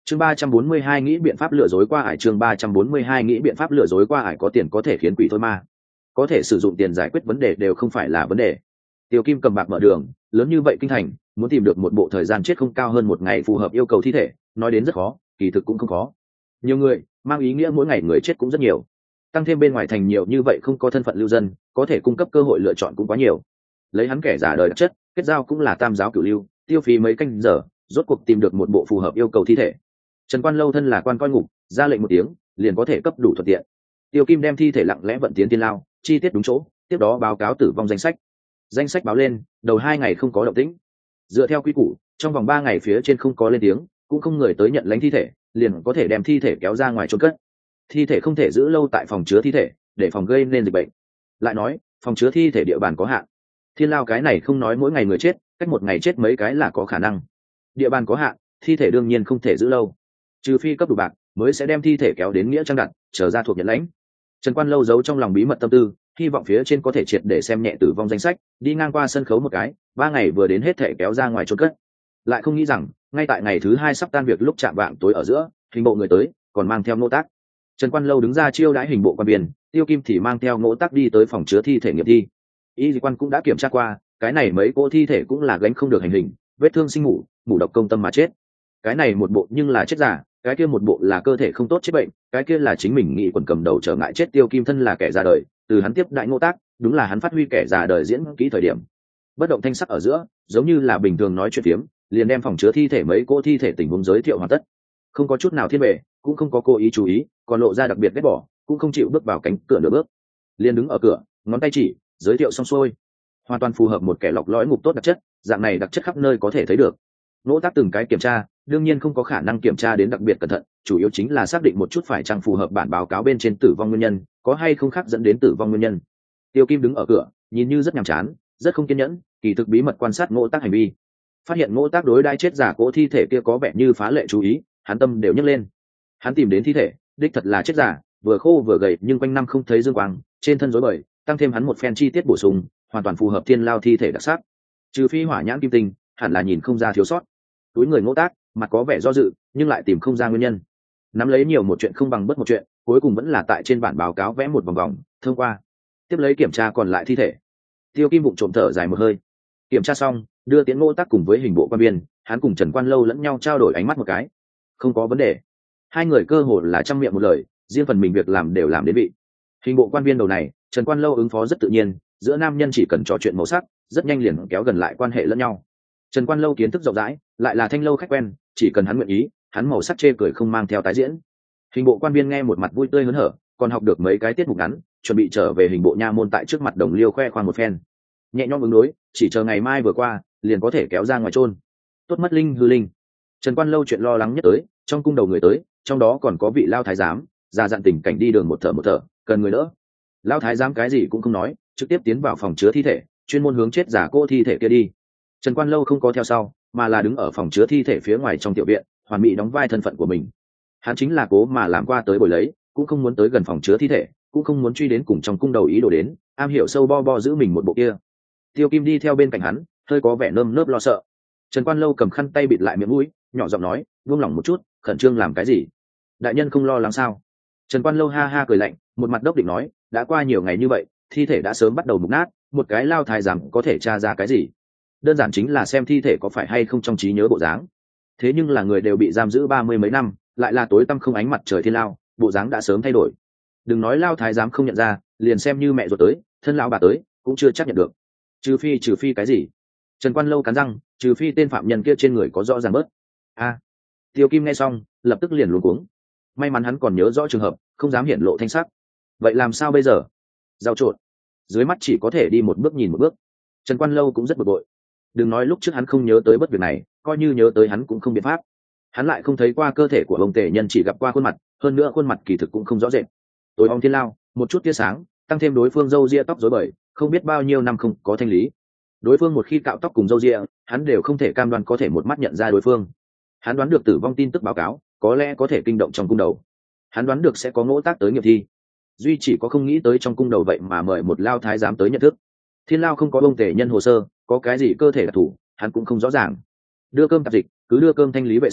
chương 342 nghĩ biện pháp lừa dối qua ải. chương 342 nghĩ biện pháp lừa dối qua ải. Có tiền có thể khiến quỷ thôi ma, có thể sử dụng tiền giải quyết vấn đề đều không phải là vấn đề. Tiêu Kim cầm bạc mở đường, lớn như vậy kinh thành, muốn tìm được một bộ thời gian chết không cao hơn một ngày phù hợp yêu cầu thi thể, nói đến rất khó, kỳ thực cũng không khó. Nhiều người, mang ý nghĩa mỗi ngày người chết cũng rất nhiều. Tăng thêm bên ngoài thành nhiều như vậy không có thân phận lưu dân, có thể cung cấp cơ hội lựa chọn cũng quá nhiều. Lấy hắn kẻ giả đời đặc chất, kết giao cũng là tam giáo cửu lưu, tiêu phí mấy canh giờ, rốt cuộc tìm được một bộ phù hợp yêu cầu thi thể. Trần Quan Lâu thân là quan coi ngục, ra lệnh một tiếng, liền có thể cấp đủ thuận tiện. Tiêu Kim đem thi thể lặng lẽ vận tiến tiên lao, chi tiết đúng chỗ, tiếp đó báo cáo tử vong danh sách. Danh sách báo lên, đầu 2 ngày không có động tĩnh. Dựa theo quy củ, trong vòng 3 ngày phía trên không có lên tiếng, cũng không người tới nhận lãnh thi thể, liền có thể đem thi thể kéo ra ngoài chôn cất. Thi thể không thể giữ lâu tại phòng chứa thi thể, để phòng gây nên dịch bệnh. Lại nói, phòng chứa thi thể địa bàn có hạn. Thiên lao cái này không nói mỗi ngày người chết, cách một ngày chết mấy cái là có khả năng. Địa bàn có hạn, thi thể đương nhiên không thể giữ lâu. Trừ phi cấp đủ bạc, mới sẽ đem thi thể kéo đến nghĩa trang đặt, trở ra thuộc nhận lãnh. Trần Quan Lâu giấu trong lòng bí mật tâm tư, hy vọng phía trên có thể triệt để xem nhẹ tử vong danh sách, đi ngang qua sân khấu một cái, 3 ngày vừa đến hết thể kéo ra ngoài chôn cất. Lại không nghĩ rằng, ngay tại ngày thứ 2 sắp tan việc lúc chạm vạng tối ở giữa, hình bộ người tới, còn mang theo Ngô Tác. Trần Quan Lâu đứng ra chiêu đãi hình bộ quan viên, Tiêu Kim thì mang theo Ngô Tác đi tới phòng chứa thi thể nghiệm thi. Y quan cũng đã kiểm tra qua, cái này mấy cỗ thi thể cũng là gánh không được hành hình, vết thương sinh ngủ, mủ độc công tâm mà chết. Cái này một bộ nhưng là chết giả, cái kia một bộ là cơ thể không tốt chết bệnh, cái kia là chính mình nghĩ quần cầm đầu trở ngại chết. Tiêu Kim thân là kẻ già đời, từ hắn tiếp đại Ngô Tác, đúng là hắn phát huy kẻ già đời diễn kỹ thời điểm. Bất động thanh sắc ở giữa, giống như là bình thường nói chuyện phiếm, liền đem phòng chứa thi thể mấy cỗ thi thể tình huống giới thiệu hoàn tất. Không có chút nào thiên bề, cũng không có cố ý chú ý, còn lộ ra đặc biệt ghét bỏ, cũng không chịu bước vào cánh cửa nửa bước, liền đứng ở cửa, ngón tay chỉ, giới thiệu xong xuôi, hoàn toàn phù hợp một kẻ lọc lõi ngục tốt đặc chất, dạng này đặc chất khắp nơi có thể thấy được. Ngô Tác từng cái kiểm tra, đương nhiên không có khả năng kiểm tra đến đặc biệt cẩn thận, chủ yếu chính là xác định một chút phải chăng phù hợp bản báo cáo bên trên tử vong nguyên nhân, có hay không khác dẫn đến tử vong nguyên nhân. Tiêu Kim đứng ở cửa, nhìn như rất nhàm chán, rất không kiên nhẫn, kỳ thực bí mật quan sát Ngô Tác hành vi. Phát hiện Ngô Tác đối đãi chết giả cỗ thi thể kia có vẻ như phá lệ chú ý, hắn tâm đều nhấc lên. Hắn tìm đến thi thể, đích thật là chết giả, vừa khô vừa gầy nhưng quanh năm không thấy dương quang, trên thân rối bời, tăng thêm hắn một phen chi tiết bổ sung, hoàn toàn phù hợp thiên lao thi thể đặc sắc. Trừ phi hỏa nhãn kim tinh, hẳn là nhìn không ra thiếu sót. Túi người Ngô Tác, mặt có vẻ do dự, nhưng lại tìm không ra nguyên nhân. Nắm lấy nhiều một chuyện không bằng bất một chuyện, cuối cùng vẫn là tại trên bản báo cáo vẽ một vòng vòng, thông qua. Tiếp lấy kiểm tra còn lại thi thể. Tiêu Kim bụng trộm thở dài một hơi. Kiểm tra xong, đưa Tiễn Ngô Tác cùng với hình bộ quan viên, hắn cùng Trần Quan Lâu lẫn nhau trao đổi ánh mắt một cái. Không có vấn đề. Hai người cơ hồ là trăm miệng một lời, riêng phần mình việc làm đều làm đến vị. Hình bộ quan viên đầu này, Trần Quan Lâu ứng phó rất tự nhiên, giữa nam nhân chỉ cần trò chuyện màu sắc, rất nhanh liền kéo gần lại quan hệ lẫn nhau. Trần Quan Lâu kiến thức rộng rãi, lại là thanh lâu khách quen, chỉ cần hắn nguyện ý, hắn màu sắc chê cười không mang theo tái diễn. Hình bộ quan viên nghe một mặt vui tươi hớn hở, còn học được mấy cái tiết mục ngắn, chuẩn bị trở về hình bộ nha môn tại trước mặt đồng liêu khoe khoang một phen. Nhẹ nhõm ứng đối, chỉ chờ ngày mai vừa qua, liền có thể kéo ra ngoài chôn. Tốt mất linh hư linh. Trần Quan Lâu chuyện lo lắng nhất tới, trong cung đầu người tới, trong đó còn có vị lao thái giám, ra dặn tình cảnh đi đường một thở, cần người đỡ. Lao thái giám cái gì cũng không nói, trực tiếp tiến vào phòng chứa thi thể, chuyên môn hướng chết giả cô thi thể kia đi. Trần Quan Lâu không có theo sau, mà là đứng ở phòng chứa thi thể phía ngoài trong tiểu viện, hoàn mỹ đóng vai thân phận của mình. Hắn chính là cố mà làm qua tới bồi lấy, cũng không muốn tới gần phòng chứa thi thể, cũng không muốn truy đến cùng trong cung đầu ý đồ đến, am hiểu sâu bo giữ mình một bộ kia. Tiêu Kim đi theo bên cạnh hắn, hơi có vẻ nơm nớp lo sợ. Trần Quan Lâu cầm khăn tay bịt lại miệng mũi, nhỏ giọng nói, buông lỏng một chút, khẩn trương làm cái gì? Đại nhân không lo lắng sao? Trần Quan Lâu ha ha cười lạnh, một mặt đốc định nói, đã qua nhiều ngày như vậy, thi thể đã sớm bắt đầu mục nát, một cái lao thái giám có thể tra ra cái gì? Đơn giản chính là xem thi thể có phải hay không trong trí nhớ bộ dáng. Thế nhưng là người đều bị giam giữ 30 mấy năm, lại là tối tăm không ánh mặt trời thiên lao, bộ dáng đã sớm thay đổi. Đừng nói lao thái giám không nhận ra, liền xem như mẹ ruột tới, thân lão bà tới, cũng chưa chắc nhận được. Trừ phi cái gì? Trần Quan Lâu cắn răng, trừ phi tên phạm nhân kia trên người có rõ ràng bớt. Tiêu Kim nghe xong, lập tức liền luống cuống. May mắn hắn còn nhớ rõ trường hợp, không dám hiển lộ thanh sắc. Vậy làm sao bây giờ? Giao trộn. Dưới mắt chỉ có thể đi một bước nhìn một bước. Trần Quan Lâu cũng rất bực bội. Đừng nói lúc trước hắn không nhớ tới bất việc này, coi như nhớ tới hắn cũng không biện pháp. Hắn lại không thấy qua cơ thể của ông tể nhân, chỉ gặp qua khuôn mặt, hơn nữa khuôn mặt kỳ thực cũng không rõ rệt. Tối om thiên lao, một chút tia sáng, tăng thêm đối phương râu ria tóc rối bời, không biết bao nhiêu năm không có thanh lý. Đối phương một khi cạo tóc cùng râu ria, hắn đều không thể cam đoan có thể một mắt nhận ra đối phương. Hắn đoán được tử vong tin tức báo cáo, có lẽ có thể kinh động trong cung đầu. Hắn đoán được sẽ có Ngô Tác tới nghiệm thi. Duy chỉ có không nghĩ tới trong cung đầu vậy mà mời một lao thái giám tới nhận thức. Thiên lao không có ông tể nhân hồ sơ, có cái gì cơ thể đặc thù, hắn cũng không rõ ràng. Đưa cơm tạp dịch, cứ đưa cơm thanh lý vệ sinh,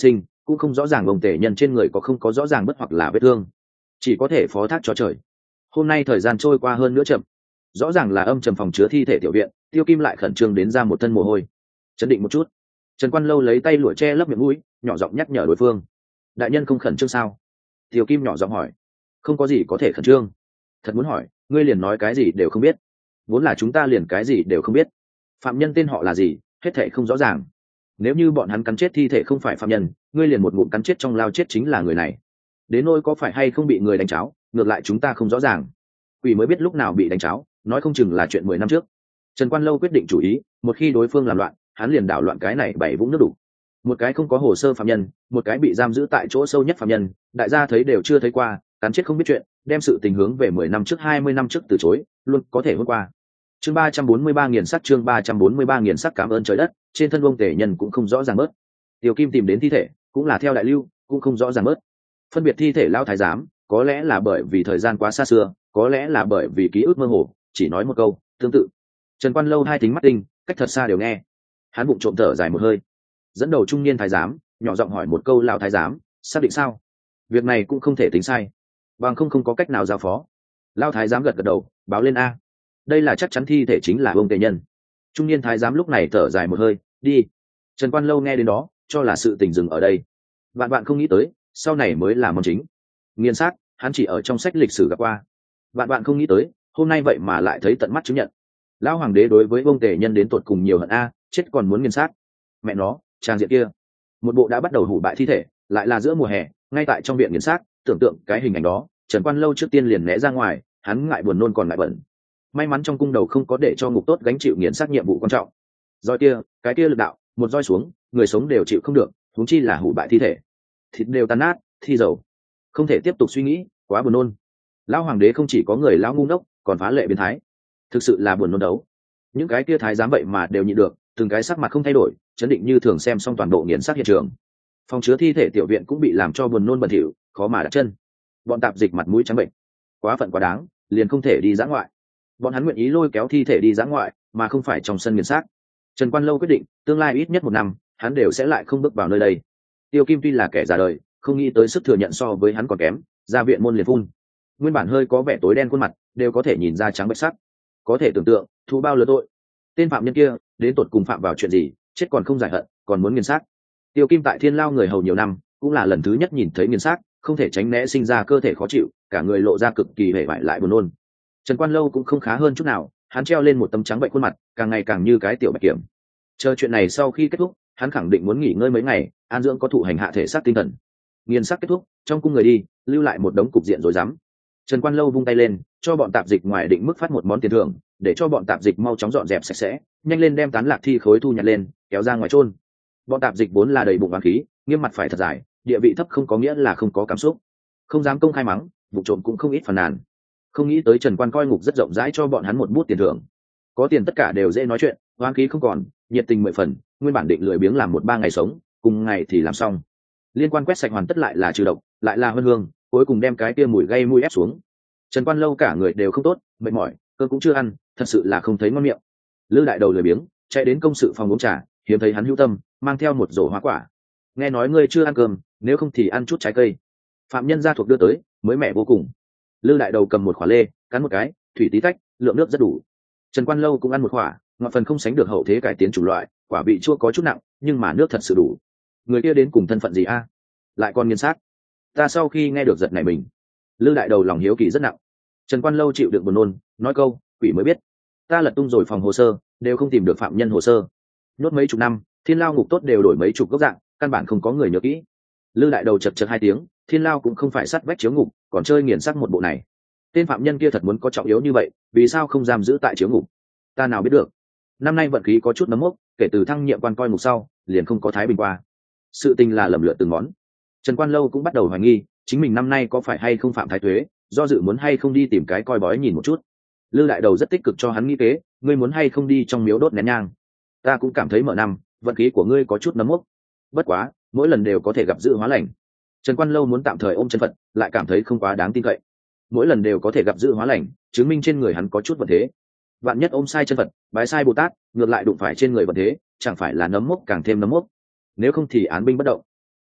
cũng không rõ ràng ông tể nhân trên người có không có rõ ràng bất hoặc là vết thương, chỉ có thể phó thác cho trời. Hôm nay thời gian trôi qua hơn nữa chậm, rõ ràng là âm trầm phòng chứa thi thể tiểu viện, Tiêu Kim lại khẩn trương đến ra một thân mồ hôi. Chấn định một chút. Trần Quan Lâu lấy tay lụa che lấp miệng mũi, nhỏ giọng nhắc nhở đối phương. Đại nhân không khẩn trương sao? Tiêu Kim nhỏ giọng hỏi. Không có gì có thể khẩn trương. Thật muốn hỏi, ngươi liền nói cái gì đều không biết. Vốn là chúng ta liền cái gì đều không biết. Phạm nhân tên họ là gì, hết thảy không rõ ràng. Nếu như bọn hắn cắn chết thi thể không phải phạm nhân, ngươi liền một ngụm cắn chết trong lao chết chính là người này. Đến nỗi có phải hay không bị người đánh cháo, ngược lại chúng ta không rõ ràng. Quỷ mới biết lúc nào bị đánh cháo, nói không chừng là chuyện 10 năm trước. Trần Quan Lâu quyết định chủ ý, một khi đối phương làm loạn, hắn liền đảo loạn cái này bảy vũng nước đủ. Một cái không có hồ sơ phạm nhân, một cái bị giam giữ tại chỗ sâu nhất phạm nhân, đại gia thấy đều chưa thấy qua, cắn chết không biết chuyện, đem sự tình hướng về 10 năm trước 20 năm trước từ chối, luôn có thể hôm qua. Chương 343 nghiền sắc, chương 343 nghiền sắc, cảm ơn trời đất, trên thân ông tể nhân cũng không rõ ràng bớt. Tiểu Kim tìm đến thi thể, cũng là theo đại lưu, cũng không rõ ràng bớt. Phân biệt thi thể lao thái giám, có lẽ là bởi vì thời gian quá xa xưa, có lẽ là bởi vì ký ức mơ hồ, chỉ nói một câu, tương tự. Trần Quan Lâu hai tính mắt tinh, cách thật xa đều nghe. Hắn bụng trộm thở dài một hơi, dẫn đầu trung niên thái giám, nhỏ giọng hỏi một câu lao thái giám, xác định sao? Việc này cũng không thể tính sai, bằng không có cách nào giao phó. Lao thái giám gật gật đầu, báo lên a. Đây là chắc chắn thi thể chính là ông tề nhân. Trung niên thái giám lúc này thở dài một hơi, đi. Trần Quan Lâu nghe đến đó, cho là sự tình dừng ở đây. Vạn vạn không nghĩ tới, sau này mới là món chính. Nghiên xác, hắn chỉ ở trong sách lịch sử gặp qua. Vạn vạn không nghĩ tới, hôm nay vậy mà lại thấy tận mắt chứng nhận. Lão hoàng đế đối với ông tề nhân đến tột cùng nhiều hận a, chết còn muốn nghiên xác. Mẹ nó, trang diện kia, một bộ đã bắt đầu hủ bại thi thể, lại là giữa mùa hè, ngay tại trong viện nghiên xác, tưởng tượng cái hình ảnh đó, Trần Quan Lâu trước tiên liền né ra ngoài, hắn ngại buồn nôn còn ngại bẩn. May mắn trong cung đầu không có để cho ngục tốt gánh chịu nghiền xác nhiệm vụ quan trọng. Roi kia, cái kia lực đạo, một roi xuống, người sống đều chịu không được, huống chi là hủ bại thi thể. Thịt đều tan nát, thi dầu. Không thể tiếp tục suy nghĩ, quá buồn nôn. Lão hoàng đế không chỉ có người lão ngu ngốc, còn phá lệ biến thái. Thực sự là buồn nôn đấu. Những cái kia thái giám vậy mà đều nhịn được, từng cái sắc mặt không thay đổi, chấn định như thường xem xong toàn bộ nghiền xác hiện trường. Phòng chứa thi thể tiểu viện cũng bị làm cho buồn nôn bẩn thỉu, khó mà đặt chân. Bọn tạp dịch mặt mũi trắng bệnh, quá phận quá đáng, liền không thể đi dã ngoại. Bọn hắn nguyện ý lôi kéo thi thể đi dã ngoại, mà không phải trong sân nghiền xác. Trần Quan Lâu quyết định, tương lai ít nhất 1 năm, hắn đều sẽ lại không bước vào nơi đây. Tiêu Kim tuy là kẻ già đời, không nghĩ tới sức thừa nhận so với hắn còn kém, ra viện môn liền phun. Nguyên bản hơi có vẻ tối đen khuôn mặt, đều có thể nhìn ra trắng bệch sắc. Có thể tưởng tượng, thù bao lớn tội. Tên phạm nhân kia, đến tột cùng phạm vào chuyện gì, chết còn không giải hận, còn muốn nghiền xác. Tiêu Kim tại Thiên Lao người hầu nhiều năm, cũng là lần thứ nhất nhìn thấy nghiền xác, không thể tránh né sinh ra cơ thể khó chịu, cả người lộ ra cực kỳ hề bại lại buồn nôn. Trần Quan Lâu cũng không khá hơn chút nào, hắn treo lên một tấm trắng bệnh khuôn mặt, càng ngày càng như cái tiểu bạch kiểm. Chờ chuyện này sau khi kết thúc, hắn khẳng định muốn nghỉ ngơi mấy ngày, an dưỡng có thụ hành hạ thể xác tinh thần. Nghiền xác kết thúc, trong cung người đi, lưu lại một đống cục diện rối rắm. Trần Quan Lâu vung tay lên, cho bọn tạp dịch ngoài định mức phát một món tiền thưởng, để cho bọn tạp dịch mau chóng dọn dẹp sạch sẽ, nhanh lên đem tán lạc thi khối thu nhặt lên, kéo ra ngoài chôn. Bọn tạp dịch vốn là đầy bụng oán khí, nghiêm mặt phải thật dài, địa vị thấp không có nghĩa là không có cảm xúc, không dám công khai mắng, vụ trộm cũng không ít phàn nàn. Không nghĩ tới Trần Quan coi ngục rất rộng rãi cho bọn hắn một bút tiền thưởng. Có tiền tất cả đều dễ nói chuyện, oán khí không còn, nhiệt tình 10 phần, nguyên bản định lười biếng làm 1-3 ngày sống, cùng ngày thì làm xong. Liên quan quét sạch hoàn tất lại là trừ độc, lại là hương hương, cuối cùng đem cái kia mùi gây mùi ép xuống. Trần Quan Lâu cả người đều không tốt, mệt mỏi, cơm cũng chưa ăn, thật sự là không thấy ngon miệng. Lư đại đầu lười biếng, chạy đến công sự phòng uống trà, hiếm thấy hắn hữu tâm, mang theo một rổ hoa quả. Nghe nói ngươi chưa ăn cơm, nếu không thì ăn chút trái cây. Phạm nhân gia thuộc đưa tới, mới mẻ vô cùng. Lư đại đầu cầm một quả lê, cắn một cái, thủy tí tách, lượng nước rất đủ. Trần Quan Lâu cũng ăn một quả, ngọt phần không sánh được hậu thế cải tiến chủng loại, quả vị chua có chút nặng, nhưng mà nước thật sự đủ. Người kia đến cùng thân phận gì a? Lại còn nghiền xác. Ta sau khi nghe được giật nảy mình. Lư đại đầu lòng hiếu kỳ rất nặng. Trần Quan Lâu chịu đựng buồn nôn, nói câu, quỷ mới biết. Ta lật tung rồi phòng hồ sơ, đều không tìm được phạm nhân hồ sơ. Nhốt mấy chục năm, Thiên Lao ngục tốt đều đổi mấy chục góc dạng, căn bản không có người nhớ kỹ. Lư đại đầu chật chật 2 tiếng, Thiên Lao cũng không phải sắt vách chiếu ngục, còn chơi nghiền xác một bộ này. Tên phạm nhân kia thật muốn có trọng yếu như vậy, vì sao không giam giữ tại chiếu ngục? Ta nào biết được. Năm nay vận khí có chút nấm mốc, kể từ thăng nhiệm quan coi ngục sau, liền không có thái bình qua. Sự tình là lầm lượt từng món. Trần Quan Lâu cũng bắt đầu hoài nghi, chính mình năm nay có phải hay không phạm thái thuế, do dự muốn hay không đi tìm cái coi bói nhìn một chút. Lư đại đầu rất tích cực cho hắn nghĩ kế, ngươi muốn hay không đi trong miếu đốt nén nhang. Ta cũng cảm thấy mở năm, vận khí của ngươi có chút nấm mốc. Bất quá, mỗi lần đều có thể gặp dự hóa lành. Trần Quan Lâu muốn tạm thời ôm chân Phật, lại cảm thấy không quá đáng tin cậy. Mỗi lần đều có thể gặp dự hóa lành, chứng minh trên người hắn có chút vận thế. Vạn nhất ôm sai chân Phật, bái sai Bồ Tát, ngược lại đụng phải trên người vận thế, chẳng phải là nấm mốc càng thêm nấm mốc. Nếu không thì án binh bất động.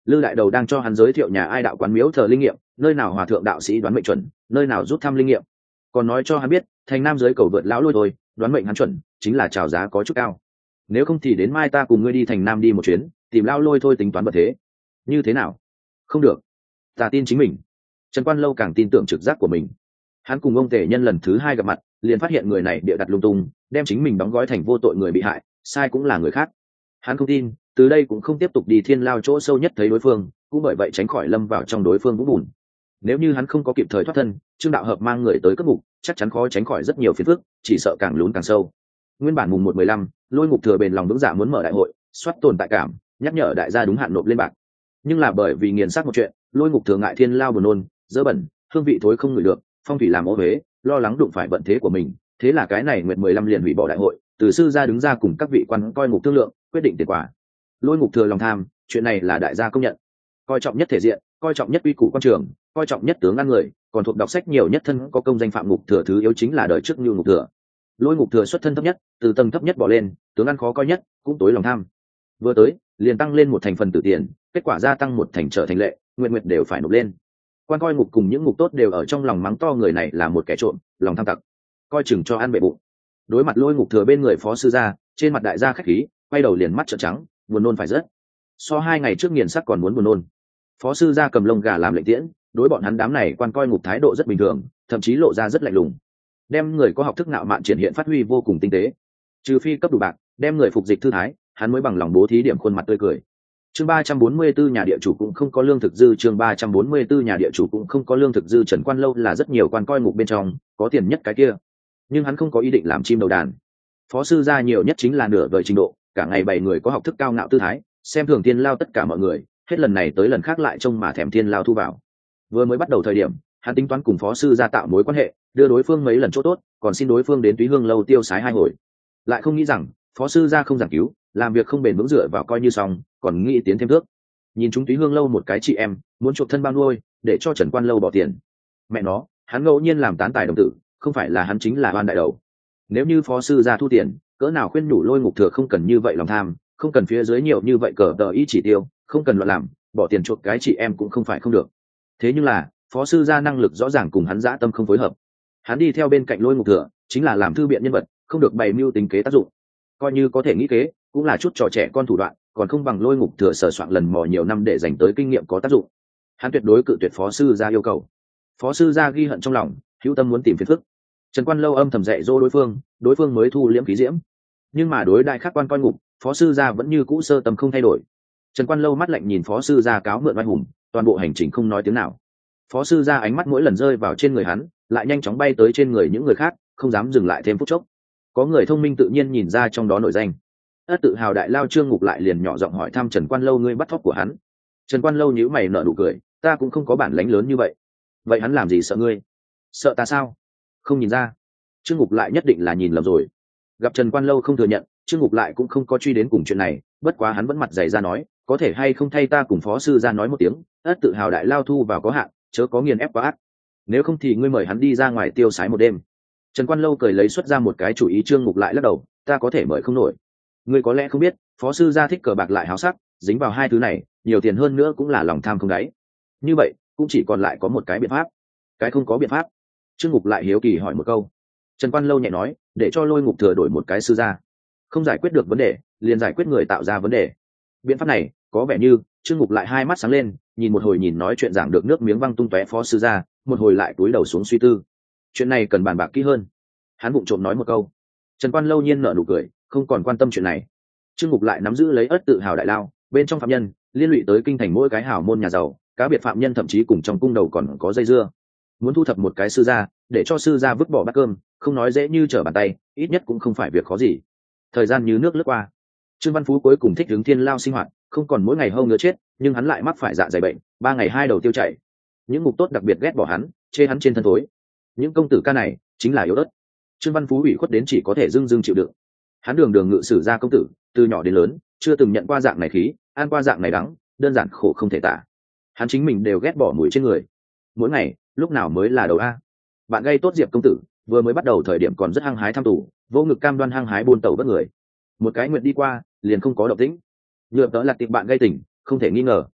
Lư đại đầu đang cho hắn giới thiệu nhà ai đạo quán miếu thờ linh nghiệm, nơi nào hòa thượng đạo sĩ đoán mệnh chuẩn, nơi nào rút thăm linh nghiệm, còn nói cho hắn biết thành nam giới cầu vượt lão lôi thôi, đoán mệnh hắn chuẩn chính là chào giá có chút cao, nếu không thì đến mai ta cùng ngươi đi thành nam đi một chuyến, tìm lão lôi thôi tính toán bật thế. Như thế nào? Không được, ta tin chính mình. Trần Quan Lâu càng tin tưởng trực giác của mình. Hắn cùng ông Tề Nhân lần thứ hai gặp mặt, liền phát hiện người này bịa đặt lung tung, đem chính mình đóng gói thành vô tội người bị hại, sai cũng là người khác. Hắn không tin, từ đây cũng không tiếp tục đi thiên lao chỗ sâu nhất thấy đối phương, cũng bởi vậy tránh khỏi lâm vào trong đối phương vũng bùn. Nếu như hắn không có kịp thời thoát thân, Trương Đạo Hợp mang người tới cất ngục, chắc chắn khó tránh khỏi rất nhiều phiền phức, chỉ sợ càng lún càng sâu. Nguyên bản mùng 1/15, Lôi Ngục Thừa bền lòng vững dạ muốn mở đại hội, soát tồn tại cảm, nhắc nhở đại gia đúng hạn nộp lên bạc. Nhưng là bởi vì nghiền xác một chuyện, Lôi Ngục Thừa ngại thiên lao buồn nôn, dơ bẩn, hương vị thối không ngửi được, phong thủy làm ô huế, lo lắng đụng phải vận thế của mình, thế là cái này nguyệt 15 liền hủy bỏ đại hội, từ sư gia đứng ra cùng các vị quan coi ngục thương lượng, quyết định tiền quả. Lôi Ngục Thừa lòng tham, chuyện này là đại gia công nhận, coi trọng nhất thể diện, coi trọng nhất uy củ quan trường, coi trọng nhất tướng ăn người, còn thuộc đọc sách nhiều nhất thân có công danh phạm Ngục Thừa thứ yếu chính là đời trước như Ngục Thừa. Lôi Ngục Thừa xuất thân thấp nhất, từ tầng thấp nhất bỏ lên, tướng ăn khó coi nhất, cũng tối lòng tham. Vừa tới, liền tăng lên một thành phần tử tiền, kết quả gia tăng một thành trở thành lệ, nguyện nguyện đều phải nộp lên. Quan coi ngục cùng những ngục tốt đều ở trong lòng mắng to người này là một kẻ trộm, lòng tham tặc, coi chừng cho ăn bệ bụng. Đối mặt Lôi Ngục Thừa bên người phó sư gia, trên mặt đại gia khách khí, quay đầu liền mắt trợn trắng, buồn nôn phải rất. So 2 ngày trước nghiền sắc còn muốn buồn nôn. Phó sư gia cầm lông gà làm lệnh tiễn, đối bọn hắn đám này quan coi ngục thái độ rất bình thường, thậm chí lộ ra rất lạnh lùng. Đem người có học thức ngạo mạn triển hiện phát huy vô cùng tinh tế. Trừ phi cấp đủ bạc, đem người phục dịch thư thái, hắn mới bằng lòng bố thí điểm khuôn mặt tươi cười. Chương 344 nhà địa chủ cũng không có lương thực dư, chương 344 nhà địa chủ cũng không có lương thực dư. Trần Quan Lâu là rất nhiều quan coi ngục bên trong, có tiền nhất cái kia. Nhưng hắn không có ý định làm chim đầu đàn. Phó sư gia nhiều nhất chính là nửa vời trình độ, cả ngày 7 người có học thức cao ngạo tư thái, xem thường thiên lao tất cả mọi người, hết lần này tới lần khác lại trông mà thèm thiên lao thu vào. Vừa mới bắt đầu thời điểm, hắn tính toán cùng phó sư gia tạo mối quan hệ, đưa đối phương mấy lần chỗ tốt, còn xin đối phương đến Túy Hương lâu tiêu sái 2 hồi. Lại không nghĩ rằng phó sư gia không giảng cứu, làm việc không bền vững dựa vào coi như xong, còn nghĩ tiến thêm thước. Nhìn chúng Túy Hương lâu một cái chị em, muốn chuộc thân bao nuôi, để cho Trần Quan Lâu bỏ tiền. Mẹ nó, hắn ngẫu nhiên làm tán tài đồng tử, không phải là hắn chính là oan đại đầu. Nếu như phó sư gia thu tiền, cỡ nào khuyên nhủ Lôi Ngục Thừa không cần như vậy lòng tham, không cần phía dưới nhiều như vậy cờ tờ ý chỉ tiêu, không cần loạn làm, bỏ tiền chuộc cái chị em cũng không phải không được. Thế nhưng là phó sư gia năng lực rõ ràng cùng hắn dã tâm không phối hợp. Hắn đi theo bên cạnh Lôi Ngục Thừa chính là làm thư biện nhân vật, không được bày mưu tính kế tác dụng. Coi như có thể nghĩ kế, cũng là chút trò trẻ con thủ đoạn, còn không bằng Lôi Ngục Thừa sờ soạn lần mò nhiều năm để dành tới kinh nghiệm có tác dụng. Hắn tuyệt đối cự tuyệt phó sư gia yêu cầu. Phó sư gia ghi hận trong lòng, hữu tâm muốn tìm phiền phức. Trần Quan Lâu âm thầm dạy dỗ đối phương mới thu liễm khí diễm. Nhưng mà đối đại khác quan coi ngục, phó sư gia vẫn như cũ sơ tâm không thay đổi. Trần Quan Lâu mắt lạnh nhìn phó sư gia cáo mượn oai hùng, toàn bộ hành trình không nói tiếng nào. Phó sư gia ánh mắt mỗi lần rơi vào trên người hắn, lại nhanh chóng bay tới trên người những người khác, không dám dừng lại thêm phút chốc. Có người thông minh tự nhiên nhìn ra trong đó nổi danh. Ất tự hào đại lao Trương Ngục lại liền nhỏ giọng hỏi thăm Trần Quan Lâu ngươi bắt thóc của hắn. Trần Quan Lâu nhíu mày nở nụ cười, ta cũng không có bản lãnh lớn như vậy. Vậy hắn làm gì sợ ngươi? Sợ ta sao? Không nhìn ra. Trương Ngục lại nhất định là nhìn lầm rồi. Gặp Trần Quan Lâu không thừa nhận, Trương Ngục lại cũng không có truy đến cùng chuyện này, bất quá hắn vẫn mặt dày ra nói, có thể hay không thay ta cùng phó sư ra nói một tiếng, Ất tự hào đại lao thu vào có hạn, chớ có nghiền ép quá ác. Nếu không thì ngươi mời hắn đi ra ngoài tiêu sái một đêm. Trần Quan Lâu cười lấy xuất ra một cái chủ ý. Trương Ngục lại lắc đầu, ta có thể mời không nổi. Ngươi có lẽ không biết, phó sư gia thích cờ bạc lại háo sắc, dính vào 2 thứ này, nhiều tiền hơn nữa cũng là lòng tham không đáy. Như vậy, cũng chỉ còn lại có một cái biện pháp. Cái không có biện pháp. Trương Ngục lại hiếu kỳ hỏi một câu. Trần Quan Lâu nhẹ nói, để cho Lôi Ngục Thừa đổi một cái sư gia. Không giải quyết được vấn đề, liền giải quyết người tạo ra vấn đề. Biện pháp này có vẻ như, Trương Ngục lại hai mắt sáng lên, nhìn một hồi nhìn nói chuyện giảng được nước miếng văng tung tóe phó sư gia, một hồi lại cúi đầu xuống suy tư. Chuyện này cần bàn bạc kỹ hơn. Hắn vụng trộm nói một câu. Trần Quan Lâu nhiên nở nụ cười, không còn quan tâm chuyện này. Trương Ngục lại nắm giữ lấy Ất tự hào đại lao, bên trong phạm nhân liên lụy tới kinh thành mỗi cái hào môn nhà giàu, cá biệt phạm nhân thậm chí cùng trong cung đầu còn có dây dưa. Muốn thu thập một cái sư gia, để cho sư gia vứt bỏ bát cơm, không nói dễ như trở bàn tay, ít nhất cũng không phải việc khó gì. Thời gian như nước lướt qua, Trương Văn Phú cuối cùng thích ứng thiên lao sinh hoạt, không còn mỗi ngày hâu ngứa chết, nhưng hắn lại mắc phải dạ dày bệnh, 3 ngày 2 đầu tiêu chảy. Những ngục tốt đặc biệt ghét bỏ hắn, chê hắn trên thân thối. Những công tử ca này chính là yếu ớt. Trương Văn Phú ủy khuất đến chỉ có thể dưng dưng chịu đựng. Hắn đường đường ngự sử gia công tử, từ nhỏ đến lớn chưa từng nhận qua dạng này khí, ăn qua dạng này đắng, đơn giản khổ không thể tả. Hắn chính mình đều ghét bỏ mùi trên người. Mỗi ngày lúc nào mới là đầu a? Bạn gây tốt Diệp công tử vừa mới bắt đầu thời điểm còn rất hăng hái tham tù, vô ngực cam đoan hăng hái buôn tàu bất người. Một cái nguyện đi qua liền không có động tĩnh. Nhựa tớ là tịch bạn gây tỉnh, không thể nghi ngờ.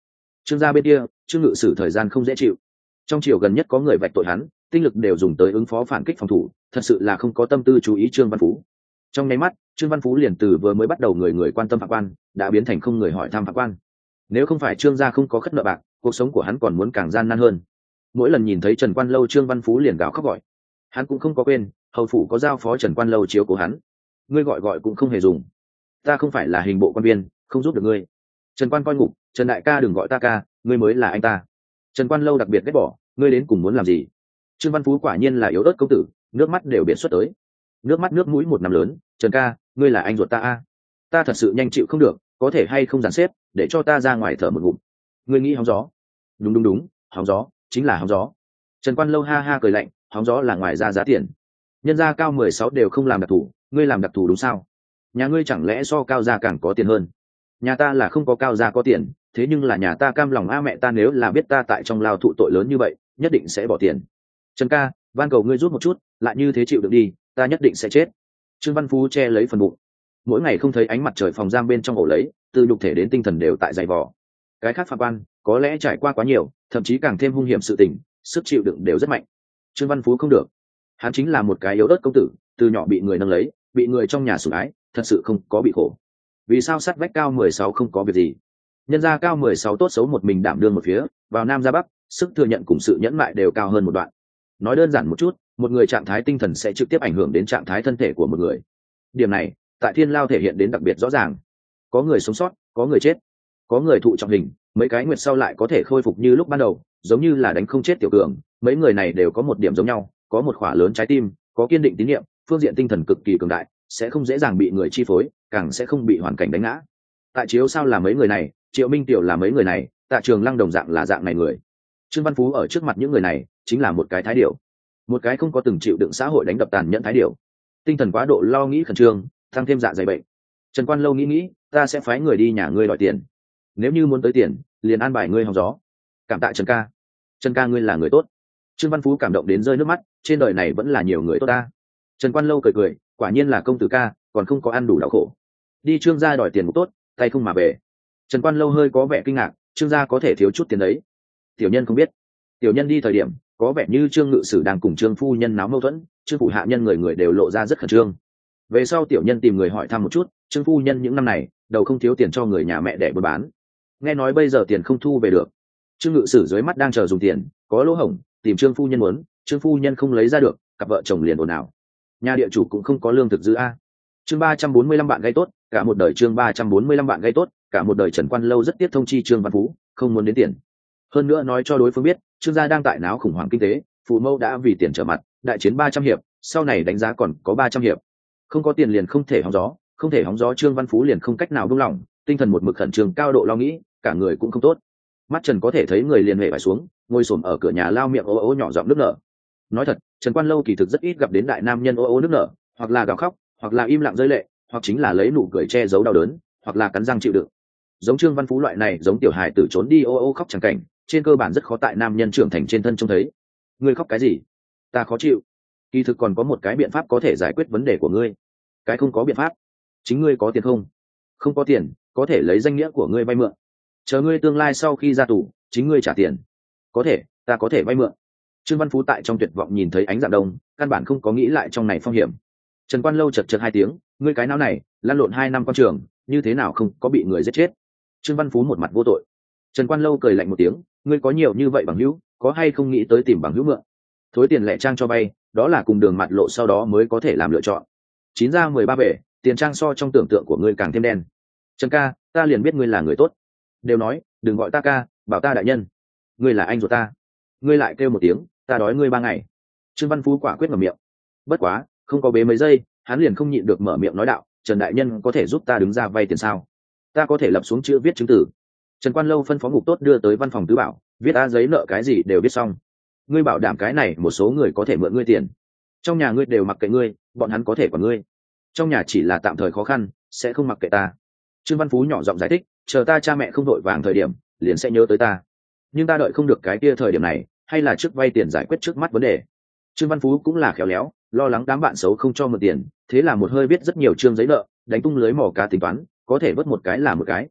Trương gia bên kia, Trương Ngự Sử thời gian không dễ chịu. Trong triều gần nhất có người vạch tội hắn, tinh lực đều dùng tới ứng phó phản kích phòng thủ, thật sự là không có tâm tư chú ý Trương Văn Phú. Trong nháy mắt, Trương Văn Phú liền từ vừa mới bắt đầu người người quan tâm Phạm Quan, đã biến thành không người hỏi thăm Phạm Quan. Nếu không phải Trương gia không có khất nợ bạc, cuộc sống của hắn còn muốn càng gian nan hơn. Mỗi lần nhìn thấy Trần Quan Lâu, Trương Văn Phú liền gào khóc gọi. Hắn cũng không có quên, hầu phủ có giao phó Trần Quan Lâu chiếu cố hắn. Ngươi gọi gọi cũng không hề dùng. Ta không phải là hình bộ quan viên, không giúp được ngươi. Trần Quan coi ngục, Trần đại ca đừng gọi ta ca, ngươi mới là anh ta. Trần Quan Lâu đặc biệt ghét bỏ, ngươi đến cùng muốn làm gì? Trương Văn Phú quả nhiên là yếu ớt công tử, nước mắt đều biệt xuất tới. Nước mắt nước mũi một năm lớn, Trần ca, ngươi là anh ruột ta a. Ta thật sự nhanh chịu không được, có thể hay không dàn xếp, để cho ta ra ngoài thở một ngụm. Ngươi nghĩ hóng gió? Đúng đúng đúng, hóng gió, chính là hóng gió. Trần Quan Lâu ha ha cười lạnh, hóng gió là ngoài ra giá tiền. Nhân gia Cao 16 đều không làm đặc thù, ngươi làm đặc thù đúng sao? Nhà ngươi chẳng lẽ so Cao gia càng có tiền hơn? Nhà ta là không có Cao gia có tiền, thế nhưng là nhà ta cam lòng a, mẹ ta nếu là biết ta tại trong lao thụ tội lớn như vậy, nhất định sẽ bỏ tiền. Trần ca, van cầu ngươi rút một chút, lại như thế chịu được đi, ta nhất định sẽ chết. Trương Văn Phú che lấy phần bụng, mỗi ngày không thấy ánh mặt trời phòng giam bên trong ổ lấy, từ nhục thể đến tinh thần đều tại dày vò. Cái khác Phạm Quan có lẽ trải qua quá nhiều, thậm chí càng thêm hung hiểm sự tình, sức chịu đựng đều rất mạnh. Trương Văn Phú không được, hắn chính là một cái yếu ớt công tử, từ nhỏ bị người nâng lấy, bị người trong nhà sủng ái, thật sự không có bị khổ. Vì sao sát vách Cao 16 không có việc gì? Nhân gia Cao 16 tốt xấu một mình đảm đương một phía, vào Nam ra Bắc, sức thừa nhận cùng sự nhẫn mại đều cao hơn một đoạn. Nói đơn giản một chút, một người trạng thái tinh thần sẽ trực tiếp ảnh hưởng đến trạng thái thân thể của một người. Điểm này tại Thiên Lao thể hiện đến đặc biệt rõ ràng. Có người sống sót, có người chết, có người thụ trọng hình, mấy cái nguyệt sau lại có thể khôi phục như lúc ban đầu, giống như là đánh không chết tiểu cường. Mấy người này đều có một điểm giống nhau, có một khỏa lớn trái tim, có kiên định tín nhiệm, phương diện tinh thần cực kỳ cường đại, sẽ không dễ dàng bị người chi phối, càng sẽ không bị hoàn cảnh đánh ngã. Tại Chiếu Sao là mấy người này, Triệu Minh Tiểu là mấy người này, Tạ Trường Lăng đồng dạng là dạng này người. Trương Văn Phú ở trước mặt những người này chính là một cái thái điểu, một cái không có từng chịu đựng xã hội đánh đập tàn nhẫn thái điểu. Tinh thần quá độ lo nghĩ khẩn trương, tăng thêm dạ dày bệnh. Trần Quan Lâu nghĩ, ta sẽ phái người đi nhà ngươi đòi tiền. Nếu như muốn tới tiền, liền an bài ngươi hòng gió. Cảm tạ Trần ca. Trần ca ngươi là người tốt. Trương Văn Phú cảm động đến rơi nước mắt, trên đời này vẫn là nhiều người tốt ta. Trần Quan Lâu cười cười, quả nhiên là công tử ca, còn không có ăn đủ đau khổ. Đi Trương gia đòi tiền một tốt, tay không mà về. Trần Quan Lâu hơi có vẻ kinh ngạc, Trương gia có thể thiếu chút tiền đấy. Tiểu nhân không biết. Tiểu nhân đi thời điểm, có vẻ như Trương Ngự Sử đang cùng Trương phu nhân náo mâu thuẫn, Trương phủ hạ nhân người người đều lộ ra rất khẩn trương. Về sau tiểu nhân tìm người hỏi thăm một chút, Trương phu nhân những năm này đầu không thiếu tiền cho người nhà mẹ để buôn bán. Nghe nói bây giờ tiền không thu về được. Trương Ngự Sử dưới mắt đang chờ dùng tiền, có lỗ hổng, tìm Trương phu nhân muốn, Trương phu nhân không lấy ra được, cặp vợ chồng liền ồn ào. Nhà địa chủ cũng không có lương thực giữ a. Chương 345 bạn gây tốt, cả một đời chương 345 bạn gây tốt, cả một đời Trần Quan Lâu rất tiếc thông chi Trương Văn Phú, không muốn đến tiền. Hơn nữa nói cho đối phương biết, Trương gia đang tại náo khủng hoảng kinh tế, phụ mẫu đã vì tiền trở mặt, đại chiến 300 hiệp, sau này đánh giá còn có 300 hiệp. Không có tiền liền không thể hóng gió, không thể hóng gió, Trương Văn Phú liền không cách nào buông lỏng, tinh thần một mực khẩn trương cao độ lo nghĩ, cả người cũng không tốt. Mắt Trần có thể thấy người liền hề phải xuống, ngồi xổm ở cửa nhà lao miệng ố ố nhỏ giọng nước nở. Nói thật, Trần Quan Lâu kỳ thực rất ít gặp đến đại nam nhân ố ố nước nở, hoặc là gào khóc, hoặc là im lặng rơi lệ, hoặc chính là lấy nụ cười che giấu đau đớn, hoặc là cắn răng chịu đựng. Giống Trương Văn Phú loại này giống tiểu hài tử trốn đi ô ô khóc chẳng cảnh, trên cơ bản rất khó tại nam nhân trưởng thành trên thân trông thấy. Ngươi khóc cái gì? Ta khó chịu. Kỳ thực còn có một cái biện pháp có thể giải quyết vấn đề của ngươi. Cái không có biện pháp. Chính ngươi có tiền không? Không có tiền, có thể lấy danh nghĩa của ngươi vay mượn. Chờ ngươi tương lai sau khi ra tù, chính ngươi trả tiền. Có thể, ta có thể vay mượn. Trương Văn Phú tại trong tuyệt vọng nhìn thấy ánh dạng đông, căn bản không có nghĩ lại trong này phong hiểm. Trần Quan Lâu chật chật 2 tiếng, ngươi cái não này, lăn lộn 2 năm quan trường, như thế nào không có bị người giết chết? Trương Văn Phú một mặt vô tội. Trần Quan Lâu cười lạnh một tiếng, ngươi có nhiều như vậy bằng hữu, có hay không nghĩ tới tìm bằng hữu mượn? Thối tiền lẻ trang cho vay, đó là cùng đường mặt lộ sau đó mới có thể làm lựa chọn. 9 ra 13 về, tiền trang so trong tưởng tượng của ngươi càng thêm đen. Trần ca, ta liền biết ngươi là người tốt. Đều nói, đừng gọi ta ca, bảo ta đại nhân. Ngươi là anh ruột ta. Ngươi lại kêu một tiếng, ta đói ngươi 3 ngày. Trương Văn Phú quả quyết mở miệng. Bất quá, không có bế mấy giây, hắn liền không nhịn được mở miệng nói đạo, Trần đại nhân có thể giúp ta đứng ra vay tiền sao? Ta có thể lập xuống chữ viết chứng tử. Trần Quan Lâu phân phó ngục tốt đưa tới văn phòng tứ bảo, viết á giấy nợ cái gì đều viết xong. Ngươi bảo đảm cái này một số người có thể mượn ngươi tiền. Trong nhà ngươi đều mặc kệ ngươi, bọn hắn có thể quản ngươi. Trong nhà chỉ là tạm thời khó khăn, sẽ không mặc kệ ta. Trương Văn Phú nhỏ giọng giải thích, chờ ta cha mẹ không vội vàng thời điểm, liền sẽ nhớ tới ta. Nhưng ta đợi không được cái kia thời điểm này, hay là trước vay tiền giải quyết trước mắt vấn đề. Trương Văn Phú cũng là khéo léo, lo lắng đám bạn xấu không cho mượn tiền, thế là một hơi viết rất nhiều chương giấy nợ, đánh tung lưới mò cá tính toán, có thể vớt một cái là một cái.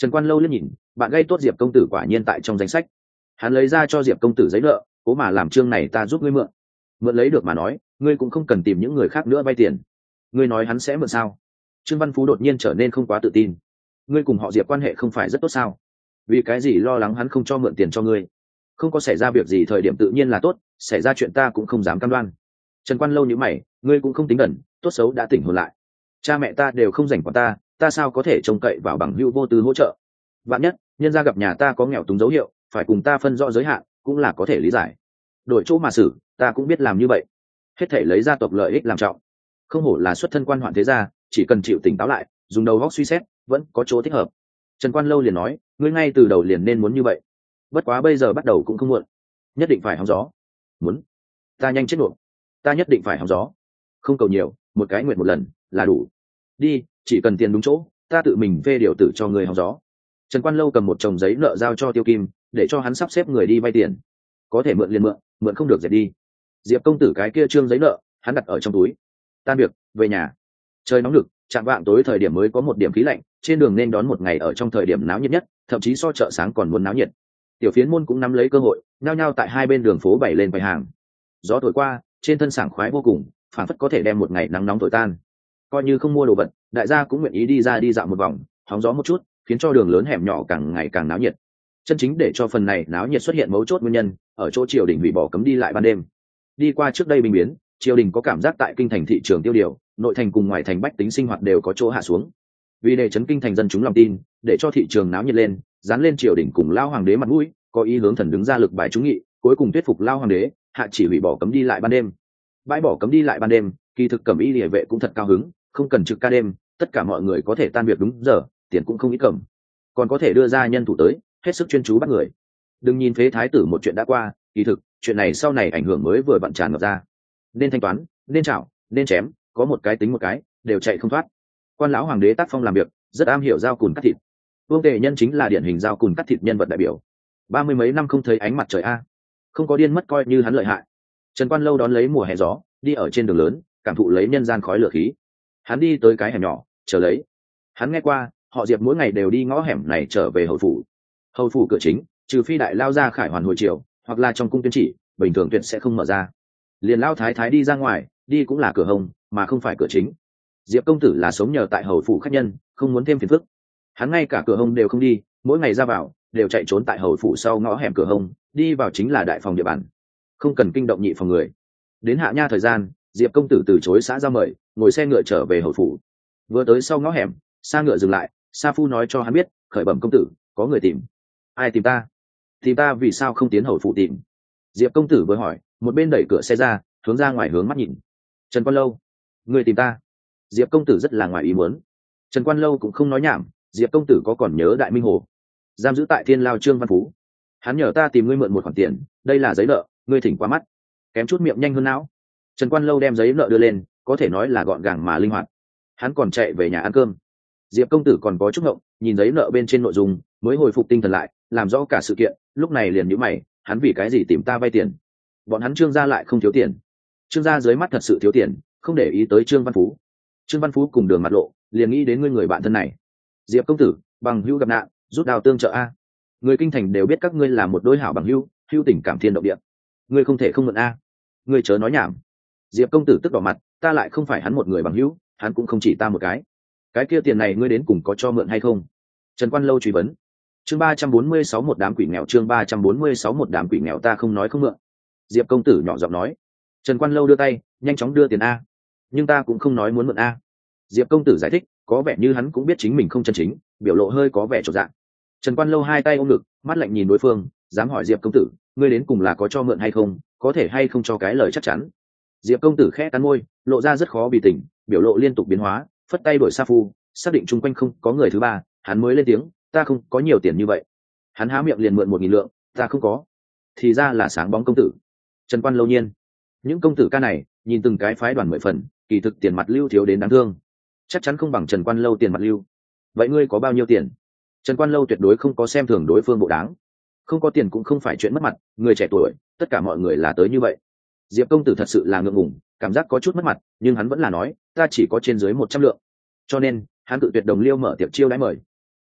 Trần Quan Lâu liếc nhìn, bạn gây tốt Diệp công tử quả nhiên tại trong danh sách. Hắn lấy ra cho Diệp công tử giấy nợ, cố mà làm chương này ta giúp ngươi mượn. Mượn lấy được mà nói, ngươi cũng không cần tìm những người khác nữa vay tiền. Ngươi nói hắn sẽ mượn sao? Trương Văn Phú đột nhiên trở nên không quá tự tin. Ngươi cùng họ Diệp quan hệ không phải rất tốt sao? Vì cái gì lo lắng hắn không cho mượn tiền cho ngươi? Không có xảy ra việc gì thời điểm tự nhiên là tốt, xảy ra chuyện ta cũng không dám cam đoan. Trần Quan Lâu nhíu mày, ngươi cũng không tính đần, tốt xấu đã tỉnh hồn lại. Cha mẹ ta đều không rảnh quản ta sao có thể trông cậy vào bằng hữu vô tư hỗ trợ? Vạn nhất nhân gia gặp nhà ta có nghèo túng dấu hiệu, phải cùng ta phân rõ giới hạn, cũng là có thể lý giải. Đổi chỗ mà xử, ta cũng biết làm như vậy. Hết thể lấy gia tộc lợi ích làm trọng. Không hổ là xuất thân quan hoạn thế gia, chỉ cần chịu tỉnh táo lại, dùng đầu óc suy xét, vẫn có chỗ thích hợp. Trần Quan Lâu liền nói, ngươi ngay từ đầu liền nên muốn như vậy. Bất quá bây giờ bắt đầu cũng không muộn, nhất định phải hóng gió. Muốn? Ta nhanh chết nộp. Ta nhất định phải hóng gió. Không cầu nhiều, một cái nguyện một lần là đủ. Đi, chỉ cần tiền đúng chỗ, ta tự mình phê điều tử cho người hóng gió. Trần Quan Lâu cầm một chồng giấy nợ giao cho Tiêu Kim, để cho hắn sắp xếp người đi vay tiền. Có thể mượn liền mượn, mượn không được dẹp đi. Diệp công tử cái kia trương giấy nợ, hắn đặt ở trong túi. Tan việc, về nhà. Trời nóng lực, chạm vạng tối thời điểm mới có một điểm khí lạnh, trên đường nên đón một ngày ở trong thời điểm náo nhiệt nhất, thậm chí so chợ sáng còn muốn náo nhiệt. Tiểu phiến môn cũng nắm lấy cơ hội, nhao nhao tại hai bên đường phố bày lên quầy hàng. Gió thổi qua, trên thân sảng khoái vô cùng, phảng phất có thể đem một ngày nắng nóng thổi tan. Coi như không mua đồ vật, đại gia cũng nguyện ý đi ra đi dạo một vòng, hóng gió một chút, khiến cho đường lớn hẻm nhỏ càng ngày càng náo nhiệt. Chân chính để cho phần này náo nhiệt xuất hiện mấu chốt nguyên nhân, ở chỗ triều đình hủy bỏ cấm đi lại ban đêm. Đi qua trước đây bình biến, triều đình có cảm giác tại kinh thành thị trường tiêu điều, nội thành cùng ngoài thành bách tính sinh hoạt đều có chỗ hạ xuống. Vì để chấn kinh thành dân chúng lòng tin, để cho thị trường náo nhiệt lên, dán lên triều đình cùng lao hoàng đế mặt mũi, có ý hướng thần đứng ra lực bài trúng nghị, cuối cùng thuyết phục lao hoàng đế hạ chỉ hủy bỏ cấm đi lại ban đêm. Bãi bỏ cấm đi lại ban đêm, kỳ thực cẩm y liề vệ cũng thật cao hứng, không cần trực ca đêm, tất cả mọi người có thể tan việc đúng giờ, tiền cũng không ít cầm, còn có thể đưa ra nhân thủ tới, hết sức chuyên chú bắt người. Đừng nhìn phế thái tử một chuyện đã qua, kỳ thực chuyện này sau này ảnh hưởng mới vừa vặn tràn ngập ra. Nên thanh toán, nên chảo, nên chém, có một cái tính một cái, đều chạy không thoát. Quan lão hoàng đế tác phong làm việc rất am hiểu dao cùn cắt thịt. Vương Tề Nhân chính là điển hình dao cùn cắt thịt nhân vật đại biểu. 30 mấy năm không thấy ánh mặt trời a, không có điên mất coi như hắn lợi hại. Trần Quan Lâu đón lấy mùa hè gió, đi ở trên đường lớn, cảm thụ lấy nhân gian khói lửa khí. Hắn đi tới cái hẻm nhỏ, chờ lấy. Hắn nghe qua, họ Diệp mỗi ngày đều đi ngõ hẻm này trở về hầu phủ. Hầu phủ cửa chính, trừ phi đại lao ra khải hoàn hồi chiều, hoặc là trong cung tuyên chỉ, bình thường tuyệt sẽ không mở ra. Liền lao thái thái đi ra ngoài, đi cũng là cửa hông, mà không phải cửa chính. Diệp công tử là sống nhờ tại hầu phủ khách nhân, không muốn thêm phiền phức. Hắn ngay cả cửa hông đều không đi, mỗi ngày ra vào đều chạy trốn tại hầu phủ sau ngõ hẻm cửa hông, đi vào chính là đại phòng địa bàn, không cần kinh động nhị phòng người. Đến hạ nha thời gian, Diệp công tử từ chối xã giao mời, ngồi xe ngựa trở về hầu phủ. Vừa tới sau ngõ hẻm, xa ngựa dừng lại, sa phu nói cho hắn biết, khởi bẩm công tử, có người tìm. Ai tìm ta? Tìm ta vì sao không tiến hầu phủ tìm? Diệp công tử vừa hỏi, một bên đẩy cửa xe ra, hướng ra ngoài hướng mắt nhìn. Trần Quan Lâu, người tìm ta? Diệp công tử rất là ngoài ý muốn. Trần Quan Lâu cũng không nói nhảm, Diệp công tử có còn nhớ Đại Minh Hồ giam giữ tại Thiên Lao Trương Văn Phú? Hắn nhờ ta tìm ngươi mượn một khoản tiền, đây là giấy nợ, ngươi thỉnh qua mắt. Kém chút miệng nhanh hơn não. Trần Quan Lâu đem giấy nợ đưa lên, có thể nói là gọn gàng mà linh hoạt. Hắn còn chạy về nhà ăn cơm. Diệp công tử còn có chút ngộng, nhìn giấy nợ bên trên nội dung, mới hồi phục tinh thần lại, làm rõ cả sự kiện, lúc này liền nhíu mày, hắn vì cái gì tìm ta vay tiền? Bọn hắn Trương gia lại không thiếu tiền. Trương gia dưới mắt thật sự thiếu tiền, không để ý tới Trương Văn Phú. Trương Văn Phú cùng Đường mặt lộ, liền nghĩ đến người bạn thân này. Diệp công tử, bằng hữu gặp nạn, rút đao tương trợ a. Người kinh thành đều biết các ngươi là một đôi hảo bằng hữu, hữu tình cảm thiên động địa. Ngươi không thể không mượn a. Ngươi chớ nói nhảm. Diệp công tử tức đỏ mặt, ta lại không phải hắn một người bằng hữu, hắn cũng không chỉ ta một cái kia tiền này ngươi đến cùng có cho mượn hay không? Trần Quan Lâu truy vấn. Chương 346 một đám quỷ nghèo, chương 346 một đám quỷ nghèo, ta không nói không mượn. Diệp công tử nhỏ giọng nói. Trần Quan Lâu đưa tay, nhanh chóng đưa tiền a. Nhưng ta cũng không nói muốn mượn a. Diệp công tử giải thích, có vẻ như hắn cũng biết chính mình không chân chính, biểu lộ hơi có vẻ trột dạ. Trần Quan Lâu hai tay ôm ngực, mắt lạnh nhìn đối phương, dám hỏi Diệp công tử, ngươi đến cùng là có cho mượn hay không, có thể hay không cho cái lời chắc chắn. Diệp công tử khẽ cắn môi, lộ ra rất khó bì tỉnh, biểu lộ liên tục biến hóa, phất tay đổi sa phu, xác định chung quanh không có người thứ ba, hắn mới lên tiếng, ta không có nhiều tiền như vậy. Hắn há miệng liền mượn 1.000 lượng, ta không có. Thì ra là sáng bóng công tử. Trần Quan Lâu nhiên, những công tử ca này nhìn từng cái phái đoàn 10 phần, kỳ thực tiền mặt lưu thiếu đến đáng thương, chắc chắn không bằng Trần Quan Lâu tiền mặt lưu. Vậy ngươi có bao nhiêu tiền? Trần Quan Lâu tuyệt đối không có xem thường đối phương bộ đáng. Không có tiền cũng không phải chuyện mất mặt, người trẻ tuổi, tất cả mọi người là tới như vậy. Diệp công tử thật sự là ngượng ngùng, cảm giác có chút mất mặt, nhưng hắn vẫn là nói, ta chỉ có trên dưới 100 lượng. Cho nên, hắn tự tuyệt đồng liêu mở tiệc chiêu đãi mời.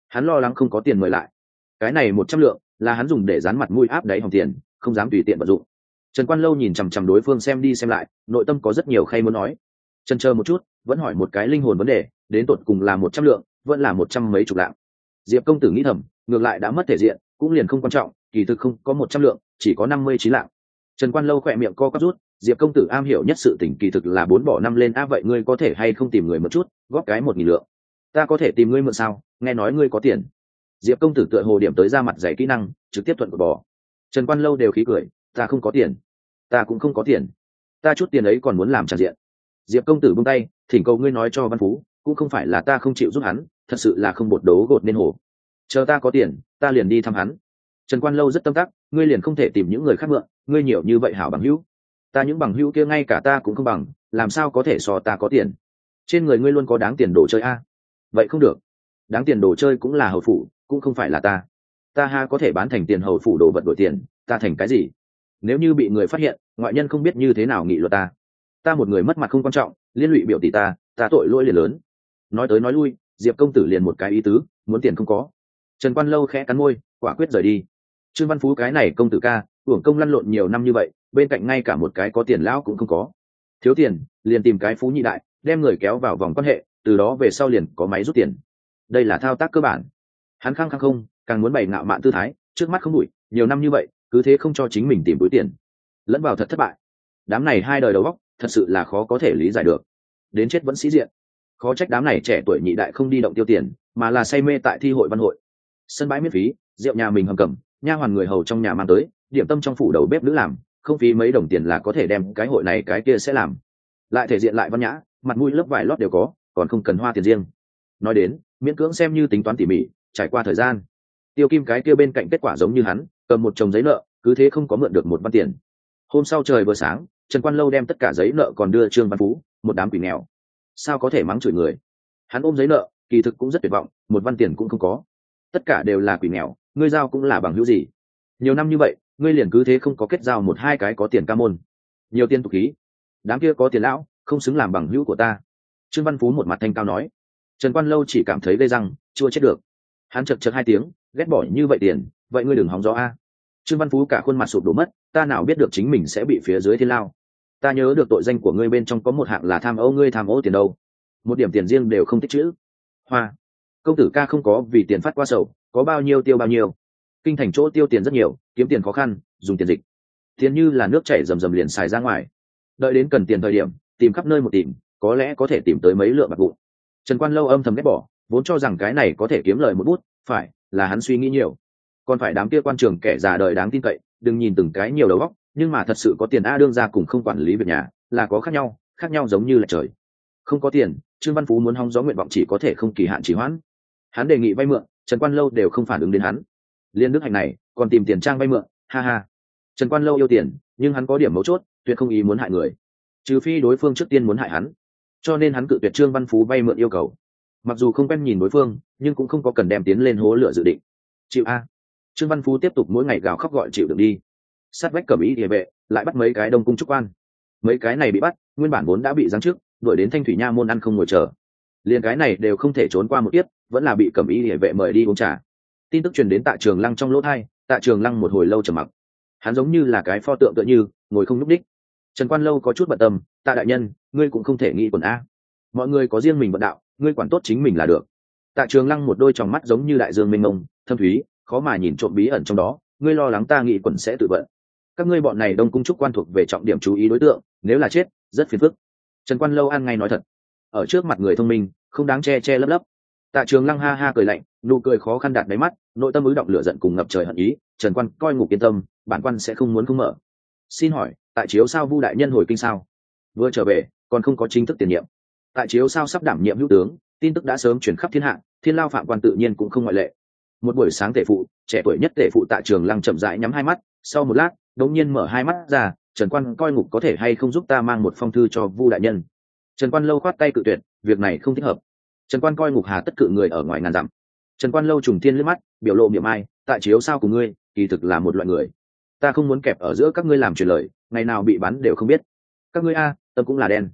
Hắn lo lắng không có tiền mời lại. Cái này 100 lượng là hắn dùng để dán mặt mũi áp đáy hòm tiền, không dám tùy tiện vận dụng. Trần Quan Lâu nhìn chằm chằm đối phương xem đi xem lại, nội tâm có rất nhiều khay muốn nói. Chần chờ một chút, vẫn hỏi một cái linh hồn vấn đề, đến tột cùng là 100 lượng, vẫn là 100 mấy chục lạng. Diệp công tử nghĩ thầm, ngược lại đã mất thể diện, cũng liền không quan trọng, kỳ thực không có 100 lượng, chỉ có 59 lạng. Trần Quan Lâu khỏe miệng co quắp rút, Diệp công tử am hiểu nhất sự tình kỳ thực là 4 bỏ 5 lên. Vậy ngươi có thể hay không tìm người một chút, góp cái 1.000 lượng. Ta có thể tìm ngươi mượn sao? Nghe nói ngươi có tiền. Diệp công tử tựa hồ điểm tới ra mặt dạy kỹ năng, trực tiếp thuận của bò. Trần Quan Lâu đều khí cười, ta không có tiền. Ta cũng không có tiền. Ta chút tiền ấy còn muốn làm tràn diện. Diệp công tử buông tay, thỉnh cầu ngươi nói cho Văn Phú, cũng không phải là ta không chịu giúp hắn, thật sự là không bột đấu gột nên hổ. Chờ ta có tiền, ta liền đi thăm hắn. Trần Quan Lâu rất tâm đắc, ngươi liền không thể tìm những người khác mượn, ngươi nhiều như vậy hảo bằng hữu. Ta những bằng hữu kia ngay cả ta cũng không bằng, làm sao có thể so ta có tiền. Trên người ngươi luôn có đáng tiền đồ chơi a. Vậy không được. Đáng tiền đồ chơi cũng là hầu phủ, cũng không phải là ta. Ta ha có thể bán thành tiền hầu phủ đồ vật đổi tiền, ta thành cái gì? Nếu như bị người phát hiện, ngoại nhân không biết như thế nào nghị luật ta. Ta một người mất mặt không quan trọng, liên lụy biểu tỷ ta tội lỗi liền lớn. Nói tới nói lui, Diệp công tử liền một cái ý tứ, muốn tiền không có. Trần Quan Lâu khẽ cắn môi, quả quyết rời đi. Trương Văn Phú cái này công tử ca, uổng công lăn lộn nhiều năm như vậy, bên cạnh ngay cả một cái có tiền lão cũng không có. Thiếu tiền, liền tìm cái phú nhị đại, đem người kéo vào vòng quan hệ, từ đó về sau liền có máy rút tiền. Đây là thao tác cơ bản. Hắn khăng khăng không, càng muốn bày ngạo mạn tư thái, trước mắt không đuổi, nhiều năm như vậy, cứ thế không cho chính mình tìm túi tiền. Lẫn vào thật thất bại. Đám này hai đời đầu óc, thật sự là khó có thể lý giải được. Đến chết vẫn sĩ diện. Khó trách đám này trẻ tuổi nhị đại không đi động tiêu tiền, mà là say mê tại thi hội văn hội. Sân bãi miễn phí, rượu nhà mình hầm cầm, nha hoàn người hầu trong nhà mang tới, điểm tâm trong phủ đầu bếp nữ làm, không phí mấy đồng tiền là có thể đem cái hội này cái kia sẽ làm. Lại thể diện lại văn nhã, mặt mũi lớp vải lót đều có, còn không cần hoa tiền riêng. Nói đến, miễn cưỡng xem như tính toán tỉ mỉ, trải qua thời gian. Tiêu Kim cái kia bên cạnh kết quả giống như hắn, cầm một chồng giấy nợ, cứ thế không có mượn được một văn tiền. Hôm sau trời vừa sáng, Trần Quan Lâu đem tất cả giấy nợ còn đưa Trương Văn Phú, một đám quỷ nghèo. Sao có thể mắng chửi người? Hắn ôm giấy nợ, kỳ thực cũng rất tuyệt vọng, một văn tiền cũng không có. Tất cả đều là quỷ nghèo, ngươi giao cũng là bằng hữu gì? Nhiều năm như vậy, ngươi liền cứ thế không có kết giao một hai cái có tiền ca môn. Nhiều tiền tục khí. Đám kia có tiền lão, không xứng làm bằng hữu của ta. Trương Văn Phú một mặt thanh cao nói. Trần Quan Lâu chỉ cảm thấy gây răng, chưa chết được. Hắn chật chật hai tiếng, ghét bỏ như vậy tiền, vậy ngươi đừng hóng gió a. Trương Văn Phú cả khuôn mặt sụp đổ mất, ta nào biết được chính mình sẽ bị phía dưới thiên lao. Ta nhớ được tội danh của ngươi bên trong có một hạng là tham ô, ngươi tham ô tiền đâu? Một điểm tiền riêng đều không tích chữ. Hoa, công tử ca không có vì tiền phát qua sầu, có bao nhiêu tiêu bao nhiêu. Kinh thành chỗ tiêu tiền rất nhiều, kiếm tiền khó khăn, dùng tiền dịch. Tiền như là nước chảy rầm rầm liền xài ra ngoài. Đợi đến cần tiền thời điểm, tìm khắp nơi một tìm, có lẽ có thể tìm tới mấy lượng bạc vụn. Trần Quan Lâu âm thầm ghét bỏ, vốn cho rằng cái này có thể kiếm lời một bút, phải là hắn suy nghĩ nhiều. Còn phải đám kia quan trường kẻ già đời đáng tin cậy, đừng nhìn từng cái nhiều đầu óc, nhưng mà thật sự có tiền a đương ra cùng không quản lý việc nhà là có khác nhau giống như là trời. Không có tiền, Trương Văn Phú muốn hóng gió nguyện vọng chỉ có thể không kỳ hạn trì hoãn. Hắn đề nghị vay mượn, Trần Quan Lâu đều không phản ứng đến hắn. Liên đức hạnh này còn tìm tiền trang vay mượn, ha ha. Trần Quan Lâu yêu tiền, nhưng hắn có điểm mấu chốt, tuyệt không ý muốn hại người, trừ phi đối phương trước tiên muốn hại hắn. Cho nên hắn cự tuyệt Trương Văn Phú vay mượn yêu cầu. Mặc dù không quen nhìn đối phương, nhưng cũng không có cần đem tiến lên hố lửa dự định. Chịu a. Trương Văn Phú tiếp tục mỗi ngày gào khóc gọi chịu đựng đi. Sát vách Cẩm Ý địa vệ lại bắt mấy cái đông cung trúc quan. Mấy cái này bị bắt, nguyên bản vốn đã bị giáng trước, đuổi đến Thanh Thủy Nha môn ăn không ngồi chờ. Liền cái này đều không thể trốn qua một tiết, vẫn là bị Cẩm Ý địa vệ mời đi uống trà. Tin tức truyền đến Tạ Trường Lăng trong lỗ tai, Tạ Trường Lăng một hồi lâu trầm mặc. Hắn giống như là cái pho tượng tựa như, ngồi không nhúc đích. Trần Quan Lâu có chút bận tâm, Tạ đại nhân, ngươi cũng không thể nghĩ quần a. Mọi người có riêng mình vận đạo, ngươi quản tốt chính mình là được. Tạ Trường Lăng một đôi tròng mắt giống như đại dương mênh mông, thâm thúy, khó mà nhìn trộm bí ẩn trong đó. Ngươi lo lắng ta nghĩ quần sẽ tự vận. Các ngươi bọn này đông cung trúc quan thuộc về trọng điểm chú ý đối tượng, nếu là chết, rất phiền phức. Trần Quan Lâu ăn ngay nói thật, ở trước mặt người thông minh, không đáng che che lấp lấp. Tạ Trường Lăng ha ha cười lạnh, nụ cười khó khăn đạt đáy mắt, nội tâm ứ động lửa giận cùng ngập trời hận ý. Trần Quan coi ngục yên tâm, bản quan sẽ không muốn không mở. Xin hỏi, tại chiếu sao Vu đại nhân hồi kinh sao? Vừa trở về, còn không có chính thức tiền nhiệm. Tại chiếu sao sắp đảm nhiệm hữu tướng, tin tức đã sớm truyền khắp thiên hạ, thiên lao phạm quan tự nhiên cũng không ngoại lệ. Một buổi sáng tể phụ, trẻ tuổi nhất tể phụ Tạ Trường Lăng chậm rãi nhắm hai mắt, sau một lát, đột nhiên mở hai mắt ra. Trần Quan coi ngục có thể hay không giúp ta mang một phong thư cho Vu đại nhân? Trần Quan Lâu khoát tay cự tuyệt, việc này không thích hợp. Trần Quan coi ngục hà tất cự người ở ngoài ngàn dặm. Trần Quan Lâu trùng thiên liếc mắt, biểu lộ miệng ai, tại chiếu sao của ngươi, kỳ thực là một loại người. Ta không muốn kẹp ở giữa các ngươi làm truyền lời, ngày nào bị bắn đều không biết. Các ngươi a, tâm cũng là đen.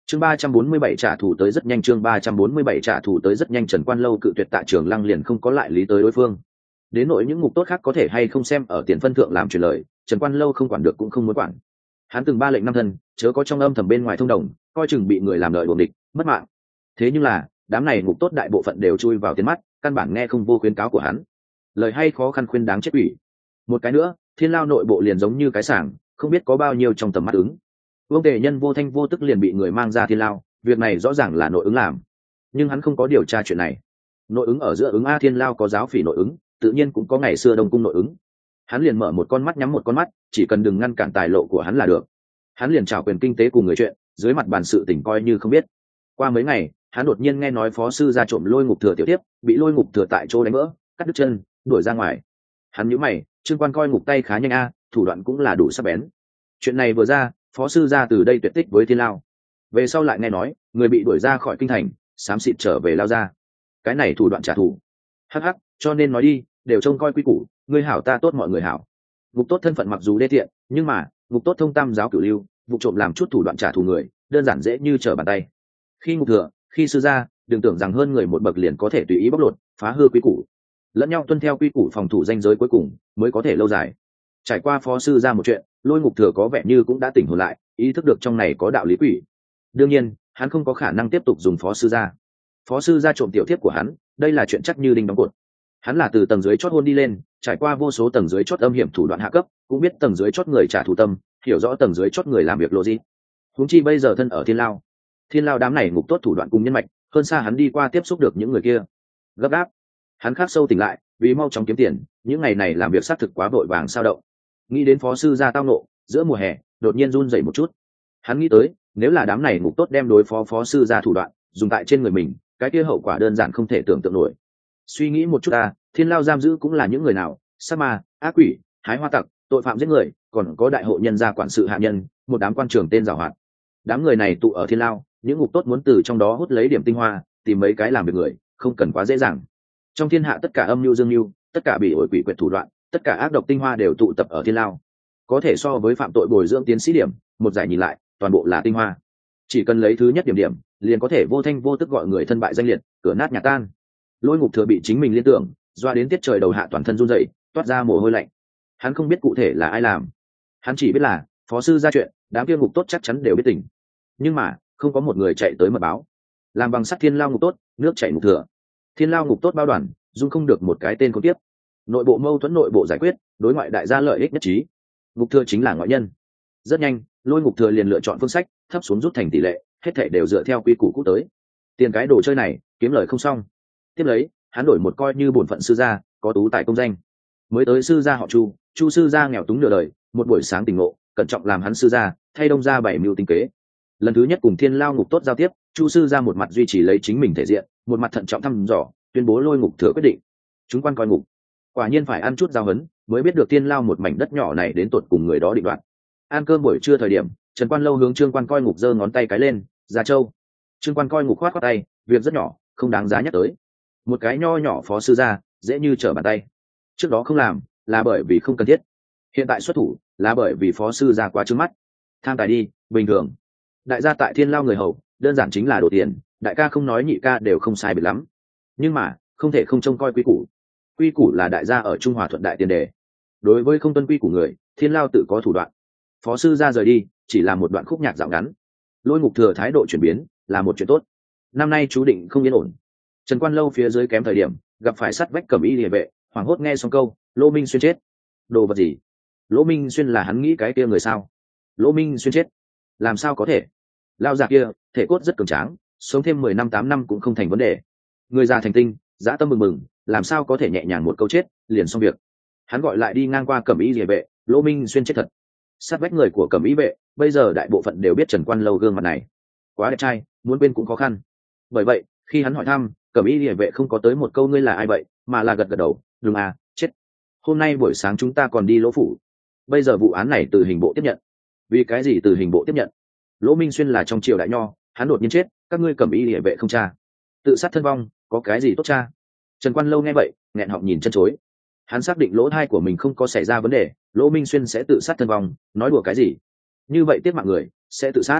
chương 347 trả thù tới rất nhanh, chương 347 trả thù tới rất nhanh. Trần Quan Lâu cự tuyệt Tạ Trường Lăng liền không có lại lý tới đối phương. Đến nỗi những ngục tốt khác có thể hay không xem ở tiền phân thượng làm truyền lời, Trần Quan Lâu không quản được cũng không muốn quản. Hắn từng ba lệnh năm thân, chớ có trong âm thầm bên ngoài thông đồng, coi chừng bị người làm lợi đuổi địch, mất mạng. Thế nhưng là, đám này ngục tốt đại bộ phận đều chui vào tiền mắt, căn bản nghe không vô khuyến cáo của hắn. Lời hay khó khăn khuyên đáng chết ủy. Một cái nữa, Thiên Lao nội bộ liền giống như cái sảng, không biết có bao nhiêu trong tầm mắt ứng. Vương Tề Nhân vô thanh vô tức liền bị người mang ra Thiên Lao, việc này rõ ràng là nội ứng làm, nhưng hắn không có điều tra chuyện này. Nội ứng ở giữa ứng A Thiên Lao có giáo phỉ nội ứng, tự nhiên cũng có ngày xưa Đông cung nội ứng. Hắn liền mở một con mắt nhắm một con mắt, chỉ cần đừng ngăn cản tài lộ của hắn là được. Hắn liền trào quyền kinh tế cùng người chuyện, dưới mặt bàn sự tình coi như không biết. Qua mấy ngày, hắn đột nhiên nghe nói phó sư ra trộm Lôi Ngục Thừa tiểu tiếp, bị Lôi Ngục Thừa tại chỗ đánh vỡ, cắt đứt chân, đuổi ra ngoài. Hắn nhíu mày, Trương Quan coi ngục tay khá nhanh a, thủ đoạn cũng là đủ sắc bén. Chuyện này vừa ra, phó sư ra từ đây tuyệt tích với Thiên Lao. Về sau lại nghe nói, người bị đuổi ra khỏi kinh thành, xám xịt trở về Lao ra. Cái này thủ đoạn trả thù. Hắc hắc, cho nên nói đi, đều trông coi quy củ, người hảo ta tốt mọi người hảo. Ngục tốt thân phận mặc dù đê tiện, nhưng mà, ngục tốt thông tam giáo cửu lưu, vụ trộm làm chút thủ đoạn trả thù người, đơn giản dễ như trở bàn tay. Khi ngục thừa, khi sư gia, đừng tưởng rằng hơn người một bậc liền có thể tùy ý bóc lột, phá hư quy củ. Lẫn nhau tuân theo quy củ phòng thủ ranh giới cuối cùng mới có thể lâu dài. Trải qua phó sư ra một chuyện, Lôi Ngục Thừa có vẻ như cũng đã tỉnh hồn lại, ý thức được trong này có đạo lý quỷ. Đương nhiên, hắn không có khả năng tiếp tục dùng phó sư ra. Phó sư ra trộm tiểu thiếp của hắn, đây là chuyện chắc như đinh đóng cột. Hắn là từ tầng dưới chót hôn đi lên, trải qua vô số tầng dưới chót âm hiểm thủ đoạn hạ cấp, cũng biết tầng dưới chót người trả thù tâm, hiểu rõ tầng dưới chót người làm việc logic. Huống chi bây giờ thân ở Thiên Lao. Thiên Lao đám này ngục tốt thủ đoạn cùng nhân mạch, hơn xa hắn đi qua tiếp xúc được những người kia. Gấp gáp, hắn khắc sâu tỉnh lại, vì mau chóng kiếm tiền, những ngày này làm việc xác thực quá vội vàng sao động. Nghĩ đến phó sư gia tao nộ, giữa mùa hè, đột nhiên run rẩy một chút. Hắn nghĩ tới, nếu là đám này ngục tốt đem đối phó phó sư gia thủ đoạn dùng tại trên người mình, cái kia hậu quả đơn giản không thể tưởng tượng nổi. Suy nghĩ một chút ta, Thiên Lao giam giữ cũng là những người nào, sát ma, ác quỷ, hái hoa tặc, tội phạm giết người, còn có đại hộ nhân gia quản sự hạ nhân, một đám quan trưởng tên giàu hoạt. Đám người này tụ ở Thiên Lao, những ngục tốt muốn từ trong đó hút lấy điểm tinh hoa, tìm mấy cái làm việc người, không cần quá dễ dàng. Trong thiên hạ tất cả âm mưu dương mưu, tất cả bị ổi quỷ quyệt thủ đoạn, tất cả ác độc tinh hoa đều tụ tập ở Thiên Lao. Có thể so với phạm tội bồi dưỡng tiến sĩ điểm, một giải nhìn lại, toàn bộ là tinh hoa. Chỉ cần lấy thứ nhất điểm, liền có thể vô thanh vô tức gọi người thân bại danh liệt, cửa nát nhà tan. Lôi Ngục Thừa bị chính mình liên tưởng, doa đến tiết trời đầu hạ toàn thân run rẩy, toát ra mồ hôi lạnh. Hắn không biết cụ thể là ai làm, hắn chỉ biết là phó sư ra chuyện, đám kia ngục tốt chắc chắn đều biết tình. Nhưng mà không có một người chạy tới mật báo. Làm bằng sắt Thiên Lao ngục tốt, nước chảy Ngục Thừa. Thiên Lao ngục tốt bao đoàn, dung không được một cái tên con tiếp. Nội bộ mâu thuẫn nội bộ giải quyết, đối ngoại đại gia lợi ích nhất trí. Ngục Thừa chính là ngoại nhân. Rất nhanh, Lôi Ngục Thừa liền lựa chọn phương sách, thấp xuống rút thành tỷ lệ, hết thảy đều dựa theo quy củ cũ tới. Tiền cái đồ chơi này, kiếm lời không xong. Tiếp lấy, hắn đổi một coi như bổn phận sư gia, có tú tài công danh. Mới tới sư gia họ Chu, Chu sư gia nghèo túng nửa đời, một buổi sáng tỉnh ngộ, cẩn trọng làm hắn sư gia, thay đông gia bảy mưu tính kế. Lần thứ nhất cùng Thiên Lao ngục tốt giao tiếp, Chu sư gia một mặt duy trì lấy chính mình thể diện, một mặt thận trọng thăm dò, tuyên bố Lôi Ngục Thừa quyết định. Chúng quan coi ngục, quả nhiên phải ăn chút giao hấn, mới biết được Thiên Lao một mảnh đất nhỏ này đến tột cùng người đó định đoạt. Ăn cơm buổi trưa thời điểm, Trần Quan Lâu hướng Trương Quan coi ngục giơ ngón tay cái lên, "Gia Châu." Trương Quan coi ngục khoát khoát tay, "Việc rất nhỏ, không đáng giá nhắc tới." Một cái nho nhỏ phó sư gia, dễ như trở bàn tay. Trước đó không làm, là bởi vì không cần thiết. Hiện tại xuất thủ, là bởi vì phó sư gia quá trướng mắt. Tham tài đi, bình thường. Đại gia tại Thiên Lao người hầu, đơn giản chính là đổ tiền, đại ca không nói nhị ca đều không sai biệt lắm. Nhưng mà, không thể không trông coi quy củ. Quy củ là đại gia ở Trung Hòa thuận đại tiền đề. Đối với không tuân quy của người, Thiên Lao tự có thủ đoạn. Phó sư gia rời đi, chỉ là một đoạn khúc nhạc dạo ngắn. Lôi Ngục Thừa thái độ chuyển biến, là một chuyện tốt. Năm nay chú định không yên ổn. Trần Quan Lâu phía dưới kém thời điểm, gặp phải sắt vách Cẩm Y Liề vệ, hoảng hốt nghe xong câu, Lỗ Minh Xuyên chết. Đồ vật gì? Lỗ Minh Xuyên là hắn nghĩ cái kia người sao? Lỗ Minh Xuyên chết, làm sao có thể? Lao già kia, thể cốt rất cường tráng, sống thêm 10 năm 8 năm cũng không thành vấn đề. Người già thành tinh, dã tâm mừng mừng, làm sao có thể nhẹ nhàng một câu chết, liền xong việc. Hắn gọi lại đi ngang qua Cẩm Y Liề vệ, Lỗ Minh Xuyên chết thật. Sát vách người của Cẩm Y vệ, bây giờ đại bộ phận đều biết Trần Quan Lâu gương mặt này. Quá đẹp trai, muốn quên cũng khó khăn. Bởi vậy, khi hắn hỏi thăm, Cẩm Y Liề vệ không có tới một câu ngươi là ai vậy, mà là gật gật đầu, "Đúng à, chết. Hôm nay buổi sáng chúng ta còn đi Lỗ phủ. Bây giờ vụ án này từ hình bộ tiếp nhận." Vì cái gì từ hình bộ tiếp nhận? Lỗ Minh Xuyên là trong triều đại nho, hắn đột nhiên chết, các ngươi Cẩm Y Liề vệ không tra. Tự sát thân vong, có cái gì tốt tra? Trần Quan Lâu nghe vậy, nghẹn họng nhìn chân chối. Hắn xác định lỗ thai của mình không có xảy ra vấn đề, Lỗ Minh Xuyên sẽ tự sát thân vong, nói đùa cái gì? Như vậy tiếc mạng người, sẽ tự sát.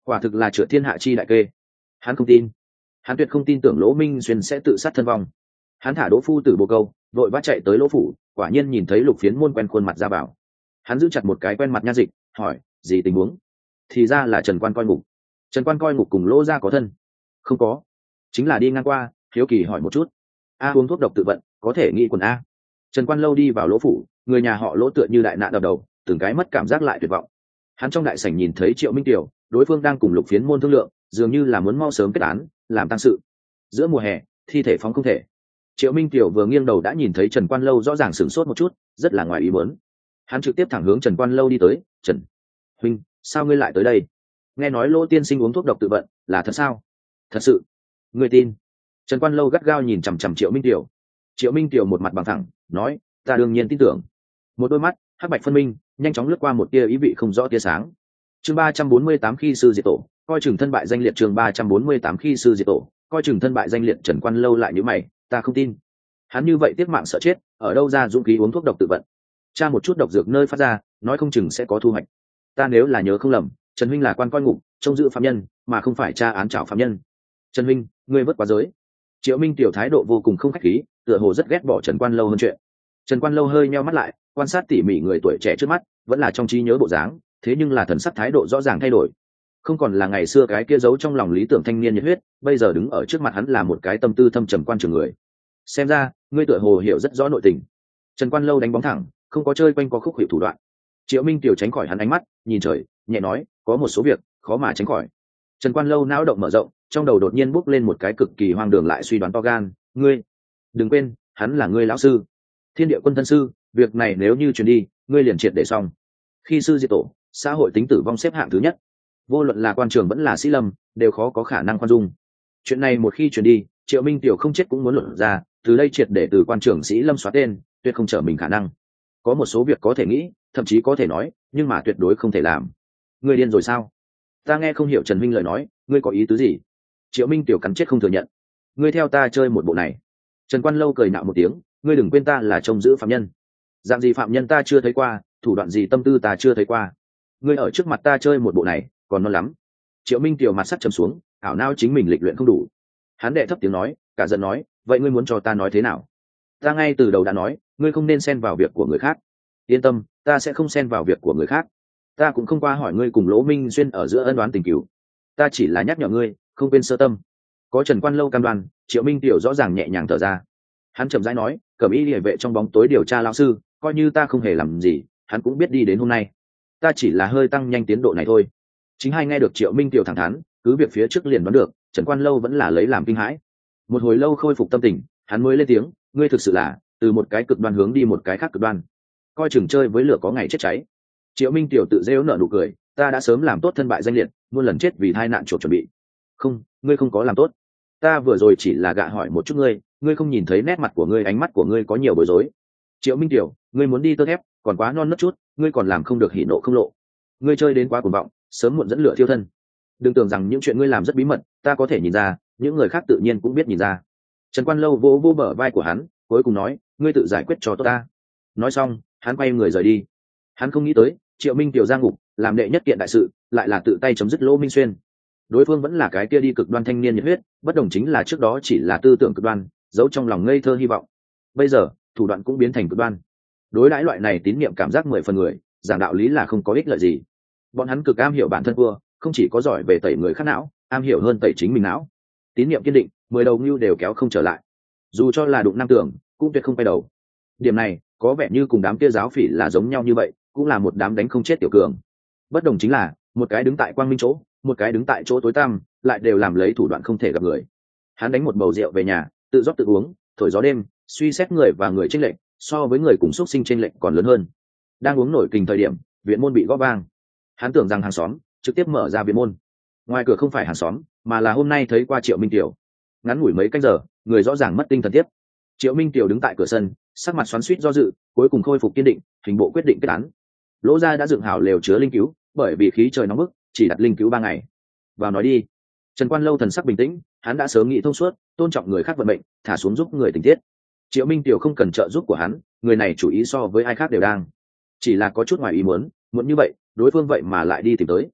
quả thực là chữa thiên hạ chi đại kê. Hắn không tin, hắn tuyệt không tin tưởng Lỗ Minh Xuyên sẽ tự sát thân vong. Hắn thả Đỗ phu tử bồ câu, vội vã chạy tới Lỗ phủ, quả nhiên nhìn thấy Lục Phiến Môn quen khuôn mặt ra bảo. Hắn giữ chặt một cái quen mặt nha dịch, hỏi gì tình huống. Thì ra là Trần Quan coi ngục. Trần Quan coi ngục cùng Lỗ gia có thân? Không có, chính là đi ngang qua, hiếu kỳ hỏi một chút. A uống thuốc độc tự vận, có thể nghĩ quần a. Trần Quan lâu đi vào Lỗ phủ, người nhà họ Lỗ tựa như đại nạn đập đầu, từng cái mất cảm giác lại tuyệt vọng. Hắn trong đại sảnh nhìn thấy Triệu Minh Tiểu, đối phương đang cùng Lục Phiến Môn thương lượng, dường như là muốn mau sớm kết án, làm tang sự. Giữa mùa hè, thi thể phóng không thể. Triệu Minh Tiểu vừa nghiêng đầu đã nhìn thấy Trần Quan lâu rõ ràng sửng sốt một chút, rất là ngoài ý muốn. Hắn trực tiếp thẳng hướng Trần Quan lâu đi tới. Trần huynh, sao ngươi lại tới đây? Nghe nói Lỗ tiên sinh uống thuốc độc tự vận, là thật sao? Thật sự. Ngươi tin? Trần Quan lâu gắt gao nhìn chằm chằm Triệu Minh Tiểu. Triệu Minh Tiểu một mặt bằng thẳng, nói, ta đương nhiên tin tưởng. Một đôi mắt hắc bạch phân minh, nhanh chóng lướt qua một tia ý vị không rõ tia sáng. Chương 348 khi sư diệt tổ, coi chừng thân bại danh liệt. Chương 348 khi sư diệt tổ, coi chừng thân bại danh liệt. Trần Quan lâu lại nhíu mày, ta không tin. Hắn như vậy tiếc mạng sợ chết, ở đâu ra dũng khí uống thuốc độc tự vận? Tra một chút độc dược nơi phát ra, nói không chừng sẽ có thu hoạch. Ta nếu là nhớ không lầm, Trần huynh là quan coi ngục, trông giữ phạm nhân, mà không phải tra án trảo phạm nhân. Trần huynh, ngươi vất quá giới. Triệu Minh Tiểu thái độ vô cùng không khách khí, tựa hồ rất ghét bỏ Trần Quan lâu hơn chuyện. Trần Quan lâu hơi nheo mắt lại, quan sát tỉ mỉ người tuổi trẻ trước mắt, vẫn là trong trí nhớ bộ dáng, thế nhưng là thần sắc thái độ rõ ràng thay đổi. Không còn là ngày xưa cái kia giấu trong lòng lý tưởng thanh niên nhiệt huyết, bây giờ đứng ở trước mặt hắn là một cái tâm tư thâm trầm quan trường người. Xem ra, ngươi tựa hồ hiểu rất rõ nội tình. Trần Quan lâu đánh bóng thẳng, không có chơi quanh co khúc hiệu thủ đoạn. Triệu Minh Tiểu tránh khỏi hắn ánh mắt, nhìn trời, nhẹ nói, có một số việc khó mà tránh khỏi. Trần Quan lâu não động mở rộng, trong đầu đột nhiên bốc lên một cái cực kỳ hoang đường lại suy đoán to gan. Ngươi, đừng quên, hắn là ngươi lão sư, Thiên Địa Quân thân sư, việc này nếu như truyền đi, ngươi liền triệt để xong. Khi sư diệt tổ, xã hội tính tử vong xếp hạng thứ nhất, vô luận là quan trường vẫn là sĩ lâm, đều khó có khả năng khoan dung. Chuyện này một khi truyền đi, Triệu Minh Tiểu không chết cũng muốn luận ra, từ đây triệt để từ quan trường sĩ lâm xóa tên, tuyệt không trở mình khả năng. Có một số việc có thể nghĩ, thậm chí có thể nói, nhưng mà tuyệt đối không thể làm. Ngươi điên rồi sao? Ta nghe không hiểu Trần huynh lời nói, ngươi có ý tứ gì? Triệu Minh Tiểu cắn chết không thừa nhận. Ngươi theo ta chơi một bộ này. Trần Quan lâu cười nạo một tiếng, ngươi đừng quên ta là trông giữ phạm nhân. Dạng gì phạm nhân ta chưa thấy qua, thủ đoạn gì tâm tư ta chưa thấy qua. Ngươi ở trước mặt ta chơi một bộ này, còn non lắm. Triệu Minh Tiểu mặt sắc trầm xuống, ảo não chính mình lịch luyện không đủ. Hắn đệ thấp tiếng nói, cả giận nói, vậy ngươi muốn cho ta nói thế nào? Ta ngay từ đầu đã nói, ngươi không nên xen vào việc của người khác. Yên tâm, ta sẽ không xen vào việc của người khác. Ta cũng không qua hỏi ngươi cùng Lỗ Minh Xuyên ở giữa ân oán tình cửu. Ta chỉ là nhắc nhở ngươi, không quên sơ tâm. Có Trần Quan lâu cam đoan, Triệu Minh Tiểu rõ ràng nhẹ nhàng thở ra. Hắn chậm rãi nói, Cẩm Y Liễu vệ trong bóng tối điều tra lão sư, coi như ta không hề làm gì, hắn cũng biết đi đến hôm nay. Ta chỉ là hơi tăng nhanh tiến độ này thôi. Chính hai nghe được Triệu Minh Tiểu thẳng thắn, cứ việc phía trước liền đoán được, Trần Quan lâu vẫn là lấy làm kinh hãi. Một hồi lâu khôi phục tâm tình, hắn mới lên tiếng, ngươi thực sự là từ một cái cực đoan hướng đi một cái khác cực đoan, coi chừng chơi với lửa có ngày chết cháy. Triệu Minh Tiểu tự rêu nở nụ cười, ta đã sớm làm tốt thân bại danh liệt, muôn lần chết vì tai nạn chuột chuẩn bị. Không, ngươi không có làm tốt. Ta vừa rồi chỉ là gạ hỏi một chút ngươi không nhìn thấy nét mặt của ngươi, ánh mắt của ngươi có nhiều bối rối. Triệu Minh Tiểu, ngươi muốn đi tơ thép, còn quá non nớt chút, ngươi còn làm không được hỉ nộ không lộ. Ngươi chơi đến quá cuồng vọng, sớm muộn dẫn lửa thiêu thân. Đừng tưởng rằng những chuyện ngươi làm rất bí mật, ta có thể nhìn ra, những người khác tự nhiên cũng biết nhìn ra. Trần Quan lâu vỗ vỗ bờ vai của hắn, cuối cùng nói, ngươi tự giải quyết cho tốt ta. Nói xong, hắn quay người rời đi. Hắn không nghĩ tới, Triệu Minh Tiểu ra ngục, làm đệ nhất kiện đại sự, lại là tự tay chấm dứt Lỗ Minh Xuyên. Đối phương vẫn là cái kia đi cực đoan thanh niên nhiệt huyết, bất đồng chính là trước đó chỉ là tư tưởng cực đoan, giấu trong lòng ngây thơ hy vọng. Bây giờ, thủ đoạn cũng biến thành cực đoan. Đối đãi loại này tín niệm cảm giác 10 phần người, giảng đạo lý là không có ích lợi gì. Bọn hắn cực am hiểu bản thân vua, không chỉ có giỏi về tẩy người khác não, am hiểu hơn tẩy chính mình não. Tín niệm kiên định, 10 đầu ngưu đều kéo không trở lại. Dù cho là đụng nam tưởng, cũng tuyệt không quay đầu. Điểm này, có vẻ như cùng đám kia giáo phỉ là giống nhau như vậy, cũng là một đám đánh không chết tiểu cường. Bất đồng chính là, một cái đứng tại quang minh chỗ, một cái đứng tại chỗ tối tăm, lại đều làm lấy thủ đoạn không thể gặp người. Hắn đánh một bầu rượu về nhà, tự rót tự uống, thổi gió đêm, suy xét người và người chênh lệch, so với người cùng xuất sinh chênh lệch còn lớn hơn. Đang uống nổi kình thời điểm, viện môn bị gõ vang. Hắn tưởng rằng hàng xóm, trực tiếp mở ra viện môn. Ngoài cửa không phải hàng xóm, mà là hôm nay thấy qua Triệu Minh Tiểu. Ngắn ngủi mấy canh giờ, người rõ ràng mất tinh thần tiếp. Triệu Minh Tiểu đứng tại cửa sân, sắc mặt xoắn xuýt do dự, cuối cùng khôi phục kiên định, hình bộ quyết định kết án. Lỗ gia đã dựng hảo lều chứa linh cứu, bởi vì khí trời nóng bức, chỉ đặt linh cứu 3 ngày. Vào nói đi. Trần Quan lâu thần sắc bình tĩnh, hắn đã sớm nghĩ thông suốt, tôn trọng người khác vận mệnh, thả xuống giúp người tình tiết. Triệu Minh Tiểu không cần trợ giúp của hắn, người này chủ ý so với ai khác đều đang. Chỉ là có chút ngoài ý muốn như vậy, đối phương vậy mà lại đi tìm tới.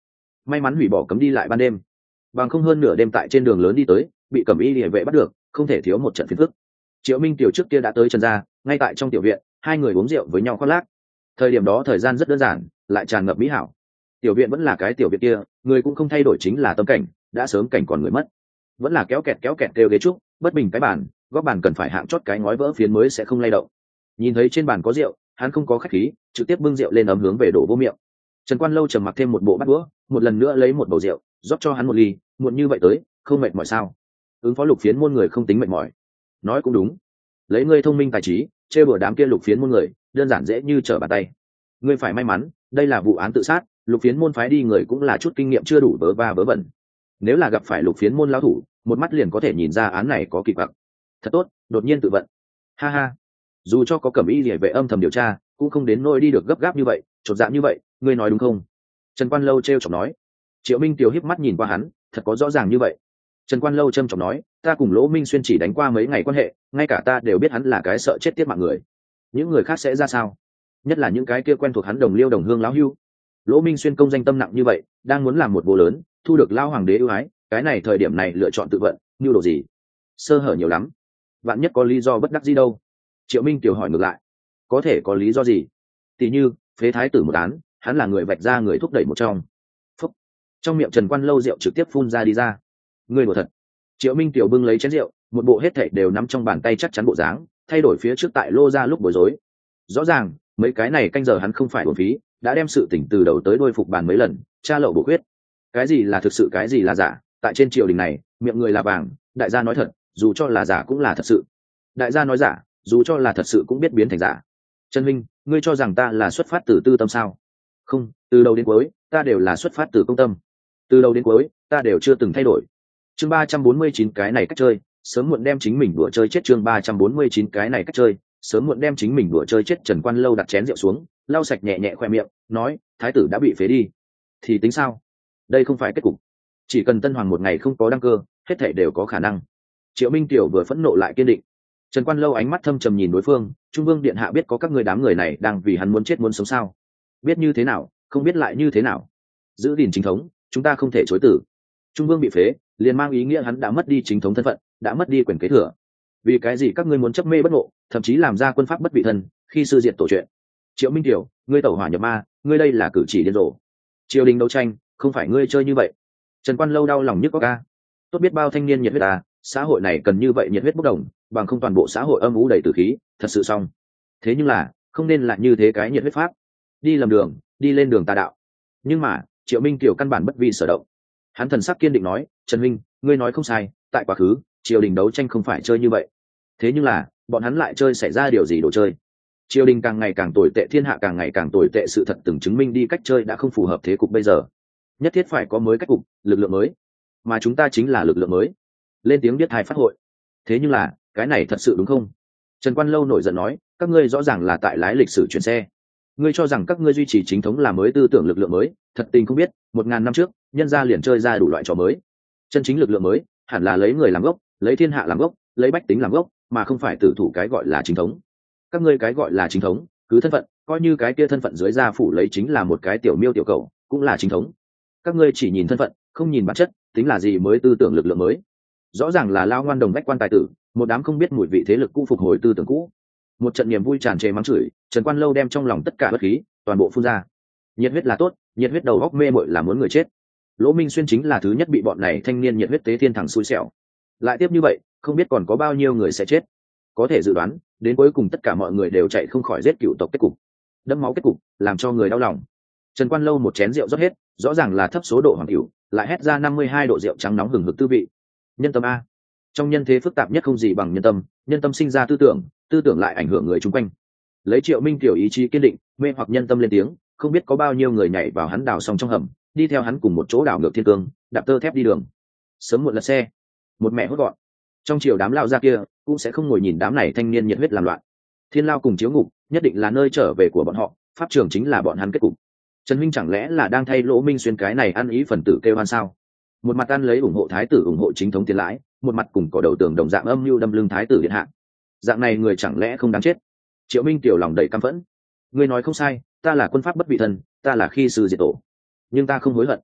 may mắn hủy bỏ cấm đi lại ban đêm, bằng không hơn nửa đêm tại trên đường lớn đi tới bị cẩm y địa vệ bắt được, không thể thiếu một trận phiền phức. Triệu Minh Tiểu trước kia đã tới Trần gia, ngay tại trong tiểu viện hai người uống rượu với nhau khoác lác. Thời điểm đó thời gian rất đơn giản, lại tràn ngập mỹ hảo. Tiểu viện vẫn là cái tiểu viện kia, người cũng không thay đổi, chính là tâm cảnh đã sớm cảnh còn người mất. Vẫn là kéo kẹt đều ghế trúc, bất bình cái bàn, góc bàn cần phải hạng chót cái ngói vỡ phiến mới sẽ không lay động. Nhìn thấy trên bàn có rượu, hắn không có khách khí, trực tiếp bưng rượu lên ấm hướng về đổ vô miệng. Trần Quan Lâu trầm mặc thêm một bộ bát đũa, một lần nữa lấy một bầu rượu rót cho hắn một ly. Muộn như vậy tới, không mệt mỏi sao? Ứng phó Lục Phiến môn người không tính mệt mỏi. Nói cũng đúng, lấy ngươi thông minh tài trí chê bừa đám kia Lục Phiến môn người đơn giản dễ như trở bàn tay. Ngươi phải may mắn, đây là vụ án tự sát, Lục Phiến môn phái đi người cũng là chút kinh nghiệm chưa đủ, vớ va vớ vẩn. Nếu là gặp phải Lục Phiến môn lão thủ, một mắt liền có thể nhìn ra án này có kỳ quặc. Thật tốt, đột nhiên tự vận. Ha ha, dù cho có cẩm y liễu vệ âm thầm điều tra, cũng không đến nỗi đi được gấp gáp như vậy, chột dạ như vậy, ngươi nói đúng không? Trần Quan Lâu trêu chọc nói. Triệu Minh Tiều híp mắt nhìn qua hắn, thật có rõ ràng như vậy? Trần Quan Lâu trầm trọng nói, ta cùng Lỗ Minh Xuyên chỉ đánh qua mấy ngày quan hệ, ngay cả ta đều biết hắn là cái sợ chết tiết mạng người. Những người khác sẽ ra sao? Nhất là những cái kia quen thuộc hắn đồng liêu đồng hương lão hưu. Lỗ Minh Xuyên công danh tâm nặng như vậy, đang muốn làm một bố lớn, thu được lao hoàng đế ưu ái, cái này thời điểm này lựa chọn tự vận, nhu đồ gì? Sơ hở nhiều lắm. Vạn nhất có lý do bất đắc gì đâu? Triệu Minh Tiều hỏi ngược lại. Có thể có lý do gì? Tỷ như phế thái tử một án, hắn là người vạch ra người thúc đẩy một trong. Phúc. Trong miệng Trần Quan Lâu rượu trực tiếp phun ra đi ra. Ngươi đùa thật? Triệu Minh Tiểu bưng lấy chén rượu, một bộ hết thảy đều nắm trong bàn tay chắc chắn bộ dáng, thay đổi phía trước tại lô ra lúc bối rối. Rõ ràng mấy cái này canh giờ hắn không phải uổng phí, đã đem sự tỉnh từ đầu tới đuôi phục bàn mấy lần, tra lậu bổ khuyết. Cái gì là thực sự, cái gì là giả, tại trên triều đình này miệng người là vàng, đại gia nói thật dù cho là giả cũng là thật sự, đại gia nói giả dù cho là thật sự cũng biết biến thành giả. Trần Minh, ngươi cho rằng ta là xuất phát từ tư tâm sao? Không, từ đầu đến cuối ta đều là xuất phát từ công tâm, từ đầu đến cuối ta đều chưa từng thay đổi. Chương 349 cái này cách chơi, sớm muộn đem chính mình đùa chơi chết. Chương 349 cái này cách chơi, sớm muộn đem chính mình đùa chơi chết. Trần Quan Lâu đặt chén rượu xuống, lau sạch nhẹ nhẹ khoe miệng, nói, thái tử đã bị phế đi thì tính sao? Đây không phải kết cục, chỉ cần Tân Hoàng một ngày không có đăng cơ, hết thảy đều có khả năng. Triệu Minh Tiểu vừa phẫn nộ lại kiên định. Trần Quan Lâu ánh mắt thâm trầm nhìn đối phương, Trung Vương điện hạ biết có các ngươi đám người này đang vì hắn muốn chết muốn sống sao? Biết như thế nào, không biết lại như thế nào? Giữ gìn chính thống, chúng ta không thể chối từ. Trung Vương bị phế, liền mang ý nghĩa hắn đã mất đi chính thống thân phận, đã mất đi quyền kế thừa. Vì cái gì các ngươi muốn chấp mê bất ngộ, thậm chí làm ra quân pháp bất vị thân, khi sư diệt tổ chuyện? Triệu Minh Tiểu, ngươi tẩu hỏa nhập ma, ngươi đây là cử chỉ điên rồ. Triều đình đấu tranh, không phải ngươi chơi như vậy. Trần Quan Lâu đau lòng nhức có ca. Tốt biết bao thanh niên nhiệt huyết ta, xã hội này cần như vậy nhiệt huyết bốc đồng, bằng không toàn bộ xã hội âm u đầy tử khí, thật sự xong. Thế nhưng là, không nên là như thế cái nhiệt huyết pháp. Đi lầm đường, đi lên đường tà đạo. Nhưng mà, Triệu Minh Tiểu căn bản bất vi sở động. Hắn thần sắc kiên định nói, Trần Minh, ngươi nói không sai, tại quá khứ triều đình đấu tranh không phải chơi như vậy. Thế nhưng là bọn hắn lại chơi xảy ra điều gì đồ chơi? Triều đình càng ngày càng tồi tệ, thiên hạ càng ngày càng tồi tệ, sự thật từng chứng minh đi cách chơi đã không phù hợp thế cục bây giờ. Nhất thiết phải có mới cách cục, lực lượng mới, mà chúng ta chính là lực lượng mới. Lên tiếng biết hai phát hội. Thế nhưng là cái này thật sự đúng không? Trần Quan Lâu nổi giận nói, các ngươi rõ ràng là tại lái lịch sử chuyển xe. Ngươi cho rằng các ngươi duy trì chính thống là mới tư tưởng lực lượng mới, thật tình không biết 1000 năm trước nhân gia liền chơi ra đủ loại trò mới. Chân chính lực lượng mới hẳn là lấy người làm gốc, lấy thiên hạ làm gốc, lấy bách tính làm gốc, mà không phải tử thủ cái gọi là chính thống. Các ngươi cái gọi là chính thống, cứ thân phận, coi như cái kia thân phận dưới gia phủ lấy chính là một cái tiểu miêu tiểu cầu, cũng là chính thống. Các ngươi chỉ nhìn thân phận, không nhìn bản chất, tính là gì mới tư tưởng lực lượng mới? Rõ ràng là lao ngoan đồng bách quan tài tử, một đám không biết mùi vị thế lực cũ phục hồi tư tưởng cũ. Một trận niềm vui tràn trề mắng chửi, Trần Quan Lâu đem trong lòng tất cả bất khí toàn bộ phun ra. Nhiệt huyết là tốt, nhiệt huyết đầu góc mê muội là muốn người chết. Lỗ Minh Xuyên chính là thứ nhất bị bọn này thanh niên nhiệt huyết tế thiên thẳng xui xẻo. Lại tiếp như vậy, không biết còn có bao nhiêu người sẽ chết. Có thể dự đoán, đến cuối cùng tất cả mọi người đều chạy không khỏi giết cựu tộc kết cục. Đẫm máu kết cục, làm cho người đau lòng. Trần Quan Lâu một chén rượu rót hết, rõ ràng là thấp số độ hoàng cửu, lại hét ra 52 độ rượu trắng nóng hừng hực tư vị. Nhân tâm a. Trong nhân thế phức tạp nhất không gì bằng nhân tâm sinh ra tư tưởng, tư tưởng lại ảnh hưởng người chung quanh. Lấy Triệu Minh tiểu ý chí kiên định, mê hoặc nhân tâm lên tiếng, không biết có bao nhiêu người nhảy vào hắn đào xong trong hầm, đi theo hắn cùng một chỗ đảo ngược thiên cương, đạp tơ thép đi đường. Sớm muộn lật xe, một mẹ hốt gọn. Trong triều đám lao ra kia cũng sẽ không ngồi nhìn đám này thanh niên nhiệt huyết làm loạn. Thiên lao cùng chiếu ngục nhất định là nơi trở về của bọn họ, pháp trường chính là bọn hắn kết cục. Trần Minh chẳng lẽ là đang thay Lỗ Minh Xuyên cái này ăn ý phần tử kêu hoan sao? Một mặt ăn lấy ủng hộ thái tử, ủng hộ chính thống tiền lãi, một mặt cùng cỏ đầu tường đồng dạng âm mưu đâm lưng thái tử điện hạ. Dạng này người chẳng lẽ không đáng chết? Triệu Minh tiểu lòng đầy căm phẫn. Ngươi nói không sai, ta là quân pháp bất vị thân, ta là khi sư diệt tổ, nhưng ta không hối hận.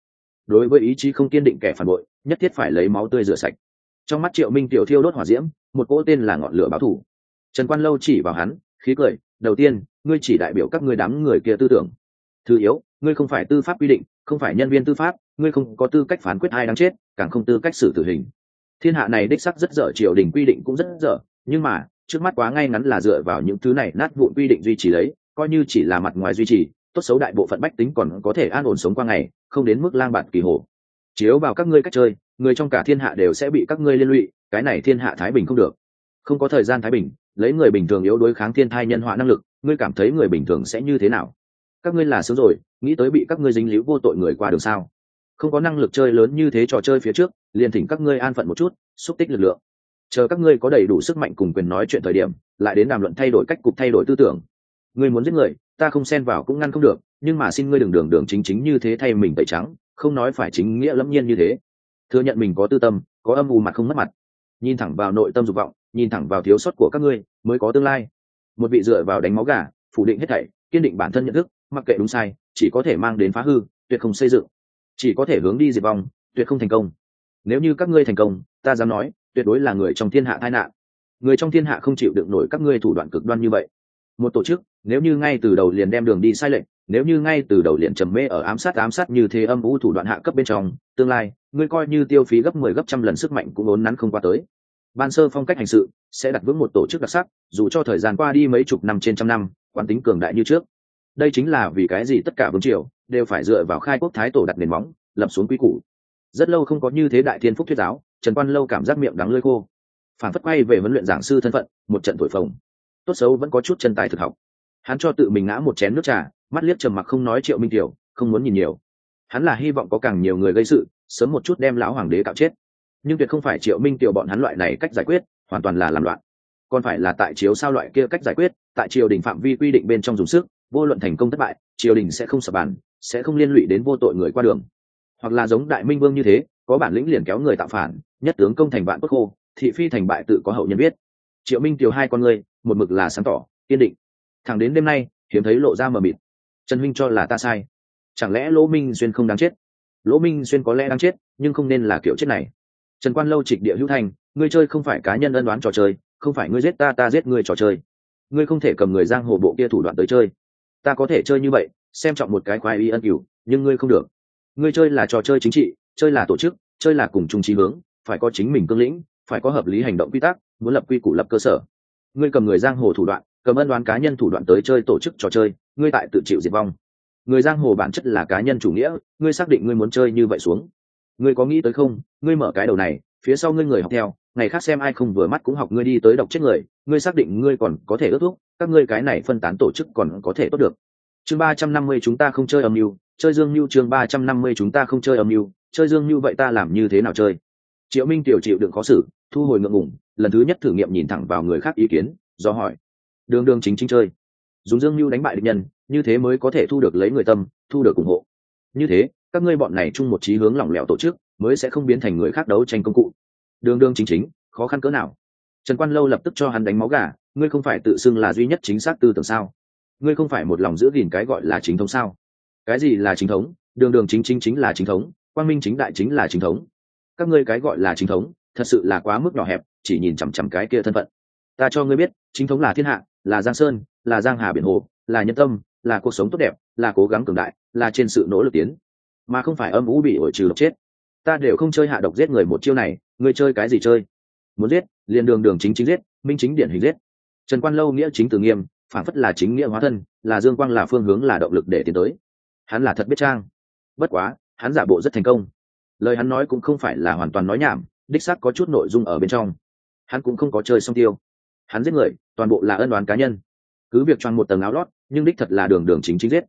đối với ý chí không kiên định kẻ phản bội nhất thiết phải lấy máu tươi rửa sạch. Trong mắt Triệu Minh Tiểu thiêu đốt hỏa diễm, một cỗ tên là ngọn lửa báo thù. Trần Quan Lâu chỉ vào hắn, khí cười, đầu tiên ngươi chỉ đại biểu các ngươi đám người kia tư tưởng. Thứ yếu, ngươi không phải tư pháp quy định, không phải nhân viên tư pháp, ngươi không có tư cách phán quyết ai đáng chết, càng không tư cách xử tử hình. Thiên hạ này đích sắc rất dở, triều đình quy định cũng rất dở, nhưng mà trước mắt quá ngay ngắn là dựa vào những thứ này nát vụn quy định duy trì lấy, coi như chỉ là mặt ngoài duy trì, tốt xấu đại bộ phận bách tính còn có thể an ổn sống qua ngày, không đến mức lang bạt kỳ hồ. Chiếu vào các ngươi cách chơi, người trong cả thiên hạ đều sẽ bị các ngươi liên lụy, cái này thiên hạ thái bình không được. Không có thời gian thái bình, lấy người bình thường yếu đối kháng thiên thai nhân họa năng lực, ngươi cảm thấy người bình thường sẽ như thế nào? Các ngươi là sướng rồi, nghĩ tới bị các ngươi dính líu vô tội người qua đường sao? Không có năng lực chơi lớn như thế trò chơi phía trước, liền thỉnh các ngươi an phận một chút, xúc tích lực lượng. Chờ các ngươi có đầy đủ sức mạnh cùng quyền nói chuyện thời điểm, lại đến đàm luận thay đổi cách cục, thay đổi tư tưởng. Ngươi muốn giết người, ta không xen vào cũng ngăn không được, nhưng mà xin ngươi đừng đường đường chính chính như thế thay mình tẩy trắng, không nói phải chính nghĩa lẫm nhiên như thế. Thừa nhận mình có tư tâm, có âm u mặt không mất mặt. Nhìn thẳng vào nội tâm dục vọng, nhìn thẳng vào thiếu sót của các ngươi, mới có tương lai. Một vị dựa vào đánh máu gà, phủ định hết thảy, kiên định bản thân nhận thức, mặc kệ đúng sai, chỉ có thể mang đến phá hư, tuyệt không xây dựng, chỉ có thể hướng đi diệt vong, tuyệt không thành công. Nếu như các ngươi thành công, ta dám nói, tuyệt đối là người trong thiên hạ tai nạn. Người trong thiên hạ không chịu đựng nổi các ngươi thủ đoạn cực đoan như vậy. Một tổ chức, nếu như ngay từ đầu liền đem đường đi sai lệch, nếu như ngay từ đầu liền trầm mê ở ám sát như thế âm u thủ đoạn hạ cấp bên trong, tương lai, ngươi coi như tiêu phí gấp 10 gấp trăm lần sức mạnh cũng ốn nắn không qua tới. Ban sơ phong cách hành sự sẽ đặt vững một tổ chức đặc sắc, dù cho thời gian qua đi mấy chục năm trên trăm năm, quán tính cường đại như trước. Đây chính là vì cái gì tất cả vương triều đều phải dựa vào khai quốc thái tổ đặt nền móng, lập xuống quy củ. Rất lâu không có như thế đại thiên phúc thuyết giáo, Trần Quan Lâu cảm giác miệng đắng lưỡi khô. Phản phất quay về huấn luyện giảng sư thân phận, một trận thổi phồng. Tốt xấu vẫn có chút chân tài thực học. Hắn cho tự mình ngã một chén nước trà, mắt liếc trầm mặc không nói Triệu Minh Tiểu, không muốn nhìn nhiều. Hắn là hy vọng có càng nhiều người gây sự, sớm một chút đem lão hoàng đế cạo chết. Nhưng tuyệt không phải Triệu Minh Tiểu bọn hắn loại này cách giải quyết, hoàn toàn là làm loạn. Còn phải là tại chiếu sao loại kia cách giải quyết, tại triều đình phạm vi quy định bên trong dùng sức, vô luận thành công thất bại, triều đình sẽ không sập bàn, sẽ không liên lụy đến vô tội người qua đường. Hoặc là giống Đại Minh Vương như thế, có bản lĩnh liền kéo người tạo phản, nhất tướng công thành vạn bất khô, thị phi thành bại tự có hậu nhân biết. Triệu Minh Tiểu hai con người, một mực là sáng tỏ, kiên định. Thẳng đến đêm nay, hiếm thấy lộ ra mờ mịt. Trần huynh cho là ta sai, chẳng lẽ Lỗ Minh Xuyên không đáng chết? Lỗ Minh Xuyên có lẽ đáng chết, nhưng không nên là kiểu chết này. Trần Quan Lâu trịch địa hữu thành, ngươi chơi không phải cá nhân ân đoán trò chơi, không phải ngươi giết ta, ta giết ngươi trò chơi. Ngươi không thể cầm người giang hồ bộ kia thủ đoạn tới chơi. Ta có thể chơi như vậy, xem trọng một cái khoái y ân cửu, nhưng ngươi không được. Ngươi chơi là trò chơi chính trị, chơi là tổ chức, chơi là cùng chung chí hướng, phải có chính mình cương lĩnh, phải có hợp lý hành động quy tắc, muốn lập quy củ lập cơ sở. Ngươi cầm người giang hồ thủ đoạn, cầm ân đoán cá nhân thủ đoạn tới chơi tổ chức trò chơi, ngươi tại tự chịu diệt vong. Người giang hồ bản chất là cá nhân chủ nghĩa, ngươi xác định ngươi muốn chơi như vậy xuống. Ngươi có nghĩ tới không, ngươi mở cái đầu này, phía sau ngươi người học theo, ngày khác xem ai không vừa mắt cũng học ngươi đi tới độc chết người, ngươi xác định ngươi còn có thể ước thúc, các ngươi cái này phân tán tổ chức còn có thể tốt được. Chương 350 chúng ta không chơi âm mưu, chơi dương mưu. Chương 350 chúng ta không chơi âm mưu, chơi dương mưu, vậy ta làm như thế nào chơi? Triệu Minh Tiểu chịu đựng khó xử, thu hồi ngượng ngùng, lần thứ nhất thử nghiệm nhìn thẳng vào người khác ý kiến, do hỏi. Đường đường chính chính chơi, dùng dương mưu đánh bại địch nhân, như thế mới có thể thu được lấy người tâm, thu được ủng hộ. Như thế, các ngươi bọn này chung một chí hướng lỏng lẻo tổ chức, mới sẽ không biến thành người khác đấu tranh công cụ. Đường đường chính chính, khó khăn cỡ nào? Trần Quan Lâu lập tức cho hắn đánh máu gà, ngươi không phải tự xưng là duy nhất chính xác tư tưởng sao? Ngươi không phải một lòng giữ gìn cái gọi là chính thống sao? Cái gì là chính thống? Đường đường chính chính chính là chính thống, quang minh chính đại chính là chính thống. Các ngươi cái gọi là chính thống, thật sự là quá mức nhỏ hẹp, chỉ nhìn chằm chằm cái kia thân phận. Ta cho ngươi biết, chính thống là thiên hạ, là giang sơn, là giang hà biển hồ, là nhân tâm, là cuộc sống tốt đẹp, là cố gắng cường đại, là trên sự nỗ lực tiến, mà không phải âm u bị ổi trừ độc chết. Ta đều không chơi hạ độc giết người một chiêu này, ngươi chơi cái gì chơi? Muốn giết, liền đường đường chính chính giết, minh chính điển hình giết. Trần Quan Lâu nghĩa chính từ nghiêm, phản phất là chính nghĩa hóa thân, là dương quang, là phương hướng, là động lực để tiến tới. Hắn là thật biết trang. Bất quá, hắn giả bộ rất thành công. Lời hắn nói cũng không phải là hoàn toàn nói nhảm, đích xác có chút nội dung ở bên trong. Hắn cũng không có chơi xong tiêu. Hắn giết người, toàn bộ là ân oán cá nhân. Cứ việc choàng một tầng áo lót, nhưng đích thật là đường đường chính chính giết.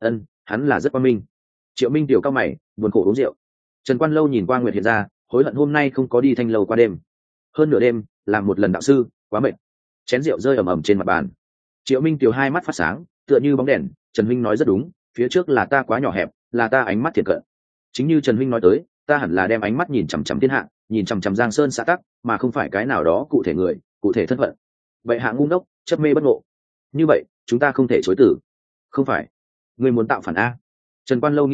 Hắn là rất quan minh. Triệu Minh Tiểu cao mày, buồn khổ uống rượu. Trần Quan Lâu nhìn qua Nguyệt hiện ra, hối hận hôm nay không có đi thanh lâu qua đêm. Hơn nửa đêm, làm một lần đạo sư, quá mệt. Chén rượu rơi ầm ầm trên mặt bàn. Triệu Minh Tiểu hai mắt phát sáng, tựa như bóng đèn. Trần huynh nói rất đúng, phía trước là ta quá nhỏ hẹp, là ta ánh mắt thiệt cận. Chính như Trần huynh nói tới, ta hẳn là đem ánh mắt nhìn chằm chằm thiên hạ, nhìn chằm chằm giang sơn xã tắc, mà không phải cái nào đó cụ thể người, cụ thể thân phận. Vậy hạ ngu ngốc, chấp mê bất ngộ. Như vậy, chúng ta không thể chối từ. Không phải, ngươi muốn tạo phản a? Trần Quan Lâu nghĩ thầm,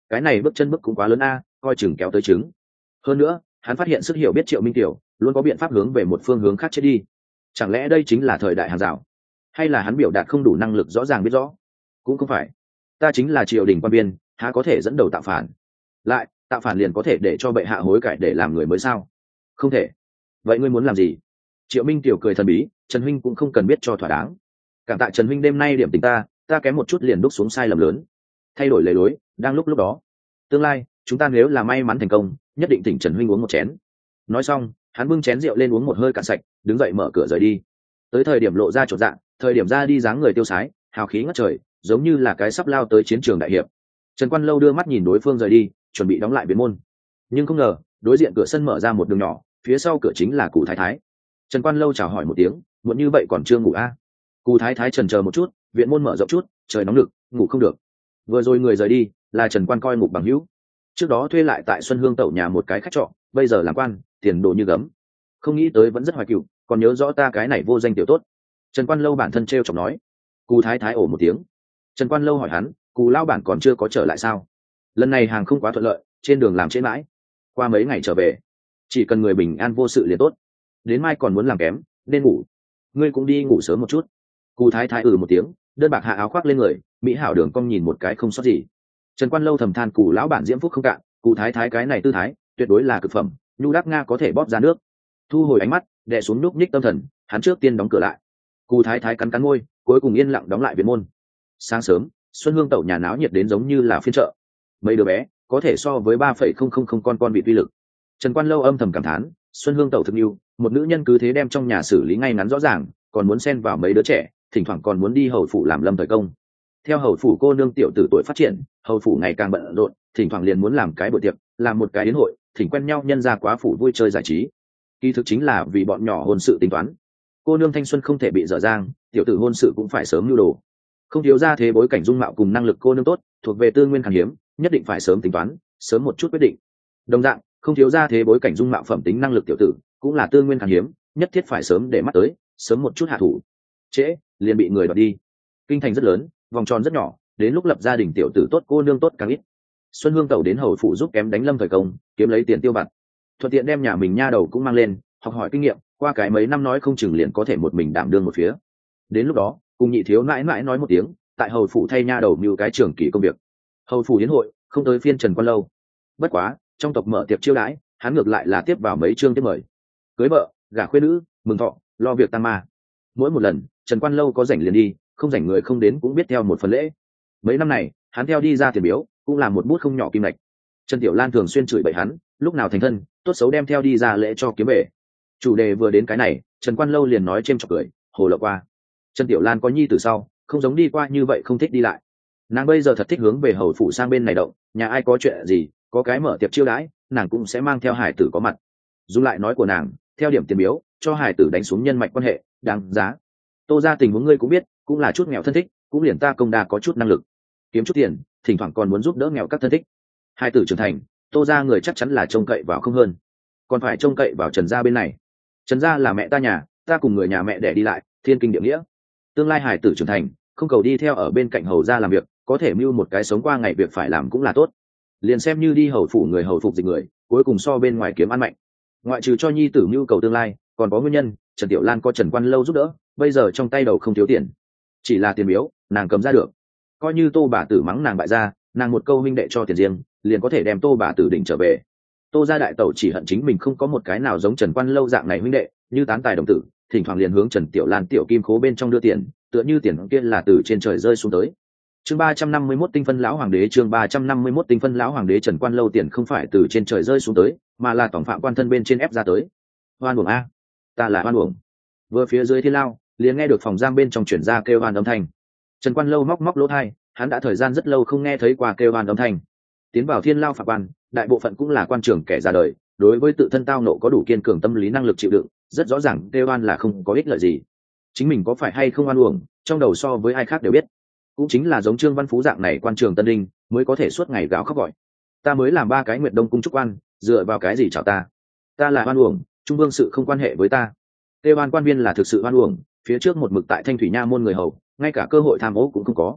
cái này bước chân bước cũng quá lớn a, coi chừng kéo tới trứng. Hơn nữa hắn phát hiện sức hiểu biết Triệu Minh Tiểu luôn có biện pháp hướng về một phương hướng khác chết đi. Chẳng lẽ đây chính là thời đại hàng rào, hay là hắn biểu đạt không đủ năng lực rõ ràng biết rõ? Cũng không phải, ta chính là triều đình quan viên, há có thể dẫn đầu tạo phản? Lại tạo phản liền có thể để cho bệ hạ hối cải để làm người mới sao? Không thể. Vậy ngươi muốn làm gì? Triệu Minh Tiểu cười thần bí, Trần huynh cũng không cần biết cho thỏa đáng. Cảm tạ Trần huynh đêm nay điểm tình ta kém một chút liền đúc xuống sai lầm lớn, thay đổi lề lối. Đang lúc đó, tương lai chúng ta nếu là may mắn thành công, nhất định thỉnh Trần huynh uống một chén. Nói xong hắn bưng chén rượu lên uống một hơi cạn sạch, đứng dậy mở cửa rời đi. Tới thời điểm lộ ra chột dạ, thời điểm ra đi dáng người tiêu sái, hào khí ngất trời, giống như là cái sắp lao tới chiến trường đại hiệp. Trần Quan Lâu đưa mắt nhìn đối phương rời đi, chuẩn bị đóng lại viện môn, nhưng không ngờ đối diện cửa sân mở ra một đường nhỏ, phía sau cửa chính là Cù Thái Thái. Trần Quan Lâu chào hỏi một tiếng, muộn như vậy còn chưa ngủ a? Cù Thái Thái chần chờ một chút, viện môn mở rộng chút, trời nóng lực, ngủ không được. Vừa rồi người rời đi là Trần Quan coi ngục bằng hữu, trước đó thuê lại tại Xuân Hương Tẩu nhà một cái khách trọ, bây giờ làm quan, tiền đồ như gấm. Không nghĩ tới vẫn rất hoài cựu, còn nhớ rõ ta cái này vô danh tiểu tốt. Trần Quan Lâu bản thân trêu chọc nói. Cù Thái Thái ổ một tiếng. Trần Quan Lâu hỏi hắn, Cù lao bản còn chưa có trở lại sao? Lần này hàng không quá thuận lợi, trên đường làm trễ mãi, qua mấy ngày trở về. Chỉ cần người bình an vô sự liền tốt, đến mai còn muốn làm kém, nên ngủ. Ngươi cũng đi ngủ sớm một chút. Cù Thái Thái một tiếng, đơn bạc hạ áo khoác lên người, mỹ hảo đường cong nhìn một cái không sót gì. Trần Quan Lâu thầm than Cù lão bản diễm phúc không cạn, Cù Thái Thái cái này tư thái tuyệt đối là cực phẩm, nhu đáp nga có thể bóp ra nước. Thu hồi ánh mắt, đè xuống núp nhích tâm thần, hắn trước tiên đóng cửa lại. Cù Thái Thái cắn cắn môi, cuối cùng yên lặng đóng lại viện môn. Sáng sớm Xuân Hương Tẩu nhà náo nhiệt đến giống như là phiên chợ, mấy đứa bé có thể so với 3,000 con vị uy lực. Trần Quan Lâu âm thầm cảm thán, Xuân Hương Tẩu thực yêu, một nữ nhân cứ thế đem trong nhà xử lý ngay ngắn rõ ràng, còn muốn xen vào mấy đứa trẻ, thỉnh thoảng còn muốn đi hầu phủ làm lâm thời công. Theo hầu phủ cô nương tiểu tử tuổi phát triển, hầu phủ ngày càng bận rộn, thỉnh thoảng liền muốn làm cái bữa tiệc, làm một cái yến hội, thỉnh quen nhau nhân ra quá phủ vui chơi giải trí. Kỳ thực chính là vì bọn nhỏ hôn sự tính toán. Cô nương thanh xuân không thể bị dở dang, tiểu tử hôn sự cũng phải sớm nhu đồ. Không thiếu ra thế bối cảnh dung mạo cùng năng lực cô nương tốt, thuộc về tư nguyên khan hiếm, nhất định phải sớm tính toán, sớm một chút quyết định. Đồng dạng, không thiếu ra thế bối cảnh dung mạo phẩm tính năng lực tiểu tử, cũng là tư nguyên khan hiếm, nhất thiết phải sớm để mắt tới, sớm một chút hạ thủ. Trễ, liền bị người đoạt đi. Kinh thành rất lớn, vòng tròn rất nhỏ, đến lúc lập gia đình tiểu tử tốt cô nương tốt càng ít. Xuân Hương Tẩu đến hầu phủ giúp kém đánh lâm thời công, kiếm lấy tiền tiêu vặt, thuận tiện đem nhà mình nha đầu cũng mang lên, học hỏi kinh nghiệm, qua cái mấy năm nói không chừng liền có thể một mình đảm đương một phía. Đến lúc đó cùng nhị thiếu mãi mãi nói một tiếng, tại hầu phủ thay nha đầu mưu cái trưởng kỳ công việc. Hầu phủ yến hội không tới phiên Trần Quan Lâu, bất quá trong tộc mở tiệc chiêu đãi, hắn ngược lại là tiếp vào mấy chương tiếp mời, cưới vợ, gả khuê nữ, mừng thọ, lo việc tăng ma. Mỗi một lần Trần Quan Lâu có rảnh liền đi, không rảnh người không đến cũng biết theo một phần lễ. Mấy năm này hắn theo đi ra tiền biếu cũng là một bút không nhỏ kim lệch. Trần Tiểu Lan thường xuyên chửi bậy hắn, lúc nào thành thân tốt xấu đem theo đi ra lễ cho kiếm bể. Chủ đề vừa đến cái này, Trần Quan Lâu liền nói chêm chọc cười, hồ lộ qua. Trần Tiểu Lan có nhi từ sau, không giống đi qua như vậy không thích đi lại. Nàng bây giờ thật thích hướng về hầu phủ sang bên này động, nhà ai có chuyện gì, có cái mở tiệc chiêu đãi, nàng cũng sẽ mang theo hải tử có mặt. Dù lại nói của nàng, theo điểm tiền biếu, cho hải tử đánh xuống nhân mạch quan hệ, đáng giá. Tô ra tình huống ngươi cũng biết, cũng là chút nghèo thân thích, cũng liền ta công đa có chút năng lực, kiếm chút tiền, thỉnh thoảng còn muốn giúp đỡ nghèo các thân thích. Hải tử trưởng thành, Tô ra người chắc chắn là trông cậy vào không hơn, còn phải trông cậy vào Trần gia bên này. Trần gia là mẹ ta nhà, ta cùng người nhà mẹ đẻ đi lại, thiên kinh địa nghĩa. Tương lai hải tử trưởng thành, không cầu đi theo ở bên cạnh hầu gia làm việc, có thể mưu một cái sống qua ngày việc phải làm cũng là tốt. Liền xem như đi hầu phủ người hầu phục dịch người, cuối cùng so bên ngoài kiếm ăn mạnh. Ngoại trừ cho nhi tử mưu cầu tương lai, còn có nguyên nhân, Trần Tiểu Lan có Trần Quan Lâu giúp đỡ, bây giờ trong tay đầu không thiếu tiền, chỉ là tiền biếu nàng cầm ra được. Coi như Tô bà tử mắng nàng bại gia, nàng một câu huynh đệ cho tiền riêng, liền có thể đem Tô bà tử đỉnh trở về. Tô gia đại tẩu chỉ hận chính mình không có một cái nào giống Trần Quan Lâu dạng này huynh đệ, như tán tài đồng tử, thỉnh thoảng liền hướng Trần Tiểu Lan tiểu kim khố bên trong đưa tiền, tựa như tiền kia là từ trên trời rơi xuống tới. Chương 351 tinh phân lão hoàng đế, chương 351 tinh phân lão hoàng đế. Trần Quan Lâu tiền không phải từ trên trời rơi xuống tới, mà là tổng phạm quan thân bên trên ép ra tới. Oan uổng a, ta là oan uổng. Vừa phía dưới thiên lao, liền nghe được phòng giam bên trong chuyển ra kêu oan âm thanh. Trần Quan Lâu móc móc lỗ tai, hắn đã thời gian rất lâu không nghe thấy qua kêu oan âm thanh. Tiến vào thiên lao phạm quan, đại bộ phận cũng là quan trưởng kẻ ra đời, đối với tự thân tao nộ có đủ kiên cường tâm lý năng lực chịu đựng, rất rõ ràng kêu oan là không có ích lợi gì. Chính mình có phải hay không oan uổng, trong đầu so với ai khác đều biết. Cũng chính là giống Trương Văn Phú dạng này quan trường tân đinh mới có thể suốt ngày gào khóc gọi. Ta mới làm 3 cái Nguyệt Đông cung trúc quan, dựa vào cái gì chào ta? Ta là oan uổng, trung vương sự không quan hệ với ta. Kêu oan quan viên là thực sự oan uổng, phía trước một mực tại Thanh Thủy Nha môn người hầu, ngay cả cơ hội tham ô cũng không có.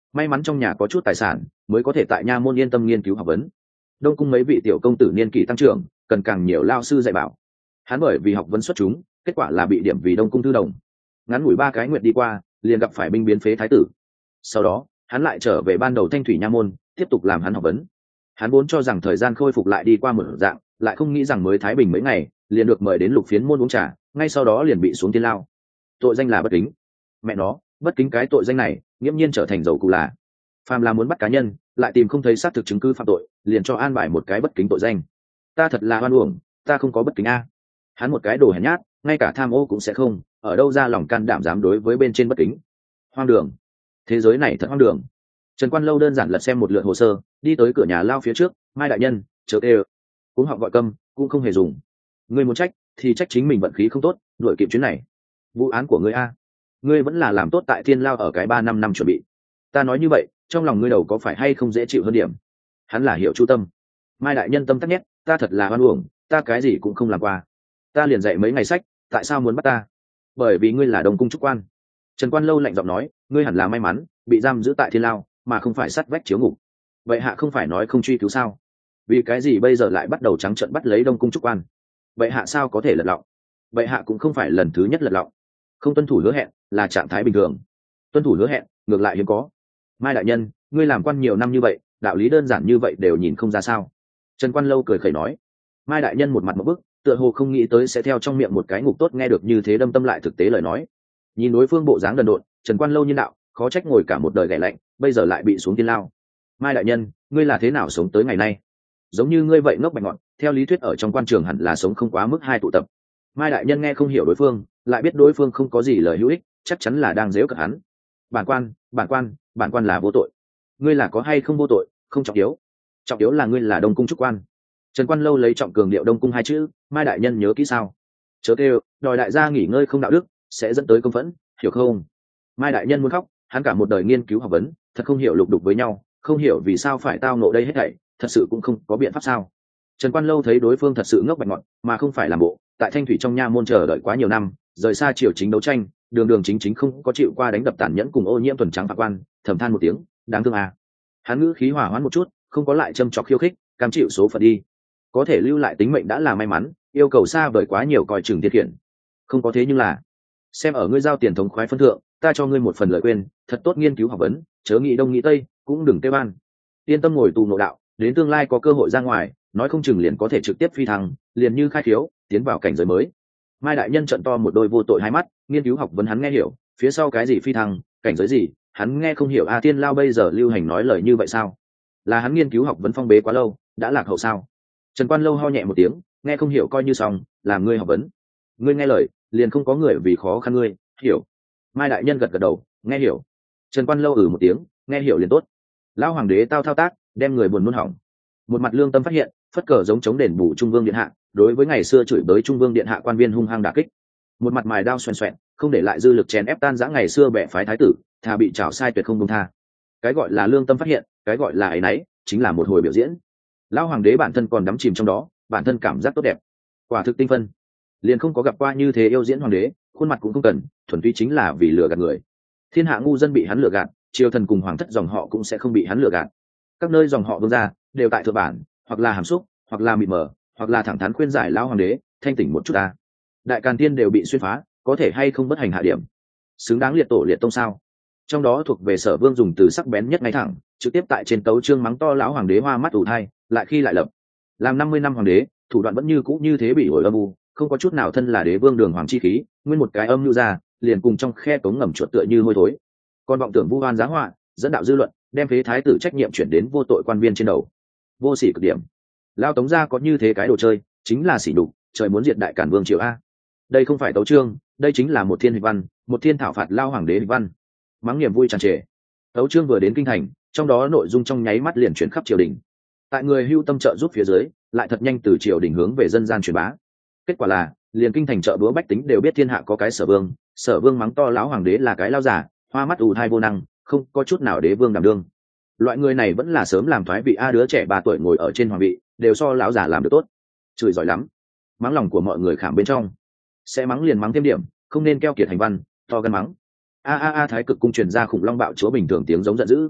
may mắn trong nhà có chút tài sản mới có thể tại nha môn yên tâm nghiên cứu học vấn. Đông cung mấy vị tiểu công tử niên kỷ tăng trưởng cần càng nhiều lao sư dạy bảo. Hắn bởi vì học vấn xuất chúng, kết quả là bị điểm vì đông cung thư đồng. Ngắn ngủi 3 cái nguyện đi qua, liền gặp phải binh biến phế thái tử. Sau đó hắn lại trở về ban đầu thanh thủy nha môn, tiếp tục làm hắn học vấn. Hắn vốn cho rằng thời gian khôi phục lại đi qua một dạng, lại không nghĩ rằng mới thái bình mấy ngày liền được mời đến Lục Phiến môn uống trà, ngay sau đó liền bị xuống thiên lao. Tội danh là bất kính. Mẹ nó, bất kính cái tội danh này nghiễm nhiên trở thành dầu cụ là. Phàm là muốn bắt cá nhân lại tìm không thấy xác thực chứng cứ phạm tội, liền cho an bài một cái bất kính tội danh. Ta thật là oan uổng, ta không có bất kính a. Hắn một cái đồ hèn nhát, ngay cả tham ô cũng sẽ không, ở đâu ra lòng can đảm dám đối với bên trên bất kính. Hoang đường, thế giới này thật hoang đường. Trần Quan Lâu đơn giản lật xem một lượt hồ sơ, đi tới cửa nhà lao phía trước. Mai đại nhân, chớ kêu. Cũng họ gọi câm cũng không hề dùng. Ngươi muốn trách thì trách chính mình vận khí không tốt, đuổi kịp chuyến này. Vụ án của ngươi a, ngươi vẫn là làm tốt tại thiên lao ở cái 3-5 năm chuẩn bị. Ta nói như vậy, trong lòng ngươi đầu có phải hay không dễ chịu hơn điểm? Hắn là hiểu chu tâm. Mai đại nhân tâm tắc nhét, ta thật là oan uổng, ta cái gì cũng không làm qua. Ta liền dạy mấy ngày sách, tại sao muốn bắt ta? Bởi vì ngươi là Đông cung trúc quan. Trần Quan Lâu lạnh giọng nói, ngươi hẳn là may mắn bị giam giữ tại thiên lao, mà không phải sắt vách chiếu ngục. Vậy hạ không phải nói không truy cứu sao? Vì cái gì bây giờ lại bắt đầu trắng trợn bắt lấy Đông cung trúc quan? Vậy hạ sao có thể lật lọng? Vậy hạ cũng không phải lần thứ nhất lật lọng. Không tuân thủ hứa hẹn là trạng thái bình thường, tuân thủ hứa hẹn ngược lại hiếm có. Mai đại nhân, ngươi làm quan nhiều năm như vậy, đạo lý đơn giản như vậy đều nhìn không ra sao? Trần Quan Lâu cười khẩy nói. Mai đại nhân một mặt một bức, tựa hồ không nghĩ tới sẽ theo trong miệng một cái ngục tốt nghe được như thế đâm tâm lại thực tế lời nói. Nhìn đối phương bộ dáng đần độn, Trần Quan Lâu nhiên đạo, khó trách ngồi cả một đời ghẻ lạnh, bây giờ lại bị xuống thiên lao. Mai đại nhân, ngươi là thế nào sống tới ngày nay? Giống như ngươi vậy ngốc bạch ngọn, theo lý thuyết ở trong quan trường hẳn là sống không quá mức 2 tụ tập. Mai đại nhân nghe không hiểu đối phương, lại biết đối phương không có gì lời hữu ích, chắc chắn là đang giễu cợt hắn. Bản quan là vô tội. Ngươi là có hay không vô tội không trọng yếu, trọng yếu là ngươi là Đông cung trúc quan. Trần Quan Lâu lấy trọng cường điệu Đông cung 2 chữ. Mai đại nhân nhớ kỹ sao? Chớ kêu, đòi đại gia nghỉ ngơi không đạo đức sẽ dẫn tới công phẫn, hiểu không? Mai đại nhân muốn khóc, hắn cả một đời nghiên cứu học vấn, thật không hiểu lục đục với nhau, không hiểu vì sao phải tao nộ đây hết thảy, thật sự cũng không có biện pháp sao? Trần Quan Lâu thấy đối phương thật sự ngốc bạch ngọn, mà không phải làm bộ, tại thanh thủy trong nha môn chờ đợi quá nhiều năm, rời xa triều chính đấu tranh, đường đường chính chính không có chịu qua đánh đập tàn nhẫn cùng ô nhiễm tuần trắng phạt quan, thầm than một tiếng, đáng thương à. Hắn ngữ khí hỏa hoãn một chút, không có lại châm chọc khiêu khích, cam chịu số phận đi. Có thể lưu lại tính mệnh đã là may mắn, yêu cầu xa vời quá nhiều coi chừng thiết khiển. Không có thế nhưng là, xem ở ngươi giao tiền thống khoái phân thượng, ta cho ngươi một phần lời khuyên, thật tốt nghiên cứu học vấn, chớ nghĩ đông nghĩ tây, cũng đừng tê ban. Yên tâm ngồi tù nội đạo, đến tương lai có cơ hội ra ngoài, nói không chừng liền có thể trực tiếp phi thăng, liền như khai khiếu, tiến vào cảnh giới mới. Mai đại nhân trợn to một đôi vô tội hai mắt, nghiên cứu học vấn hắn nghe hiểu, phía sau cái gì phi thăng, cảnh giới gì, hắn nghe không hiểu. A Tiên Lao bây giờ lưu hành nói lời như vậy sao? Là hắn nghiên cứu học vấn phong bế quá lâu, đã lạc hậu sao? Trần Quan Lâu ho nhẹ một tiếng, nghe không hiểu coi như xong, làm ngươi học vấn. Ngươi nghe lời, liền không có người vì khó khăn ngươi, hiểu? Mai đại nhân gật gật đầu, nghe hiểu. Trần Quan Lâu một tiếng, nghe hiểu liền tốt. Lão hoàng đế tao thao tác, đem người buồn nôn hỏng. Một mặt lương tâm phát hiện, phất cờ giống chống đền bù Trung Vương điện hạ, đối với ngày xưa chửi bới Trung Vương điện hạ quan viên hung hăng đả kích. Một mặt mài đao xoèn xoẹn, không để lại dư lực chèn ép tan giã ngày xưa bẻ phái thái tử, thà bị trảo sai tuyệt không buông tha. Cái gọi là lương tâm phát hiện, cái gọi là ấy nấy, chính là một hồi biểu diễn. Lão hoàng đế bản thân còn đắm chìm trong đó, bản thân cảm giác tốt đẹp, quả thực tinh phân. Liền không có gặp qua như thế yêu diễn hoàng đế, khuôn mặt cũng không cần, thuần túy chính là vì lừa gạt người. Thiên hạ ngu dân bị hắn lừa gạt, triều thần cùng hoàng thất dòng họ cũng sẽ không bị hắn lừa gạt. Các nơi dòng họ vương gia đều tại thượng bản, hoặc là hàm xúc, hoặc là mịt mờ, hoặc là thẳng thắn khuyên giải lão hoàng đế thanh tỉnh một chút ta. Đại Càn Thiên đều bị xuyên phá, có thể hay không bất hành hạ điểm, xứng đáng liệt tổ liệt tông sao? Trong đó thuộc về Sở Vương dùng từ sắc bén nhất ngay thẳng, trực tiếp tại trên tấu chương mắng to lão hoàng đế hoa mắt ủ thai, lại khi lại lập. Làm 50 năm hoàng đế, thủ đoạn vẫn như cũ như thế bị ổi âm u, không có chút nào thân là đế vương đường hoàng chi khí, nguyên một cái âm nhu ra, liền cùng trong khe cống ngầm chuột tựa như hôi thối. Còn vọng tưởng vu oan giá họa, dẫn đạo dư luận, đem phế thái tử trách nhiệm chuyển đến vô tội quan viên trên đầu. Vô sỉ cực điểm. Lao Tống gia có như thế cái đồ chơi, chính là sỉ nhục, trời muốn diệt Đại Càn Vương triều a. Đây không phải tấu chương, đây chính là một thiên hịch văn, một thiên thảo phạt lao hoàng đế hịch văn. Mắng niềm vui tràn trề. Tấu chương vừa đến kinh thành, trong đó nội dung trong nháy mắt liền chuyển khắp triều đình. Tại người hưu tâm trợ giúp phía dưới, lại thật nhanh từ triều đình hướng về dân gian truyền bá. Kết quả là, liền kinh thành chợ búa bách tính đều biết thiên hạ có cái Sở Vương mắng to lão hoàng đế là cái lao giả, hoa mắt ù thai vô năng, không có chút nào đế vương đảm đương. Loại người này vẫn là sớm làm thoái vị a, đứa trẻ 3 tuổi ngồi ở trên hoàng vị, đều so lão già làm được tốt. Chửi giỏi lắm. Mắng lòng của mọi người khảm bên trong. Sẽ mắng liền mắng thêm điểm, không nên keo kiệt hành văn, to gan mắng. A Thái Cực cung truyền ra khủng long bạo chúa bình thường tiếng giống giận dữ,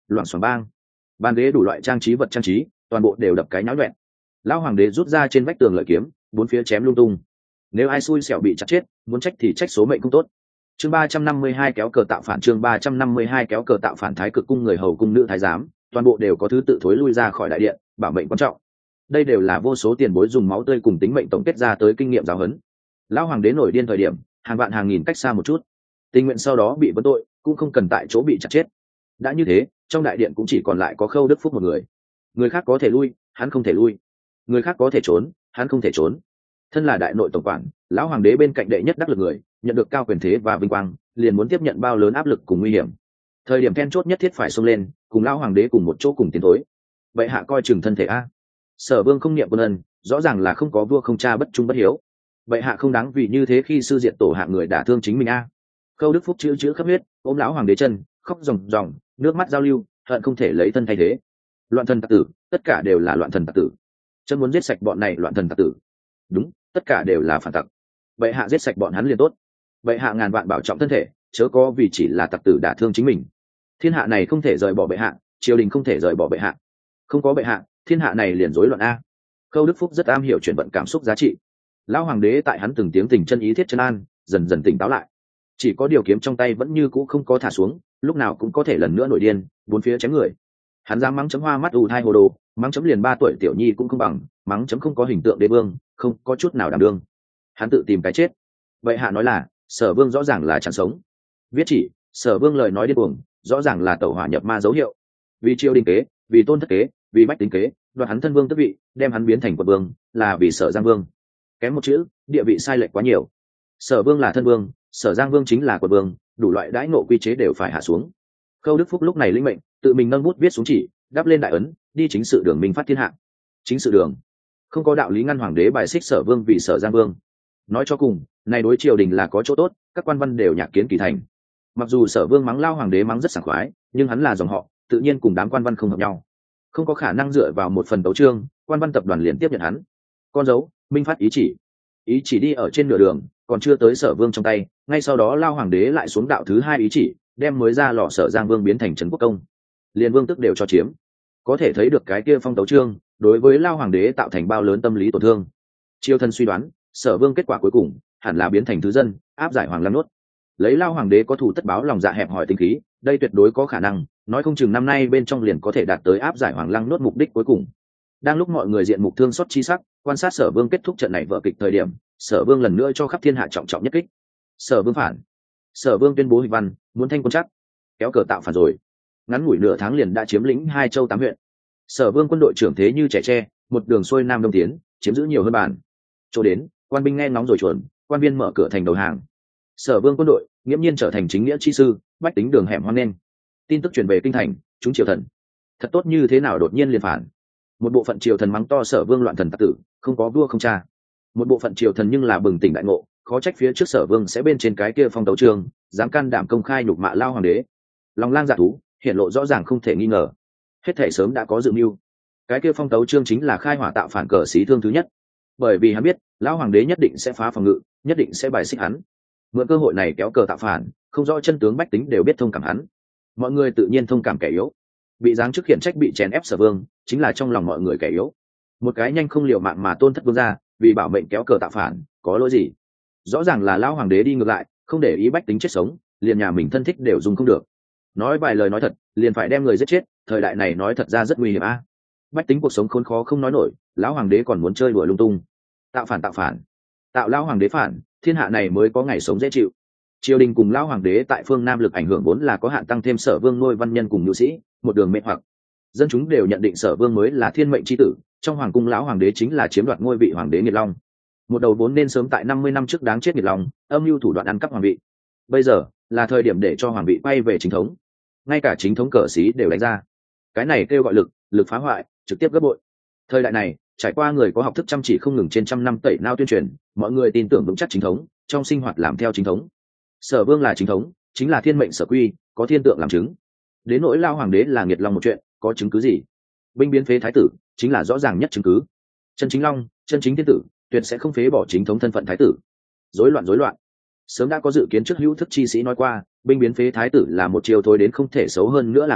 loảng xoảng bang, bàn ghế đủ loại trang trí vật trang trí toàn bộ đều đập cái nháo nhuẹn. Lão hoàng đế rút ra trên vách tường lợi kiếm, bốn phía chém lung tung. Nếu ai xui xẻo bị chặt chết, muốn trách thì trách số mệnh không tốt. Chương 352 kéo cờ tạo phản, chương 352 kéo cờ tạo phản. Thái cực cung người hầu cung nữ thái giám, toàn bộ đều có thứ tự thối lui ra khỏi đại điện, bảo mệnh quan trọng. Đây đều là vô số tiền bối dùng máu tươi cùng tính mệnh tổng kết ra tới kinh nghiệm giáo huấn. Lão hoàng đế nổi điên thời điểm, hàng vạn hàng nghìn cách xa một chút, tình nguyện sau đó bị vấn tội, cũng không cần tại chỗ bị chặt chết. Đã như thế, trong đại điện cũng chỉ còn lại có Khâu Đức Phúc một người. Người khác có thể lui, hắn không thể lui. Người khác có thể trốn, hắn không thể trốn. Thân là đại nội tổng quản, lão hoàng đế bên cạnh đệ nhất đắc lực người, nhận được cao quyền thế và vinh quang, liền muốn tiếp nhận bao lớn áp lực cùng nguy hiểm. Thời điểm then chốt nhất thiết phải xông lên, cùng lão hoàng đế cùng một chỗ cùng tiến thối. Vậy hạ coi chừng thân thể a. Sở Vương không niệm quân ân, rõ ràng là không có vua không cha bất trung bất hiếu. Vậy hạ không đáng vì như thế khi sư diệt tổ hạ người đả thương chính mình a. Khâu Đức Phúc chữ khắp huyết, ôm lão hoàng đế chân, khóc ròng ròng, nước mắt giao lưu, hận không thể lấy thân thay thế. Loạn thần tặc tử, tất cả đều là loạn thần tặc tử. Chân muốn giết sạch bọn này loạn thần tặc tử. Đúng, tất cả đều là phản tặc. Vậy hạ giết sạch bọn hắn liền tốt. Vậy hạ ngàn vạn bảo trọng thân thể, chớ có vì chỉ là tặc tử đả thương chính mình. Thiên hạ này không thể rời bỏ bệ hạ, triều đình không thể rời bỏ bệ hạ. Không có bệ hạ, thiên hạ này liền rối loạn a. Khâu Đức Phúc rất am hiểu chuyển vận cảm xúc giá trị. Lão hoàng đế tại hắn từng tiếng tình chân ý thiết chân an, dần dần tỉnh táo lại. Chỉ có điều kiếm trong tay vẫn như cũ không có thả xuống, lúc nào cũng có thể lần nữa nổi điên, bốn phía chém người. Hắn dám mắng chấm hoa mắt ù thai hồ đồ, mắng chấm liền 3 tuổi tiểu nhi cũng không bằng, mắng chấm không có hình tượng đế vương, không có chút nào đảm đương. Hắn tự tìm cái chết. Vậy hạ nói là Sở Vương rõ ràng là chẳng sống. Viết chỉ Sở Vương lời nói điên cuồng, rõ ràng là tẩu hỏa nhập ma dấu hiệu. Vì triều đình kế, vì tôn thất kế, vì bách tính kế, đoạt hắn thân vương tước vị, đem hắn biến thành quận vương, là vì Sở Giang Vương. Kém một chữ, địa vị sai lệch quá nhiều. Sở Vương là thân vương, Sở Giang Vương chính là quận vương, đủ loại đãi ngộ quy chế đều phải hạ xuống. Khâu Đức Phúc lúc này linh mệnh, tự mình nâng bút viết xuống chỉ, đắp lên đại ấn, đi chính sự đường minh phát thiên hạ. Chính sự đường không có đạo lý ngăn hoàng đế bài xích Sở Vương vì Sở Giang Vương. Nói cho cùng, này đối triều đình là có chỗ tốt, các quan văn đều nhạc kiến kỳ thành. Mặc dù Sở Vương mắng lao hoàng đế mắng rất sảng khoái, nhưng hắn là dòng họ, tự nhiên cùng đám quan văn không hợp nhau, không có khả năng dựa vào một phần tấu chương, quan văn tập đoàn liền tiếp nhận hắn. Con dấu, minh phát ý chỉ đi ở trên nửa đường, còn chưa tới Sở Vương trong tay, ngay sau đó lao hoàng đế lại xuống đạo thứ 2 ý chỉ, đem mới ra lò Sở Giang Vương biến thành trấn quốc công, liền vương tức đều cho chiếm. Có thể thấy được cái kia phong tấu chương đối với lao hoàng đế tạo thành bao lớn tâm lý tổn thương. Triều thần suy đoán Sở Vương kết quả cuối cùng hẳn là biến thành thứ dân, áp giải Hoàng Lăng Nuốt. Lấy lao hoàng đế có thù tất báo lòng dạ hẹp hòi tinh khí, đây tuyệt đối có khả năng, nói không chừng năm nay bên trong liền có thể đạt tới áp giải Hoàng Lăng Nuốt mục đích cuối cùng. Đang lúc mọi người diện mục thương xót chi sắc, quan sát Sở Vương kết thúc trận này vở kịch thời điểm, Sở Vương lần nữa cho khắp thiên hạ trọng trọng nhất kích. Sở Vương phản. Sở Vương tuyên bố hình văn, muốn thanh quân chắc, kéo cờ tạo phản rồi. Ngắn ngủi nửa tháng liền đã chiếm lĩnh 2 châu 8 huyện. Sở Vương quân đội trưởng thế như trẻ tre, một đường xuôi nam đông tiến, chiếm giữ nhiều hơn bản. Chỗ đến, quan binh nghe ngóng rồi chuẩn, quan viên mở cửa thành đầu hàng. Sở Vương quân đội nghiễm nhiên trở thành chính nghĩa chi sư, bách tính đường hẻm hoang nên. Tin tức truyền về kinh thành, chúng triều thần thật tốt như thế nào đột nhiên liền phản. Một bộ phận triều thần mắng to Sở Vương loạn thần tặc tử, không có vua không cha. Một bộ phận triều thần nhưng là bừng tỉnh đại ngộ, khó trách phía trước Sở Vương sẽ bên trên cái kia phong tấu trường, dám can đảm công khai nhục mạ lao hoàng đế. Lòng lang dạ thú hiện lộ rõ ràng không thể nghi ngờ, hết thể sớm đã có dự mưu. Cái kia phong tấu chương chính là khai hỏa tạo phản cờ xí thương thứ nhất, bởi vì hắn biết lão hoàng đế nhất định sẽ phá phòng ngự, nhất định sẽ bài xích hắn. Mượn cơ hội này kéo cờ tạo phản, không rõ chân tướng bách tính đều biết thông cảm hắn. Mọi người tự nhiên thông cảm kẻ yếu, bị giáng chức khiển trách bị chèn ép Sở Vương chính là trong lòng mọi người kẻ yếu. Một cái nhanh không liều mạng mà tôn thất vương ra, vì bảo mệnh kéo cờ tạo phản, có lỗi gì? Rõ ràng là lão hoàng đế đi ngược lại, không để ý bách tính chết sống, liền nhà mình thân thích đều dùng không được. Nói vài lời nói thật, liền phải đem người giết chết, thời đại này nói thật ra rất nguy hiểm a. Bách tính cuộc sống khốn khó không nói nổi, lão hoàng đế còn muốn chơi đùa lung tung. Tạo phản, tạo lão hoàng đế phản, thiên hạ này mới có ngày sống dễ chịu. Triều đình cùng lão hoàng đế tại phương Nam lực ảnh hưởng vốn là có hạn, tăng thêm Sở Vương nuôi văn nhân cùng nhu sĩ, một đường mê hoặc. Dân chúng đều nhận định Sở Vương mới là thiên mệnh chi tử, trong hoàng cung lão hoàng đế chính là chiếm đoạt ngôi vị hoàng đế Nghiệt Long. Một đầu vốn nên sớm tại 50 năm trước đáng chết Nghiệt Long, âm mưu thủ đoạn ăn cắp hoàng vị. Bây giờ là thời điểm để cho hoàng vị quay về chính thống. Ngay cả chính thống cờ xí đều đánh ra. Cái này kêu gọi lực phá hoại trực tiếp gấp bội. Thời đại này trải qua người có học thức chăm chỉ không ngừng trên trăm năm tẩy nao tuyên truyền, mọi người tin tưởng vững chắc chính thống, trong sinh hoạt làm theo chính thống. Sở Vương là chính thống, chính là thiên mệnh sở quy, có thiên tượng làm chứng. Đến nỗi lao hoàng đế là Nghiệt Long một chuyện, có chứng cứ gì? Binh biến phế thái tử chính là rõ ràng nhất chứng cứ. Chân chính long, chân chính thiên tử, tuyệt sẽ không phế bỏ chính thống thân phận thái tử. Rối loạn. Sớm đã có dự kiến trước hữu thức chi sĩ nói qua, binh biến phế thái tử là một chiều thôi đến không thể xấu hơn nữa là cờ,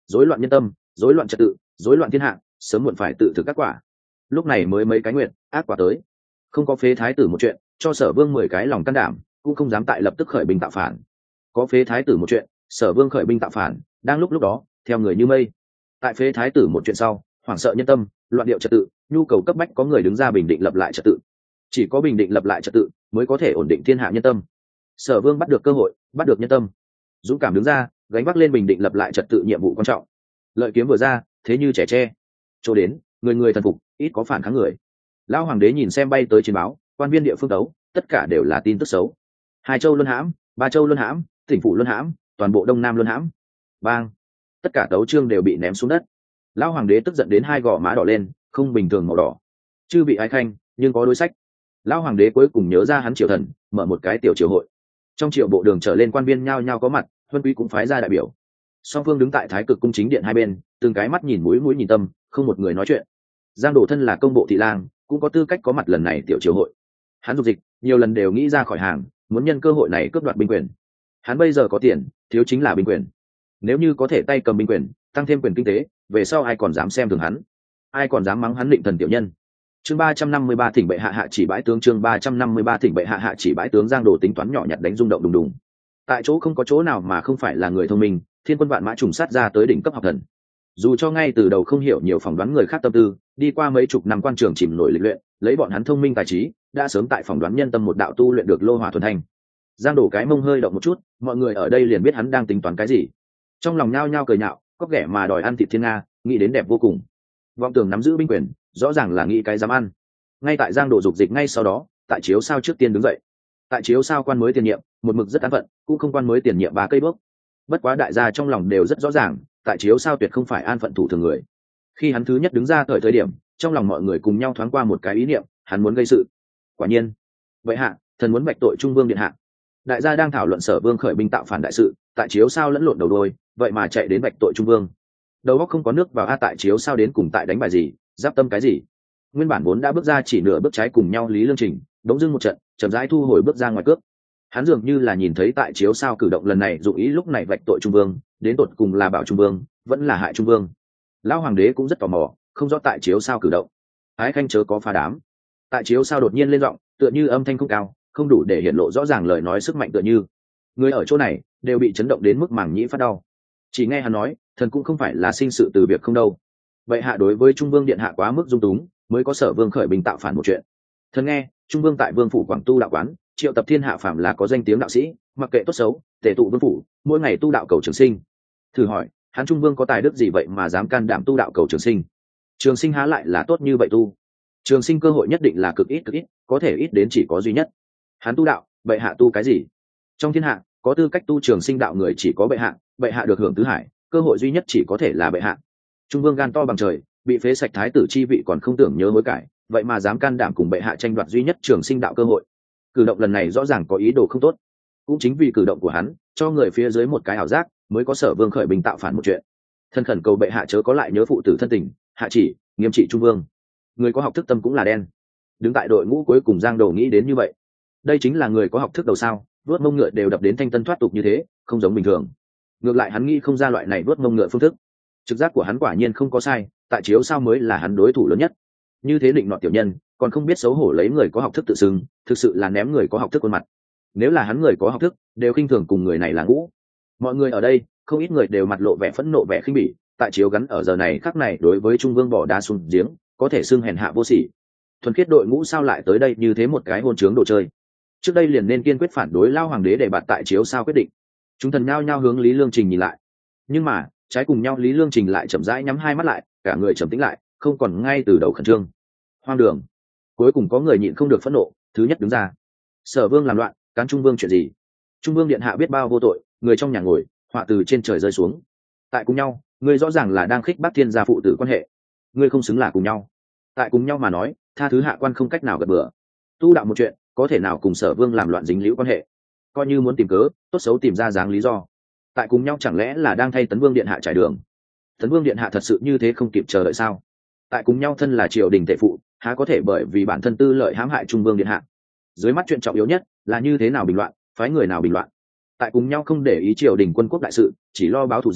rối loạn nhân tâm, rối loạn trật tự, rối loạn thiên hạ, sớm muộn phải tự thực các quả. Lúc này mới mấy cái nguyện, ác quả tới. Không có phế thái tử một chuyện, cho Sở Vương 10 cái lòng can đảm, cũng không dám tại lập tức khởi binh tạo phản. Có phế thái tử một chuyện, Sở Vương khởi binh tạo phản, đang lúc đó, theo người như mây. Tại phế thái tử một chuyện sau, hoảng sợ nhân tâm, loạn điệu trật tự, nhu cầu cấp bách có người đứng ra bình định lập lại trật tự. Chỉ có bình định lập lại trật tự, mới có thể ổn định thiên hạ nhân tâm. Sở Vương bắt được cơ hội, bắt được nhân tâm, dũng cảm đứng ra, gánh vác lên bình định lập lại trật tự nhiệm vụ quan trọng. Lợi kiếm vừa ra, thế như trẻ tre. Chỗ đến, người người thần phục, ít có phản kháng người. Lão hoàng đế nhìn xem bay tới chiến báo, quan viên địa phương đấu, tất cả đều là tin tức xấu. 2 châu luân hãm, 3 châu luân hãm, tỉnh phủ luân hãm, toàn bộ đông nam luân hãm. Bang! Tất cả tấu chương đều bị ném xuống đất. Lão hoàng đế tức giận đến 2 gò má đỏ lên, không bình thường màu đỏ. Chư bị ái khanh, nhưng có đối sách. Lão hoàng đế cuối cùng nhớ ra hắn triều thần, mở một cái tiểu triều hội. Trong triệu bộ đường trở lên quan viên nhao nhao có mặt, huân quý cũng phái ra đại biểu. Song phương đứng tại thái cực cung chính điện hai bên, từng cái mắt nhìn mũi nhìn tâm, không một người nói chuyện. Giang Đổ thân là công bộ thị lang, cũng có tư cách có mặt lần này tiểu triều hội. Hắn dục dịch, nhiều lần đều nghĩ ra khỏi hàng, muốn nhân cơ hội này cướp đoạt binh quyền. Hắn bây giờ có tiền, thiếu chính là binh quyền. Nếu như có thể tay cầm binh quyền, tăng thêm quyền kinh tế, về sau ai còn dám xem thường hắn, ai còn dám mắng hắn định thần tiểu nhân. Chương 353 thỉnh bệ hạ hạ chỉ bãi tướng, chương 353 thỉnh bệ hạ hạ chỉ bãi tướng. Giang Đồ tính toán nhỏ nhặt đánh rung động đùng đùng. Tại chỗ không có chỗ nào mà không phải là người thông minh, thiên quân vạn mã trùng sát ra tới đỉnh cấp học thần. Dù cho ngay từ đầu không hiểu nhiều phỏng đoán người khác tâm tư, đi qua mấy chục năm quan trường chìm nổi lịch luyện, lấy bọn hắn thông minh tài trí, đã sớm tại phỏng đoán nhân tâm một đạo tu luyện được lô hỏa thuần thanh. Giang Đồ cái mông hơi động một chút, mọi người ở đây liền biết hắn đang tính toán cái gì. Trong lòng nhao nhao cười nhạo, có ghẻ mà đòi ăn thịt thiên nga, nghĩ đến đẹp vô cùng. Vọng tưởng nắm giữ binh quyền, rõ ràng là nghĩ cái dám ăn. Ngay tại Giang Đồ dục dịch ngay sau đó, tại chiếu sao trước tiên đứng dậy. Tại chiếu sao quan mới tiền nhiệm, một mực rất an phận, cũng không quan mới tiền nhiệm 3 cây bước. Bất quá đại gia trong lòng đều rất rõ ràng, tại chiếu sao tuyệt không phải an phận thủ thường người. Khi hắn thứ nhất đứng ra thời điểm, trong lòng mọi người cùng nhau thoáng qua một cái ý niệm, hắn muốn gây sự. Quả nhiên, vậy hạ, thần muốn bạch tội Trung Vương điện hạ. Đại gia đang thảo luận Sở Vương khởi binh tạo phản đại sự, tại chiếu sao lẫn lộn đầu đôi, vậy mà chạy đến bạch tội Trung Vương. Đầu óc không có nước vào tại chiếu sao đến cùng tại đánh bài gì, giáp tâm cái gì. Nguyên bản vốn đã bước ra chỉ nửa bước trái cùng nhau Lý Lương Trình, đống dưng một trận, chậm rãi thu hồi bước ra ngoài cướp. Hắn dường như là nhìn thấy tại chiếu sao cử động lần này dụng ý lúc này vạch tội Trung Vương, đến tột cùng là bảo Trung Vương, vẫn là hại Trung Vương. Lão hoàng đế cũng rất tò mò, không rõ tại chiếu sao cử động. Ái khanh chớ có phá đám. Tại chiếu sao đột nhiên lên giọng, tựa như âm thanh không cao, không đủ để hiển lộ rõ ràng lời nói sức mạnh, tựa như người ở chỗ này đều bị chấn động đến mức màng nhĩ phát đau. Chỉ nghe hắn nói, thần cũng không phải là sinh sự từ việc không đâu. Vậy hạ đối với Trung Vương điện hạ quá mức dung túng, mới có Sở Vương khởi binh tạo phản một chuyện. Thần nghe Trung Vương tại Vương phủ Quảng tu đạo quán, triệu tập thiên hạ phàm là có danh tiếng đạo sĩ, mặc kệ tốt xấu, tề tụ Vương phủ, mỗi ngày tu đạo cầu trường sinh. Thử hỏi, hắn Trung Vương có tài đức gì vậy mà dám can đảm tu đạo cầu trường sinh? Trường sinh há lại là tốt như vậy tu? Trường sinh cơ hội nhất định là cực ít, có thể ít đến chỉ có duy nhất. Hắn tu đạo, bệ hạ tu cái gì? Trong thiên hạ, có tư cách tu trường sinh đạo người chỉ có bệ hạ được hưởng tứ hải, cơ hội duy nhất chỉ có thể là bệ hạ. Trung Vương gan to bằng trời, bị phế sạch thái tử chi vị còn không tưởng nhớ hối cải, vậy mà dám can đảm cùng bệ hạ tranh đoạt duy nhất trường sinh đạo cơ hội. Cử động lần này rõ ràng có ý đồ không tốt. Cũng chính vì cử động của hắn, cho người phía dưới một cái ảo giác, mới có Sở Vương khởi binh tạo phản một chuyện. Thân khẩn cầu bệ hạ chớ có lại nhớ phụ tử thân tình, hạ chỉ nghiêm trị Trung Vương. Người có học thức tâm cũng là đen. Đứng tại đội ngũ cuối cùng Giang Đồ nghĩ đến như vậy. Đây chính là người có học thức đầu sao, vuốt mông ngựa đều đập đến thanh tân thoát tục như thế, không giống bình thường. Ngược lại hắn nghĩ không ra loại này vuốt mông ngựa phương thức. Trực giác của hắn quả nhiên không có sai, tại chiếu sao mới là hắn đối thủ lớn nhất. Như thế định nọ tiểu nhân, còn không biết xấu hổ lấy người có học thức tự xưng, thực sự là ném người có học thức khuôn mặt. Nếu là hắn người có học thức, đều khinh thường cùng người này là ngũ. Mọi người ở đây, không ít người đều mặt lộ vẻ phẫn nộ, vẻ khinh bỉ, tại chiếu gắn ở giờ này khắc này đối với Trung Vương bỏ đá xuống giếng, có thể xưng hèn hạ vô sỉ. Thuần khiết đội ngũ sao lại tới đây như thế một cái hôn trướng đồ chơi? Trước đây liền nên kiên quyết phản đối lao hoàng đế để bạt tại chiếu sao quyết định. Chúng thần nhao nhao hướng Lý Lương Trình nhìn lại, nhưng mà trái cùng nhau Lý Lương Trình lại chậm rãi nhắm hai mắt lại, cả người trầm tĩnh lại, không còn ngay từ đầu khẩn trương. Hoang đường. Cuối cùng có người nhịn không được phẫn nộ, thứ nhất đứng ra. Sở Vương làm loạn, cán Trung Vương chuyện gì? Trung Vương điện hạ biết bao vô tội, người trong nhà ngồi, họa từ trên trời rơi xuống. Tại cùng nhau, người rõ ràng là đang khích bác thiên gia phụ tử quan hệ. Người không xứng là cùng nhau. Tại cùng nhau mà nói, tha thứ hạ quan không cách nào gật bừa. Tu đạo một chuyện, có thể nào cùng Sở Vương làm loạn dính liễu quan hệ? Coi như muốn tìm cớ, tốt xấu tìm ra dáng lý do. Tại cùng nhau chẳng lẽ là đang thay Tấn Vương điện hạ trải đường? Tấn Vương điện hạ thật sự như thế không kịp chờ đợi sao? Tại cùng nhau thân là triều đình tể phụ, há có thể bởi vì bản thân tư lợi hãm hại Trung Vương điện hạ? Dưới mắt chuyện trọng yếu nhất là như thế nào bình loạn, phái người nào bình loạn. Tại cùng nhau không để ý triều đình quân quốc đại sự, chỉ lo báo thù riêng,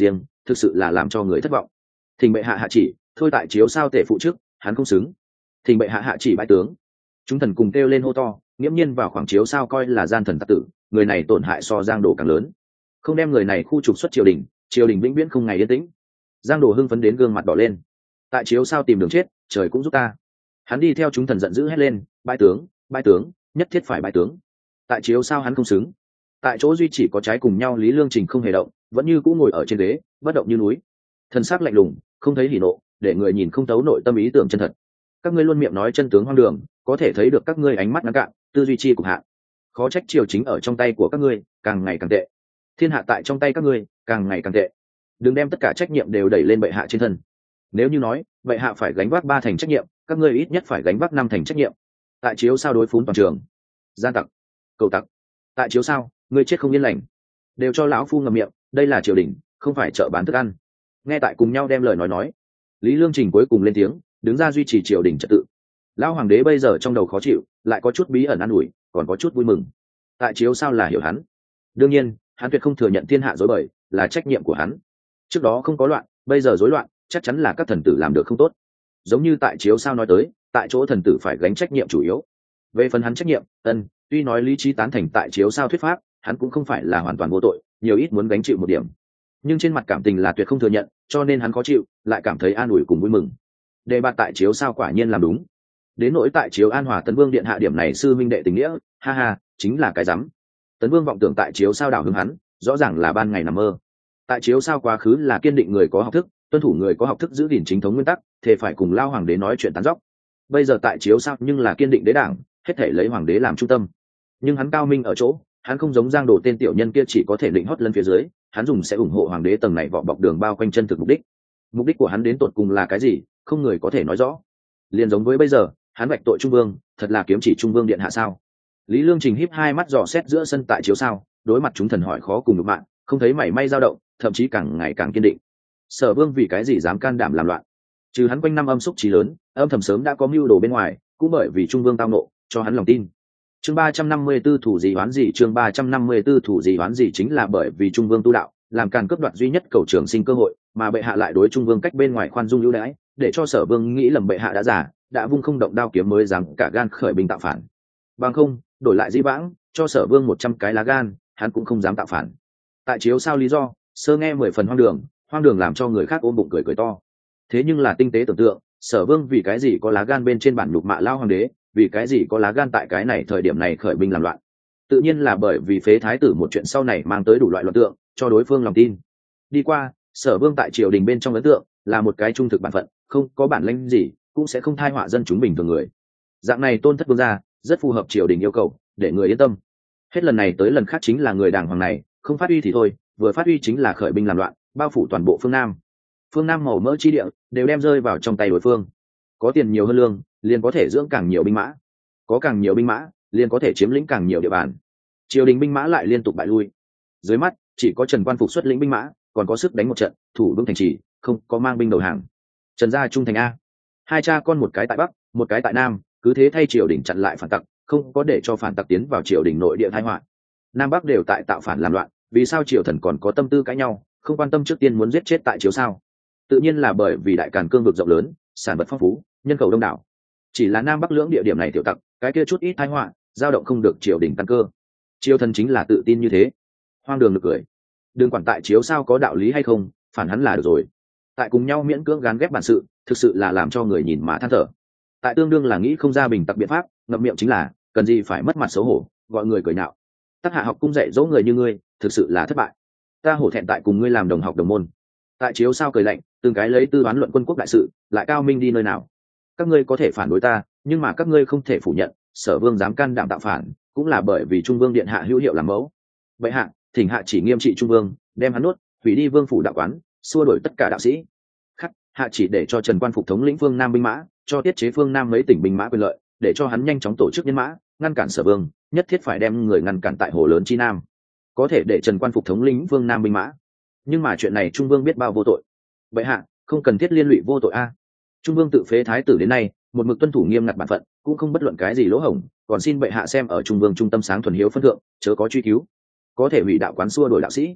thực sự là làm cho người thất vọng. Thỉnh bệ hạ hạ chỉ, thôi tại chiếu sao tể phụ trước, hắn không xứng. Thỉnh bệ hạ hạ chỉ bãi tướng. Chúng thần cùng kêu lên hô to, nghiễm nhiên vào khoảng chiếu sao coi là gian thần tặc tử, người này tổn hại so Giang Đồ càng lớn. Không đem người này khu trục xuất triều đình vĩnh viễn không ngày yên tĩnh. Giang Đồ hưng phấn đến gương mặt đỏ lên. Tại chiếu sao tìm đường chết, trời cũng giúp ta. Hắn đi theo chúng thần giận dữ hét lên, bãi tướng, nhất thiết phải bãi tướng. Tại chiếu sao hắn không xứng. Tại chỗ duy chỉ có trái cùng nhau Lý Lương Trình không hề động, vẫn như cũ ngồi ở trên ghế, bất động như núi. Thần sắc lạnh lùng, không thấy hỉ nộ, để người nhìn không thấu nội tâm ý tưởng chân thật. Các ngươi luôn miệng nói chân tướng hoang đường, có thể thấy được các ngươi ánh mắt ngắn cạn, tư duy chi cục hạn. Khó trách triều chính ở trong tay của các ngươi càng ngày càng tệ, thiên hạ tại trong tay các ngươi càng ngày càng tệ. Đừng đem tất cả trách nhiệm đều đẩy lên bệ hạ trên thân. Nếu như nói bệ hạ phải gánh vác 3 thành trách nhiệm, các ngươi ít nhất phải gánh vác 5 thành trách nhiệm. Tại chiếu sao đối phún toàn trường, gian tặc, cầu tặc. Tại chiếu sao ngươi chết không yên lành, đều cho lão phu ngậm miệng, đây là triều đình, không phải chợ bán thức ăn. Nghe tại cùng nhau đem lời nói, Lý Lương Trình cuối cùng lên tiếng, đứng ra duy trì triều đình trật tự. Lão hoàng đế bây giờ trong đầu khó chịu, lại có chút bí ẩn an ủi, còn có chút vui mừng. Tại chiếu sao là hiểu hắn, đương nhiên hắn tuyệt không thừa nhận thiên hạ rối bời là trách nhiệm của hắn. Trước đó không có loạn, bây giờ rối loạn, chắc chắn là các thần tử làm được không tốt. Giống như tại chiếu sao nói tới, tại chỗ thần tử phải gánh trách nhiệm chủ yếu. Về phần hắn trách nhiệm, tuy nói lý trí tán thành tại chiếu sao thuyết pháp, hắn cũng không phải là hoàn toàn vô tội, nhiều ít muốn gánh chịu một điểm. Nhưng trên mặt cảm tình là tuyệt không thừa nhận, cho nên hắn khó chịu, lại cảm thấy an ủi cùng vui mừng. Đề bạt tại chiếu sao quả nhiên làm đúng. Đến nỗi tại chiếu An Hòa Tấn Vương điện hạ điểm này sư minh đệ tình nghĩa, ha ha, chính là cái rắm. Tấn Vương vọng tưởng tại chiếu sao đảo hướng hắn, rõ ràng là ban ngày nằm mơ. Tại chiếu sao quá khứ là kiên định người có học thức, tuân thủ người có học thức giữ gìn chính thống nguyên tắc, thề phải cùng lao hoàng đế nói chuyện tán dóc. Bây giờ tại chiếu sao nhưng là kiên định đế đảng, hết thể lấy hoàng đế làm trung tâm. Nhưng hắn cao minh ở chỗ, hắn không giống Giang Đồ tên tiểu nhân kia chỉ có thể định hót lân phía dưới, hắn dùng sẽ ủng hộ hoàng đế tầng này vỏ bọc đường bao quanh chân thực mục đích của hắn đến tột cùng là cái gì, không người có thể nói rõ. Liên giống với bây giờ, hắn vạch tội Trung Vương, thật là kiếm chỉ Trung Vương điện hạ sao? Lý Lương Trình híp hai mắt dò xét giữa sân tại chiếu sao, đối mặt chúng thần hỏi khó cùng được mạng, không thấy mảy may dao động, thậm chí càng ngày càng kiên định. Sở Vương vì cái gì dám can đảm làm loạn? Trừ hắn quanh năm âm xúc trí lớn, âm thầm sớm đã có mưu đồ bên ngoài, cũng bởi vì Trung Vương tao nộ, cho hắn lòng tin. Chương 354 thủ gì oán gì, chương 354 thủ gì oán gì chính là bởi vì Trung Vương tu đạo, làm càn cướp đoạt duy nhất cầu trường sinh cơ hội, mà bệ hạ lại đối Trung Vương cách bên ngoài khoan dung ưu đãi, để cho Sở Vương nghĩ lầm bệ hạ đã già, đã vung không động đao kiếm mới dám cả gan khởi binh tạo phản. Bằng không, đổi lại Dĩ Vãng, cho Sở Vương 100 cái lá gan, hắn cũng không dám tạo phản. Tại chiếu sao lý do, sơ nghe 10 phần hoang đường làm cho người khác ôm bụng cười to. Thế nhưng là tinh tế tưởng tượng, Sở Vương vì cái gì có lá gan bên trên bản nhục mạ lao hoàng đế, vì cái gì có lá gan tại cái này thời điểm này khởi binh làm loạn? Tự nhiên là bởi vì phế thái tử một chuyện sau này mang tới đủ loại loạn tượng, cho đối phương lòng tin. Đi qua, Sở Vương tại triều đình bên trong ấn tượng là một cái trung thực bản phận, không có bản lĩnh gì, cũng sẽ không thai họa dân chúng bình thường người. Dạng này tôn thất vương gia, rất phù hợp triều đình yêu cầu, để người yên tâm. Hết lần này tới lần khác chính là người đàng hoàng này, không phát uy thì thôi, vừa phát uy chính là khởi binh làm loạn, bao phủ toàn bộ phương Nam. Phương Nam màu mỡ chi địa đều đem rơi vào trong tay đối phương. Có tiền nhiều hơn lương, liền có thể dưỡng càng nhiều binh mã. Có càng nhiều binh mã, liền có thể chiếm lĩnh càng nhiều địa bàn. Triều đình binh mã lại liên tục bại lui. Dưới mắt, chỉ có Trần Quan Phục xuất lĩnh binh mã, còn có sức đánh một trận, thủ vững thành trì, không có mang binh đầu hàng. Trần gia trung thành a. Hai cha con một cái tại Bắc, một cái tại Nam, cứ thế thay triều đình chặn lại phản tặc, không có để cho phản tặc tiến vào triều đình nội địa tai họa. Nam Bắc đều tại tạo phản làm loạn, vì sao triều thần còn có tâm tư cãi nhau, không quan tâm trước tiên muốn giết chết tại chiếu sao? Tự nhiên là bởi vì đại càn cương vực rộng lớn, sản vật phong phú, nhân khẩu đông đảo. Chỉ là Nam Bắc lưỡng địa điểm này tiểu tặc, cái kia chút ít tai họa, dao động không được triều đình tăng cơ. Triều thần chính là tự tin như thế. Hoang đường được cười. Đừng quản tại chiếu sao có đạo lý hay không, phản hắn là được rồi. Tại cùng nhau miễn cưỡng gán ghép bản sự, thực sự là làm cho người nhìn mà than thở. Tại tương đương là nghĩ không ra bình tặc biện pháp, ngậm miệng chính là, cần gì phải mất mặt xấu hổ, gọi người cười nhạo. Tác hạ học cung dạy dỗ người như ngươi, thực sự là thất bại. Ta hổ thẹn tại cùng ngươi làm đồng học đồng môn. Tại chiếu sao cười lạnh, từng cái lấy tư đoán luận quân quốc đại sự, lại cao minh đi nơi nào. Các ngươi có thể phản đối ta, nhưng mà các ngươi không thể phủ nhận, Sở Vương dám can đảm tạo phản, cũng là bởi vì Trung Vương điện hạ hữu hiệu làm mẫu. Vậy hạ, thỉnh hạ chỉ nghiêm trị Trung Vương, đem hắn nuốt, hủy đi vương phủ đạo quán, xua đuổi tất cả đạo sĩ. Khắc, hạ chỉ để cho Trần Quan Phục thống lĩnh phương Nam binh mã, cho tiết chế phương Nam mấy tỉnh binh mã quyền lợi, để cho hắn nhanh chóng tổ chức nhân mã, ngăn cản Sở Vương, nhất thiết phải đem người ngăn cản tại hồ lớn chi Nam. Có thể để Trần Quan Phục thống lĩnh phương Nam binh mã, nhưng mà chuyện này Trung Vương biết bao vô tội. Vậy hạ, không cần thiết liên lụy vô tội a. Trung Vương tự phế thái tử đến nay, một mực tuân thủ nghiêm ngặt bản phận, cũng không bất luận cái gì lỗ hổng, còn xin bệ hạ xem ở Trung Vương trung tâm sáng thuần hiếu phân thượng, chớ có truy cứu. Có thể hủy đạo quán xua đổi đạo sĩ,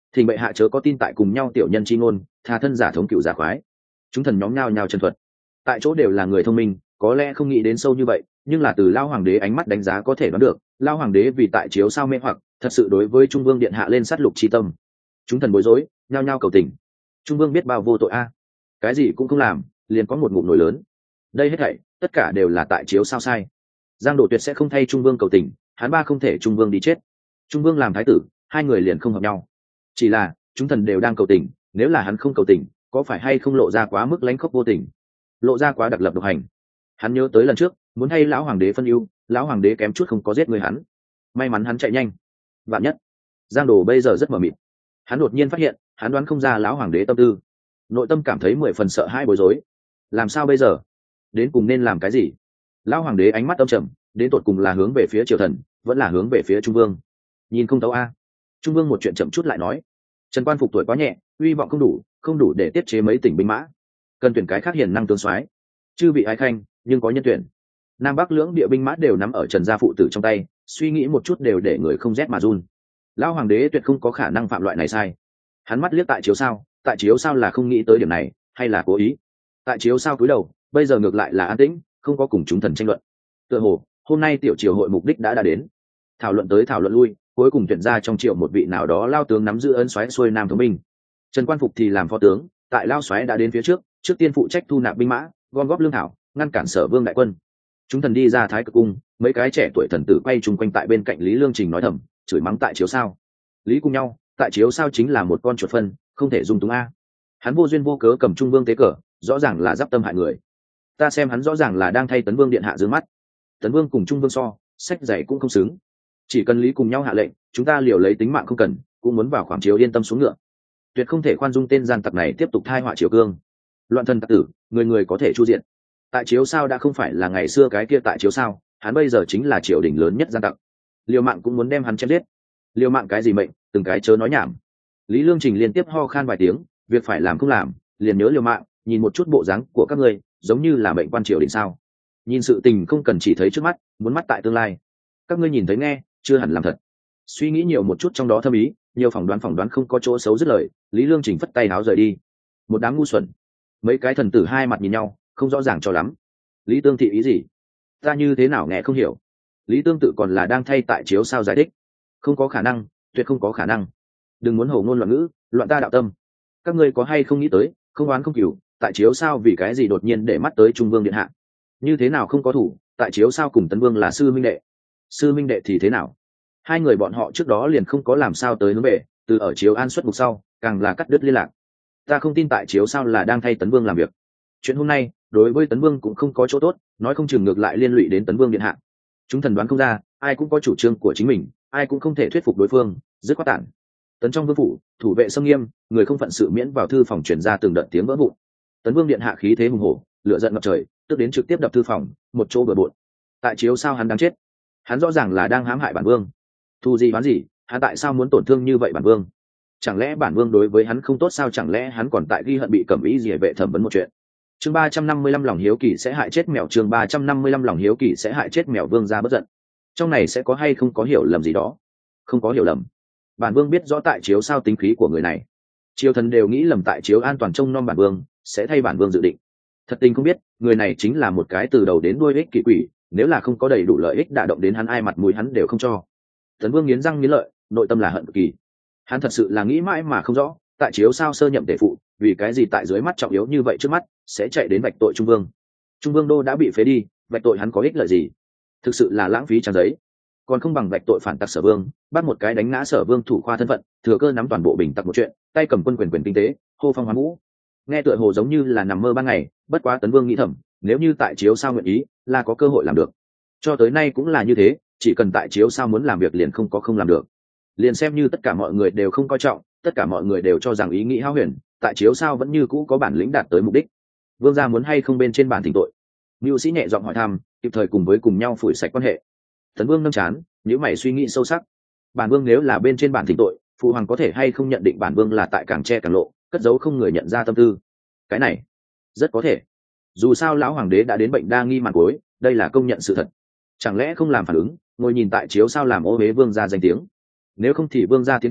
thì bệ hạ chớ có tin tại cùng nhau tiểu nhân chi ngôn, tha thân giả thống cựu giả khoái. Chúng thần nhóm nhao nhao chân thuật, tại chỗ đều là người thông minh, có lẽ không nghĩ đến sâu như vậy, nhưng là từ lao hoàng đế ánh mắt đánh giá có thể đoán được, lao hoàng đế vì tại chiếu sao mê hoặc, thật sự đối với trung vương điện hạ lên sát lục chi tâm. Chúng thần bối rối, nhao nhao cầu tình. Trung vương biết bao vô tội a, cái gì cũng không làm, liền có một ngụm nổi lớn. Đây hết thảy tất cả đều là tại chiếu sao sai. Giang Đồ Tuyệt sẽ không thay trung vương cầu tình, hắn ba không thể trung vương đi chết. Trung vương làm thái tử, hai người liền không hợp nhau. Chỉ là chúng thần đều đang cầu tình, nếu là hắn không cầu tình, có phải hay không lộ ra quá mức lánh khóc vô tình, lộ ra quá đặc lập độc hành. Hắn nhớ tới lần trước muốn hay lão hoàng đế phân ưu, lão hoàng đế kém chút không có giết người hắn, may mắn hắn chạy nhanh. Vạn nhất Giang Đồ bây giờ rất mờ mịt, hắn đột nhiên phát hiện hắn đoán không ra lão hoàng đế tâm tư, nội tâm cảm thấy 10 phần sợ hãi bối rối. Làm sao bây giờ, đến cùng nên làm cái gì? Lão hoàng đế ánh mắt âm trầm, đến tột cùng là hướng về phía triều thần vẫn là hướng về phía trung vương? Nhìn không thấu a. Trung vương một chuyện chậm chút lại nói, Trần Quan Phục tuổi quá nhẹ, uy vọng không đủ để tiết chế mấy tỉnh binh mã, cần tuyển cái khác hiền năng tướng soái. Chư vị ái khanh, nhưng có nhân tuyển. Nam Bắc lưỡng địa binh mã đều nắm ở Trần gia phụ tử trong tay, suy nghĩ một chút đều để người không rét mà run. Lão hoàng đế tuyệt không có khả năng phạm loại này sai. Hắn mắt liếc tại chiếu sao, tại chiếu sao là không nghĩ tới điểm này, hay là cố ý? Tại chiếu sao cúi đầu, bây giờ ngược lại là an tĩnh, không có cùng chúng thần tranh luận. Tựa hồ hôm nay tiểu triều hội mục đích đã đến, thảo luận tới thảo luận lui, cuối cùng tuyển ra trong triều một vị nào đó lao tướng nắm giữ ân soái xuôi nam thống binh. Trần Quan Phục thì làm phó tướng, tại lao soái đã đến phía trước tiên phụ trách thu nạp binh mã, gom góp lương thảo, ngăn cản Sở Vương đại quân. Chúng thần đi ra Thái Cực cung, mấy cái trẻ tuổi thần tử quay chung quanh tại bên cạnh Lý Lương Trình nói thầm, chửi mắng tại chiếu sao. Lý cùng nhau, tại chiếu sao chính là một con chuột phân, không thể dung túng a. Hắn vô duyên vô cớ cầm Trung Vương tế cờ, rõ ràng là giáp tâm hại người. Ta xem hắn rõ ràng là đang thay Tấn Vương điện hạ dưới mắt. Tấn Vương cùng Trung Vương so, sách dạy cũng không xứng. Chỉ cần Lý cùng nhau hạ lệnh, chúng ta liều lấy tính mạng không cần, cũng muốn vào khoảng chiếu yên tâm xuống ngựa. Tuyệt không thể khoan dung tên gian tặc này tiếp tục thai họa triều cương. Loạn thần tặc tử, người người có thể chu diện. Tại chiếu sao đã không phải là ngày xưa cái kia tại chiếu sao, hắn bây giờ chính là triều đình lớn nhất gian tặc. Liều mạng cũng muốn đem hắn chém giết. Liều mạng cái gì mệnh, từng cái chớ nói nhảm. Lý Lương Trình liên tiếp ho khan vài tiếng, việc phải làm không làm, liền nhớ liều mạng, nhìn một chút bộ dáng của các ngươi, giống như là mệnh quan triều đình sao? Nhìn sự tình không cần chỉ thấy trước mắt, muốn mắt tại tương lai. Các ngươi nhìn thấy nghe, chưa hẳn làm thật. Suy nghĩ nhiều một chút trong đó thâm ý, nhiều phỏng đoán không có chỗ xấu dứt lời, Lý Lương Trình phất tay áo rời đi. Một đám ngu xuẩn. Mấy cái thần tử hai mặt nhìn nhau, không rõ ràng cho lắm. Lý Tương thị ý gì? Ta như thế nào nghe không hiểu. Lý Tương tự còn là đang thay tại chiếu sao giải thích. Không có khả năng, tuyệt không có khả năng. Đừng muốn hổ ngôn loạn ngữ, loạn ta đạo tâm. Các ngươi có hay không nghĩ tới, không oán không cừu, tại chiếu sao vì cái gì đột nhiên để mắt tới Trung Vương điện hạ? Như thế nào không có thủ, tại chiếu sao cùng Tấn Vương là sư minh đệ. Sư minh đệ thì thế nào? Hai người bọn họ trước đó liền không có làm sao tới hướng về, từ ở chiếu an xuất ngục sau, càng là cắt đứt liên lạc. Ta không tin tại chiếu sao là đang thay Tấn Vương làm việc. Chuyện hôm nay đối với Tấn Vương cũng không có chỗ tốt, nói không chừng ngược lại liên lụy đến Tấn Vương điện hạ. Chúng thần đoán không ra, ai cũng có chủ trương của chính mình, ai cũng không thể thuyết phục đối phương, dứt khoát tản. Tấn trong vương phủ, thủ vệ xâm nghiêm, người không phận sự miễn vào thư phòng truyền ra từng đợt tiếng vỡ vụn. Tấn Vương điện hạ khí thế hùng hổ, lửa giận ngập trời, tức đến trực tiếp đập thư phòng, một chỗ bừa bộn. Tại chiếu sao hắn đang chết? Hắn rõ ràng là đang hãm hại bản vương. Thu gì bán gì, hắn tại sao muốn tổn thương như vậy bản vương? Chẳng lẽ bản vương đối với hắn không tốt sao? Chẳng lẽ hắn còn tại ghi hận bị Cẩm Ý Dìa vệ thẩm vấn một chuyện? Chương 355 lòng hiếu kỳ sẽ hại chết mèo. Chương 355 lòng hiếu kỳ sẽ hại chết mèo. Vương gia bất giận. Trong này sẽ có hay không có hiểu lầm gì đó? Không có hiểu lầm. Bản vương biết rõ tại chiếu sao tính khí của người này. Triều thần đều nghĩ lầm tại chiếu an toàn trông nom bản vương, sẽ thay bản vương dự định. Thật tình không biết, người này chính là một cái từ đầu đến đuôi ích kỷ quỷ, nếu là không có đầy đủ lợi ích đả động đến hắn, ai mặt mũi hắn đều không cho. Tấn Vương nghiến răng nghiến lợi, nội tâm là hận cực kỳ. Hắn thật sự là nghĩ mãi mà không rõ, tại chiếu sao sơ nhậm tể phụ, vì cái gì tại dưới mắt trọng yếu như vậy trước mắt, sẽ chạy đến vạch tội Trung Vương. Trung Vương đô đã bị phế đi, vạch tội hắn có ích lợi gì? Thực sự là lãng phí trang giấy. Còn không bằng vạch tội phản tặc Sở Vương, bắt một cái đánh ngã Sở Vương thủ khoa thân phận, thừa cơ nắm toàn bộ bình tặc một chuyện, tay cầm quân quyền kinh tế, hô phong hoán vũ. Nghe tựa hồ giống như là nằm mơ ban ngày, bất quá Tấn Vương nghĩ thầm, nếu như tại chiếu sao nguyện ý, là có cơ hội làm được. Cho tới nay cũng là như thế, chỉ cần tại chiếu sao muốn làm việc liền không có không làm được. Liền xem như tất cả mọi người đều không coi trọng, tất cả mọi người đều cho rằng ý nghĩ hão huyền, tại chiếu sao vẫn như cũ có bản lĩnh đạt tới mục đích. Vương gia muốn hay không bên trên bản thỉnh tội? Mưu sĩ nhẹ giọng hỏi thăm, kịp thời cùng với cùng nhau phủi sạch quan hệ. Tấn Vương nâng chán, nhíu mày suy nghĩ sâu sắc. Bản vương nếu là bên trên bản thỉnh tội, phụ hoàng có thể hay không nhận định bản vương là tại càng che càng lộ, cất giấu không người nhận ra tâm tư? Cái này rất có thể. Dù sao lão hoàng đế đã đến bệnh đa nghi màn cuối, đây là công nhận sự thật. Chẳng lẽ không làm phản ứng, ngồi nhìn tại chiếu sao làm ô uế vương gia danh tiếng? Nếu không thì vương gia tiến cung,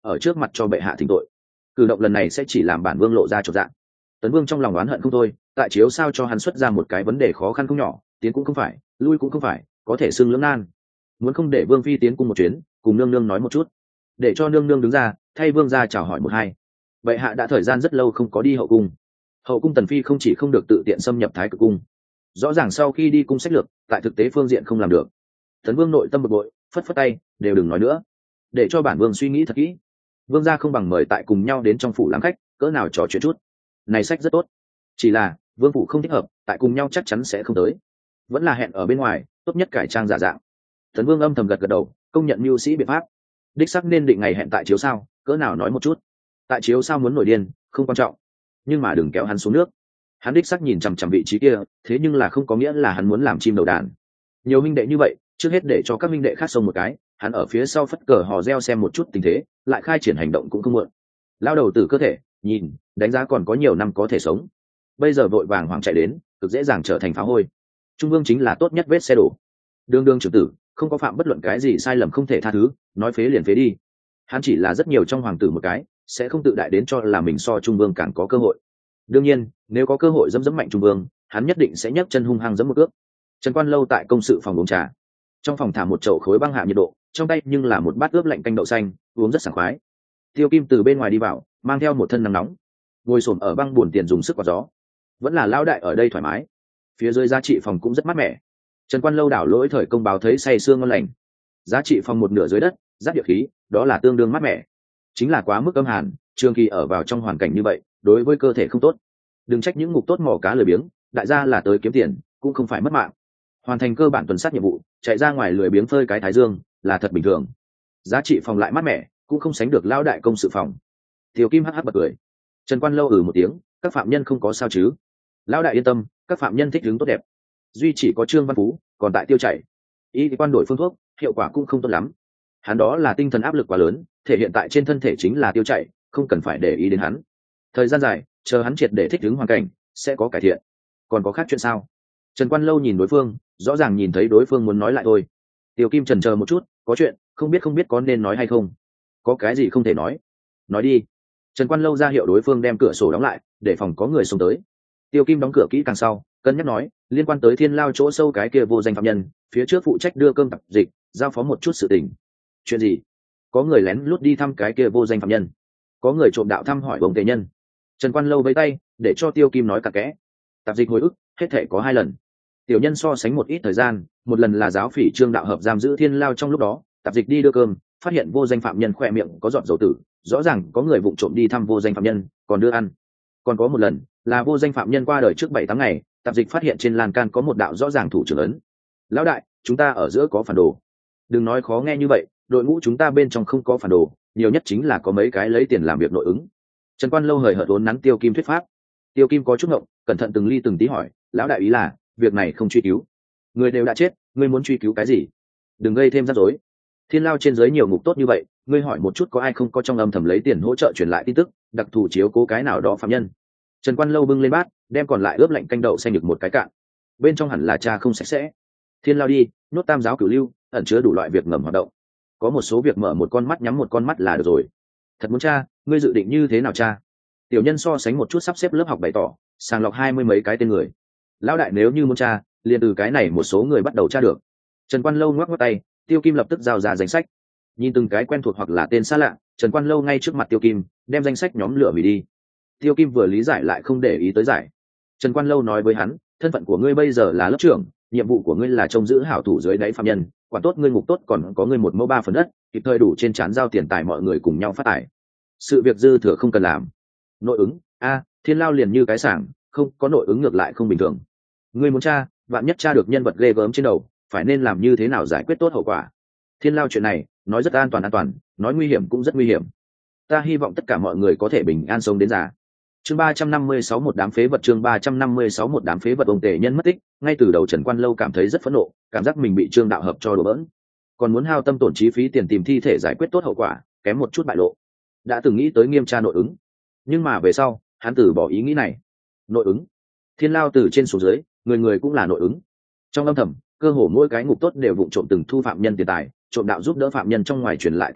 ở trước mặt cho bệ hạ thỉnh tội. Cử động lần này sẽ chỉ làm bản vương lộ ra chột dạng. Tấn vương trong lòng oán hận không thôi, tại chiếu sao cho hắn xuất ra một cái vấn đề khó khăn không nhỏ, tiến cũng không phải, lui cũng không phải, có thể xưng lưỡng nan. Muốn không để vương phi tiến cung một chuyến, cùng nương nương nói một chút, để cho nương nương đứng ra thay vương ra chào hỏi một hai. Bệ hạ đã thời gian rất lâu không có đi hậu cung. Hậu cung tần phi không chỉ không được tự tiện xâm nhập thái cực cung, rõ ràng sau khi đi cung sách lược tại thực tế phương diện không làm được. Tấn vương nội tâm bực bội, phất phất tay, đều đừng nói nữa, để cho bản vương suy nghĩ thật kỹ. Vương gia không bằng mời tại cùng nhau đến trong phủ làm khách, cỡ nào trò chuyện chút. Này sách rất tốt, chỉ là vương phủ không thích hợp, tại cùng nhau chắc chắn sẽ không tới, vẫn là hẹn ở bên ngoài, tốt nhất cải trang giả dạng. Tấn vương âm thầm gật gật đầu, công nhận mưu sĩ biện pháp. Đích xác nên định ngày hẹn tại chiếu sao, cỡ nào nói một chút. Tại chiếu sao muốn nổi điên không quan trọng, nhưng mà đừng kéo hắn xuống nước. Hắn đích xác nhìn chằm chằm vị trí kia, thế nhưng là không có nghĩa là hắn muốn làm chim đầu đàn. Nhiều minh đệ như vậy, trước hết để cho các minh đệ khác xông một cái, hắn ở phía sau phất cờ hò reo xem một chút tình thế, lại khai triển hành động cũng không muộn. Lao đầu từ cơ thể, nhìn, đánh giá còn có nhiều năm có thể sống. Bây giờ vội vàng hoàng chạy đến, cực dễ dàng trở thành phá hôi. Trung vương chính là tốt nhất vết xe đổ. Đương đương trưởng tử, không có phạm bất luận cái gì sai lầm không thể tha thứ, nói phế liền phế đi. Hắn chỉ là rất nhiều trong hoàng tử một cái, sẽ không tự đại đến cho là mình so Trung vương càng có cơ hội. Đương nhiên, nếu có cơ hội dẫm mạnh Trung vương, hắn nhất định sẽ nhấc chân hung hăng giẫm một cước. Trần Quan Lâu tại công sự phòng uống trà, trong phòng thả một chậu khối băng hạ nhiệt độ, trong tay nhưng là một bát ướp lạnh canh đậu xanh, uống rất sảng khoái. Tiêu Kim từ bên ngoài đi vào, mang theo một thân nắng nóng, ngồi xổm ở băng buồn tiền dùng sức quạt gió. Vẫn là lão đại ở đây thoải mái. Phía dưới giá trị phòng cũng rất mát mẻ. Trần Quan Lâu đảo lỗi thời công báo thấy say sương ngon lành. Giá trị phòng một nửa dưới đất, giáp địa khí, đó là tương đương mát mẻ. Chính là quá mức âm hàn, trường kỳ ở vào trong hoàn cảnh như vậy, đối với cơ thể không tốt. Đừng trách những ngục tốt mò cá lười biếng, đại gia là tới kiếm tiền, cũng không phải mất mạng. Hoàn thành cơ bản tuần sát nhiệm vụ, chạy ra ngoài lười biếng phơi cái thái dương là thật bình thường. Giá trị phòng lại mát mẻ, cũng không sánh được lão đại công sự phòng. Tiểu Kim hắc hắc bật cười. Trần Quan Lâu một tiếng, các phạm nhân không có sao chứ? Lão đại yên tâm, các phạm nhân thích ứng tốt đẹp. Duy chỉ có Trương Văn Phú còn tại tiêu chảy, y quan đổi phương thuốc, hiệu quả cũng không tốt lắm. Hắn đó là tinh thần áp lực quá lớn, thể hiện tại trên thân thể chính là tiêu chảy, không cần phải để ý đến hắn. Thời gian dài, chờ hắn triệt để thích ứng hoàn cảnh, sẽ có cải thiện. Còn có khác chuyện sao? Trần Quan Lâu nhìn đối phương, rõ ràng nhìn thấy đối phương muốn nói lại thôi. Tiểu Kim chần chờ một chút, có chuyện, không biết có nên nói hay không. Có cái gì không thể nói đi. Trần Quan Lâu ra hiệu đối phương đem cửa sổ đóng lại, để phòng có người xông tới. Tiêu Kim đóng cửa kỹ càng sau, cân nhắc nói, liên quan tới Thiên Lao chỗ sâu cái kia vô danh phạm nhân, phía trước phụ trách đưa cơm tập dịch, giao phó một chút sự tình. Chuyện gì? Có người lén lút đi thăm cái kia vô danh phạm nhân, có người trộm đạo thăm hỏi bồng tề nhân. Trần Quan Lâu vẫy tay, để cho Tiêu Kim nói cặn kẽ. Tạp dịch hồi ức, hết thể có 2 lần. Tiểu nhân so sánh một ít thời gian, một lần là giáo phỉ Trương đạo hợp giam giữ Thiên Lao trong lúc đó, tạp dịch đi đưa cơm, phát hiện vô danh phạm nhân khỏe miệng có giọt dầu tử, rõ ràng có người vụng trộm đi thăm vô danh phạm nhân, còn đưa ăn. Còn có một lần là vô danh phạm nhân qua đời trước 7 tháng ngày, tạp dịch phát hiện trên lan can có một đạo rõ ràng thủ trưởng ấn. Lão đại, chúng ta ở giữa có phản đồ. Đừng nói khó nghe như vậy, đội ngũ chúng ta bên trong không có phản đồ, nhiều nhất chính là có mấy cái lấy tiền làm việc nội ứng. Trần Quan Lâu hời hợt uốn nắn Tiêu Kim thuyết pháp. Tiêu Kim có chút ngộng, cẩn thận từng ly từng tí hỏi, lão đại ý là việc này không truy cứu, người đều đã chết, ngươi muốn truy cứu cái gì? Đừng gây thêm rắc rối. Thiên Lao trên dưới nhiều ngục tốt như vậy, ngươi hỏi một chút có ai không có trong âm thầm lấy tiền hỗ trợ truyền lại tin tức, đặc thù chiếu cố cái nào đó phạm nhân. Trần Quan Lâu bưng lên bát, đem còn lại ướp lạnh canh đậu xanh được một cái cạn. Bên trong hẳn là trà không sạch sẽ. Thiên Lao đi, nốt tam giáo cửu lưu, ẩn chứa đủ loại việc ngầm hoạt động. Có một số việc mở một con mắt nhắm một con mắt là được rồi. Thật muốn tra, ngươi dự định như thế nào tra? Tiểu nhân so sánh một chút sắp xếp lớp học bày tỏ, sàng lọc 20 mấy cái tên người. Lão đại nếu như muốn tra, liền từ cái này một số người bắt đầu tra được. Trần Quan Lâu ngoắc ngoắc tay, Tiêu Kim lập tức giao ra danh sách. Nhìn từng cái quen thuộc hoặc là tên xa lạ, Trần Quan Lâu ngay trước mặt Tiêu Kim đem danh sách nhóm lửa hủy đi. Tiêu Kim vừa lý giải lại không để ý tới giải. Trần Quan Lâu nói với hắn, thân phận của ngươi bây giờ là lớp trưởng, nhiệm vụ của ngươi là trông giữ hảo thủ dưới đáy phạm nhân, quản tốt ngươi ngục tốt, còn có ngươi 1 mẫu 3 phần đất, kịp thời đủ trên trán giao tiền tài mọi người cùng nhau phát tài. Sự việc dư thừa không cần làm. Nội ứng, Thiên Lao liền như cái sảng, không có nội ứng ngược lại không bình thường. Ngươi muốn tra, vạn nhất tra được nhân vật ghê gớm trên đầu, phải nên làm như thế nào giải quyết tốt hậu quả. Thiên Lao chuyện này, nói rất an toàn, nói nguy hiểm cũng rất nguy hiểm. Ta hy vọng tất cả mọi người có thể bình an sống đến già. Chương 356 một đám phế vật, chương 356 một đám phế vật. Ông tề nhân mất tích, ngay từ đầu Trần Quan Lâu cảm thấy rất phẫn nộ, cảm giác mình bị Trương đạo hợp cho đùa bỡn, còn muốn hao tâm tổn chi phí tiền tìm thi thể giải quyết tốt hậu quả, kém một chút bại lộ. Đã từng nghĩ tới nghiêm tra nội ứng, nhưng mà về sau hắn từ bỏ ý nghĩ này. Nội ứng? Thiên Lao từ trên xuống dưới, người người cũng là nội ứng. Trong âm thầm, cơ hồ mỗi cái ngục tốt đều vụng trộm từng thu phạm nhân tiền tài, trộm đạo giúp đỡ phạm nhân trong ngoài truyền lại tin tức,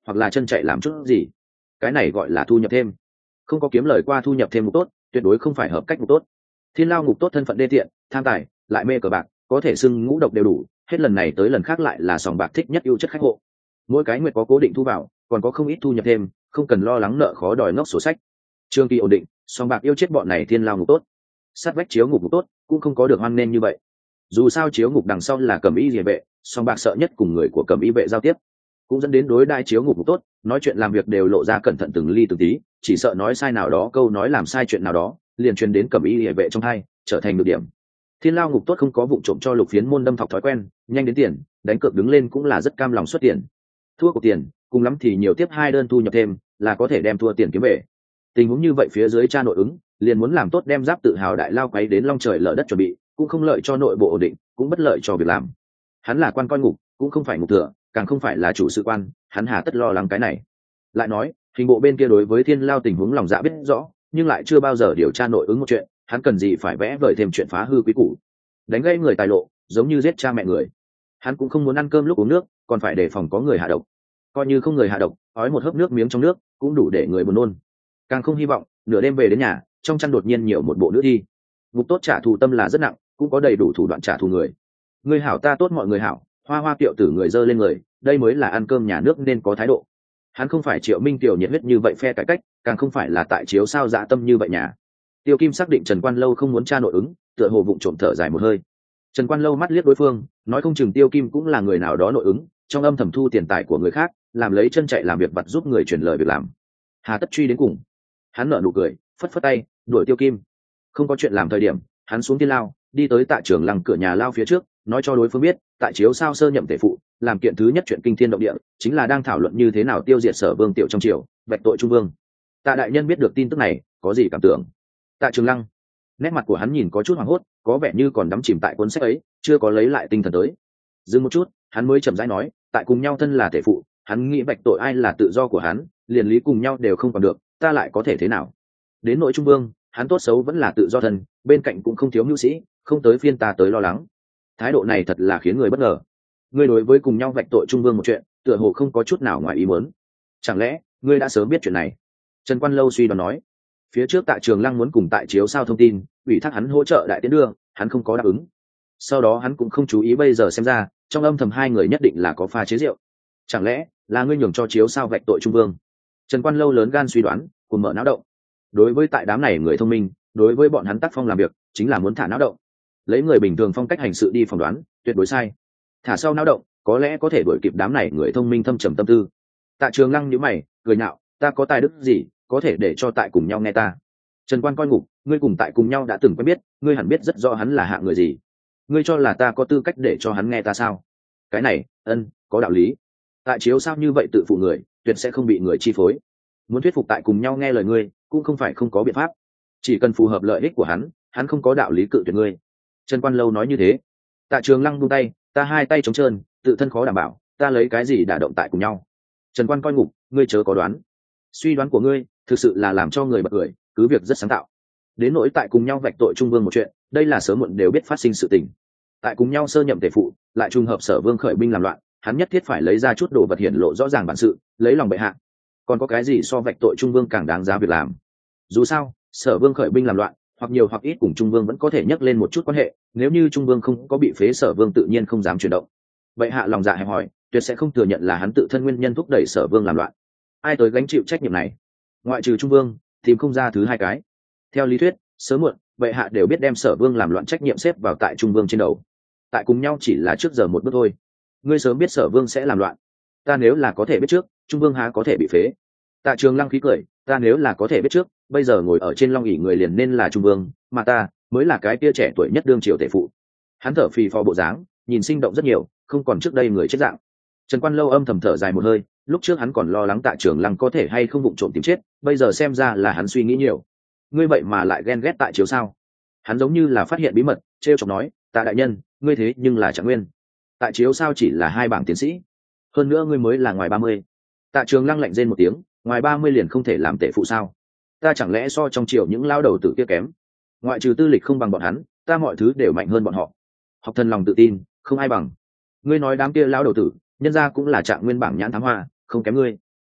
hoặc là chân chạy làm chút gì. Cái này gọi là thu nhập thêm. Không có kiếm lời qua thu nhập thêm ngục tốt, tuyệt đối không phải hợp cách ngục tốt. Thiên lao ngục tốt thân phận đê tiện, tham tài, lại mê cờ bạc, có thể xưng ngũ độc đều đủ, hết lần này tới lần khác lại là sòng bạc thích nhất ưu chất khách hộ. Mỗi cái nguyệt có cố định thu vào, còn có không ít thu nhập thêm, không cần lo lắng nợ khó đòi ngốc sổ sách. Trường kỳ ổn định, sòng bạc yêu chết bọn này thiên lao ngục tốt. Sát vách chiếu ngục tốt cũng không có được hoan nên như vậy. Dù sao chiếu ngục đằng sau là cầm y địa vệ, sòng bạc sợ nhất cùng người của cầm y vệ giao tiếp, cũng dẫn đến đối đai chiếu ngục tốt, nói chuyện làm việc đều lộ ra cẩn thận từng ly từng tí, chỉ sợ nói sai nào đó câu nói làm sai chuyện nào đó, liền truyền đến cầm y địa vệ trong hai, trở thành nhược điểm. Thiên lao ngục tốt không có vụ trộm cho lục phiến môn đâm thọc thói quen, nhanh đến tiền, đánh cược đứng lên cũng là rất cam lòng xuất tiền. Thua của tiền, cùng lắm thì nhiều tiếp 2 đơn thu nhập thêm, là có thể đem thua tiền kiếm về. Tình huống như vậy phía dưới cha nội ứng, liền muốn làm tốt đem giáp tự hào đại lao quấy đến long trời lở đất chuẩn bị, cũng không lợi cho nội bộ ổn định, cũng bất lợi cho việc làm. Hắn là quan coi ngục, cũng không phải ngục thừa, càng không phải là chủ sự quan, hắn hà tất lo lắng cái này. Lại nói, hình bộ bên kia đối với thiên lao tình huống lòng dạ biết rõ, nhưng lại chưa bao giờ điều tra nội ứng một chuyện, hắn cần gì phải vẽ vời thêm chuyện phá hư quý củ, đánh gây người tài lộ, giống như giết cha mẹ người. Hắn cũng không muốn ăn cơm lúc uống nước, còn phải đề phòng có người hạ độc. Coi như không người hạ độc, ói một hớp nước miếng trong nước cũng đủ để người buồn nôn. Càng không hy vọng nửa đêm về đến nhà, trong chăn đột nhiên nhiều một bộ nữ thi. Ngục tốt trả thù tâm là rất nặng, cũng có đầy đủ thủ đoạn trả thù người. Người hảo ta tốt mọi người hảo, hoa hoa kiệu tử người dơ lên người, đây mới là ăn cơm nhà nước nên có thái độ. Hắn không phải Triệu Minh Tiểu nhiệt huyết như vậy phe cải cách, càng không phải là tại chiếu sao dạ tâm như vậy nhà. Tiêu Kim xác định Trần Quan Lâu không muốn tra nội ứng, tựa hồ vụng trộm thở dài một hơi. Trần Quan Lâu mắt liếc đối phương, nói không chừng Tiêu Kim cũng là người nào đó nội ứng, trong âm thầm thu tiền tài của người khác, làm lấy chân chạy làm việc vặt giúp người truyền lời việc làm. Hà tất truy đến cùng. Hắn nở nụ cười, phất phất tay, đuổi Tiêu Kim. Không có chuyện làm thời điểm, hắn xuống Thiên lao, đi tới Tạ Trường Lăng cửa nhà lao phía trước, nói cho đối phương biết, tại chiếu sao sơ nhậm tể phụ, làm kiện thứ nhất chuyện kinh thiên động địa, chính là đang thảo luận như thế nào tiêu diệt Sở Vương Tiểu trong triều, vạch tội Trung Vương. Tạ đại nhân biết được tin tức này, có gì cảm tưởng? Tạ Trường Lăng, nét mặt của hắn nhìn có chút hoảng hốt, có vẻ như còn đắm chìm tại cuốn sách ấy, chưa có lấy lại tinh thần tới. Dừng một chút, hắn mới chậm rãi nói, tại cùng nhau thân là tể phụ, hắn nghĩ vạch tội ai là tự do của hắn, liền lý cùng nhau đều không còn được, ta lại có thể thế nào? Đến nội Trung Vương, hắn tốt xấu vẫn là tự do thân, bên cạnh cũng không thiếu mưu sĩ, không tới phiên ta tới lo lắng. Thái độ này thật là khiến người bất ngờ. Ngươi đối với cùng nhau vạch tội Trung Vương một chuyện, tựa hồ không có chút nào ngoài ý muốn. Chẳng lẽ ngươi đã sớm biết chuyện này? Trần Quan Lâu suy đoán nói. Phía trước Tạ Trường Lăng muốn cùng tại chiếu sao thông tin, ủy thác hắn hỗ trợ đại tiến đưa, hắn không có đáp ứng. Sau đó hắn cũng không chú ý, bây giờ xem ra, trong âm thầm hai người nhất định là có pha chế rượu. Chẳng lẽ là ngươi nhường cho chiếu sao vạch tội Trung Vương? Trần Quan Lâu lớn gan suy đoán, cùng mở não động. Đối với tại đám này người thông minh, đối với bọn hắn tác phong làm việc, chính là muốn thả não động. Lấy người bình thường phong cách hành sự đi phỏng đoán, tuyệt đối sai. Thả sau não động, có lẽ có thể đuổi kịp đám này người thông minh thâm trầm tâm tư. Tạ Trường Lăng nhíu mày, cười nhạo, ta có tài đức gì, có thể để cho tại cùng nhau nghe ta? Trần Quan coi ngục, ngươi cùng tại cùng nhau đã từng quen biết, ngươi hẳn biết rất rõ hắn là hạng người gì. Ngươi cho là ta có tư cách để cho hắn nghe ta sao? Cái này, có đạo lý. Tại chiếu sao như vậy tự phụ người, tuyệt sẽ không bị người chi phối. Muốn thuyết phục tại cùng nhau nghe lời ngươi, cũng không phải không có biện pháp. Chỉ cần phù hợp lợi ích của hắn không có đạo lý cự tuyệt ngươi. Trần Quan Lâu nói như thế. Tạ Trường Lăng buông tay, ta hai tay trống trơn, tự thân khó đảm bảo, ta lấy cái gì đả động tại cùng nhau? Trần Quan coi ngục, ngươi chớ có đoán. Suy đoán của ngươi thực sự là làm cho người bật cười, cứ việc rất sáng tạo. Đến nỗi tại cùng nhau vạch tội Trung Vương một chuyện, đây là sớm muộn đều biết phát sinh sự tình. Tại cùng nhau sơ nhậm tể phụ, lại trùng hợp Sở Vương khởi binh làm loạn, hắn nhất thiết phải lấy ra chút đồ vật hiển lộ rõ ràng bản sự, lấy lòng bệ hạ. Còn có cái gì so vạch tội Trung Vương càng đáng giá việc làm? Dù sao, Sở Vương khởi binh làm loạn, hoặc nhiều hoặc ít cùng Trung Vương vẫn có thể nhắc lên một chút quan hệ, nếu như Trung Vương không có bị phế, Sở Vương tự nhiên không dám chuyển động. Bệ hạ lòng dạ hẹp hòi, tuyệt sẽ không thừa nhận là hắn tự thân nguyên nhân thúc đẩy Sở Vương làm loạn. Ai tới gánh chịu trách nhiệm này? Ngoại trừ Trung Vương, tìm không ra thứ hai cái. Theo lý thuyết, sớm muộn, bệ hạ đều biết đem Sở Vương làm loạn trách nhiệm xếp vào tại Trung Vương trên đầu. Tại cùng nhau chỉ là trước giờ một bước thôi. Ngươi sớm biết Sở Vương sẽ làm loạn, ta nếu là có thể biết trước, Trung Vương há có thể bị phế? Tạ Trường Lăng khí cười, ta nếu là có thể biết trước, bây giờ ngồi ở trên long ỷ người liền nên là Trung Vương, mà ta mới là cái kia trẻ tuổi nhất đương triều tể phụ. Hắn thở phì phò bộ dáng, nhìn sinh động rất nhiều, không còn trước đây người chết dạng. Trần Quan Lâu âm thầm thở dài một hơi, lúc trước hắn còn lo lắng Tạ Trường Lăng có thể hay không vụng trộm tìm chết, bây giờ xem ra là hắn suy nghĩ nhiều. Ngươi vậy mà lại ghen ghét tại chiếu sao? Hắn giống như là phát hiện bí mật, trêu chọc nói, Tạ đại nhân, ngươi thế nhưng là Trạng Nguyên. Tại chiếu sao chỉ là 2 bảng tiến sĩ, hơn nữa ngươi mới là ngoài 30. Tạ Trường Lăng lạnh rên một tiếng, ngoài 30 liền không thể làm tể phụ sao? Ta chẳng lẽ so trong triều những lao đầu tử kia kém? Ngoại trừ tư lịch không bằng bọn hắn, ta mọi thứ đều mạnh hơn bọn họ. Học thần lòng tự tin, không ai bằng. Ngươi nói đám kia lao đầu tử, nhân ra cũng là Trạng Nguyên bảng nhãn thám hoa, không kém ngươi.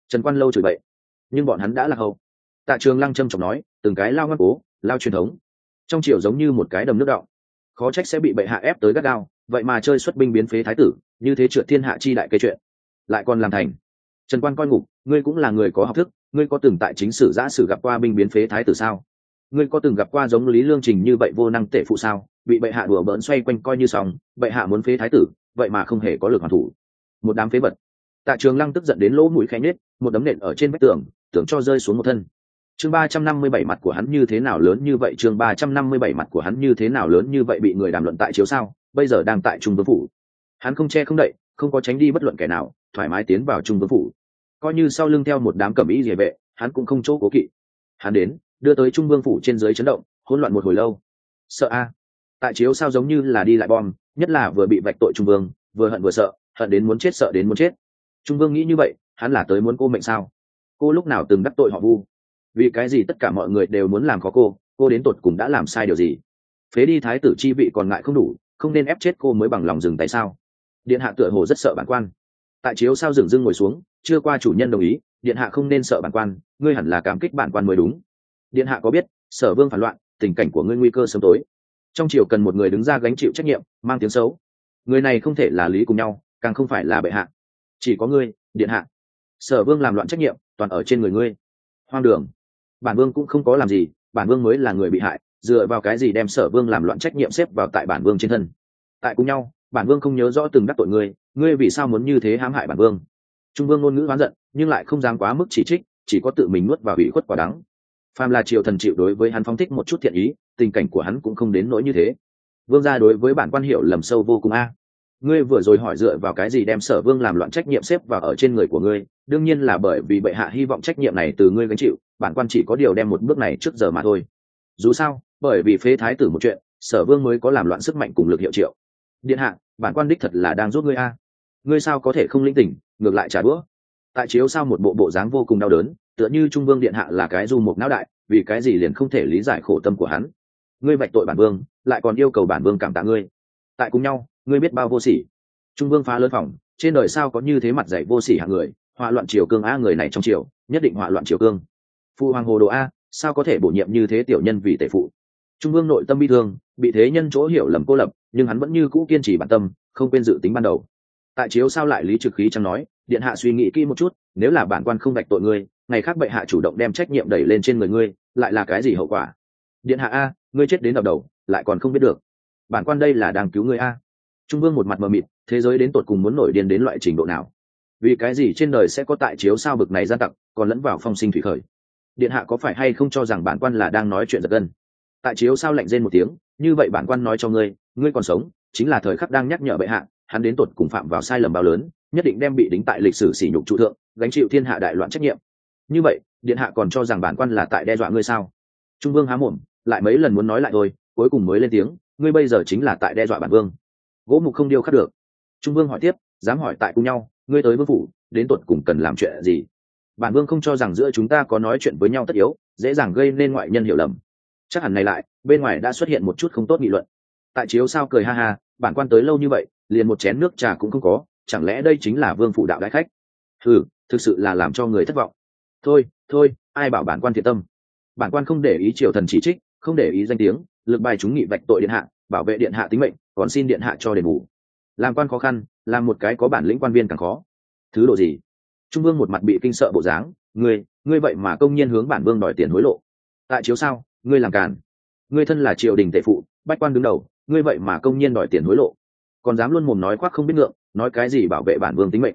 Trần Quan Lâu chửi bậy, nhưng bọn hắn đã là hậu. Tạ Trường Lăng trầm trọng nói, từng cái lao ngoan cố, lao truyền thống, trong triều giống như một cái đầm nước đọng, khó trách sẽ bị bệ hạ ép tới gắt gao, vậy mà chơi xuất binh biến phế thái tử, như thế trượt thiên hạ chi đại cây chuyện, lại còn làm thành. Trần Quan coi ngục, ngươi cũng là người có học thức, ngươi có từng tại chính sử giã sử gặp qua binh biến phế thái tử sao? Ngươi có từng gặp qua giống Lý Lương Trình như vậy vô năng tể phụ sao? Bị bệ hạ đùa bỡn xoay quanh coi như xong, bệ hạ muốn phế thái tử, vậy mà không hề có lực hoàn thủ. Một đám phế vật. Tạ Trường Lăng tức giận đến lỗ mũi khẽ nhếch, một đấm nện ở trên vách tường, tưởng cho rơi xuống một thân. Chương 357 mặt của hắn như thế nào lớn như vậy, chương 357 mặt của hắn như thế nào lớn như vậy bị người đàm luận tại chiếu sao, bây giờ đang tại Trung Vương phủ. Hắn không che không đậy, không có tránh đi bất luận kẻ nào, thoải mái tiến vào Trung Vương phủ. Coi như sau lưng theo một đám cẩm y liề vệ, hắn cũng không chỗ cố kỵ. Hắn đến, đưa tới Trung Vương phủ trên dưới chấn động, hỗn loạn một hồi lâu. Sợ a. Tại chiếu sao giống như là đi lại bom, nhất là vừa bị vạch tội Trung Vương, vừa hận vừa sợ, hận đến muốn chết sợ đến muốn chết. Trung Vương nghĩ như vậy, hắn là tới muốn cô mệnh sao? Cô lúc nào từng đắc tội họ Vu? Vì cái gì tất cả mọi người đều muốn làm khó cô đến tột cùng đã làm sai điều gì? Phế đi thái tử chi vị còn ngại không đủ, không nên ép chết cô mới bằng lòng dừng tay sao? Điện hạ tựa hồ rất sợ bản quan. Tại chiếu sao dừng dưng ngồi xuống, chưa qua chủ nhân đồng ý, điện hạ không nên sợ bản quan, ngươi hẳn là cảm kích bản quan mới đúng. Điện hạ có biết, Sở Vương phản loạn, tình cảnh của ngươi nguy cơ sớm tối. Trong triều cần một người đứng ra gánh chịu trách nhiệm, mang tiếng xấu. Người này không thể là Lý cùng nhau, càng không phải là bệ hạ. Chỉ có ngươi, điện hạ. Sở Vương làm loạn trách nhiệm, toàn ở trên người ngươi. Hoang đường. Bản Vương cũng không có làm gì, bản Vương mới là người bị hại, dựa vào cái gì đem Sở Vương làm loạn trách nhiệm xếp vào tại bản Vương trên thân? Tại cùng nhau, bản Vương không nhớ rõ từng đắc tội ngươi vì sao muốn như thế hãm hại bản Vương? Trung Vương ngôn ngữ oán giận, nhưng lại không dám quá mức chỉ trích, chỉ có tự mình nuốt vào ủy khuất quả đắng. Phàm là triều thần chịu đối với hắn phóng thích một chút thiện ý, tình cảnh của hắn cũng không đến nỗi như thế. Vương gia đối với bản quan hiệu lầm sâu vô cùng a. Ngươi vừa rồi hỏi dựa vào cái gì đem Sở Vương làm loạn trách nhiệm xếp vào ở trên người của ngươi, đương nhiên là bởi vì bệ hạ hy vọng trách nhiệm này từ ngươi gánh chịu, bản quan chỉ có điều đem một bước này trước giờ mà thôi. Dù sao, bởi vì phế thái tử một chuyện, Sở Vương mới có làm loạn sức mạnh cùng lực hiệu triệu. Điện hạ, bản quan đích thật là đang giúp ngươi a. Ngươi sao có thể không linh tỉnh, ngược lại trả đũa? Tại chiếu sao một bộ dáng vô cùng đau đớn, tựa như Trung Vương điện hạ là cái du mục não đại, vì cái gì liền không thể lý giải khổ tâm của hắn. Ngươi vạch tội bản Vương, lại còn yêu cầu bản Vương cảm tạ ngươi. Tại cùng nhau, ngươi biết bao vô sỉ. Trung Vương phá lớn phòng, trên đời sao có như thế mặt dạy vô sỉ hạng người, họa loạn triều cương a, người này trong triều nhất định họa loạn triều cương. Phu hoàng hồ đồ a, sao có thể bổ nhiệm như thế tiểu nhân vì tể phụ? Trung Vương nội tâm bi thương, bị thế nhân chỗ hiểu lầm cô lập, nhưng hắn vẫn như cũ kiên trì bản tâm, không quên dự tính ban đầu. Tại chiếu sao lại lý trực khí chẳng nói, điện hạ suy nghĩ kỹ một chút, nếu là bản quan không vạch tội ngươi, ngày khác bệ hạ chủ động đem trách nhiệm đẩy lên trên người ngươi, lại là cái gì hậu quả? Điện hạ a, ngươi chết đến đập đầu, lại còn không biết được. Bản quan đây là đang cứu ngươi a. Trung Vương một mặt mờ mịt, thế giới đến tột cùng muốn nổi điên đến loại trình độ nào? Vì cái gì trên đời sẽ có tại chiếu sao bực này gian tặc, còn lẫn vào phong sinh thủy khởi? Điện hạ có phải hay không cho rằng bản quan là đang nói chuyện giật gân? Tại chiếu sao lạnh rên một tiếng, như vậy bản quan nói cho ngươi, ngươi còn sống, chính là thời khắc đang nhắc nhở bệ hạ, hắn đến tột cùng phạm vào sai lầm bao lớn, nhất định đem bị đính tại lịch sử sỉ nhục trụ thượng, gánh chịu thiên hạ đại loạn trách nhiệm. Như vậy, điện hạ còn cho rằng bản quan là tại đe dọa ngươi sao? Trung Vương há mồm, lại mấy lần muốn nói lại thôi, cuối cùng mới lên tiếng, ngươi bây giờ chính là tại đe dọa bản Vương. Gỗ mục không điêu khắc được. Trung Vương hỏi tiếp, dám hỏi tại cùng nhau, ngươi tới Vương phủ, đến tột cùng cần làm chuyện gì? Bản Vương không cho rằng giữa chúng ta có nói chuyện với nhau tất yếu, dễ dàng gây nên ngoại nhân hiểu lầm. Chắc hẳn này lại, bên ngoài đã xuất hiện một chút không tốt nghị luận. Tại chiếu sao cười ha ha, bản quan tới lâu như vậy, liền một chén nước trà cũng không có, chẳng lẽ đây chính là Vương phủ đạo đại khách? Thực sự là làm cho người thất vọng. Thôi, ai bảo bản quan thiện tâm? Bản quan không để ý triều thần chỉ trích, không để ý danh tiếng, lực bài chúng nghị vạch tội điện hạ, bảo vệ điện hạ tính mệnh, còn xin điện hạ cho đền bù. Làm quan khó khăn, làm một cái có bản lĩnh quan viên càng khó. Thứ độ gì? Trung Vương một mặt bị kinh sợ bộ dáng, ngươi vậy mà công nhiên hướng bản Vương đòi tiền hối lộ. Tại chiếu sao, ngươi làm càn. Ngươi thân là triều đình tể phụ, bách quan đứng đầu, ngươi vậy mà công nhiên đòi tiền hối lộ, còn dám luôn mồm nói khoác không biết ngượng, nói cái gì bảo vệ bản Vương tính mệnh?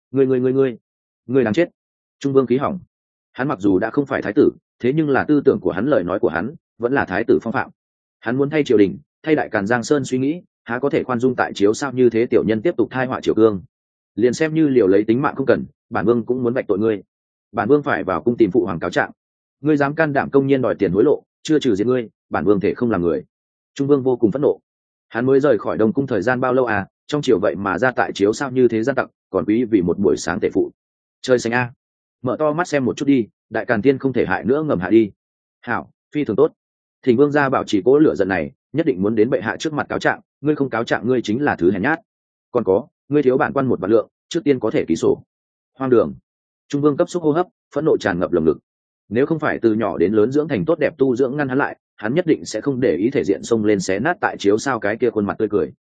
Ngươi đáng chết. Trung Vương khí hỏng. Hắn mặc dù đã không phải thái tử, thế nhưng là tư tưởng của hắn, lời nói của hắn vẫn là thái tử phong phạm. Hắn muốn thay triều đình, thay đại càn Giang Sơn suy nghĩ, há có thể khoan dung tại chiếu sao như thế tiểu nhân tiếp tục thai họa triều cương? Liền xem như liều lấy tính mạng không cần, bản Vương cũng muốn vạch tội ngươi. Bản Vương phải vào cung tìm phụ hoàng cáo trạng. Ngươi dám can đảm công nhiên đòi tiền hối lộ, chưa trừ diệt ngươi, bản Vương thể không làm người. Trung Vương vô cùng phẫn nộ. Hắn mới rời khỏi Đông cung thời gian bao lâu à, trong triều vậy mà ra tại chiếu sao như thế gian tặc, còn quý vì một buổi sáng tể phụ. Chơi xanh a. Mở to mắt xem một chút đi, đại càn tiên không thể hại nữa, ngầm hạ đi. Hảo, phi thường tốt. Thỉnh Vương gia bảo trì cỗ lửa giận này, nhất định muốn đến bệ hạ trước mặt cáo trạng, ngươi không cáo trạng ngươi chính là thứ hèn nhát. Còn có, ngươi thiếu bản quan một vạn lượng, trước tiên có thể ký sổ. Hoang đường. Trung vương cấp xúc hô hấp, phẫn nộ tràn ngập lồng ngực. Nếu không phải từ nhỏ đến lớn dưỡng thành tốt đẹp tu dưỡng ngăn hắn lại, hắn nhất định sẽ không để ý thể diện xông lên xé nát tại chiếu sao cái kia khuôn mặt tươi cười.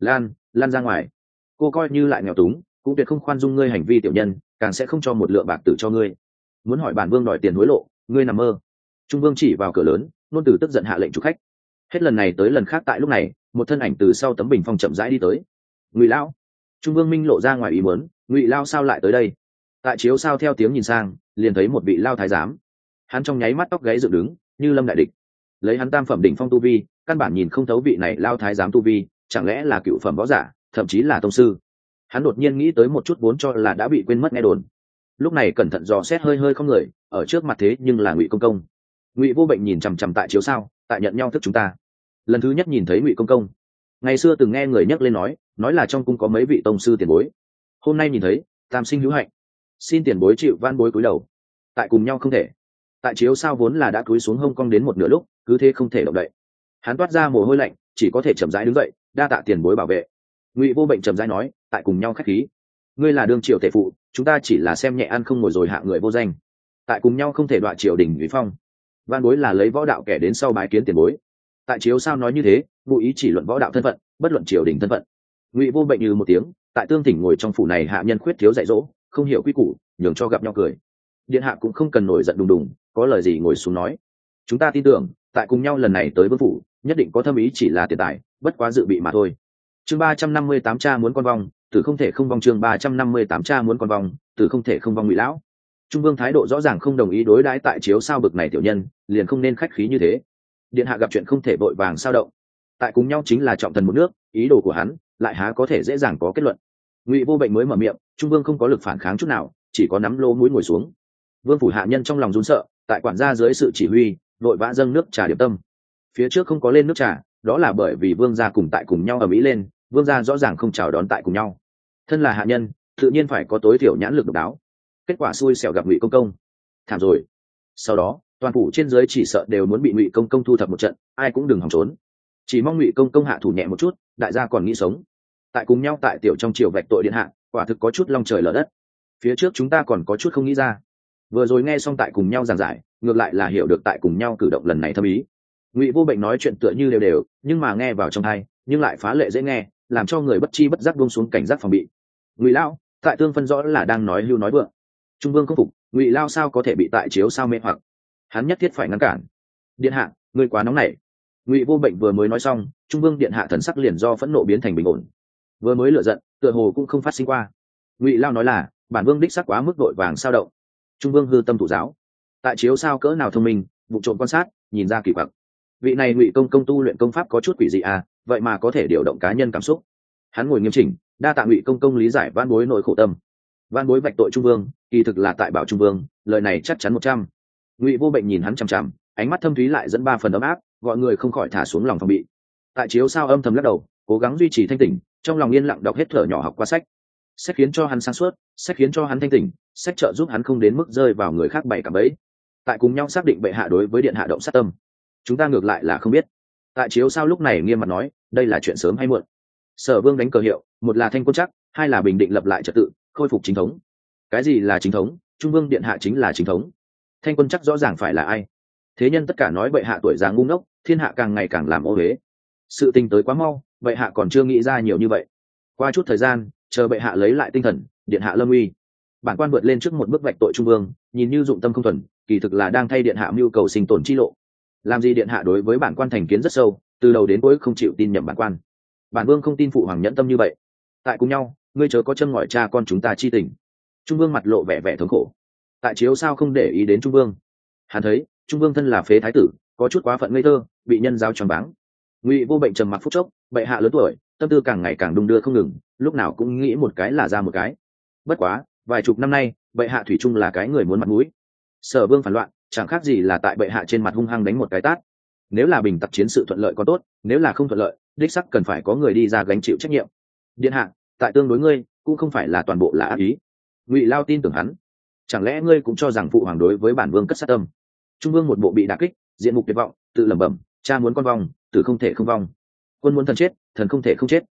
Lan ra ngoài. Cô coi như lại nghèo túng, cũng tuyệt không khoan dung ngươi hành vi tiểu nhân, càng sẽ không cho một lượng bạc tử cho ngươi. Muốn hỏi bản vương đòi tiền hối lộ, ngươi nằm mơ. Trung vương chỉ vào cửa lớn, nôn từ tức giận hạ lệnh chủ khách. Hết lần này tới lần khác tại lúc này, một thân ảnh từ sau tấm bình phong chậm rãi đi tới. Ngụy lão. Trung vương minh lộ ra ngoài ý muốn, Ngụy lao sao lại tới đây? Tại chiếu sao theo tiếng nhìn sang, liền thấy một vị lao thái giám. Hắn trong nháy mắt tóc gáy dựng đứng, như lâm đại địch. Lấy hắn tam phẩm đỉnh phong tu vi, căn bản nhìn không thấu vị này lao thái giám tu vi, chẳng lẽ là cựu phẩm võ giả, thậm chí là tông sư. Hắn đột nhiên nghĩ tới một chút vốn cho là đã bị quên mất nghe đồn. Lúc này cẩn thận dò xét hơi không người, ở trước mặt thế nhưng là Ngụy công công. Ngụy vô bệnh nhìn chằm chằm tại chiếu sao, tại nhận nhau thức chúng ta. Lần thứ nhất nhìn thấy Ngụy công công, ngày xưa từng nghe người nhắc lên nói là trong cung có mấy vị tông sư tiền bối. Hôm nay nhìn thấy, tam sinh hữu hạnh, xin tiền bối chịu van bối cúi đầu. Tại cùng nhau không thể. Tại chiếu sao vốn là đã cúi xuống hông cong đến một nửa lúc, cứ thế không thể động đậy. Hắn toát ra mồ hôi lạnh, chỉ có thể chậm rãi đứng dậy, đa tạ tiền bối bảo vệ. Ngụy vô bệnh chậm rãi nói, tại cùng nhau khách khí. Ngươi là đương triều tể phụ, chúng ta chỉ là xem nhẹ ăn không ngồi rồi hạ người vô danh. Tại cùng nhau không thể đọa triều đình uy phong. Van bối là lấy võ đạo kẻ đến sau bái kiến tiền bối. Tại chiếu sao nói như thế, ngụ ý chỉ luận võ đạo thân phận, bất luận triều đình thân phận. Ngụy vô bệnh như một tiếng, tại tương tỉnh ngồi trong phủ này hạ nhân khuyết thiếu dạy dỗ, không hiểu quy củ, nhường cho gặp nhau cười. Điện hạ cũng không cần nổi giận đùng đùng, có lời gì ngồi xuống nói. Chúng ta tin tưởng, tại cùng nhau lần này tới vương phủ, nhất định có thâm ý chỉ là tiền tài, bất quá dự bị mà thôi. Chương 358 cha muốn con vong, tử không thể không vong. Chương 358 cha muốn con vong, tử không thể không vong. Ngụy lão. Trung vương thái độ rõ ràng không đồng ý đối đãi tại chiếu sao bực này tiểu nhân, liền không nên khách khí như thế. Điện hạ gặp chuyện không thể vội vàng sao động. Tại cùng nhau chính là trọng thần một nước, ý đồ của hắn lại há có thể dễ dàng có kết luận. Ngụy vô bệnh mới mở miệng, Trung vương không có lực phản kháng chút nào, chỉ có nắm lô mũi ngồi xuống. Vương phủ hạ nhân trong lòng run sợ, tại quản gia dưới sự chỉ huy, vội vã dâng nước trà điểm tâm. Phía trước không có lên nước trà, đó là bởi vì vương gia cùng tại cùng nhau ở mỹ lên, vương gia rõ ràng không chào đón tại cùng nhau. Thân là hạ nhân, tự nhiên phải có tối thiểu nhãn lực độc đáo. Kết quả xui xẻo gặp Ngụy công công, thảm rồi. Sau đó, toàn phủ trên dưới chỉ sợ đều muốn bị Ngụy công công thu thập một trận, ai cũng đừng hòng trốn. Chỉ mong Ngụy công công hạ thủ nhẹ một chút, đại gia còn nghĩ sống. Tại cùng nhau tại tiểu trong triều vạch tội điện hạ, quả thực có chút long trời lở đất. Phía trước chúng ta còn có chút không nghĩ ra. Vừa rồi nghe xong tại cùng nhau giảng giải, ngược lại là hiểu được tại cùng nhau cử động lần này thâm ý. Ngụy vô bệnh nói chuyện tựa như đều, nhưng mà nghe vào trong tai, nhưng lại phá lệ dễ nghe, làm cho người bất chi bất giác buông xuống cảnh giác phòng bị. Ngụy lão, tại tương phân rõ là đang nói hưu nói vượng. Trung vương không phục, Ngụy lao sao có thể bị tại chiếu sao mê hoặc, hắn nhất thiết phải ngăn cản. Điện hạ, ngươi quá nóng nảy. Ngụy vô bệnh vừa mới nói xong, Trung vương điện hạ thần sắc liền do phẫn nộ biến thành bình ổn. Vừa mới lựa giận, tựa hồ cũng không phát sinh qua. Ngụy lao nói là, bản vương đích sắc quá mức vội vàng sao động. Trung vương hư tâm thủ giáo, tại chiếu sao cỡ nào thông minh, vụ trộm quan sát, nhìn ra kỳ quặc. Vị này Ngụy công công tu luyện công pháp có chút quỷ dị à, vậy mà có thể điều động cá nhân cảm xúc. Hắn ngồi nghiêm chỉnh, đa tạ Ngụy công công lý giải van bối nỗi khổ tâm. Van bối vạch tội Trung vương, kỳ thực là tại bảo Trung vương, lời này chắc chắn 100. Ngụy vô bệnh nhìn hắn chằm chằm, ánh mắt thâm thúy lại dẫn 3 phần ấm áp, gọi người không khỏi thả xuống lòng phòng bị. Tại chiếu sao âm thầm lắc đầu, cố gắng duy trì thanh tỉnh, trong lòng yên lặng đọc hết thở nhỏ học qua sách. Sách khiến cho hắn sáng suốt, sách khiến cho hắn thanh tỉnh, sách trợ giúp hắn không đến mức rơi vào người khác bày cả bẫy. Tại cùng nhau xác định bệ hạ đối với điện hạ động sát tâm, chúng ta ngược lại là không biết. Tại chiếu sao lúc này nghiêm mặt nói, đây là chuyện sớm hay muộn. Sở vương đánh cờ hiệu, một là thanh quân chắc, hai là bình định lập lại trật tự, khôi phục chính thống. Cái gì là chính thống? Trung vương điện hạ chính là chính thống. Thanh quân chắc rõ ràng phải là ai? Thế nhân tất cả nói bệ hạ tuổi già ngu ngốc, thiên hạ càng ngày càng làm ô uế. Sự tình tới quá mau, bệ hạ còn chưa nghĩ ra nhiều như vậy. Qua chút thời gian, chờ bệ hạ lấy lại tinh thần, điện hạ lâm uy. Bản quan vượt lên trước một bước vạch tội Trung vương, nhìn như dụng tâm không thuần, kỳ thực là đang thay điện hạ mưu cầu sinh tồn chi lộ. Làm gì điện hạ đối với bản quan thành kiến rất sâu, từ đầu đến cuối không chịu tin nhầm bản quan. Bản vương không tin phụ hoàng nhẫn tâm như vậy. Tại cùng nhau, ngươi chớ có châm ngòi cha con chúng ta chi tình. Trung vương mặt lộ vẻ vẻ thống khổ. Tại chiếu sao không để ý đến Trung vương. Hắn thấy Trung vương thân là phế thái tử, có chút quá phận ngây thơ, bị nhân giáo choáng váng. Ngụy vô bệnh trầm mặc phút chốc, bệ hạ lớn tuổi, tâm tư càng ngày càng đung đưa không ngừng, lúc nào cũng nghĩ một cái là ra một cái. Bất quá, vài chục năm nay, bệ hạ thủy chung là cái người muốn mặt mũi. Sở vương phản loạn, chẳng khác gì là tại bệ hạ trên mặt hung hăng đánh một cái tát. Nếu là bình tập chiến sự thuận lợi có tốt, nếu là không thuận lợi, đích sắc cần phải có người đi ra gánh chịu trách nhiệm. Điện hạ, tại tương đối ngươi, cũng không phải là toàn bộ là ác ý. Ngụy lao tin tưởng hắn. Chẳng lẽ ngươi cũng cho rằng phụ hoàng đối với bản vương cất sát tâm? Trung vương một bộ bị đả kích, diện mục tuyệt vọng, tự lẩm bẩm, cha muốn con vong, tử không thể không vong. Quân muốn thần chết, thần không thể không chết.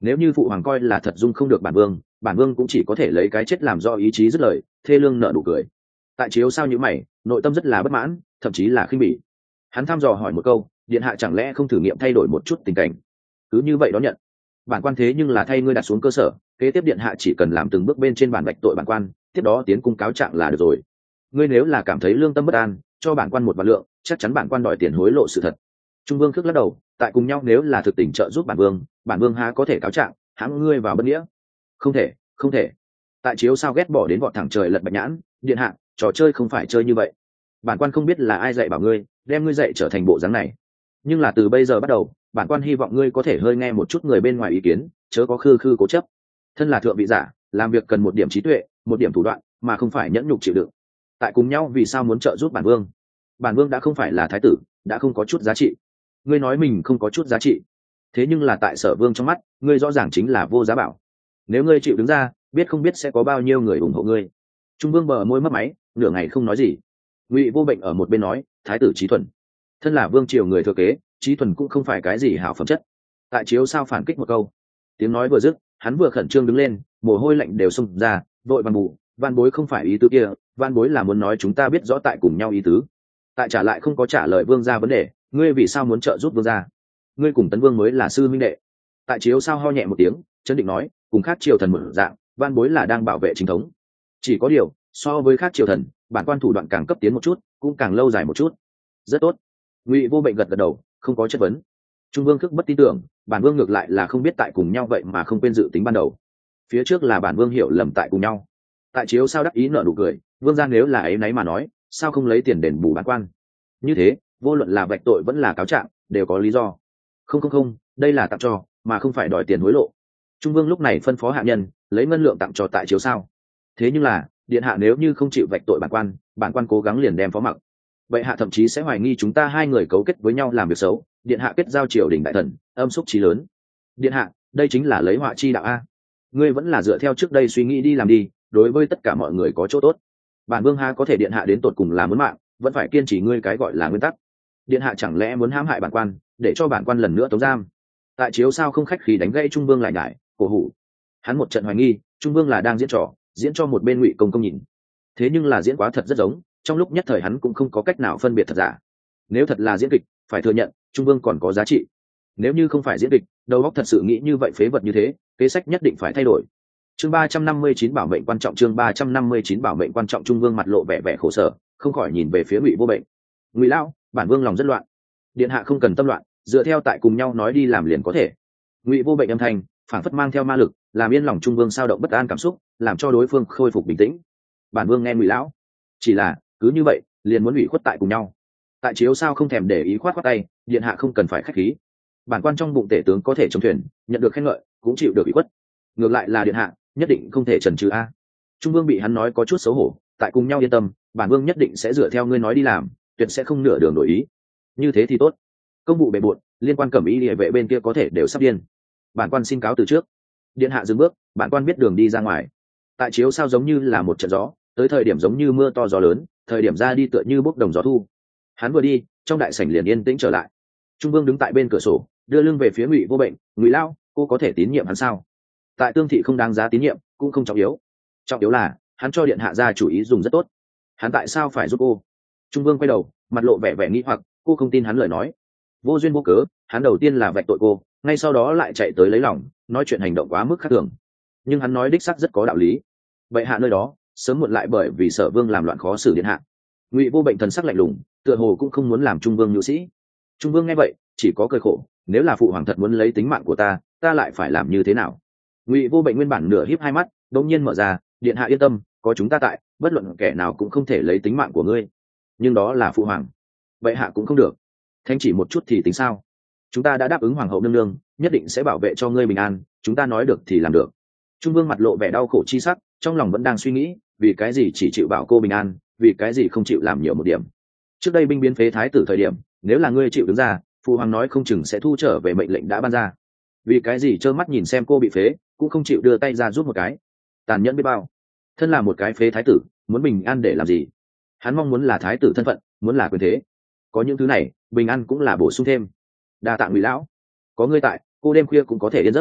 Nếu như phụ hoàng coi là thật dung không được bản vương cũng chỉ có thể lấy cái chết làm do ý chí dứt lời, thê lương nở nụ cười. Tại chiếu sao như mày, nội tâm rất là bất mãn, thậm chí là khinh bỉ. Hắn thăm dò hỏi một câu, điện hạ chẳng lẽ không thử nghiệm thay đổi một chút tình cảnh, cứ như vậy đón nhận? Bản quan thế nhưng là thay ngươi đặt xuống cơ sở, kế tiếp điện hạ chỉ cần làm từng bước bên trên bản vạch tội bản quan, tiếp đó tiến cung cáo trạng là được rồi. Ngươi nếu là cảm thấy lương tâm bất an, cho bản quan một vạn lượng, chắc chắn bản quan đòi tiền hối lộ sự thật. Trung vương khước lắc đầu, tại cùng nhau nếu là thực tình trợ giúp bản vương há có thể cáo trạng hãm ngươi vào bất nghĩa. Không thể, không thể. Tại chiếu sao ghét bỏ đến vọt thẳng trời lật bạch nhãn, điện hạ, trò chơi không phải chơi như vậy. Bản quan không biết là ai dạy bảo ngươi, đem ngươi dạy trở thành bộ dáng này, nhưng là từ bây giờ bắt đầu, bản quan hy vọng ngươi có thể hơi nghe một chút người bên ngoài ý kiến, chớ có khư khư cố chấp. Thân là thượng vị giả, làm việc cần một điểm trí tuệ, một điểm thủ đoạn, mà không phải nhẫn nhục chịu đựng. Tại cùng nhau vì sao muốn trợ giúp bản vương? Bản vương đã không phải là thái tử, đã không có chút giá trị. Ngươi nói mình không có chút giá trị, thế nhưng là tại Sở vương trong mắt, ngươi rõ ràng chính là vô giá bảo. Nếu ngươi chịu đứng ra, biết không biết sẽ có bao nhiêu người ủng hộ ngươi. Trung vương bờ môi mấp máy, nửa ngày không nói gì. Ngụy Vô Bệnh ở một bên nói, thái tử Chí Thuần, thân là vương triều người thừa kế, Chí Thuần cũng không phải cái gì hảo phẩm chất. Tại chiếu sao phản kích một câu, tiếng nói vừa dứt, hắn vừa khẩn trương đứng lên, mồ hôi lạnh đều xông ra, vội bằng bù, van bối không phải ý tứ kia, van bối là muốn nói chúng ta biết rõ tại cùng nhau ý tứ. Tại trả lại không có trả lời vương gia vấn đề, ngươi vì sao muốn trợ giúp vương gia? Ngươi cùng Tấn vương mới là sư minh đệ. Tại chiếu sao ho nhẹ một tiếng, chấn định nói, cùng khác triều thần một dạng, van bối là đang bảo vệ chính thống. Chỉ có điều, so với khác triều thần, bản quan thủ đoạn càng cấp tiến một chút, cũng càng lâu dài một chút. Rất tốt. Ngụy Vô Bệnh gật gật đầu, không có chất vấn. Trung vương khước bất tin tưởng, bản vương ngược lại là không biết tại cùng nhau vậy mà không quên dự tính ban đầu. Phía trước là bản vương hiểu lầm tại cùng nhau. Tại chiếu sao đắc ý nở nụ cười, vương gia nếu là ấy nấy mà nói, sao không lấy tiền đền bù bản quan? Như thế, vô luận là vạch tội vẫn là cáo trạng, đều có lý do. Không, đây là tặng cho, mà không phải đòi tiền hối lộ. Trung vương lúc này phân phó hạ nhân, lấy ngân lượng tặng cho tại chiếu sao. Thế nhưng là, điện hạ nếu như không chịu vạch tội bản quan cố gắng liền đem phó mặc. Vậy hạ thậm chí sẽ hoài nghi chúng ta hai người cấu kết với nhau làm việc xấu, điện hạ kết giao triều đình đại thần, âm xúc chí lớn. Điện hạ, đây chính là lấy họa chi đạo a. Ngươi vẫn là dựa theo trước đây suy nghĩ đi làm đi, đối với tất cả mọi người có chỗ tốt. Bản vương ha có thể điện hạ đến tột cùng là muốn mạng, vẫn phải kiên trì ngươi cái gọi là nguyên tắc. Điện hạ chẳng lẽ muốn hãm hại bản quan, để cho bản quan lần nữa tống giam? Tại chiếu sao không khách khí đánh gãy Trung vương lại nhải, cổ hủ. Hắn một trận hoài nghi, Trung vương là đang diễn trò, diễn cho một bên Ngụy công công nhìn. Thế nhưng là diễn quá thật rất giống, trong lúc nhất thời hắn cũng không có cách nào phân biệt thật giả. Nếu thật là diễn kịch, phải thừa nhận Trung vương còn có giá trị. Nếu như không phải diễn kịch, đầu óc thật sự nghĩ như vậy phế vật như thế, kế sách nhất định phải thay đổi. Chương 359 bảo mệnh quan trọng, chương 359 bảo mệnh quan trọng. Trung vương mặt lộ vẻ vẻ khổ sở, không khỏi nhìn về phía Ngụy Vô Bệnh. Ngụy lão, bản vương lòng rất loạn. Điện hạ không cần tâm loạn, dựa theo tại cùng nhau nói đi làm liền có thể. Ngụy Vô Bệnh âm thanh phảng phất mang theo ma lực, làm yên lòng Trung vương sao động bất an cảm xúc, làm cho đối phương khôi phục bình tĩnh. Bản vương nghe Ngụy lão, chỉ là cứ như vậy liền muốn ủy khuất tại cùng nhau. Tại chiếu sao không thèm để ý khoát khoát tay, điện hạ không cần phải khách khí. Bản quan trong bụng tể tướng có thể chống thuyền, nhận được khen ngợi, cũng chịu được ủy khuất. Ngược lại là điện hạ, nhất định không thể chần chừ a. Trung vương bị hắn nói có chút xấu hổ, tại cùng nhau yên tâm, bản vương nhất định sẽ dựa theo ngươi nói đi làm, tuyệt sẽ không nửa đường đổi ý. Như thế thì tốt. Công vụ bề bộn, liên quan cẩm y địa vệ bên kia có thể đều sắp điên. Bản quan xin cáo từ trước. Điện hạ dừng bước, bản quan biết đường đi ra ngoài. Tại chiếu sao giống như là một trận gió, tới thời điểm giống như mưa to gió lớn, thời điểm ra đi tựa như bốc đồng gió thu. Hắn vừa đi, trong đại sảnh liền yên tĩnh trở lại. Trung vương đứng tại bên cửa sổ, đưa lưng về phía Ngụy Vô Bệnh. Ngụy lão, cô có thể tín nhiệm hắn sao? Tại Tương thị không đáng giá tín nhiệm, cũng không trọng yếu. Trọng yếu là hắn cho điện hạ ra chủ ý dùng rất tốt. Hắn tại sao phải giúp cô? Trung vương quay đầu, mặt lộ vẻ vẻ nghi hoặc. Cô không tin hắn lời nói? Vô duyên vô cớ, hắn đầu tiên là vạch tội cô, ngay sau đó lại chạy tới lấy lòng, nói chuyện hành động quá mức khác thường. Nhưng hắn nói đích xác rất có đạo lý. Bệ hạ nơi đó sớm muộn lại bởi vì Sở vương làm loạn khó xử điện hạ. Ngụy Vô Bệnh thần sắc lạnh lùng, tựa hồ cũng không muốn làm Trung vương nhu sĩ. Trung vương nghe vậy chỉ có cười khổ, nếu là phụ hoàng thật muốn lấy tính mạng của ta lại phải làm như thế nào? Ngụy Vô Bệnh nguyên bản nửa híp hai mắt, đột nhiên mở ra, điện hạ yên tâm, có chúng ta tại, bất luận kẻ nào cũng không thể lấy tính mạng của ngươi. Nhưng đó là phụ hoàng, bệ hạ cũng không được. Thanh chỉ một chút thì tính sao? Chúng ta đã đáp ứng hoàng hậu nương nương, nhất định sẽ bảo vệ cho ngươi bình an, chúng ta nói được thì làm được. Trung vương mặt lộ vẻ đau khổ chi sắc, trong lòng vẫn đang suy nghĩ, vì cái gì chỉ chịu bảo cô bình an, vì cái gì không chịu làm nhiều một điểm. Trước đây binh biến phế thái tử thời điểm, nếu là ngươi chịu đứng ra, phụ hoàng nói không chừng sẽ thu trở về mệnh lệnh đã ban ra. Vì cái gì trơ mắt nhìn xem cô bị phế, cũng không chịu đưa tay ra giúp một cái? Tàn nhẫn biết bao. Thân là một cái phế thái tử, muốn bình an để làm gì? Hắn mong muốn là thái tử thân phận, muốn là quyền thế. Có những thứ này, bình an cũng là bổ sung thêm. Đa tạ Ngụy lão, có ngươi tại, cô đêm khuya cũng có thể yên giấc.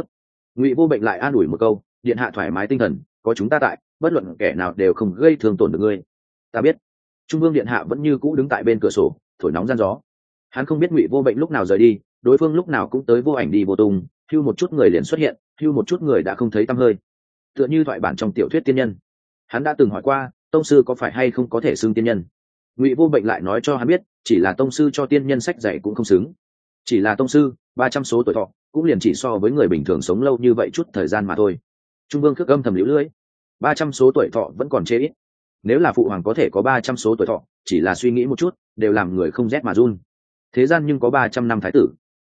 Ngụy Vô Bệnh lại an ủi một câu, điện hạ thoải mái tinh thần, có chúng ta tại, bất luận kẻ nào đều không gây thương tổn được ngươi. Ta biết. Trung Vương điện hạ vẫn như cũ đứng tại bên cửa sổ, thổi nóng gian gió. Hắn không biết Ngụy Vô Bệnh lúc nào rời đi, đối phương lúc nào cũng tới vô ảnh đi vô tung, hưu một chút người liền xuất hiện, hưu một chút người đã không thấy tăm hơi. Tựa như thoại bản trong tiểu thuyết tiên nhân. Hắn đã từng hỏi qua, tông sư có phải hay không có thể xưng tiên nhân. Ngụy Vô Bệnh lại nói cho hắn biết, chỉ là tông sư cho tiên nhân sách dạy cũng không xứng. Chỉ là tông sư, 300 số tuổi thọ, cũng liền chỉ so với người bình thường sống lâu như vậy chút thời gian mà thôi. Trung Vương khước âm thầm liễu lưỡi, 300 số tuổi thọ vẫn còn chê ít. Nếu là phụ hoàng có thể có 300 số tuổi thọ, chỉ là suy nghĩ một chút, đều làm người không rét mà run. Thế gian nhưng có 300 năm thái tử.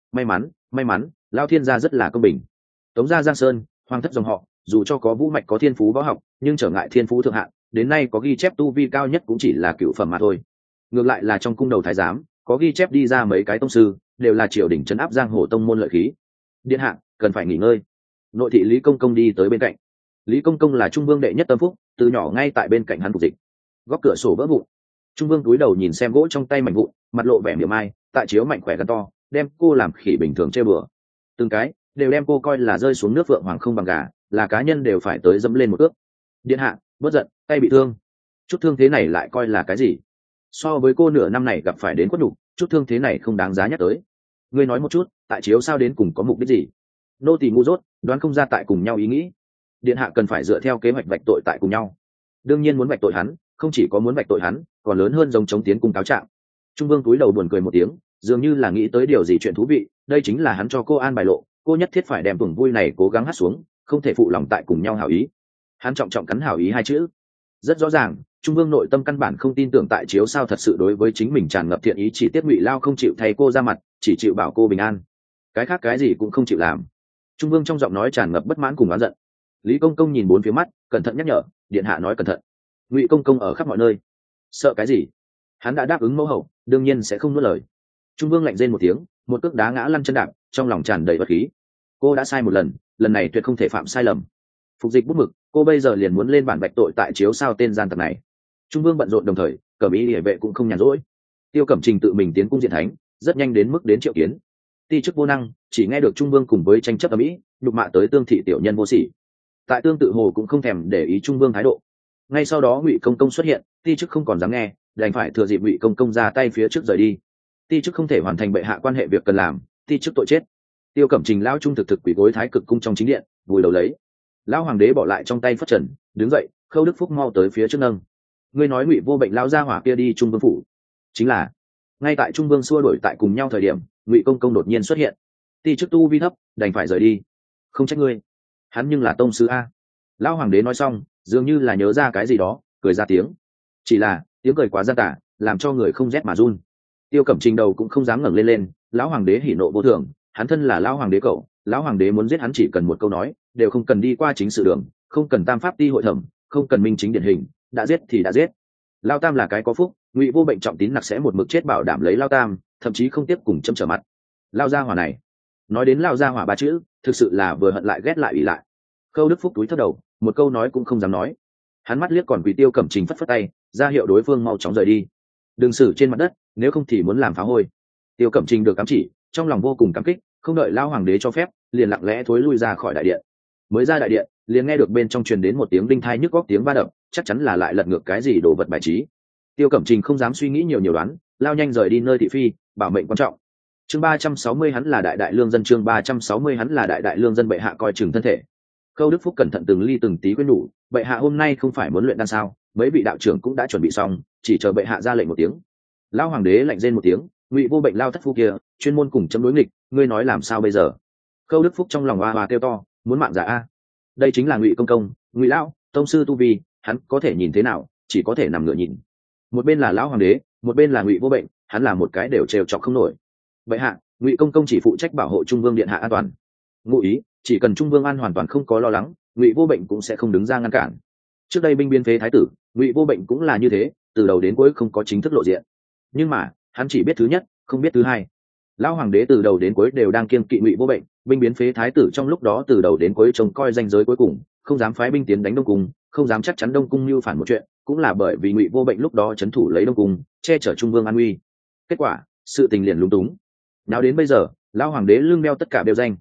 May mắn, Lao Thiên gia rất là công bình. Tống gia Giang Sơn, hoàng thất dòng họ, dù cho có vũ mạch có thiên phú võ học, nhưng trở ngại thiên phú thượng hạng, đến nay có ghi chép tu vi cao nhất cũng chỉ là cựu phẩm mà thôi. Ngược lại là trong cung đầu thái giám, có ghi chép đi ra mấy cái tông sư, đều là triều đình trấn áp giang hồ tông môn lợi khí. Điện hạ cần phải nghỉ ngơi. Nội thị Lý Công Công đi tới bên cạnh. Lý Công Công là Trung Vương đệ nhất tâm phúc, từ nhỏ ngay tại bên cạnh hắn phục dịch. Góc cửa sổ vỡ vụn. Trung Vương cúi đầu nhìn xem gỗ trong tay mảnh vụn, mặt lộ vẻ miệng ai, tại chiếu mạnh khỏe gan to, đem cô làm khỉ bình thường chơi bừa. Từng cái đều đem cô coi là rơi xuống nước vượng hoàng không bằng gà, là cá nhân đều phải tới dẫm lên một ước. Điện hạ bớt giận, tay bị thương. Chút thương thế này lại coi là cái gì? So với cô nửa năm này gặp phải đến quất đủ, chút thương thế này không đáng giá nhắc tới. Ngươi nói một chút, tại chiếu sao đến cùng có mục đích gì? Nô tỳ ngu dốt, đoán không ra tại cùng nhau ý nghĩ. Điện hạ cần phải dựa theo kế hoạch vạch tội tại cùng nhau. Đương nhiên muốn vạch tội hắn, không chỉ có muốn vạch tội hắn, còn lớn hơn giống chống tiến cung cáo trạng. Trung Vương cúi đầu buồn cười một tiếng, dường như là nghĩ tới điều gì chuyện thú vị. Đây chính là hắn cho cô an bài lộ, cô nhất thiết phải đem tuồng vui này cố gắng hát xuống, không thể phụ lòng tại cùng nhau hảo ý. Hắn trọng trọng cắn hảo ý hai chữ. Rất rõ ràng, Trung Vương nội tâm căn bản không tin tưởng tại chiếu sao thật sự đối với chính mình tràn ngập thiện ý, chỉ tiếc Ngụy Lao không chịu thay cô ra mặt, chỉ chịu bảo cô bình an, cái khác cái gì cũng không chịu làm. Trung Vương trong giọng nói tràn ngập bất mãn cùng oán giận. Lý Công Công nhìn bốn phía mắt, cẩn thận nhắc nhở, điện hạ nói cẩn thận. Ngụy Công Công ở khắp mọi nơi, sợ cái gì? Hắn đã đáp ứng mẫu hậu, đương nhiên sẽ không nuốt lời. Trung Vương lạnh rên một tiếng, một cước đá ngã lăn chân đạp, trong lòng tràn đầy bất khí. Cô đã sai một lần, lần này tuyệt không thể phạm sai lầm. Phục dịch bút mực, cô bây giờ liền muốn lên bản vạch tội tại chiếu sao tên gian tặc này. Trung Vương bận rộn đồng thời, Cẩm Ý Liễu vệ cũng không nhàn rỗi. Tiêu Cẩm Trình tự mình tiến cung diện thánh, rất nhanh đến mức đến triệu kiến. Ti chức vô năng, chỉ nghe được Trung Vương cùng với tranh chấp ầm ĩ, nhục mạ tới Tương thị tiểu nhân vô sỉ. Tại Tương tự hồ cũng không thèm để ý Trung Vương thái độ. Ngay sau đó Ngụy Công Công xuất hiện, ti chức không còn dám nghe, đành phải thừa dịp Ngụy Công Công ra tay phía trước rời đi. Ti chức không thể hoàn thành bệ hạ quan hệ việc cần làm, ti chức tội chết. Tiêu Cẩm Trình lao trung thực quỷ gối Thái Cực cung trong chính điện, vùi đầu lấy. Lão hoàng đế bỏ lại trong tay phất trần, đứng dậy, Khâu Đức Phúc mau tới phía trước nâng. Ngươi nói Ngụy Vô Bệnh lao ra hỏa kia đi Trung Vương phủ? Chính là. Ngay tại Trung Vương xua đuổi tại cùng nhau thời điểm, Ngụy Công Công đột nhiên xuất hiện. Ti chức tu vi thấp, đành phải rời đi. Không trách ngươi, hắn nhưng là tông sư a. Lão hoàng đế nói xong, dường như là nhớ ra cái gì đó, cười ra tiếng. Chỉ là tiếng cười quá gian tả, làm cho người không rét mà run. Tiêu Cẩm Trình đầu cũng không dám ngẩng lên. Lão hoàng đế hỉ nộ vô thường, hắn thân là lão hoàng đế cậu, lão hoàng đế muốn giết hắn chỉ cần một câu nói, đều không cần đi qua chính sự đường, không cần tam pháp ti hội thẩm, không cần minh chính điển hình, đã giết thì đã giết. Lao Tam là cái có phúc, Ngụy Vô Bệnh trọng tín nặc sẽ một mực chết bảo đảm lấy Lao Tam, thậm chí không tiếp cùng châm trở mặt. Lao gia hỏa này, nói đến Lao gia hỏa ba chữ, thực sự là vừa hận lại ghét lại ủy lại. Khâu Đức Phúc túi thấp đầu, một câu nói cũng không dám nói. Hắn mắt liếc còn Quỳ Tiêu Cẩm Trình phất phất tay, ra hiệu đối phương mau chóng rời đi. Đừng xử trên mặt đất, nếu không thì muốn làm phá hôi. Tiêu Cẩm Trình được ám chỉ, trong lòng vô cùng cảm kích, không đợi Lao hoàng đế cho phép, liền lặng lẽ thối lui ra khỏi đại điện. Mới ra đại điện, liền nghe được bên trong truyền đến một tiếng đinh thai nhức góc tiếng va đập, chắc chắn là lại lật ngược cái gì đồ vật bài trí. Tiêu Cẩm Trình không dám suy nghĩ nhiều đoán, lao nhanh rời đi nơi thị phi, bảo mệnh quan trọng. Chương 360 hắn là đại lương dân, chương 360 hắn là đại lương dân, bệ hạ coi chừng thân thể. Khâu Đức Phúc cẩn thận từng ly từng tí khuyên nhủ, bệ hạ hôm nay không phải muốn luyện đan sao? Mấy vị đạo trưởng cũng đã chuẩn bị xong, chỉ chờ bệ hạ ra lệnh một tiếng. Lão hoàng đế lạnh rên một tiếng, Ngụy Vô Bệnh lao thất phu kia, chuyên môn cùng chấm đối nghịch, ngươi nói làm sao bây giờ? Khâu Đức Phúc trong lòng oa oa kêu to, muốn mạng giả a. Đây chính là Ngụy Công Công, Ngụy lão, tông sư tu vi, hắn có thể nhìn thế nào, chỉ có thể nằm ngửa nhìn. Một bên là lão hoàng đế, một bên là Ngụy Vô Bệnh, hắn là một cái đều trêu chọc không nổi. Bệ hạ, Ngụy Công Công chỉ phụ trách bảo hộ Trung Vương điện hạ an toàn. Ngụ ý, chỉ cần Trung Vương an hoàn toàn không có lo lắng, Ngụy Vô Bệnh cũng sẽ không đứng ra ngăn cản. Trước đây binh biên phế thái tử, Ngụy Vô Bệnh cũng là như thế, từ đầu đến cuối không có chính thức lộ diện. Nhưng mà hắn chỉ biết thứ nhất, không biết thứ hai. Lão hoàng đế từ đầu đến cuối đều đang kiêng kỵ Ngụy Vô Bệnh, binh biến phế thái tử trong lúc đó từ đầu đến cuối trông coi ranh giới cuối cùng, không dám phái binh tiến đánh Đông Cung, không dám chắc chắn Đông Cung mưu phản một chuyện, cũng là bởi vì Ngụy Vô Bệnh lúc đó trấn thủ lấy Đông Cung, che chở Trung Vương an uy. Kết quả, sự tình liền lúng túng. Nào đến bây giờ, lão hoàng đế lưng đeo tất cả đều danh.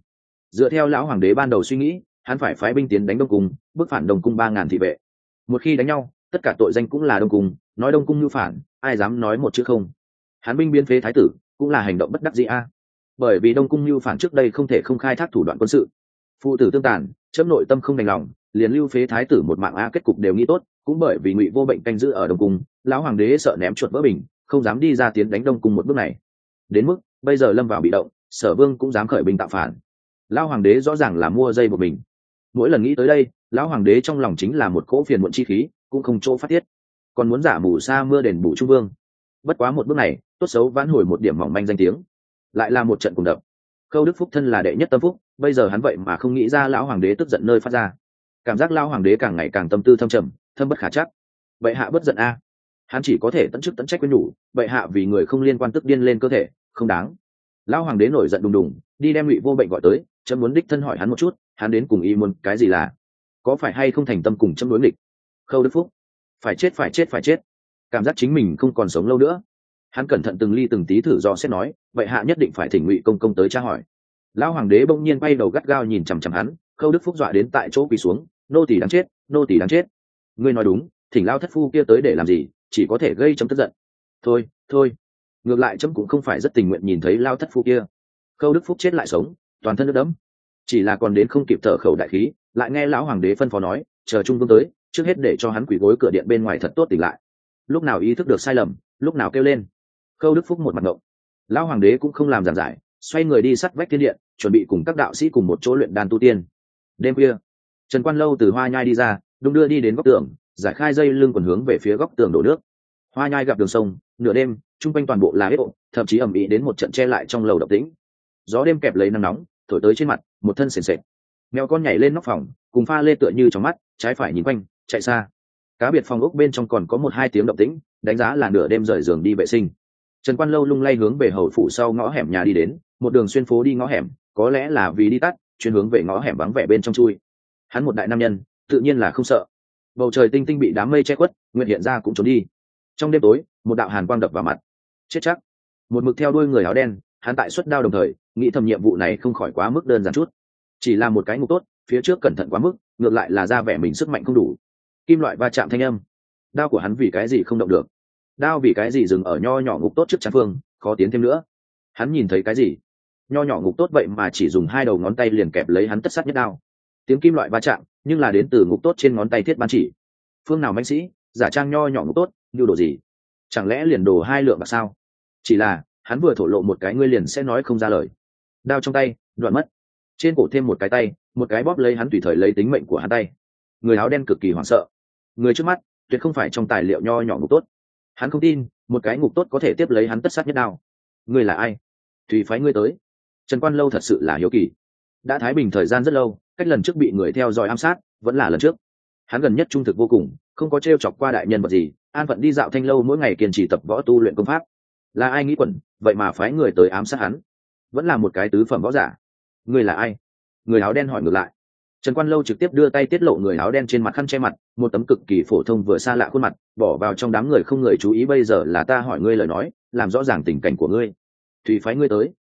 Dựa theo lão hoàng đế ban đầu suy nghĩ, hắn phải phái binh tiến đánh đông cung, bức phản đông cung 3.000 thị vệ. Một khi đánh nhau, tất cả tội danh cũng là đông cung, nói đông cung như phản, ai dám nói một chữ không. Hắn binh biến phế thái tử cũng là hành động bất đắc dĩ a. Bởi vì đông cung như phản trước đây không thể không khai thác thủ đoạn quân sự, phụ tử tương tàn, chấm nội tâm không đành lòng, liền lưu phế thái tử một mạng a. Kết cục đều nghĩ tốt, cũng bởi vì Ngụy Vô Bệnh canh giữ ở đông cung, lão hoàng đế sợ ném chuột vỡ bình, không dám đi ra tiến đánh đông cung một bước này. Đến mức bây giờ lâm vào bị động, Sở Vương cũng dám khởi binh tạo phản. Lão hoàng đế rõ ràng là mua dây một mình. Mỗi lần nghĩ tới đây, lão hoàng đế trong lòng chính là một cỗ phiền muộn chi khí, cũng không chỗ phát tiết, còn muốn giả mù sa mưa đền bù trung vương. Bất quá một bước này, tốt xấu vãn hồi một điểm mỏng manh danh tiếng, lại là một trận cùng đập. Khâu Đức Phúc thân là đệ nhất tâm phúc, bây giờ hắn vậy mà không nghĩ ra lão hoàng đế tức giận nơi phát ra. Cảm giác lão hoàng đế càng ngày càng tâm tư thâm trầm, thâm bất khả trắc. Bệ hạ bất giận a. Hắn chỉ có thể tận chức tận trách với nhủ, bệ hạ vì người không liên quan tức điên lên cơ thể, không đáng. Lão hoàng đế nổi giận đùng đùng, đi đem Ngụy Vô Bệnh gọi tới, chấm muốn đích thân hỏi hắn một chút, hắn đến cùng ý muốn cái gì, là có phải hay không thành tâm cùng chấm đối nghịch. Khâu Đức Phúc phải chết phải chết phải chết, cảm giác chính mình không còn sống lâu nữa. Hắn cẩn thận từng ly từng tí thử do xét nói, vậy hạ nhất định phải thỉnh Ngụy công công tới tra hỏi. Lão hoàng đế bỗng nhiên bay đầu gắt gao nhìn chằm chằm hắn. Khâu Đức Phúc dọa đến tại chỗ quỳ xuống, nô tỳ đáng chết, nô tỳ đáng chết. Ngươi nói đúng, thỉnh lão thất phu kia tới để làm gì, chỉ có thể gây chấm tức giận. Thôi thôi, ngược lại chấm cũng không phải rất tình nguyện nhìn thấy lao thất phu kia. Khâu Đức Phúc chết lại sống, toàn thân nước đẫm, chỉ là còn đến không kịp thở khẩu đại khí, lại nghe lão hoàng đế phân phó nói, chờ trung vương tới, trước hết để cho hắn quỳ gối cửa điện bên ngoài thật tốt tỉnh lại. Lúc nào ý thức được sai lầm, lúc nào kêu lên. Khâu Đức Phúc một mặt ngộng. Lão hoàng đế cũng không làm giảng giải, xoay người đi sắt vách thiên điện, chuẩn bị cùng các đạo sĩ cùng một chỗ luyện đan tu tiên. Đêm khuya, Trần Quan Lâu từ Hoa Nhai đi ra, đung đưa đi đến góc tường, giải khai dây lưng quần hướng về phía góc tường đổ nước. Hoa Nhai gặp đường sông, nửa đêm, trung quanh toàn bộ là ế ộ, thậm chí ầm ĩ đến một trận che lại trong lầu động tĩnh. Gió đêm kẹp lấy nắng nóng, thổi tới trên mặt, một thân sền sệt. Mèo con nhảy lên nóc phòng, cùng pha lê tựa như trong mắt, trái phải nhìn quanh, chạy xa. Cá biệt phòng ốc bên trong còn có 1-2 tiếng động tĩnh, đánh giá là nửa đêm rời giường đi vệ sinh. Trần Quan Lâu lung lay hướng về hầu phủ sau ngõ hẻm nhà đi đến, một đường xuyên phố đi ngõ hẻm, có lẽ là vì đi tắt, chuyên hướng về ngõ hẻm vắng vẻ bên trong chui. Hắn một đại nam nhân, tự nhiên là không sợ. Bầu trời tinh tinh bị đám mây che khuất, nguyện hiện ra cũng trốn đi. Trong đêm tối, một đạo hàn quang đập vào mặt. Chết chắc. Một mực theo đuôi người áo đen, hắn tại xuất đao đồng thời, nghĩ thầm nhiệm vụ này không khỏi quá mức đơn giản chút. Chỉ là một cái ngục tốt, phía trước cẩn thận quá mức, ngược lại là ra vẻ mình sức mạnh không đủ. Kim loại va chạm thanh âm. Đao của hắn vì cái gì không động được? Đao vì cái gì dừng ở nho nhỏ ngục tốt trước chắn phương, khó tiến thêm nữa. Hắn nhìn thấy cái gì? Nho nhỏ ngục tốt vậy mà chỉ dùng 2 đầu ngón tay liền kẹp lấy hắn tất sát nhất đao. Tiếng kim loại va chạm, nhưng là đến từ ngục tốt trên ngón tay thiết ban chỉ. Phương nào mãnh sĩ, giả trang nho nhỏ ngục tốt, như đồ gì? Chẳng lẽ liền đồ 2 lượng bạc sao? Chỉ là, hắn vừa thổ lộ một cái ngươi liền sẽ nói không ra lời. Đao trong tay, đoạn mất. Trên cổ thêm một cái tay, một cái bóp lấy hắn tùy thời lấy tính mệnh của hắn tay. Người áo đen cực kỳ hoảng sợ. Người trước mắt, tuyệt không phải trong tài liệu nho nhỏ ngục tốt. Hắn không tin, một cái ngục tốt có thể tiếp lấy hắn tất sát nhất đao. Ngươi là ai? Tùy phái ngươi tới. Trần Quan Lâu thật sự là hiếu kỳ. Đã thái bình thời gian rất lâu, cách lần trước bị người theo dõi ám sát, vẫn là lần trước. Hắn gần nhất trung thực vô cùng, không có trêu chọc qua đại nhân vật gì, an phận đi dạo thanh lâu mỗi ngày kiên trì tập võ tu luyện công pháp. Là ai nghĩ quẩn, vậy mà phái người tới ám sát hắn? Vẫn là một cái tứ phẩm võ giả. Ngươi là ai? Người áo đen hỏi ngược lại. Trần Quan Lâu trực tiếp đưa tay tiết lộ người áo đen trên mặt khăn che mặt, một tấm cực kỳ phổ thông vừa xa lạ khuôn mặt, bỏ vào trong đám người không người chú ý. Bây giờ là ta hỏi ngươi lời nói, làm rõ ràng tình cảnh của ngươi. Thủy phái ngươi tới.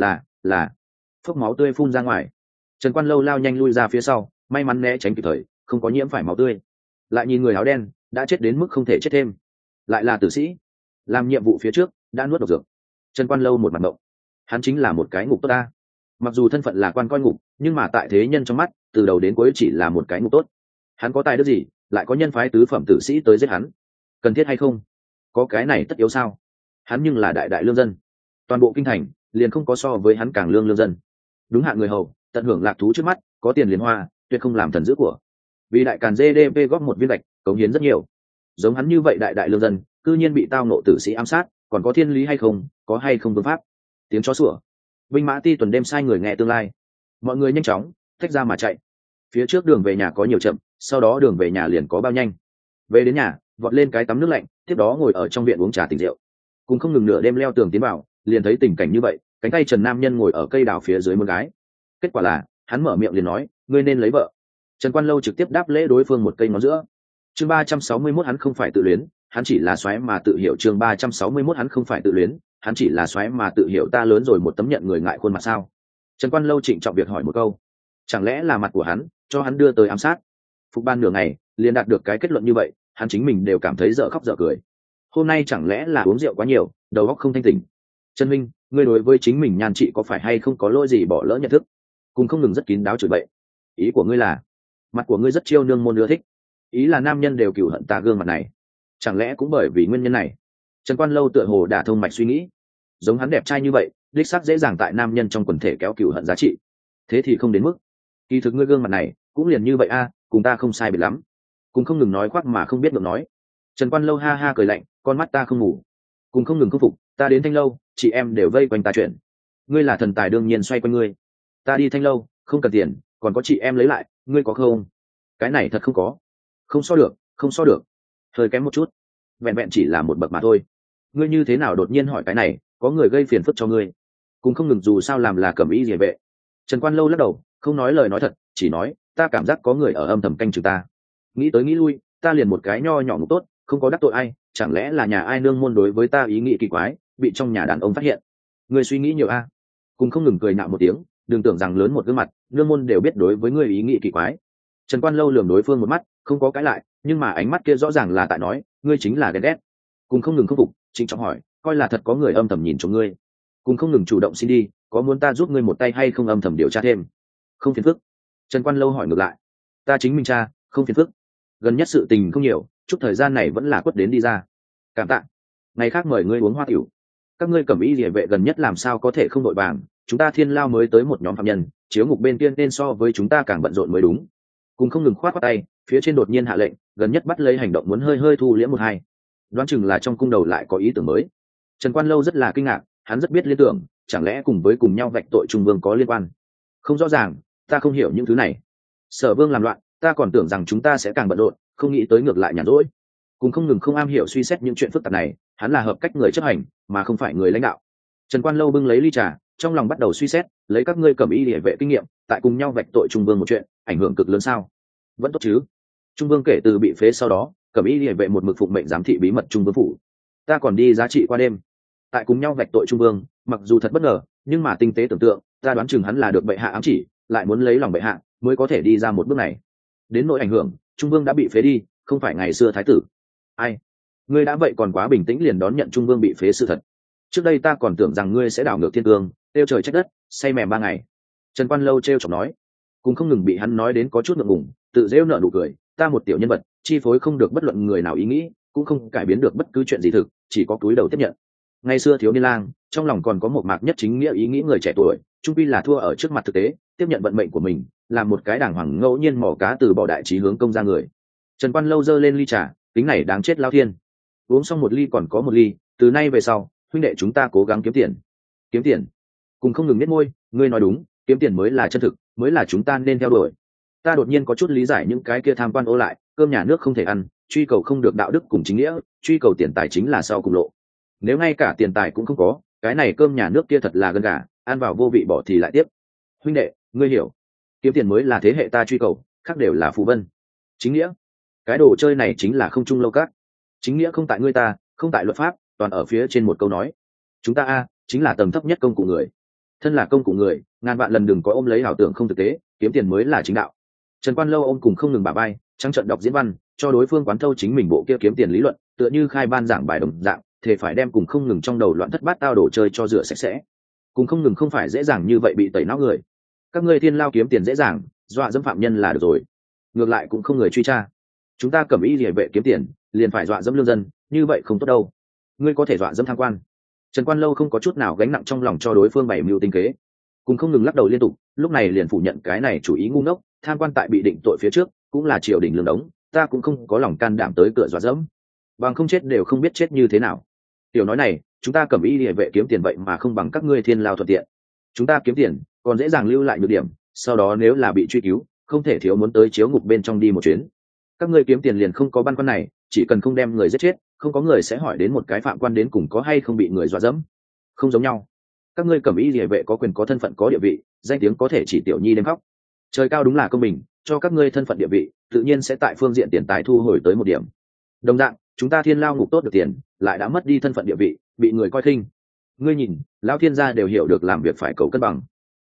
Là. Phốc máu tươi phun ra ngoài. Trần Quan Lâu lao nhanh lui ra phía sau, may mắn né tránh kịp thời, không có nhiễm phải máu tươi. Lại nhìn người áo đen, đã chết đến mức không thể chết thêm. Lại là tử sĩ, làm nhiệm vụ phía trước đã nuốt độc dược. Trần Quan Lâu một mặt ngộng. Hắn chính là một cái ngục tốt ta. Mặc dù thân phận là quan coi ngục, nhưng mà tại thế nhân trong mắt, từ đầu đến cuối chỉ là một cái ngục tốt. Hắn có tài đức gì, lại có nhân phái tứ phẩm tử sĩ tới giết hắn? Cần thiết hay không? Có cái này tất yếu sao? Hắn nhưng là đại đại lương dân, toàn bộ kinh thành liền không có so với hắn càng lương dân. Đúng hạn người hầu, tận hưởng lạc thú trước mắt, có tiền liền hoa, tuyệt không làm thần dữ của. Vì đại càn GDP góp một viên gạch, cống hiến rất nhiều. Giống hắn như vậy đại đại lương dân, cư nhiên bị tao nộ tử sĩ ám sát, còn có thiên lý hay không, có hay không vương pháp? Tiếng chó sủa. Binh mã ti tuần đêm sai người nghe tương lai. Mọi người nhanh chóng tách ra mà chạy. Phía trước đường về nhà có nhiều chậm, sau đó đường về nhà liền có bao nhanh. Về đến nhà, vọt lên cái tắm nước lạnh, tiếp đó ngồi ở trong viện uống trà tỉnh rượu. Cùng không ngừng nửa đêm leo tường tiến vào, liền thấy tình cảnh như vậy, cánh tay Trần Nam Nhân ngồi ở cây đào phía dưới một gái. Kết quả là, hắn mở miệng liền nói, ngươi nên lấy vợ. Trần Quan Lâu trực tiếp đáp lễ đối phương một cây ngón giữa. Chương 361 hắn không phải tự luyến, hắn chỉ là xoáy mà tự hiểu. Chương 361 hắn không phải tự luyến, hắn chỉ là xoáy mà tự hiểu. Ta lớn rồi một tấm nhận người ngại khuôn mặt sao? Trần Quan Lâu trịnh trọng việc hỏi một câu, chẳng lẽ là mặt của hắn cho hắn đưa tới ám sát? Phục ban nửa ngày liền đạt được cái kết luận như vậy, hắn chính mình đều cảm thấy dở khóc dở cười. Hôm nay chẳng lẽ là uống rượu quá nhiều, đầu óc không thanh tỉnh? Trần Minh, ngươi đối với chính mình nhan trị có phải hay không có lỗi gì bỏ lỡ nhận thức? Cùng không ngừng rất kín đáo chửi bậy. Ý của ngươi là mặt của ngươi rất chiêu nương môn ưa thích, ý là nam nhân đều cừu hận ta gương mặt này, chẳng lẽ cũng bởi vì nguyên nhân này? Trần Quan Lâu tựa hồ đả thông mạch suy nghĩ, giống hắn đẹp trai như vậy đích xác dễ dàng tại nam nhân trong quần thể kéo cừu hận giá trị, thế thì không đến mức. Kỳ thực ngươi gương mặt này cũng liền như vậy a, cùng ta không sai biệt lắm. Cùng không ngừng nói khoác mà không biết ngượng nói. Trần Quan Lâu ha ha cười lạnh, con mắt ta không ngủ. Cùng không ngừng khâm phục, ta đến Thanh Lâu chị em đều vây quanh ta chuyện, ngươi là thần tài đương nhiên xoay quanh ngươi. Ta đi Thanh Lâu không cần tiền, còn có chị em lấy lại, ngươi có không? Cái này thật không có. Không so được, không so được, hơi kém một chút, vẹn vẹn chỉ là một bậc mà thôi. Ngươi như thế nào đột nhiên hỏi cái này, có người gây phiền phức cho ngươi? Cùng không ngừng dù sao làm là cẩm y rìa vệ. Trần Quan Lâu lắc đầu, không nói lời nói thật, chỉ nói ta cảm giác có người ở âm thầm canh chừng ta. Nghĩ tới nghĩ lui, ta liền một cái nho nhỏ ngục tốt, không có đắc tội ai, chẳng lẽ là nhà ai nương môn đối với ta ý nghĩ kỳ quái, bị trong nhà đàn ông phát hiện? Ngươi suy nghĩ nhiều a. Cùng không ngừng cười nhạo một tiếng, đừng tưởng rằng lớn một gương mặt nương môn đều biết đối với ngươi ý nghĩ kỳ quái. Trần Quan Lâu lườm đối phương một mắt, không có cãi lại, nhưng mà ánh mắt kia rõ ràng là tại nói ngươi chính là ghen ghét. Cùng không ngừng khâm phục, chính trọng hỏi, coi là thật có người âm thầm nhìn trộm ngươi? Cùng không ngừng chủ động xin đi, có muốn ta giúp ngươi một tay hay không âm thầm điều tra thêm? Không phiền phức. Trần Quan Lâu hỏi ngược lại, ta chính mình tra, không phiền phức. Gần nhất sự tình không nhiều, chút thời gian này vẫn là quất đến đi ra. Cảm tạ. Ngày khác mời ngươi uống hoa tiểu. Các ngươi cẩm y liề vệ gần nhất làm sao có thể không đội vàng, chúng ta Thiên Lao mới tới một nhóm phạm nhân, chiếu ngục bên kia nên so với chúng ta càng bận rộn mới đúng. Cùng không ngừng khoát qua tay, phía trên đột nhiên hạ lệnh, gần nhất bắt lấy hành động muốn hơi hơi thu liễm một hai. Đoán chừng là trong cung đầu lại có ý tưởng mới. Trần Quan Lâu rất là kinh ngạc, hắn rất biết liên tưởng, chẳng lẽ cùng với cùng nhau vạch tội Trung Vương có liên quan? Không rõ ràng, ta không hiểu những thứ này. Sở Vương làm loạn, ta còn tưởng rằng chúng ta sẽ càng bận rộn, không nghĩ tới ngược lại nhàn rỗi. Cùng không ngừng không am hiểu suy xét những chuyện phức tạp này, hắn là hợp cách người chấp hành, mà không phải người lãnh đạo. Trần Quan Lâu bưng lấy ly trà, trong lòng bắt đầu suy xét, lấy các ngươi cẩm y liề vệ kinh nghiệm, tại cùng nhau vạch tội Trung Vương một chuyện, ảnh hưởng cực lớn sao? Vẫn tốt chứ? Trung Vương kể từ bị phế sau đó, cẩm y liề vệ một mực phụng mệnh giám thị bí mật Trung Vương phủ. Ta còn đi giá trị qua đêm, tại cùng nhau vạch tội Trung Vương, mặc dù thật bất ngờ, nhưng mà tinh tế tưởng tượng, ta đoán chừng hắn là được bệ hạ ám chỉ, lại muốn lấy lòng bệ hạ, mới có thể đi ra một bước này. Đến nỗi ảnh hưởng, Trung Vương đã bị phế đi, không phải ngày xưa thái tử. Ai? Ngươi đã vậy còn quá bình tĩnh liền đón nhận Trung Vương bị phế sự thật. Trước đây ta còn tưởng rằng ngươi sẽ đảo ngược thiên cương, tiêu trời trách đất, say mèm 3 ngày. Trần Quan Lâu trêu chọc nói, cũng không ngừng bị hắn nói đến có chút ngượng ngùng, tự rêu nợ nụ cười, ta một tiểu nhân vật, chi phối không được bất luận người nào ý nghĩ, cũng không cải biến được bất cứ chuyện gì thực, chỉ có cúi đầu tiếp nhận. Ngày xưa thiếu niên lang, trong lòng còn có một mạc nhất chính nghĩa ý nghĩ người trẻ tuổi, trung quy là thua ở trước mặt thực tế, tiếp nhận vận mệnh của mình, làm một cái đàng hoàng ngẫu nhiên mỏ cá từ bỏ đại trí hướng công ra người. Trần Quan Lâu giơ lên ly trà, tính này đáng chết lao thiên. Uống xong một ly còn có một ly, từ nay về sau, huynh đệ chúng ta cố gắng kiếm tiền. Kiếm tiền? Cùng không ngừng nhếch môi, ngươi nói đúng, kiếm tiền mới là chân thực, mới là chúng ta nên theo đuổi. Ta đột nhiên có chút lý giải những cái kia tham quan ô lại, cơm nhà nước không thể ăn, truy cầu không được đạo đức cùng chính nghĩa, truy cầu tiền tài chính là sau cùng lộ. Nếu ngay cả tiền tài cũng không có, cái này cơm nhà nước kia thật là gân gà, ăn vào vô vị bỏ thì lại tiếp. Huynh đệ, ngươi hiểu, kiếm tiền mới là thế hệ ta truy cầu, khác đều là phù vân. Chính nghĩa, cái đồ chơi này chính là không trung lâu các. Chính nghĩa không tại ngươi ta, không tại luật pháp, toàn ở phía trên một câu nói. Chúng ta chính là tầng thấp nhất công cụ người. Thân là công cụ người, ngàn vạn lần đừng có ôm lấy ảo tưởng không thực tế, kiếm tiền mới là chính đạo. Trần Quan Lâu ôm cùng không ngừng bả vai, trắng trận đọc diễn văn, cho đối phương quán thâu chính mình bộ kia kiếm tiền lý luận, tựa như khai ban giảng bài đồng dạng, thể phải đem cùng không ngừng trong đầu loạn thất bát tao đổ chơi cho rửa sạch sẽ. Cùng không ngừng không phải dễ dàng như vậy bị tẩy não người. Các ngươi Thiên Lao kiếm tiền dễ dàng, dọa dẫm phạm nhân là được rồi. Ngược lại cũng không người truy tra. Chúng ta cẩm y liề vệ kiếm tiền, liền phải dọa dẫm lương dân, như vậy không tốt đâu. Ngươi có thể dọa dẫm tham quan. Trần Quan Lâu không có chút nào gánh nặng trong lòng cho đối phương bày mưu tinh kế, cùng không ngừng lắc đầu liên tục, lúc này liền phủ nhận cái này chủ ý ngu ngốc, tham quan tại bị định tội phía trước, cũng là triều đình lương đống, ta cũng không có lòng can đảm tới cửa dọa dẫm, bằng không chết đều không biết chết như thế nào. Tiểu nói này, chúng ta cẩm y liề vệ kiếm tiền vậy mà không bằng các ngươi Thiên Lao thuận tiện. Chúng ta kiếm tiền, còn dễ dàng lưu lại nhược điểm, sau đó nếu là bị truy cứu, không thể thiếu muốn tới chiếu ngục bên trong đi một chuyến. Các ngươi kiếm tiền liền không có băn khoăn này, chỉ cần không đem người giết chết, không có người sẽ hỏi đến một cái phạm quan đến cùng có hay không bị người dọa dẫm. Không giống nhau, các ngươi cẩm y liề vệ có quyền có thân phận có địa vị, danh tiếng có thể chỉ tiểu nhi đêm khóc. Trời cao đúng là công bình, cho các ngươi thân phận địa vị, tự nhiên sẽ tại phương diện tiền tài thu hồi tới một điểm. Đồng dạng, chúng ta Thiên Lao ngục tốt được tiền, lại đã mất đi thân phận địa vị, bị người coi khinh. Ngươi nhìn, lão thiên gia đều hiểu được làm việc phải cầu cân bằng.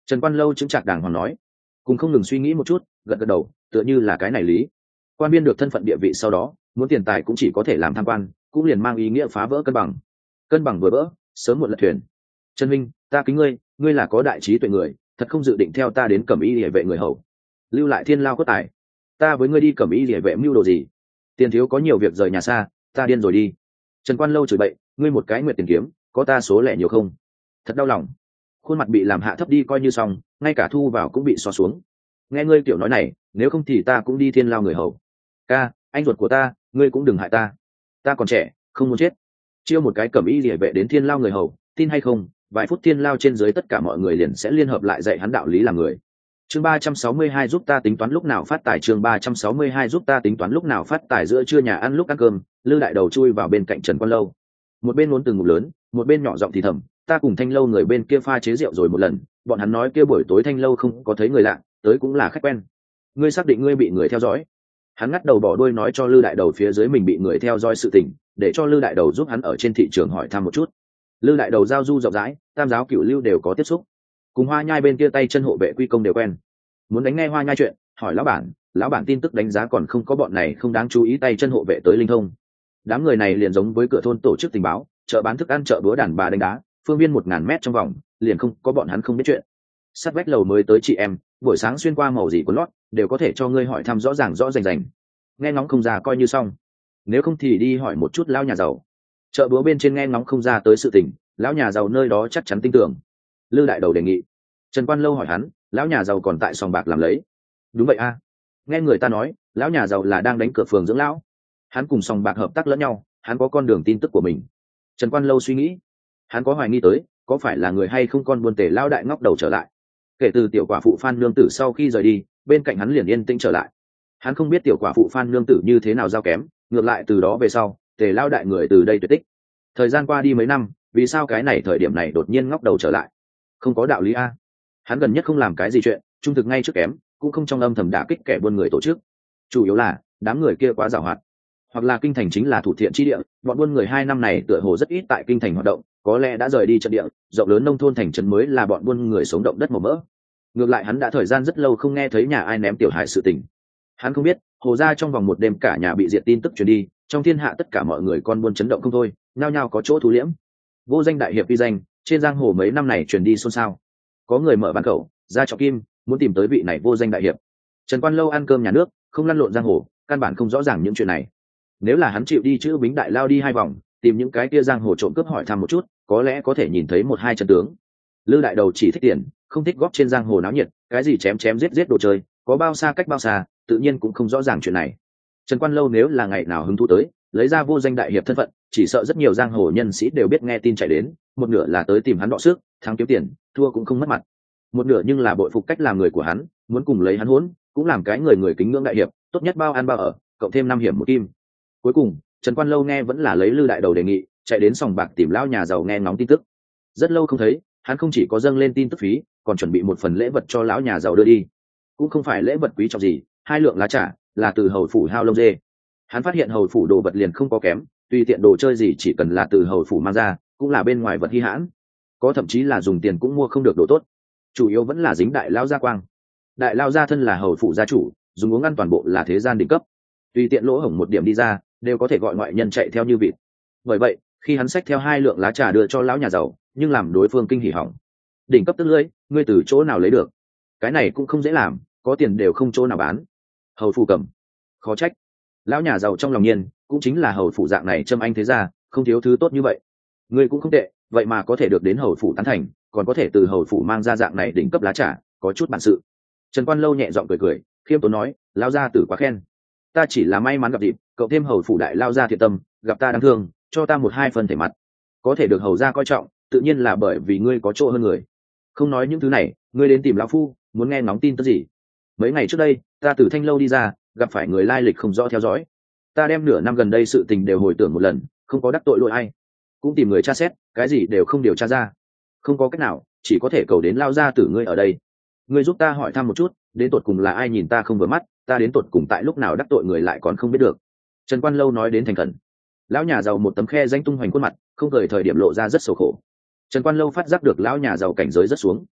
Trần Quan Lâu chứng chặt đàng hoàng nói, cùng không ngừng suy nghĩ một chút, gật gật đầu, tựa như là cái này lý. Quan biên được thân phận địa vị sau đó, muốn tiền tài cũng chỉ có thể làm tham quan, cũng liền mang ý nghĩa phá vỡ cân bằng vừa vỡ, sớm muộn lật thuyền. Trần Minh, ta kính ngươi, ngươi là có đại trí tuệ người, thật không dự định theo ta đến Cẩm Y Liễu vệ người hầu, lưu lại thiên lao cốt tài. Ta với ngươi đi Cẩm Y Liễu vệ mưu đồ gì? Tiền thiếu có nhiều việc rời nhà xa, ta điên rồi đi. Trần Quan Lâu chửi bậy, ngươi một cái nguyệt tiền kiếm, có ta số lẻ nhiều không? Thật đau lòng. Khuôn mặt bị làm hạ thấp đi coi như xong, ngay cả thu vào cũng bị xóa xuống. Nghe ngươi kiểu nói này, nếu không thì ta cũng đi thiên lao người hầu. Ca, anh ruột của ta, ngươi cũng đừng hại ta. Ta còn trẻ, không muốn chết. Chiêu một cái Cẩm Y Liễu vệ đến thiên lao người hầu, tin hay không, vài phút thiên lao trên dưới tất cả mọi người liền sẽ liên hợp lại dạy hắn đạo lý làm người. Chương 362 giúp ta tính toán lúc nào phát tài. Chương 362 giúp ta tính toán lúc nào phát tài. Giữa trưa nhà ăn lúc ăn cơm, Lư Đại Đầu chui vào bên cạnh Trần Quan Lâu, một bên uống từng ngụm lớn, một bên nhỏ giọng thì thầm, ta cùng Thanh Lâu người bên kia pha chế rượu rồi một lần, bọn hắn nói kia buổi tối Thanh Lâu không có thấy người lạ, tới cũng là khách quen. Ngươi xác định ngươi bị người theo dõi? Hắn ngắt đầu bỏ đuôi nói cho Lư Đại Đầu phía dưới mình bị người theo dõi sự tình, để cho Lư Đại Đầu giúp hắn ở trên thị trường hỏi thăm một chút. Lư Đại Đầu giao du rộng rãi, tam giáo cửu lưu đều có tiếp xúc, cùng Hoa Nhai bên kia tay chân hộ vệ quy công đều quen. Muốn đánh nghe Hoa Nhai chuyện, hỏi lão bản tin tức đánh giá còn không có bọn này không đáng chú ý tay chân hộ vệ tới linh thông. Đám người này liền giống với cửa thôn tổ chức tình báo, chợ bán thức ăn, chợ búa đàn bà đánh đá, phương viên 1000 mét trong vòng, liền không có bọn hắn không biết chuyện. Sát vách lầu mới tới chị em, buổi sáng xuyên qua màu gì của lót, đều có thể cho ngươi hỏi thăm rõ ràng rõ rành rành. Nghe ngóng không ra coi như xong, nếu không thì đi hỏi một chút lão nhà giàu. Chợ búa bên trên nghe ngóng không ra tới sự tình, lão nhà giàu nơi đó chắc chắn tin tưởng. Lư Đại Đầu đề nghị. Trần Quan Lâu hỏi hắn, lão nhà giàu còn tại sòng bạc làm lấy? Đúng vậy a. Nghe người ta nói, lão nhà giàu là đang đánh cửa phường dưỡng lão, hắn cùng sòng bạc hợp tác lẫn nhau, hắn có con đường tin tức của mình. Trần Quan Lâu suy nghĩ, hắn có hoài nghi tới, có phải là người hay không con buôn tể lao đại ngóc đầu trở lại. Kể từ tiểu quả phụ Phan Nương Tử sau khi rời đi, bên cạnh hắn liền yên tĩnh trở lại. Hắn không biết tiểu quả phụ Phan Nương Tử như thế nào giao kém, ngược lại từ đó về sau, tề lao đại người từ đây tuyệt tích. Thời gian qua đi mấy năm, vì sao cái này thời điểm này đột nhiên ngóc đầu trở lại? Không có đạo lý a. Hắn gần nhất không làm cái gì chuyện, trung thực ngay trước kém, cũng không trong âm thầm đả kích kẻ buôn người tổ chức. Chủ yếu là đám người kia quá giàu hoạt, hoặc là kinh thành chính là thủ thiện chi địa, bọn buôn người 2 năm này tựa hồ rất ít tại kinh thành hoạt động, có lẽ đã rời đi trận địa rộng lớn nông thôn thành trấn mới là bọn buôn người sống động đất màu mỡ. Ngược lại hắn đã thời gian rất lâu không nghe thấy nhà ai ném tiểu hài sự tình. Hắn không biết hồ ra trong vòng một đêm cả nhà bị diệt tin tức truyền đi, trong thiên hạ tất cả mọi người con buôn chấn động không thôi, nhao nhao có chỗ thu liễm. Vô danh đại hiệp uy danh trên giang hồ mấy năm này truyền đi xôn xao, có người mở bán khẩu ra trọng kim muốn tìm tới vị này vô danh đại hiệp. Trần Quan Lâu ăn cơm nhà nước, không lăn lộn giang hồ, căn bản không rõ ràng những chuyện này. Nếu là hắn chịu đi chữ Bính Đại Lao đi 2 vòng, tìm những cái kia giang hồ trộm cướp hỏi thăm một chút, có lẽ có thể nhìn thấy 1-2 chân tướng. Lư Đại Đầu chỉ thích tiền, không thích góp trên giang hồ náo nhiệt, cái gì chém chém giết giết đồ chơi, có bao xa cách bao xa, tự nhiên cũng không rõ ràng chuyện này. Trần Quan Lâu nếu là ngày nào hứng thú tới, lấy ra vô danh đại hiệp thân phận, chỉ sợ rất nhiều giang hồ nhân sĩ đều biết nghe tin chạy đến, một nửa là tới tìm hắn đọ sức, thắng kiếm tiền, thua cũng không mất mặt. Một nửa nhưng là bội phục cách làm người của hắn, muốn cùng lấy hắn hỗn, cũng làm cái người người kính ngưỡng đại hiệp, tốt nhất bao ăn bao ở, cộng thêm 5 hiểm 1 kim. Cuối cùng, Trần Quan Lâu nghe vẫn là lấy Lư Đại Đầu đề nghị, chạy đến sòng bạc tìm lão nhà giàu nghe ngóng tin tức. Rất lâu không thấy, hắn không chỉ có dâng lên tin tức phí, còn chuẩn bị một phần lễ vật cho lão nhà giàu đưa đi. Cũng không phải lễ vật quý trọng gì, 2 lượng lá trà, là từ hầu phủ hao lông dê. Hắn phát hiện hầu phủ đồ vật liền không có kém, tùy tiện đồ chơi gì chỉ cần là từ hầu phủ mang ra, cũng là bên ngoài vật hi hãn, có thậm chí là dùng tiền cũng mua không được đồ tốt. Chủ yếu vẫn là dính đại lao gia quang. Đại lao gia thân là hầu phủ gia chủ, dùng uống ăn toàn bộ là thế gian đỉnh cấp, tùy tiện lỗ hổng một điểm đi ra đều có thể gọi ngoại nhân chạy theo như vịt. Bởi vậy khi hắn xách theo 2 lượng lá trà đưa cho lão nhà giàu, nhưng làm đối phương kinh hỉ hỏng. Đỉnh cấp tức lưỡi, ngươi từ chỗ nào lấy được? Cái này cũng không dễ làm, có tiền đều không chỗ nào bán. Hầu phủ cầm, khó trách. Lão nhà giàu trong lòng nhiên, cũng chính là hầu phủ dạng này châm anh thế gia, không thiếu thứ tốt như vậy. Ngươi cũng không tệ, vậy mà có thể được đến hầu phủ tán thành, còn có thể từ hầu phủ mang ra dạng này đỉnh cấp lá trà, có chút bản sự. Trần Quan Lâu nhẹ giọng cười cười, khiêm tốn nói, lão gia tử quá khen. Ta chỉ là may mắn gặp dịp, cậu thêm hầu phủ đại lao gia thiện tâm, gặp ta đáng thương, cho ta 1-2 phần thể mặt, có thể được hầu gia coi trọng, tự nhiên là bởi vì ngươi có chỗ hơn người. Không nói những thứ này, ngươi đến tìm lão phu, muốn nghe ngóng tin tức gì? Mấy ngày trước đây, ta từ Thanh Lâu đi ra, gặp phải người lai lịch không rõ theo dõi. Ta đem nửa năm gần đây sự tình đều hồi tưởng một lần, không có đắc tội lỗi ai, cũng tìm người tra xét, cái gì đều không điều tra ra. Không có cách nào, chỉ có thể cầu đến lao gia tử ngươi ở đây. Ngươi giúp ta hỏi thăm một chút, đến tột cùng là ai nhìn ta không vừa mắt, ta đến tột cùng tại lúc nào đắc tội người lại còn không biết được. Trần Quan Lâu nói đến thành khẩn. Lão nhà giàu một tấm khe danh tung hoành khuôn mặt, không cười thời điểm lộ ra rất xấu khổ. Trần Quan Lâu phát giác được lão nhà giàu cảnh giới rất xuống.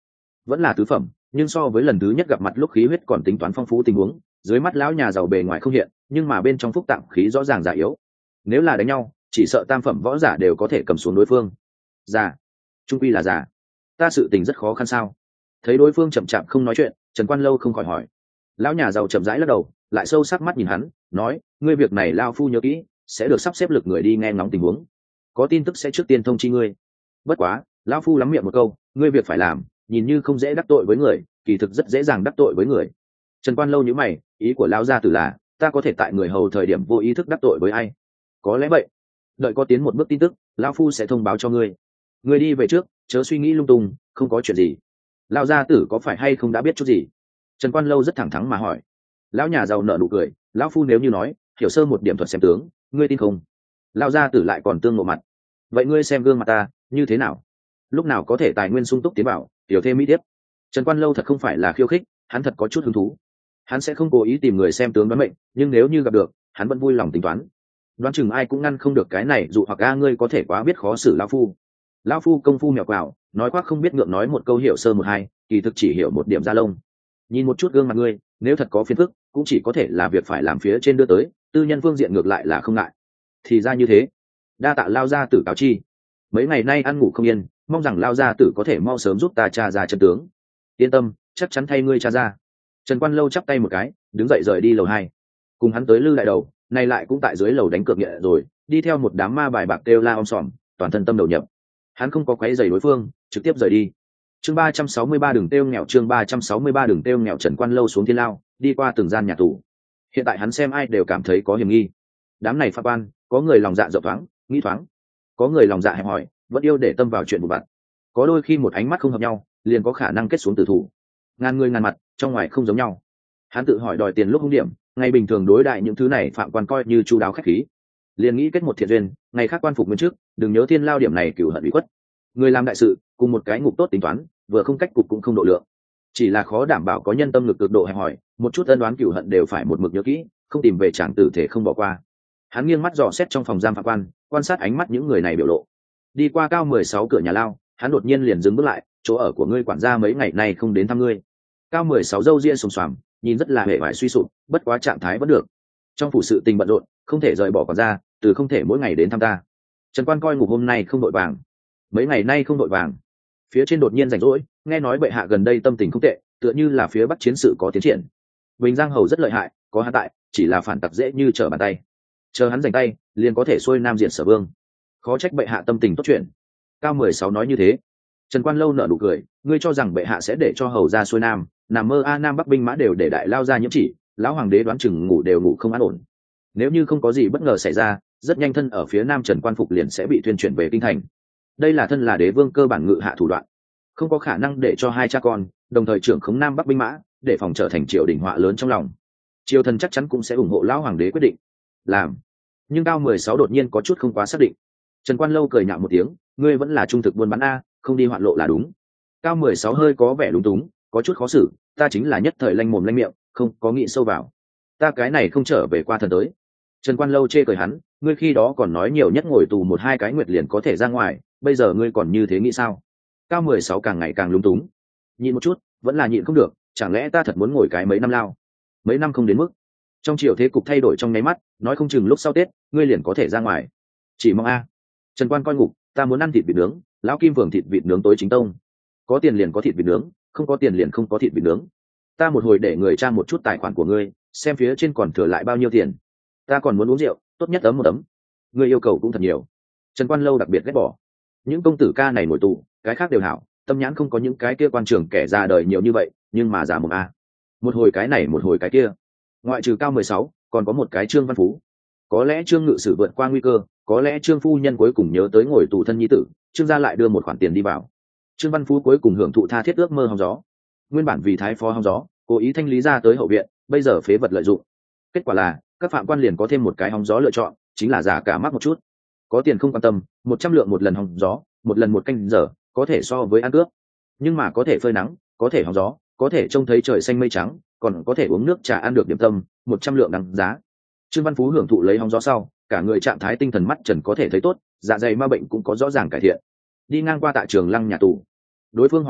vẫn là tứ phẩm, nhưng so với lần thứ nhất gặp mặt lúc khí huyết còn tính toán phong phú tình huống, dưới mắt lão nhà giàu bề ngoài không hiện, nhưng mà bên trong phúc tạng khí rõ ràng già yếu. Nếu là đánh nhau, chỉ sợ tam phẩm võ giả đều có thể cầm xuống đối phương. Già, trung quy là già. Ta sự tình rất khó khăn sao? Thấy đối phương chậm chạp không nói chuyện, Trần Quan Lâu không khỏi hỏi. Lão nhà giàu chậm rãi lắc đầu, lại sâu sắc mắt nhìn hắn, nói: ngươi việc này lao phu nhớ kỹ, sẽ được sắp xếp lực người đi nghe ngóng tình huống, có tin tức sẽ trước tiên thông chi ngươi. Bất quá lão phu lắm miệng một câu, ngươi việc phải làm nhìn như không dễ đắc tội với người, kỳ thực rất dễ dàng đắc tội với người. Trần Quan Lâu nhíu mày, ý của lão gia tử là ta có thể tại người hầu thời điểm vô ý thức đắc tội với ai? Có lẽ vậy. Đợi có tiến một bước tin tức, lão phu sẽ thông báo cho ngươi. Ngươi đi về trước, chớ suy nghĩ lung tung, không có chuyện gì. Lão gia tử có phải hay không đã biết chút gì? Trần Quan Lâu rất thẳng thắn mà hỏi. Lão nhà giàu nở nụ cười, lão phu nếu như nói hiểu sơ một điểm thuật xem tướng, ngươi tin không? Lão gia tử lại còn tương ngộ mặt. Vậy ngươi xem gương mặt ta như thế nào? Lúc nào có thể tài nguyên sung túc tiến bảo, hiểu thêm mỹ tiếp. Trần Quan Lâu thật không phải là khiêu khích, hắn thật có chút hứng thú. Hắn sẽ không cố ý tìm người xem tướng đoán mệnh, nhưng nếu như gặp được, hắn vẫn vui lòng tính toán. Đoán chừng ai cũng ngăn không được cái này, dụ hoặc ngươi có thể quá biết khó xử lão phu. Lão phu công phu mèo quào, nói khoác không biết ngượng, nói một câu hiểu sơ một hai, kỳ thực chỉ hiểu một điểm da lông. Nhìn một chút gương mặt ngươi, nếu thật có phiền phức, cũng chỉ có thể là việc phải làm phía trên đưa tới, tư nhân phương diện ngược lại là không ngại. Thì ra như thế, đa tạ lao gia tử cáo chi. Mấy ngày nay ăn ngủ không yên, mong rằng lao gia tử có thể mau sớm giúp ta tra ra chân tướng. Yên tâm, chắc chắn thay ngươi tra ra. Trần Quan Lâu chắp tay một cái, đứng dậy rời đi lầu 2. Cùng hắn tới Lư Đại Đầu, này lại cũng tại dưới lầu đánh cược nhẹ rồi, đi theo một đám ma bài bạc kêu la om sòm, toàn thân tâm đầu nhập. Hắn không có quấy rầy đối phương, trực tiếp rời đi. Chương 363 đường tiêu nghèo, chương 363 đường tiêu nghèo. Trần Quan Lâu xuống thiên lao, đi qua từng gian nhà tù. Hiện tại hắn xem ai đều cảm thấy có hiểm nghi. Đám này pháp quan, có người lòng dạ rộng thoáng, nghĩ thoáng, có người lòng dạ hẹp hòi, vẫn yêu để tâm vào chuyện vụn vặt. Có đôi khi một ánh mắt không hợp nhau, liền có khả năng kết xuống tử thủ. Ngàn người ngàn mặt, trong ngoài không giống nhau. Hắn tự hỏi đòi tiền lúc hung điểm, ngày bình thường đối đại những thứ này phạm quan coi như chu đáo khách khí. Liền nghĩ kết một thiện duyên, ngày khác quan phục nguyên trước, đừng nhớ thiên lao điểm này cửu hận ủy khuất. Người làm đại sự, cùng một cái ngục tốt tính toán, vừa không cách cục cũng không độ lượng. Chỉ là khó đảm bảo có nhân tâm lực cực độ hẹp hòi, một chút ân đoán cửu hận đều phải một mực nhớ kỹ, không tìm về chàng tử thể không bỏ qua. Hắn nghiêng mắt dò xét trong phòng giam phạm quan, quan sát ánh mắt những người này biểu lộ. Đi qua cao 16 cửa nhà lao, hắn đột nhiên liền dừng bước lại, chỗ ở của ngươi quản gia mấy ngày nay không đến thăm ngươi. Cao 16 râu ria xồm xoàm, nhìn rất là hệ vải suy sụp, bất quá trạng thái vẫn được. Trong phủ sự tình bận rộn, không thể rời bỏ quản gia, từ không thể mỗi ngày đến thăm ta. Trần Quan coi ngục hôm nay không đội vàng, mấy ngày nay không đội vàng. Phía trên đột nhiên rảnh rỗi, nghe nói bệ hạ gần đây tâm tình không tệ, tựa như là phía bắc chiến sự có tiến triển. Bình Giang hầu rất lợi hại, có hắn tại, chỉ là phản tặc dễ như trở bàn tay. Chờ hắn giành tay, liền có thể xuôi nam diện Sở Vương. Khó trách bệ hạ tâm tình tốt chuyện. Cao 16 nói như thế. Trần Quan Lâu nở nụ cười, ngươi cho rằng bệ hạ sẽ để cho hầu ra xuôi nam, nằm mơ nam bắc binh mã đều để đại lao ra nhiễm chỉ, lão hoàng đế đoán chừng ngủ đều ngủ không an ổn. Nếu như không có gì bất ngờ xảy ra, rất nhanh thân ở phía nam Trần Quan Phục liền sẽ bị tuyên chuyển về kinh thành. Đây là thân là đế vương cơ bản ngự hạ thủ đoạn, không có khả năng để cho hai cha con đồng thời trưởng khống nam bắc binh mã, để phòng trở thành triều đình họa lớn trong lòng. Triều thần chắc chắn cũng sẽ ủng hộ lão hoàng đế quyết định làm. Nhưng Cao 16 đột nhiên có chút không quá xác định. Trần Quan Lâu cười nhạo một tiếng, ngươi vẫn là trung thực buôn bán a, không đi hoạn lộ là đúng. Cao 16 hơi có vẻ lúng túng, có chút khó xử, ta chính là nhất thời lanh mồm lanh miệng, không có nghĩ sâu vào. Ta cái này không trở về qua thần tới. Trần Quan Lâu chê cười hắn, ngươi khi đó còn nói nhiều nhất ngồi tù 1-2 cái nguyệt liền có thể ra ngoài, bây giờ ngươi còn như thế nghĩ sao? Cao 16 càng ngày càng lúng túng. Nhịn một chút, vẫn là nhịn không được, chẳng lẽ ta thật muốn ngồi cái mấy năm lao? Mấy năm không đến mức. Trong triều thế cục thay đổi trong nháy mắt, nói không chừng lúc sau Tết, ngươi liền có thể ra ngoài. Chỉ mong a. Trần Quan coi ngục, ta muốn ăn thịt vịt nướng, lão Kim Phường thịt vịt nướng tối chính tông. Có tiền liền có thịt vịt nướng, không có tiền liền không có thịt vịt nướng. Ta một hồi để người tra một chút tài khoản của ngươi, xem phía trên còn thừa lại bao nhiêu tiền. Ta còn muốn uống rượu, tốt nhất ấm một tấm. Ngươi yêu cầu cũng thật nhiều. Trần Quan Lâu đặc biệt ghét bỏ. Những công tử ca này ngồi tù, cái khác đều hảo, tâm nhãn không có những cái kia quan trường kẻ ra đời nhiều như vậy, nhưng mà giả mồm a. Một hồi cái này một hồi cái kia. Ngoại trừ Cao 16, còn có một cái Trương Văn Phú. Có lẽ Trương ngự sử vượt qua nguy cơ, có lẽ Trương phu nhân cuối cùng nhớ tới ngồi tù thân nhi tử, Trương gia lại đưa một khoản tiền đi vào. Trương Văn Phú cuối cùng hưởng thụ tha thiết ước mơ hóng gió. Nguyên bản vì thái phó hóng gió, cố ý thanh lý ra tới hậu viện, bây giờ phế vật lợi dụng. Kết quả là các phạm quan liền có thêm một cái hóng gió lựa chọn, chính là giả cả mắc một chút. Có tiền không quan tâm, 100 lượng một lần hóng gió, một lần một canh giờ, có thể so với ăn cướp. Nhưng mà có thể phơi nắng, có thể hóng gió, có thể trông thấy trời xanh mây trắng, còn có thể uống nước trà ăn được điểm tâm, 100 lượng đáng giá. Trương Văn Phú hưởng thụ lấy hóng gió sau, cả người trạng thái tinh thần mắt trần có thể thấy tốt, dạ dày ma bệnh cũng có rõ ràng cải thiện. Đi ngang qua Tạ Trường Lăng nhà tù, đối phương hỏi hắn,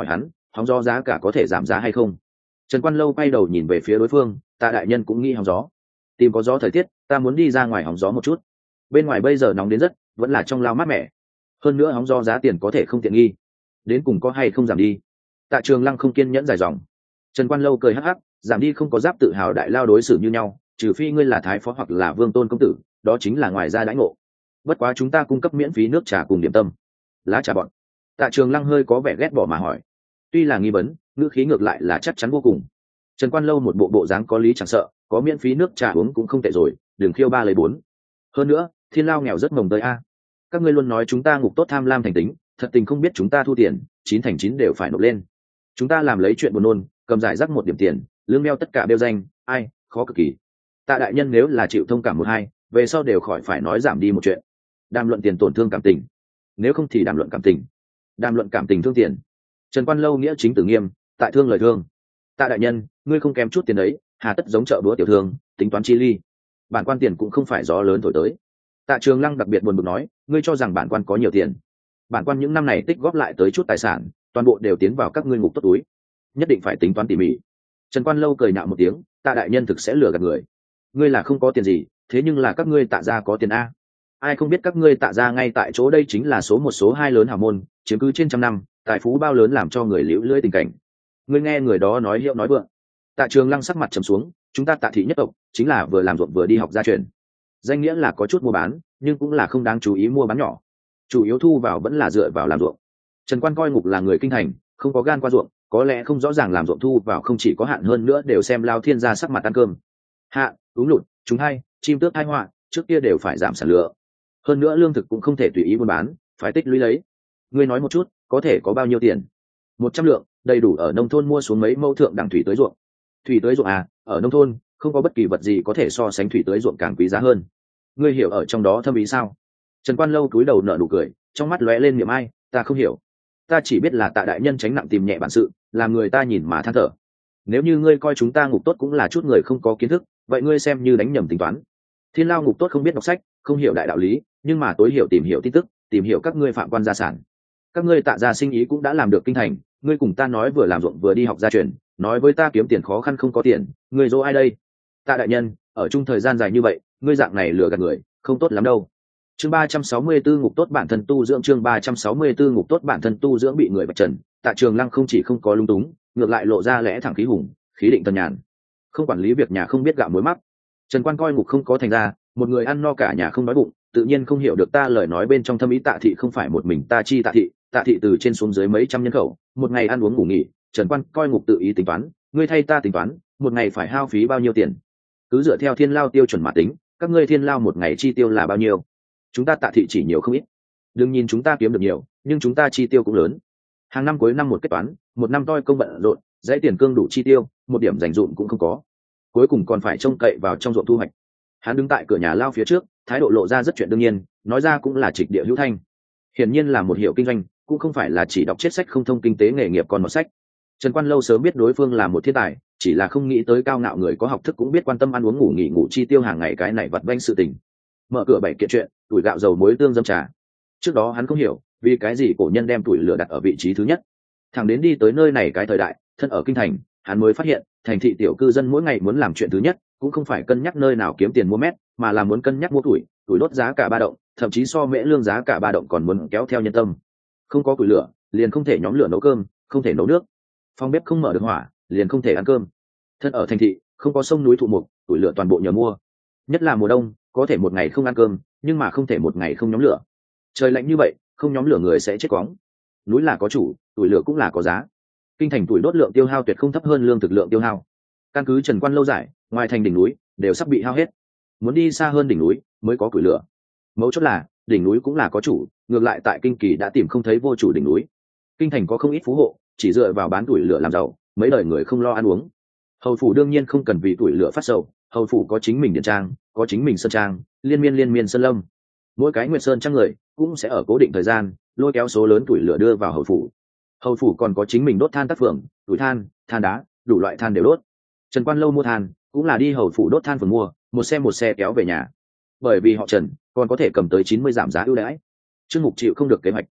hóng gió giá cả có thể giảm giá hay không? Trần Quan Lâu quay đầu nhìn về phía đối phương, Tạ đại nhân cũng nghĩ hóng gió. Tìm có gió thời tiết, ta muốn đi ra ngoài hóng gió một chút. Bên ngoài bây giờ nóng đến rất, vẫn là trong lao mát mẻ. Hơn nữa hóng gió giá tiền có thể không tiện nghi. Đến cùng có hay không giảm đi? Tạ Trường Lăng không kiên nhẫn dài dòng. Trần Quan Lâu cười hắc hắc, giảm đi không có giáp tự hào đại lao đối xử như nhau, trừ phi ngươi là thái phó hoặc là vương tôn công tử, đó chính là ngoài ra đãi ngộ. Bất quá chúng ta cung cấp miễn phí nước trà cùng điểm tâm. Lá trà bọn. Tạ Trường Lăng hơi có vẻ ghét bỏ mà hỏi. Tuy là nghi vấn, ngữ khí ngược lại là chắc chắn vô cùng. Trần Quan Lâu một bộ dáng có lý chẳng sợ, có miễn phí nước trà uống cũng không tệ rồi, đừng khiêu ba lấy bốn. Hơn nữa, Thiên Lao nghèo rất mồng tới a. Các ngươi luôn nói chúng ta ngục tốt tham lam thành tính, thật tình không biết chúng ta thu tiền, 9 thành 9 đều phải nộp lên. Chúng ta làm lấy chuyện buồn nôn, cầm giải rác một điểm tiền, lương đeo tất cả đeo danh, ai, khó cực kỳ. Tạ đại nhân nếu là chịu thông cảm một hai, về sau đều khỏi phải nói giảm đi một chuyện. Đàm luận tiền tổn thương cảm tình, nếu không thì đàm luận cảm tình. Đàm luận cảm tình thương tiền. Trần Quan Lâu nghĩa chính tử nghiêm, tại thương lời thương. Tạ đại nhân, ngươi không kém chút tiền đấy, hà tất giống chợ búa tiểu thương, tính toán chi ly. Bản quan tiền cũng không phải gió lớn thổi tới. Tạ Trường Lăng đặc biệt buồn bực nói, ngươi cho rằng bản quan có nhiều tiền? Bản quan những năm này tích góp lại tới chút tài sản, toàn bộ đều tiến vào các ngươi ngục tốt túi, nhất định phải tính toán tỉ mỉ. Trần Quan Lâu cười nhạo một tiếng, Tạ đại nhân thực sẽ lừa gạt người. Ngươi là không có tiền gì, thế nhưng là các ngươi Tạ gia có tiền a. Ai không biết các ngươi Tạ gia ngay tại chỗ đây chính là số 1 số 2 lớn hào môn, chiếm cứ trên trăm năm, tài phú bao lớn làm cho người liễu lưỡi tình cảnh. Ngươi nghe người đó nói hiệu nói vượng. Tạ Trường Lăng sắc mặt trầm xuống, chúng ta Tạ thị nhất tộc chính là vừa làm ruộng vừa đi học gia truyền, danh nghĩa là có chút mua bán, nhưng cũng là không đáng chú ý mua bán nhỏ, chủ yếu thu vào vẫn là dựa vào làm ruộng. Trần Quan coi ngục là người kinh thành, không có gan qua ruộng, có lẽ không rõ ràng làm ruộng thu vào không chỉ có hạn, hơn nữa đều xem Lao Thiên gia sắc mặt ăn cơm. Hạ, đúng lụt, chúng hay, chim tước tai họa, trước kia đều phải giảm sản lượng. Hơn nữa lương thực cũng không thể tùy ý buôn bán, phải tích lũy lấy. Ngươi nói một chút, có thể có bao nhiêu tiền? 100 lượng, đầy đủ ở nông thôn mua xuống mấy mẫu thượng đẳng thủy tưới ruộng. Thủy tưới ruộng à, ở nông thôn không có bất kỳ vật gì có thể so sánh thủy tưới ruộng càng quý giá hơn. Ngươi hiểu ở trong đó thâm ý sao? Trần Quan Lâu cúi đầu nở nụ cười, trong mắt lóe lên niềm ai, ta không hiểu. Ta chỉ biết là Tạ đại nhân tránh nặng tìm nhẹ bản sự, làm người ta nhìn mà than thở. Nếu như ngươi coi chúng ta ngục tốt cũng là chút người không có kiến thức, vậy ngươi xem như đánh nhầm tính toán. Thiên Lao ngục tốt không biết đọc sách, không hiểu đại đạo lý, nhưng mà tối hiểu tìm hiểu tin tức, tìm hiểu các ngươi phạm quan gia sản. Các ngươi Tạ gia sinh ý cũng đã làm được kinh thành, ngươi cùng ta nói vừa làm ruộng vừa đi học gia truyền, nói với ta kiếm tiền khó khăn không có tiền, ngươi dỗ ai đây? Tạ đại nhân, ở chung thời gian dài như vậy, ngươi dạng này lừa gạt người, không tốt lắm đâu. Chương 364 ngục tốt bản thân tu dưỡng, chương 364 ngục tốt bản thân tu dưỡng bị người vạch trần, Tạ Trường Lăng không chỉ không có lung túng, ngược lại lộ ra lẽ thẳng khí hùng, khí định tần nhàn. Không quản lý việc nhà không biết gạo muối mắc. Trần Quan coi ngục không có thành ra, một người ăn no cả nhà không đói bụng, tự nhiên không hiểu được ta lời nói bên trong thâm ý. Tạ thị không phải một mình ta chi Tạ thị từ trên xuống dưới mấy trăm nhân khẩu, một ngày ăn uống ngủ nghỉ, Trần Quan coi ngục tự ý tính toán, ngươi thay ta tính toán, một ngày phải hao phí bao nhiêu tiền? Cứ dựa theo Thiên Lao tiêu chuẩn mà tính, các ngươi Thiên Lao một ngày chi tiêu là bao nhiêu? Chúng ta Tạ thị chỉ nhiều không ít. Đừng nhìn chúng ta kiếm được nhiều, nhưng chúng ta chi tiêu cũng lớn. Hàng năm cuối năm một kết toán, một năm toi công bận rộn, dãy tiền cương đủ chi tiêu, một điểm dành dụm cũng không có. Cuối cùng còn phải trông cậy vào trong ruộng thu hoạch. Hắn đứng tại cửa nhà lao phía trước, thái độ lộ ra rất chuyện đương nhiên, nói ra cũng là trịch địa hữu thanh. Hiển nhiên là một hiệu kinh doanh, cũng không phải là chỉ đọc chết sách không thông kinh tế nghề nghiệp còn một sách. Trần Quan Lâu sớm biết đối phương là một thiên tài, chỉ là không nghĩ tới cao ngạo người có học thức cũng biết quan tâm ăn uống ngủ nghỉ ngủ chi tiêu hàng ngày cái này vặt vãnh sự tình. Mở cửa 7 kiện chuyện, tuổi gạo dầu muối tương dâm trà. Trước đó hắn không hiểu vì cái gì cổ nhân đem tuổi lửa đặt ở vị trí thứ nhất. Thằng đến đi tới nơi này cái thời đại, thân ở kinh thành, hắn mới phát hiện, thành thị tiểu cư dân mỗi ngày muốn làm chuyện thứ nhất, cũng không phải cân nhắc nơi nào kiếm tiền mua mét, mà là muốn cân nhắc mua tuổi đốt giá cả ba động, thậm chí so mễ lương giá cả ba động còn muốn kéo theo nhân tâm. Không có củi lửa, liền không thể nhóm lửa nấu cơm, không thể nấu nước. Phòng bếp không mở được hỏa, liền không thể ăn cơm. Thân ở thành thị, không có sông núi thụ mục, củi lửa toàn bộ nhờ mua. Nhất là mùa đông, có thể một ngày không ăn cơm, nhưng mà không thể một ngày không nhóm lửa. Trời lạnh như vậy, không nhóm lửa người sẽ chết quóng. Núi là có chủ, củi lửa cũng là có giá. Kinh thành tuổi đốt lượng tiêu hao tuyệt không thấp hơn lương thực lượng tiêu hao. Căn cứ Trần Quan lâu dài, ngoài thành đỉnh núi đều sắp bị hao hết. Muốn đi xa hơn đỉnh núi mới có củi lửa. Mấu chốt là đỉnh núi cũng là có chủ, ngược lại tại kinh kỳ đã tìm không thấy vô chủ đỉnh núi. Kinh thành có không ít phú hộ, chỉ dựa vào bán củi lửa làm giàu, mấy đời người không lo ăn uống. Hầu phủ đương nhiên không cần vì củi lửa phát sầu, hầu phủ có chính mình điện trang, có chính mình sơn trang, liên miên sơn lâm. Mỗi cái nguyệt sơn trang người cũng sẽ ở cố định thời gian lôi kéo số lớn củi lửa đưa vào hầu phủ. Hầu phủ còn có chính mình đốt than tác phường, tuổi than, than đá, đủ loại than đều đốt. Trần Quan lâu mua than cũng là đi hầu phủ đốt than phường mua, một xe kéo về nhà. Bởi vì họ Trần còn có thể cầm tới 90 giảm giá ưu đãi. Trương Mục chịu không được kế hoạch.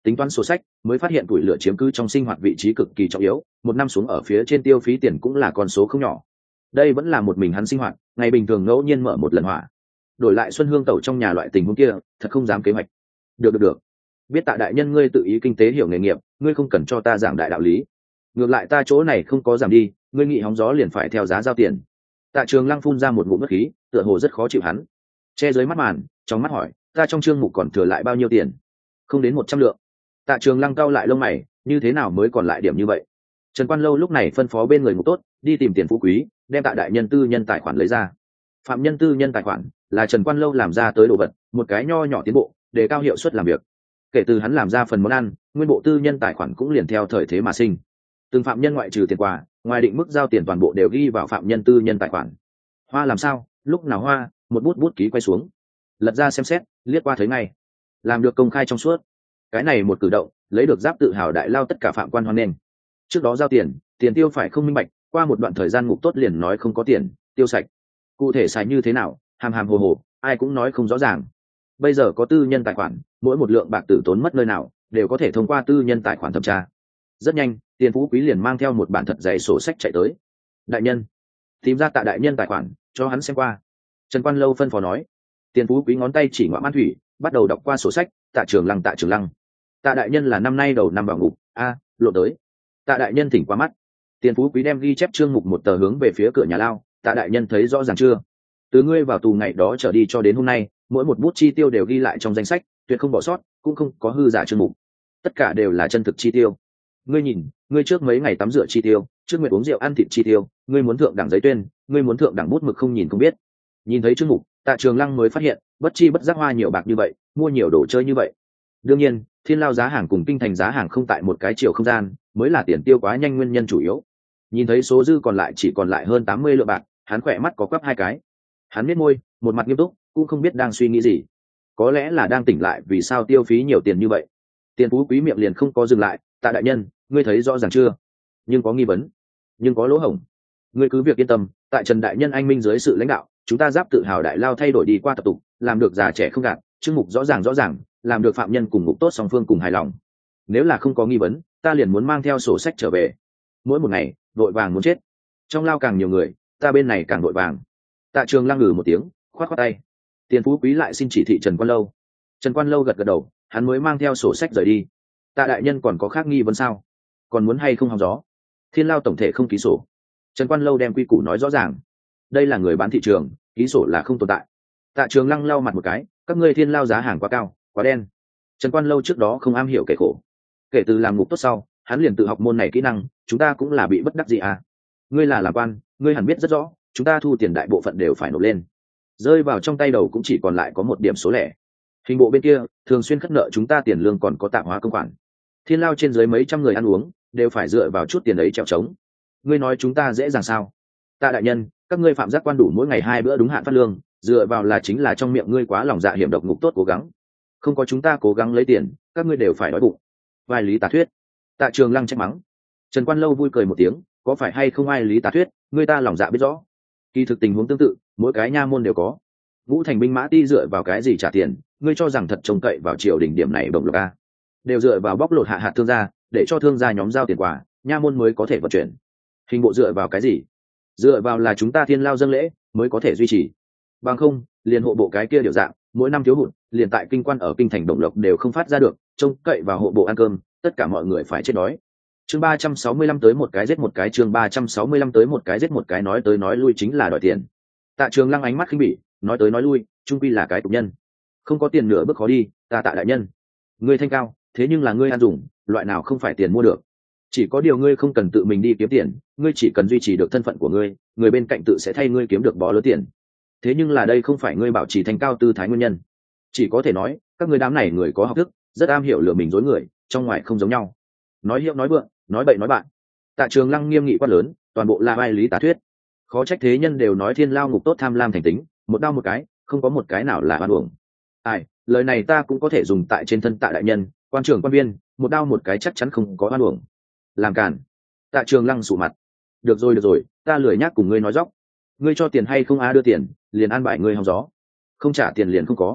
tính toán sổ sách mới phát hiện tuổi lửa chiếm cứ trong sinh hoạt vị trí cực kỳ trọng yếu, một năm xuống ở phía trên tiêu phí tiền cũng là con số không nhỏ. Đây vẫn là một mình hắn sinh hoạt, ngày bình thường ngẫu nhiên mở một lần hỏa. Đổi lại Xuân Hương tẩu trong nhà loại tình huống kia thật không dám kế hoạch. Được, biết Tạ đại nhân ngươi tự ý kinh tế hiểu nghề nghiệp, ngươi không cần cho ta giảng đại đạo lý. Ngược lại ta chỗ này không có giảm đi, ngươi nghĩ hóng gió liền phải theo giá giao tiền. Tạ Trường Lăng phun ra một ngụm nước khí, tựa hồ rất khó chịu hắn. Che dưới mắt màn, trong mắt hỏi, ta trong chương mục còn thừa lại bao nhiêu tiền? Không đến 100 lượng. Tạ Trường Lăng cau lại lông mày, như thế nào mới còn lại điểm như vậy? Trần Quan Lâu lúc này phân phó bên người ngục tốt đi tìm Tiền Phú Quý, đem Tạ đại nhân tư nhân tài khoản lấy ra. Phạm nhân tư nhân tài khoản là Trần Quan Lâu làm ra tới đồ vật, một cái nho nhỏ tiến bộ, để cao hiệu suất làm việc. Kể từ hắn làm ra phần món ăn, nguyên bộ tư nhân tài khoản cũng liền theo thời thế mà sinh. Từng phạm nhân ngoại trừ tiền quà, ngoài định mức giao tiền toàn bộ đều ghi vào phạm nhân tư nhân tài khoản. Hoa làm sao? Lúc nào hoa, một bút ký quay xuống, lật ra xem xét, liếc qua thấy ngay, làm được công khai trong suốt. Cái này một cử động, lấy được giáp tự hào đại lao tất cả phạm quan hoan nghênh. Trước đó giao tiền tiêu phải không minh bạch, qua một đoạn thời gian ngục tốt liền nói không có tiền, tiêu sạch. Cụ thể xài như thế nào, hàm hồ hồ, ai cũng nói không rõ ràng. Bây giờ có tư nhân tài khoản, mỗi một lượng bạc tử tốn mất nơi nào đều có thể thông qua tư nhân tài khoản thẩm tra. Rất nhanh, Tiền Phú Quý liền mang theo một bản thật dày sổ sách chạy tới. Đại nhân, tìm ra Tạ đại nhân tài khoản, cho hắn xem qua. Trần Quan Lâu phân phó nói. Tiền Phú Quý ngón tay chỉ ngoạm an thủy, bắt đầu đọc qua sổ sách. Tạ Trường Lăng, Tạ đại nhân là năm nay đầu năm vào ngục, lộ tới. Tạ đại nhân thỉnh qua mắt. Tiền Phú Quý đem ghi chép chương mục một tờ hướng về phía cửa nhà lao. Tạ đại nhân thấy rõ ràng chưa? Từ ngươi vào tù ngày đó trở đi cho đến hôm nay, mỗi một bút chi tiêu đều ghi lại trong danh sách, tuyệt không bỏ sót, cũng không có hư giả chương mục, tất cả đều là chân thực chi tiêu. Ngươi nhìn, ngươi trước mấy ngày tắm rửa chi tiêu, trước nguyện uống rượu ăn thịt chi tiêu, ngươi muốn thượng đẳng giấy tuyên, ngươi muốn thượng đẳng bút mực không nhìn không biết. Nhìn thấy chương mục, Tạ Trường Lăng mới phát hiện, bất chi bất giác hoa nhiều bạc như vậy, mua nhiều đồ chơi như vậy. Đương nhiên, Thiên Lao giá hàng cùng kinh thành giá hàng không tại một cái chiều không gian, mới là tiền tiêu quá nhanh nguyên nhân chủ yếu. Nhìn thấy số dư còn lại chỉ còn lại hơn 80 lượng bạc, hắn khỏe mắt có quắp hai cái. Hắn nhếch môi, một mặt nghiêm túc, cũng không biết đang suy nghĩ gì. Có lẽ là đang tỉnh lại vì sao tiêu phí nhiều tiền như vậy. Tiền Phú Quý miệng liền không có dừng lại. Tạ đại nhân, ngươi thấy rõ ràng chưa? Nhưng có nghi vấn, nhưng có lỗ hổng. Ngươi cứ việc yên tâm, tại Trần đại nhân anh minh dưới sự lãnh đạo, chúng ta giáp tự hào đại lao thay đổi đi qua tập tục, làm được già trẻ không gạt, chương mục rõ ràng, làm được phạm nhân cùng ngục tốt song phương cùng hài lòng. Nếu là không có nghi vấn, ta liền muốn mang theo sổ sách trở về. Mỗi một ngày, vội vàng muốn chết. Trong lao càng nhiều người, ta bên này càng vội vàng. Tạ Trường Lăng ngừ một tiếng, khoát tay. Tiền Phú Quý lại xin chỉ thị Trần Quan Lâu. Trần Quan Lâu gật đầu, hắn mới mang theo sổ sách rời đi. Tạ đại nhân còn có khác nghi vấn sao? Còn muốn hay không hóng gió? Thiên Lao tổng thể không ký sổ. Trần Quan Lâu đem quy củ nói rõ ràng. Đây là người bán thị trường, ký sổ là không tồn tại. Tạ Trường Lăng lau mặt một cái, các ngươi Thiên Lao giá hàng quá cao, quá đen. Trần Quan Lâu trước đó không am hiểu kể khổ, kể từ làm ngục tốt sau, hắn liền tự học môn này kỹ năng, chúng ta cũng là bị bất đắc dĩ à? Ngươi là làm quan, ngươi hẳn biết rất rõ, chúng ta thu tiền đại bộ phận đều phải nộp lên, rơi vào trong tay đầu cũng chỉ còn lại có một điểm số lẻ. Hình bộ bên kia thường xuyên khất nợ chúng ta tiền lương, còn có tạm hóa công khoản. Thiên Lao trên dưới mấy trăm người ăn uống đều phải dựa vào chút tiền ấy trèo trống. Ngươi nói chúng ta dễ dàng sao? Tạ đại nhân, các ngươi phạm giác quan đủ mỗi ngày 2 bữa đúng hạn phát lương, dựa vào là chính là trong miệng ngươi quá lòng dạ hiểm độc, ngục tốt cố gắng. Không có chúng ta cố gắng lấy tiền, các ngươi đều phải đói bụng. Vai lý tà thuyết. Tạ Trường Lăng trách mắng. Trần Quan Lâu vui cười một tiếng, có phải hay không ai lý tà thuyết, ngươi ta lòng dạ biết rõ. Kỳ thực tình huống tương tự, mỗi cái nha môn đều có. Ngũ thành binh mã ti dựa vào cái gì trả tiền? Ngươi cho rằng thật trông cậy vào triều đình điểm này bổng lộc a? Đều dựa vào bóc lột hạ hạt thương gia, để cho thương gia nhóm giao tiền quà, nha môn mới có thể vận chuyển. Hình bộ dựa vào cái gì? Dựa vào là chúng ta Thiên Lao dâng lễ mới có thể duy trì. Bằng không, liền hộ bộ cái kia điều dạng, mỗi năm thiếu hụt, liền tại kinh quan ở kinh thành bổng lộc đều không phát ra được, trông cậy vào hộ bộ ăn cơm, tất cả mọi người phải chết đói. Chương 365 tới một cái giết một cái, chương 365 tới một cái giết một cái, nói tới nói lui chính là đòi tiền. Tạ Trường Lăng ánh mắt khinh bỉ, nói tới nói lui, trung quy là cái tục nhân. Không có tiền nửa bước khó đi, ta Tạ đại nhân. Ngươi thanh cao, thế nhưng là ngươi ăn dùng, loại nào không phải tiền mua được. Chỉ có điều ngươi không cần tự mình đi kiếm tiền, ngươi chỉ cần duy trì được thân phận của ngươi, người bên cạnh tự sẽ thay ngươi kiếm được bó lớn tiền. Thế nhưng là đây không phải ngươi bảo trì thanh cao tư thái nguyên nhân. Chỉ có thể nói, các ngươi đám này người có học thức, rất am hiểu lừa mình dối người, trong ngoài không giống nhau. Nói hiệu nói vượng, nói bậy nói bạn. Tạ Trường Lăng nghiêm nghị quát lớn, toàn bộ là vai lý tà thuyết. Khó trách thế nhân đều nói Thiên Lao ngục tốt tham lam thành tính, một đau một cái, không có một cái nào là oan uổng. Ai, lời này ta cũng có thể dùng tại trên thân Tạ đại nhân, quan trưởng quan viên, một đau một cái chắc chắn không có oan uổng. Làm cản. Tạ Trường Lăng sụ mặt. Được rồi, ta lười nhác cùng ngươi nói dóc. Ngươi cho tiền hay không đưa tiền, liền an bài ngươi hòng gió. Không trả tiền liền không có.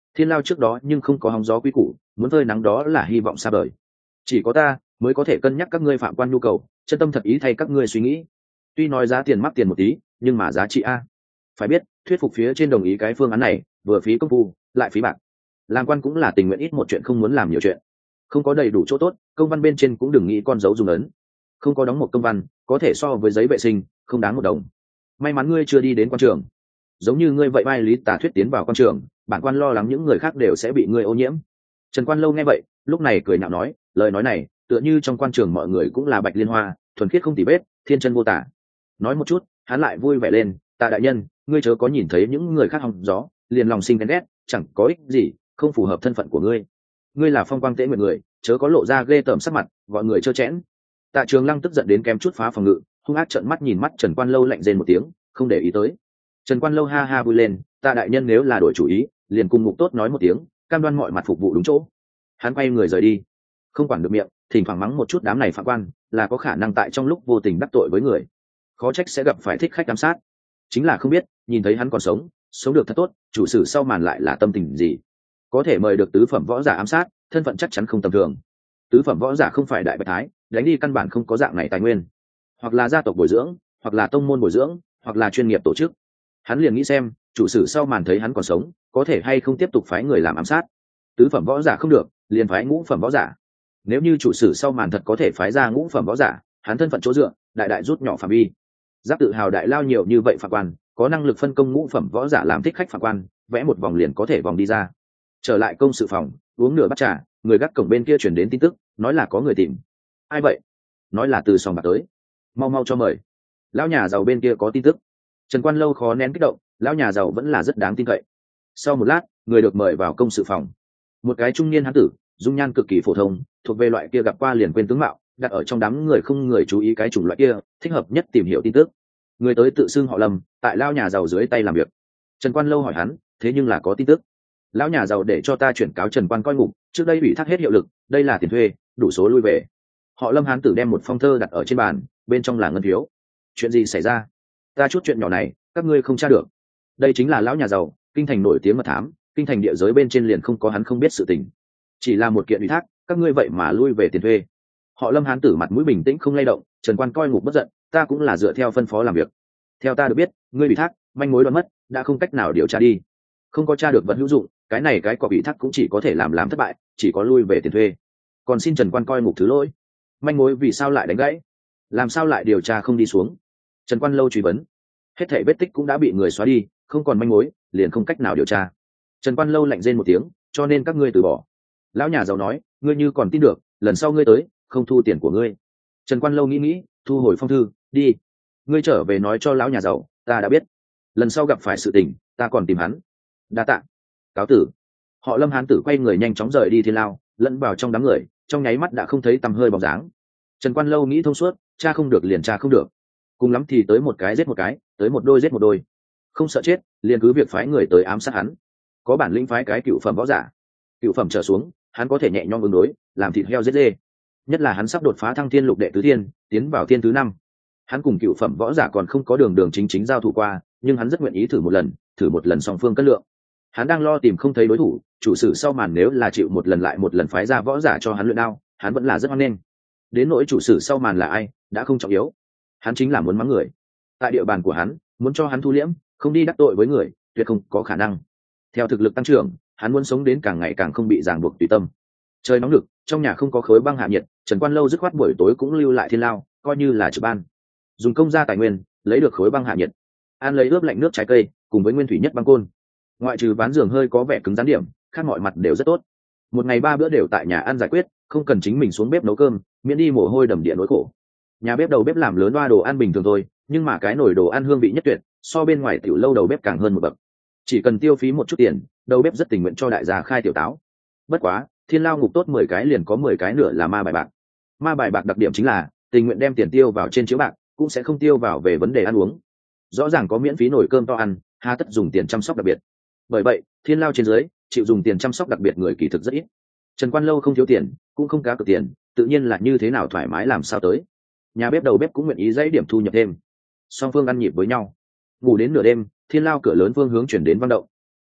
Thiên lao trước đó nhưng không có hóng gió quý củ, muốn phơi nắng đó là hy vọng xa vời. Chỉ có ta mới có thể cân nhắc các ngươi phạm quan nhu cầu, chân tâm thật ý thay các ngươi suy nghĩ. Tuy nói giá tiền mắc tiền một tí, nhưng mà giá trị a. Phải biết, thuyết phục phía trên đồng ý cái phương án này, vừa phí công phu, lại phí bạc. Làm quan cũng là tình nguyện ít một chuyện không muốn làm nhiều chuyện. Không có đầy đủ chỗ tốt, công văn bên trên cũng đừng nghĩ con dấu dùng ấn. Không có đóng một công văn, có thể so với giấy vệ sinh, không đáng một đồng. May mắn ngươi chưa đi đến quan trường. Giống như ngươi vậy vai lý tà thuyết tiến vào quan trường, bản quan lo lắng những người khác đều sẽ bị ngươi ô nhiễm. Trần Quan Lâu nghe vậy, lúc này cười nhạo nói, lời nói này, tựa như trong quan trường mọi người cũng là bạch liên hoa, thuần khiết không tì vết, thiên chân vô tả. Nói một chút, hắn lại vui vẻ lên, Tạ đại nhân, ngươi chớ có nhìn thấy những người khác hòng gió, liền lòng sinh ghen ghét, chẳng có ích gì, không phù hợp thân phận của ngươi. Ngươi là phong quang tế nguyện người, chớ có lộ ra ghê tởm sắc mặt, gọi người trơ chẽn. Tạ Trường Lăng tức giận đến kém chút phá phòng ngự, hung ác trợn mắt nhìn mắt Trần Quan Lâu lạnh rên một tiếng, không để ý tới. Trần Quan Lâu ha ha vui lên, Tạ đại nhân nếu là đổi chủ ý, liền cùng Ngục Tốt nói một tiếng, cam đoan mọi mặt phục vụ đúng chỗ. Hắn quay người rời đi, không quản được miệng, thỉnh thoảng mắng một chút đám này phạm quan, là có khả năng tại trong lúc vô tình đắc tội với người, khó trách sẽ gặp phải thích khách giám sát. Chính là không biết, nhìn thấy hắn còn sống được thật tốt, chủ sử sau màn lại là tâm tình gì. Có thể mời được tứ phẩm võ giả ám sát, thân phận chắc chắn không tầm thường. Tứ phẩm võ giả không phải đại bạch thái, đánh đi căn bản không có dạng này tài nguyên, hoặc là gia tộc bồi dưỡng, hoặc là tông môn bồi dưỡng, hoặc là chuyên nghiệp tổ chức. Hắn liền nghĩ xem, chủ sử sau màn thấy hắn còn sống, có thể hay không tiếp tục phái người làm ám sát. Tứ phẩm võ giả không được, liền phái ngũ phẩm võ giả. Nếu như chủ sử sau màn thật có thể phái ra ngũ phẩm võ giả, hắn thân phận chỗ dựa, đại đại rút nhỏ phạm vi. Giáp tự hào đại lao nhiều như vậy phạm quan, có năng lực phân công ngũ phẩm võ giả làm thích khách phạm quan, vẽ một vòng liền có thể vòng đi ra. Trở lại công sự phòng, uống nửa bát trà, người gác cổng bên kia chuyển đến tin tức, nói là có người tìm. Ai vậy? Nói là từ sòng bạc tới. Mau mau cho mời. Lão nhà giàu bên kia có tin tức. Trần Quan Lâu khó nén kích động, lão nhà giàu vẫn là rất đáng tin cậy. Sau một lát, người được mời vào công sự phòng. Một cái trung niên hán tử, dung nhan cực kỳ phổ thông, thuộc về loại kia gặp qua liền quên tướng mạo, đặt ở trong đám người không người chú ý cái chủng loại kia, thích hợp nhất tìm hiểu tin tức. Người tới tự xưng họ Lâm, tại lão nhà giàu dưới tay làm việc. Trần Quan Lâu hỏi hắn, thế nhưng là có tin tức. Lão nhà giàu để cho ta chuyển cáo Trần Quan coi ngục, trước đây ủy thác hết hiệu lực, đây là tiền thuê, đủ số lui về. Họ Lâm hán tử đem một phong thơ đặt ở trên bàn, bên trong là ngân phiếu. Chuyện gì xảy ra? Ta chút chuyện nhỏ này, các ngươi không tra được. Đây chính là lão nhà giàu, kinh thành nổi tiếng mật thám, kinh thành địa giới bên trên liền không có hắn không biết sự tình. Chỉ là một kiện ủy thác, các ngươi vậy mà lui về tiền thuê. Họ Lâm hán tử mặt mũi bình tĩnh không lay động, Trần Quan coi ngục bất giận, ta cũng là dựa theo phân phó làm việc. Theo ta được biết, ngươi ủy thác, manh mối đoán mất, đã không cách nào điều tra đi. Không có tra được vật hữu dụng, cái này cái cọc ủy thác cũng chỉ có thể làm thất bại, chỉ có lui về tiền thuê. Còn xin Trần Quan coi ngục thứ lỗi. Manh mối vì sao lại đánh gãy? Làm sao lại điều tra không đi xuống? Trần Quan Lâu truy vấn. Hết thảy vết tích cũng đã bị người xóa đi, không còn manh mối, liền không cách nào điều tra. Trần Quan Lâu lạnh rên một tiếng, cho nên các ngươi từ bỏ. Lão nhà giàu nói, ngươi như còn tin được, lần sau ngươi tới, không thu tiền của ngươi. Trần Quan Lâu nghĩ, thu hồi phong thư, đi. Ngươi trở về nói cho lão nhà giàu, ta đã biết. Lần sau gặp phải sự tình, ta còn tìm hắn. Đa tạ. Cáo tử. Họ Lâm hán tử quay người nhanh chóng rời đi thiên lao, lẫn vào trong đám người, trong nháy mắt đã không thấy tăm hơi bóng dáng. Trần Quan Lâu nghĩ thông suốt, cha không được liền cha không được. Cùng lắm thì tới một cái giết một cái, tới một đôi giết một đôi. Không sợ chết, liền cứ việc phái người tới ám sát hắn. Có bản lĩnh phái cái cựu phẩm võ giả. Cựu phẩm trở xuống, hắn có thể nhẹ nhõm ứng đối, làm thịt heo giết dê. Nhất là hắn sắp đột phá thăng thiên lục đệ tứ thiên, tiến vào thiên thứ 5. Hắn cùng cựu phẩm võ giả còn không có đường chính giao thủ qua, nhưng hắn rất nguyện ý thử một lần song phương cân lượng. Hắn đang lo tìm không thấy đối thủ, chủ sử sau màn nếu là chịu một lần lại một lần phái ra võ giả cho hắn luyện đao, hắn vẫn là rất hoan nghênh. Đến nỗi chủ sử sau màn là ai, đã không trọng yếu. Hắn chính là muốn mắng người. Tại địa bàn của hắn, muốn cho hắn thu liễm, không đi đắc tội với người, tuyệt không có khả năng. Theo thực lực tăng trưởng, hắn muốn sống đến càng ngày càng không bị ràng buộc tùy tâm. Trời nóng lực, trong nhà không có khối băng hạ nhiệt, Trần Quan Lâu dứt khoát buổi tối cũng lưu lại thiên lao, coi như là trực ban. Dùng công gia tài nguyên, lấy được khối băng hạ nhiệt. An lấy ướp lạnh nước trái cây, cùng với nguyên thủy nhất băng côn. Ngoại trừ ván giường hơi có vẻ cứng rắn điểm, khác mọi mặt đều rất tốt. Một ngày 3 bữa đều tại nhà ăn giải quyết, không cần chính mình xuống bếp nấu cơm, miễn đi mồ hôi đầm địa nỗi khổ. Nhà bếp đầu bếp làm lớn loa đồ ăn bình thường thôi, nhưng mà cái nồi đồ ăn hương vị nhất tuyệt, so bên ngoài tiểu lâu đầu bếp càng hơn một bậc. Chỉ cần tiêu phí một chút tiền, đầu bếp rất tình nguyện cho đại gia khai tiểu táo. Bất quá, thiên lao ngục tốt 10 cái liền có 10 cái nữa là ma bài bạc. Ma bài bạc đặc điểm chính là tình nguyện đem tiền tiêu vào trên chiếu bạc, cũng sẽ không tiêu vào về vấn đề ăn uống. Rõ ràng có miễn phí nồi cơm to ăn, hà tất dùng tiền chăm sóc đặc biệt. Bởi vậy, thiên lao trên dưới chịu dùng tiền chăm sóc đặc biệt người kỳ thực rất ít. Trần Quan Lâu không thiếu tiền, cũng không cá cược tiền, tự nhiên là như thế nào thoải mái làm sao tới. Nhà bếp đầu bếp cũng nguyện ý dãy điểm thu nhập thêm. Song phương ăn nhịp với nhau. Ngủ đến nửa đêm, thiên lao cửa lớn phương hướng chuyển đến vang động.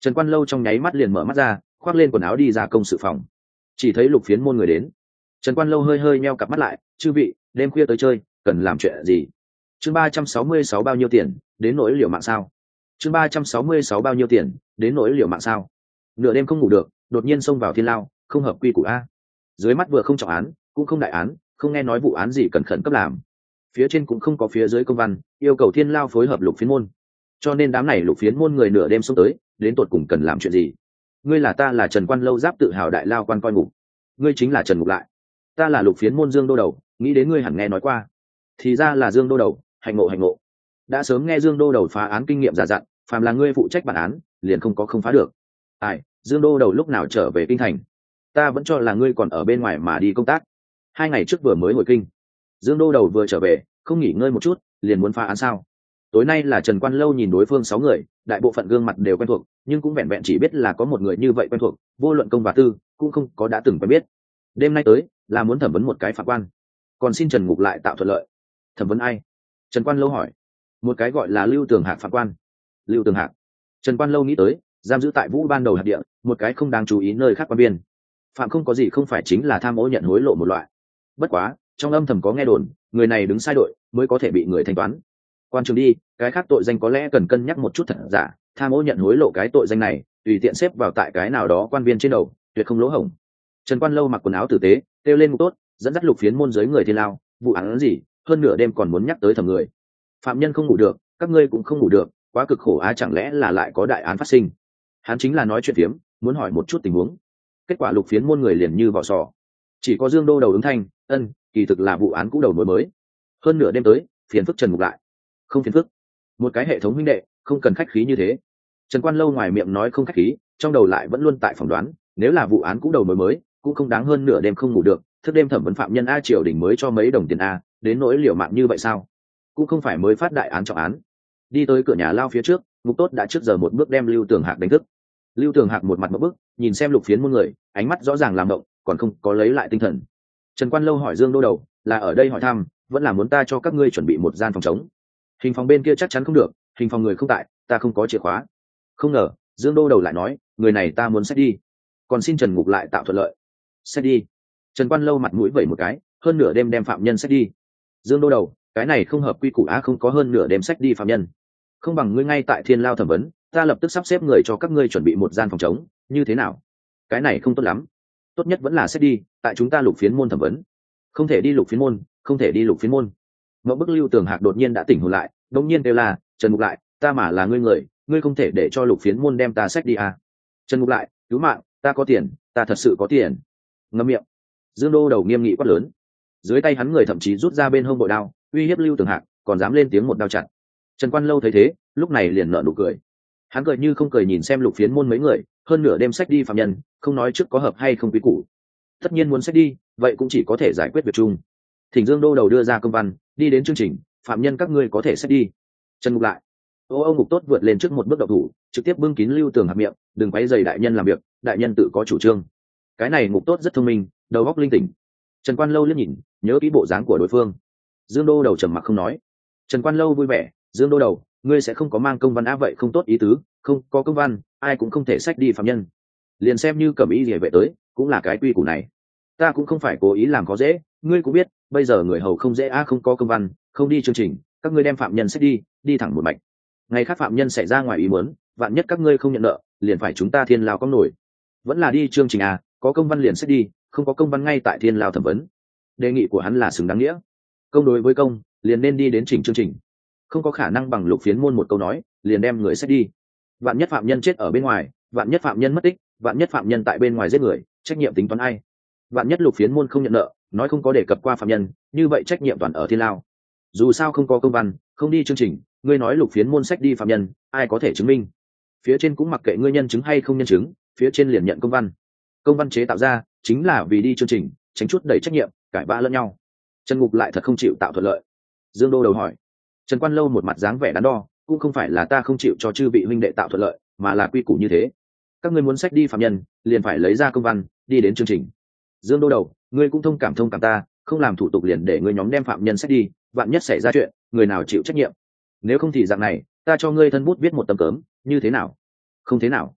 Trần Quan Lâu trong nháy mắt liền mở mắt ra, khoác lên quần áo đi ra công sự phòng. Chỉ thấy Lục Phiến Môn người đến. Trần Quan Lâu hơi hơi nheo cặp mắt lại, chư vị, đêm khuya tới chơi, cần làm chuyện gì? Chương 366 bao nhiêu tiền, đến nỗi liều mạng sao? Chương 366 bao nhiêu tiền, đến nỗi liều mạng sao? Nửa đêm không ngủ được, đột nhiên xông vào thiên lao, không hợp quy củ a. Dưới mắt vừa không trọng án, cũng không đại án, không nghe nói vụ án gì cần khẩn cấp làm. Phía trên cũng không có phía dưới công văn, yêu cầu thiên lao phối hợp Lục Phiến Môn. Cho nên đám này Lục Phiến Môn người nửa đêm xông tới, đến tột cùng cần làm chuyện gì? Ngươi là ta là Trần Quan Lâu giáp tự hào đại lao quan coi ngục. Ngươi chính là Trần Ngục lại. Ta là Lục Phiến Môn Dương Đô Đầu, nghĩ đến ngươi hẳn nghe nói qua. Thì ra là Dương Đô Đầu, hạnh ngộ hạnh ngộ. Đã sớm nghe Dương Đô Đầu phá án kinh nghiệm giả dặn, phàm là ngươi phụ trách bản án, liền không phá được. Ai, Dương Đô Đầu lúc nào trở về kinh thành? Ta vẫn cho là ngươi còn ở bên ngoài mà đi công tác. 2 ngày trước vừa mới hồi kinh. Dương Đô Đầu vừa trở về, không nghỉ ngơi một chút, liền muốn phá án sao? Tối nay là Trần Quan Lâu nhìn đối phương 6 người, đại bộ phận gương mặt đều quen thuộc, nhưng cũng vẹn vẹn chỉ biết là có một người như vậy quen thuộc, vô luận công và tư, cũng không có đã từng quen biết. Đêm nay tới, là muốn thẩm vấn một cái pháp quan. Còn xin Trần Ngục lại tạo thuận lợi. Thẩm vấn ai? Trần Quan Lâu hỏi. Một cái gọi là Lưu Tường Hạc pháp quan. Lưu Tường Hạc. Trần Quan Lâu nghĩ tới, giam giữ tại Vũ ban đầu hạt địa, một cái không đáng chú ý nơi khác quan biên. Phạm không có gì không phải chính là tham ô nhận hối lộ một loại. Bất quá, trong âm thầm có nghe đồn, người này đứng sai đội, mới có thể bị người thanh toán. Quan trường đi, cái khác tội danh có lẽ cần cân nhắc một chút thật giả, tham ô nhận hối lộ cái tội danh này, tùy tiện xếp vào tại cái nào đó quan viên trên đầu, tuyệt không lỗ hổng. Trần Quan Lâu mặc quần áo tử tế, kêu lên ngục tốt, dẫn dắt Lục Phiến Môn giới người thiên lao, vụ án gì, hơn nửa đêm còn muốn nhắc tới thẩm người. Phạm nhân không ngủ được, các ngươi cũng không ngủ được, quá cực khổ á, chẳng lẽ là lại có đại án phát sinh? Hắn chính là nói chuyện phiếm, muốn hỏi một chút tình huống. Kết quả Lục Phiến Môn người liền như vỏ sò. Chỉ có Dương Đô Đầu ứng thanh, ân, kỳ thực là vụ án cũ đầu mối mới. Hơn nửa đêm tới, phiền phức Trần Ngục lại. Không phiền phức. Một cái hệ thống huynh đệ, không cần khách khí như thế. Trần Quan Lâu ngoài miệng nói không khách khí, trong đầu lại vẫn luôn tại phỏng đoán, nếu là vụ án cũ đầu mối mới, cũng không đáng hơn nửa đêm không ngủ được, thức đêm thẩm vấn phạm nhân a triều đình mới cho mấy đồng tiền a, đến nỗi liều mạng như vậy sao? Cũng không phải mới phát đại án trọng án. Đi tới cửa nhà lao phía trước, ngục tốt đã trước giờ một bước đem Lưu Tường Hạc đánh thức. Lưu Tường Hạc một mặt một bức, nhìn xem Lục Phiến Môn người, ánh mắt rõ ràng làm động, còn không có lấy lại tinh thần. Trần Quan Lâu hỏi Dương Đô Đầu, là ở đây hỏi thăm, vẫn là muốn ta cho các ngươi chuẩn bị một gian phòng trống? Hình phòng bên kia chắc chắn không được, hình phòng người không tại, ta không có chìa khóa. Không ngờ, Dương Đô Đầu lại nói, người này ta muốn xét đi, còn xin Trần Ngục lại tạo thuận lợi. Xét đi. Trần Quan Lâu mặt mũi vẩy một cái, hơn nửa đêm đem phạm nhân xét đi. Dương Đô Đầu, cái này không hợp quy củ á, không có hơn nửa đêm xét đi phạm nhân. Không bằng ngươi ngay tại thiên lao thẩm vấn, ta lập tức sắp xếp người cho các ngươi chuẩn bị một gian phòng trống, như thế nào? Cái này không tốt lắm. Tốt nhất vẫn là xét đi, tại chúng ta Lục Phiến Môn thẩm vấn. Không thể đi Lục Phiến Môn, không thể đi Lục Phiến Môn. Ngẫu bức Lưu Tường Hạc đột nhiên đã tỉnh hồn lại, đột nhiên kêu là, Trần Ngục lại, ta mà là ngươi người, ngươi không thể để cho Lục Phiến Môn đem ta xét đi à? Trần Ngục lại, cứu mạng, ta có tiền, ta thật sự có tiền. Ngậm miệng. Dương Đô Đầu nghiêm nghị quát lớn. Dưới tay hắn người thậm chí rút ra bên hông bội đao, uy hiếp Lưu Tường Hạc, còn dám lên tiếng một đao chặt. Trần Quan Lâu thấy thế, lúc này liền nở nụ cười. Hắn cười như không cười nhìn xem Lục Phiến Môn mấy người, hơn nửa đêm xét đi phạm nhân, không nói trước có hợp hay không quý củ. Tất nhiên muốn xét đi, vậy cũng chỉ có thể giải quyết việc chung. Thỉnh Dương Đô Đầu đưa ra công văn, đi đến chương trình, phạm nhân các ngươi có thể xét đi. Trần Ngục lại. Ông ngục tốt vượt lên trước một bước động thủ, trực tiếp bưng kín Lưu Tường Hạc miệng, đừng quấy rầy đại nhân làm việc, đại nhân tự có chủ trương. Cái này ngục tốt rất thông minh, đầu óc linh tỉnh. Trần Quan Lâu liếc nhìn, nhớ kỹ bộ dáng của đối phương. Dương Đô Đầu trầm mặc không nói. Trần Quan Lâu vui vẻ, Dương Đô Đầu, ngươi sẽ không có mang công văn á, vậy không tốt ý tứ, không có công văn, ai cũng không thể xách đi phạm nhân. Liền xem như Cẩm Y Liễu vệ tới, cũng là cái quy củ này. Ta cũng không phải cố ý làm khó dễ, ngươi cũng biết, bây giờ người hầu không dễ a, không có công văn, không đi chương trình, các ngươi đem phạm nhân xách đi, đi thẳng một mạch. Ngày khác phạm nhân xảy ra ngoài ý muốn, vạn nhất các ngươi không nhận nợ, liền phải chúng ta thiên lao cong nổi. Vẫn là đi chương trình à, có công văn liền xách đi, không có công văn ngay tại thiên lao thẩm vấn. Đề nghị của hắn là xứng đáng nghĩa. Công đối với công, liền nên đi đến chỉnh chương trình. Không có khả năng bằng Lục Phiến Môn một câu nói, liền đem người xách đi. Vạn nhất phạm nhân chết ở bên ngoài, vạn nhất phạm nhân mất tích, vạn nhất phạm nhân tại bên ngoài giết người, trách nhiệm tính toán ai? Vạn nhất Lục Phiến Môn không nhận nợ, nói không có đề cập qua phạm nhân, như vậy trách nhiệm toàn ở thiên lao. Dù sao không có công văn, không đi chương trình, ngươi nói Lục Phiến Môn xách đi phạm nhân, ai có thể chứng minh? Phía trên cũng mặc kệ ngươi nhân chứng hay không nhân chứng, phía trên liền nhận công văn. Công văn chế tạo ra chính là vì đi chương trình, tránh chút đẩy trách nhiệm, cãi vã lẫn nhau. Trần Ngục lại thật không chịu tạo thuận lợi. Dương Đô Đầu hỏi. Trần Quan Lâu một mặt dáng vẻ đắn đo, cũng không phải là ta không chịu cho chư vị huynh đệ tạo thuận lợi, mà là quy củ như thế. Các ngươi muốn xách đi phạm nhân, liền phải lấy ra công văn, đi đến chương trình. Dương Đô Đầu, ngươi cũng thông cảm ta, không làm thủ tục liền để ngươi nhóm đem phạm nhân xách đi, vạn nhất xảy ra chuyện, người nào chịu trách nhiệm? Nếu không thì dạng này, ta cho ngươi thân bút viết một tấm cớm, như thế nào? Không thế nào.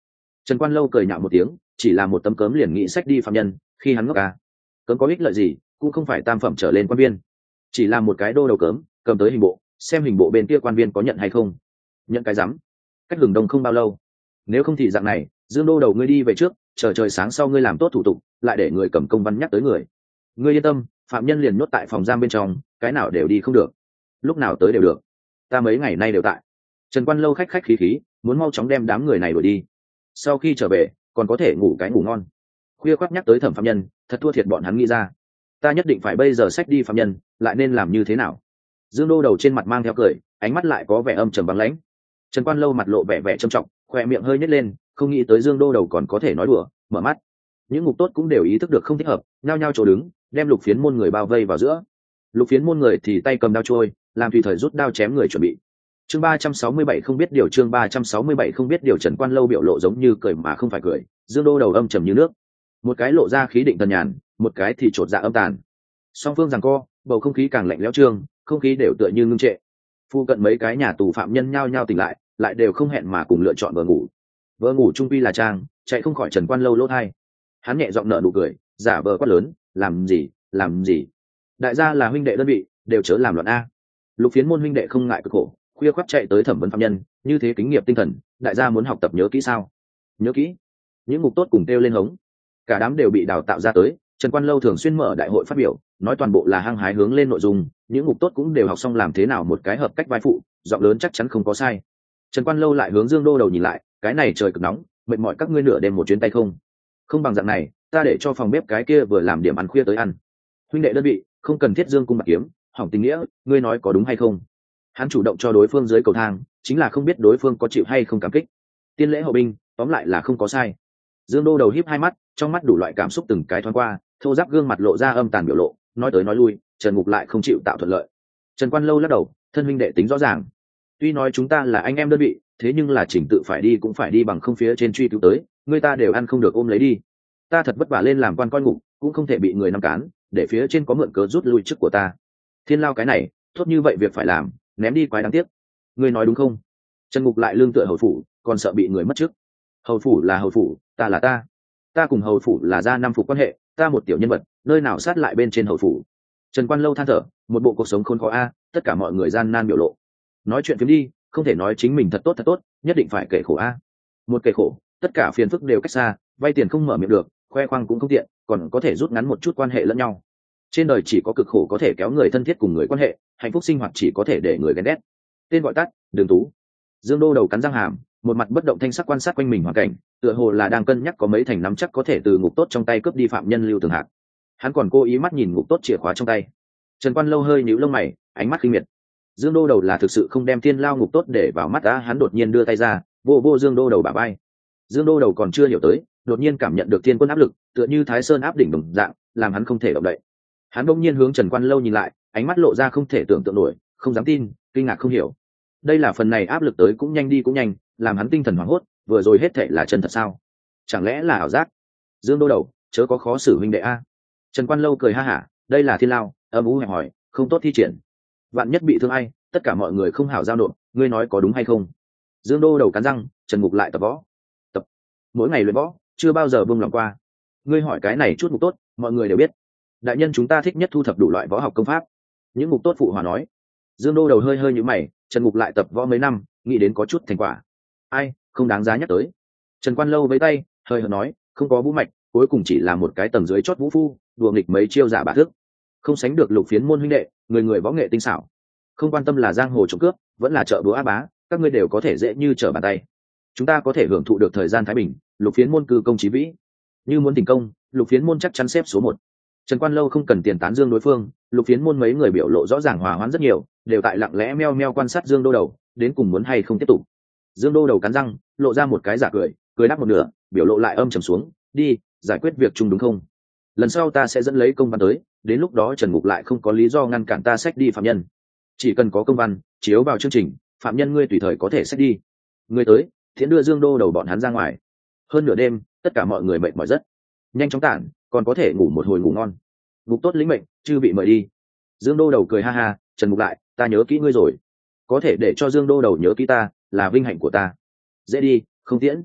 Trần Quan Lâu cười nhạo một tiếng, chỉ là một tấm cấm liền nghĩ sách đi phạm nhân, khi hắn ngốc à. Cấm có ích lợi gì, cũng không phải tam phẩm trở lên quan viên, chỉ là một cái đô đầu cấm, cầm tới hình bộ, xem hình bộ bên kia quan viên có nhận hay không. Nhận cái rắm. Cách hừng đông không bao lâu, nếu không thì dạng này, Dương đô đầu ngươi đi về trước, chờ trời sáng sau ngươi làm tốt thủ tục, lại để người cầm công văn nhắc tới người. Ngươi yên tâm, phạm nhân liền nhốt tại phòng giam bên trong, cái nào đều đi không được, lúc nào tới đều được, ta mấy ngày nay đều tại. Trần Quan Lâu khách khách khí khí, muốn mau chóng đem đám người này đuổi đi, sau khi trở về còn có thể ngủ cái ngủ ngon. Khuya khoác nhắc tới thẩm phạm nhân, thật thua thiệt bọn hắn nghĩ ra. Ta nhất định phải bây giờ xách đi phạm nhân, lại nên làm như thế nào? Dương đô đầu trên mặt mang theo cười, ánh mắt lại có vẻ âm trầm băng lãnh. Trần Quan Lâu mặt lộ vẻ vẻ trầm trọng, khoe miệng hơi nhếch lên, không nghĩ tới Dương đô đầu còn có thể nói đùa, mở mắt. Những ngục tốt cũng đều ý thức được không thích hợp, nhao nhao chỗ đứng, đem Lục Phiến môn người bao vây vào giữa. Lục Phiến môn người thì tay cầm đao trôi, làm tùy thời rút đao chém người chuẩn bị. Chương 367 không biết điều, chương 367 không biết điều. Trần Quan Lâu biểu lộ giống như cười mà không phải cười, Dương đô đầu âm trầm như nước, một cái lộ ra khí định thần nhàn, một cái thì trột dạ âm tàn. Song phương giằng co, bầu không khí càng lạnh lẽo trương, không khí đều tựa như ngưng trệ. Phu cận mấy cái nhà tù phạm nhân nhao nhao tỉnh lại đều không hẹn mà cùng lựa chọn vờ ngủ. Vờ ngủ trung quy là trang, chạy không khỏi Trần Quan Lâu lỗ thai. Hắn nhẹ giọng nở nụ cười, giả vờ quát lớn, làm gì? Đại gia là huynh đệ đơn vị, đều chớ làm loạn a. Lục Phiến môn huynh đệ không ngại cực khổ, khuya khoắt chạy tới thẩm vấn phạm nhân, như thế kính nghiệp tinh thần, đại gia muốn học tập nhớ kỹ sao? Nhớ kỹ. Những ngục tốt cùng kêu lên hống. Cả đám đều bị đào tạo ra tới. Trần Quan Lâu thường xuyên mở đại hội phát biểu, nói toàn bộ là hăng hái hướng lên nội dung, những ngục tốt cũng đều học xong làm thế nào một cái hợp cách vai phụ, giọng lớn chắc chắn không có sai. Trần Quan Lâu lại hướng Dương đô đầu nhìn lại, cái này trời cực nóng, mệt mỏi các ngươi nửa đêm một chuyến tay không bằng dạng này, ta để cho phòng bếp cái kia vừa làm điểm ăn khuya tới ăn. Huynh đệ đơn vị, không cần thiết dương cung bạc kiếm, hỏng tình nghĩa, ngươi nói có đúng hay không? Hắn chủ động cho đối phương dưới cầu thang, chính là không biết đối phương có chịu hay không cảm kích. Tiên lễ hậu binh, tóm lại là không có sai. Dương đô đầu híp hai mắt, trong mắt đủ loại cảm xúc từng cái thoáng qua, thô giáp gương mặt lộ ra âm tàn biểu lộ, nói tới nói lui, Trần Ngục lại không chịu tạo thuận lợi. Trần Quan Lâu lắc đầu, thân huynh đệ tính rõ ràng. Tuy nói chúng ta là anh em đơn vị, thế nhưng là chỉnh tự phải đi cũng phải đi bằng không phía trên truy cứu tới, người ta đều ăn không được ôm lấy đi. Ta thật vất vả lên làm quan coi ngục, cũng không thể bị người nắm cán, để phía trên có mượn cớ rút lui chức của ta. Thiên lao cái này, tốt như vậy việc phải làm, ném đi quái đáng tiếc. Ngươi nói đúng không? Trần Ngục lại lương tựa hầu phủ, còn sợ bị người mất chức. Hầu phủ là hầu phủ, ta là ta cùng hầu phủ là gia năm phục quan hệ, ta một tiểu nhân vật, nơi nào sát lại bên trên hầu phủ. Trần Quan Lâu than thở, một bộ cuộc sống khốn khó a, tất cả mọi người gian nan biểu lộ. Nói chuyện phiếm đi, không thể nói chính mình thật tốt, nhất định phải kể khổ a. Một kể khổ, tất cả phiền phức đều cách xa, vay tiền không mở miệng được, khoe khoang cũng không tiện, còn có thể rút ngắn một chút quan hệ lẫn nhau. Trên đời chỉ có cực khổ có thể kéo người thân thiết cùng người quan hệ, hạnh phúc sinh hoạt chỉ có thể để người ghen ghét. Tên gọi tắt, Đường Tú. Dương đô đầu cắn răng hàm, một mặt bất động thanh sắc quan sát quanh mình hoàn cảnh, tựa hồ là đang cân nhắc có mấy thành nắm chắc có thể từ ngục tốt trong tay cướp đi phạm nhân Lưu Tường Hạc. Hắn còn cố ý mắt nhìn ngục tốt chìa khóa trong tay. Trần Quan Lâu hơi nhíu lông mày, ánh mắt khinh miệt. Dương đô đầu là thực sự không đem thiên lao ngục tốt để vào mắt đã, hắn đột nhiên đưa tay ra, vô Dương đô đầu bả vai. Dương đô đầu còn chưa hiểu tới, đột nhiên cảm nhận được thiên quân áp lực, tựa như Thái Sơn áp đỉnh đồng dạng, làm hắn không thể động đậy. Hắn bỗng nhiên hướng Trần Quan Lâu nhìn lại, ánh mắt lộ ra không thể tưởng tượng nổi, không dám tin, kinh ngạc không hiểu. Đây là phần này áp lực tới cũng nhanh đi cũng nhanh, làm hắn tinh thần hoảng hốt, vừa rồi hết thảy là chân thật sao? Chẳng lẽ là ảo giác? Dương đô đầu, chớ có khó xử huynh đệ a. Trần Quan Lâu cười ha hả, đây là thiên lao, âm u hẹp hỏi, không tốt thi triển. Vạn nhất bị thương ai, tất cả mọi người không hảo giao nộp, ngươi nói có đúng hay không? Dương đô đầu cắn răng, Trần Ngục lại tập võ. Tập, mỗi ngày luyện võ, chưa bao giờ buông lòng qua. Ngươi hỏi cái này chút ngục tốt, mọi người đều biết. Đại nhân chúng ta thích nhất thu thập đủ loại võ học công pháp. Những ngục tốt phụ hòa nói. Dương đô đầu hơi nhíu mày, Trần Ngục lại tập võ mấy năm, nghĩ đến có chút thành quả. Ai, không đáng giá nhắc tới. Trần Quan Lâu với tay, hơi hợt nói, không có vũ mạch, cuối cùng chỉ là một cái tầng dưới chót vũ phu, đùa nghịch mấy chiêu giả bả thức, không sánh được Lục Phiến môn huynh đệ, người võ nghệ tinh xảo. Không quan tâm là giang hồ trộm cướp, vẫn là chợ búa á bá, các ngươi đều có thể dễ như trở bàn tay. Chúng ta có thể hưởng thụ được thời gian thái bình, Lục Phiến môn cư công chí vĩ. Như muốn thành công, Lục Phiến môn chắc chắn xếp số 1. Trần Quan Lâu không cần tiền tán dương đối phương, Lục Phiến môn mấy người biểu lộ rõ ràng hòa hoãn rất nhiều, đều tại lặng lẽ meo meo quan sát Dương đô đầu, đến cùng muốn hay không tiếp tục. Dương đô đầu cắn răng, lộ ra một cái giả cười đáp một nửa, biểu lộ lại âm trầm xuống, đi, giải quyết việc chung đúng không? Lần sau ta sẽ dẫn lấy công văn tới, đến lúc đó Trần Ngục lại không có lý do ngăn cản ta xách đi phạm nhân. Chỉ cần có công văn chiếu vào chương trình, phạm nhân ngươi tùy thời có thể xách đi. Ngươi tới, thiện đưa Dương đô đầu bọn hắn ra ngoài. Hơn nửa đêm, tất cả mọi người mệt mỏi rất, nhanh chóng tản, còn có thể ngủ một hồi ngủ ngon. Ngục tốt lĩnh mệnh, chư bị mời đi. Dương đô đầu cười ha ha, Trần Ngục lại, ta nhớ kỹ ngươi rồi. Có thể để cho Dương đô đầu nhớ kỹ ta, là vinh hạnh của ta. Dễ đi, không tiễn.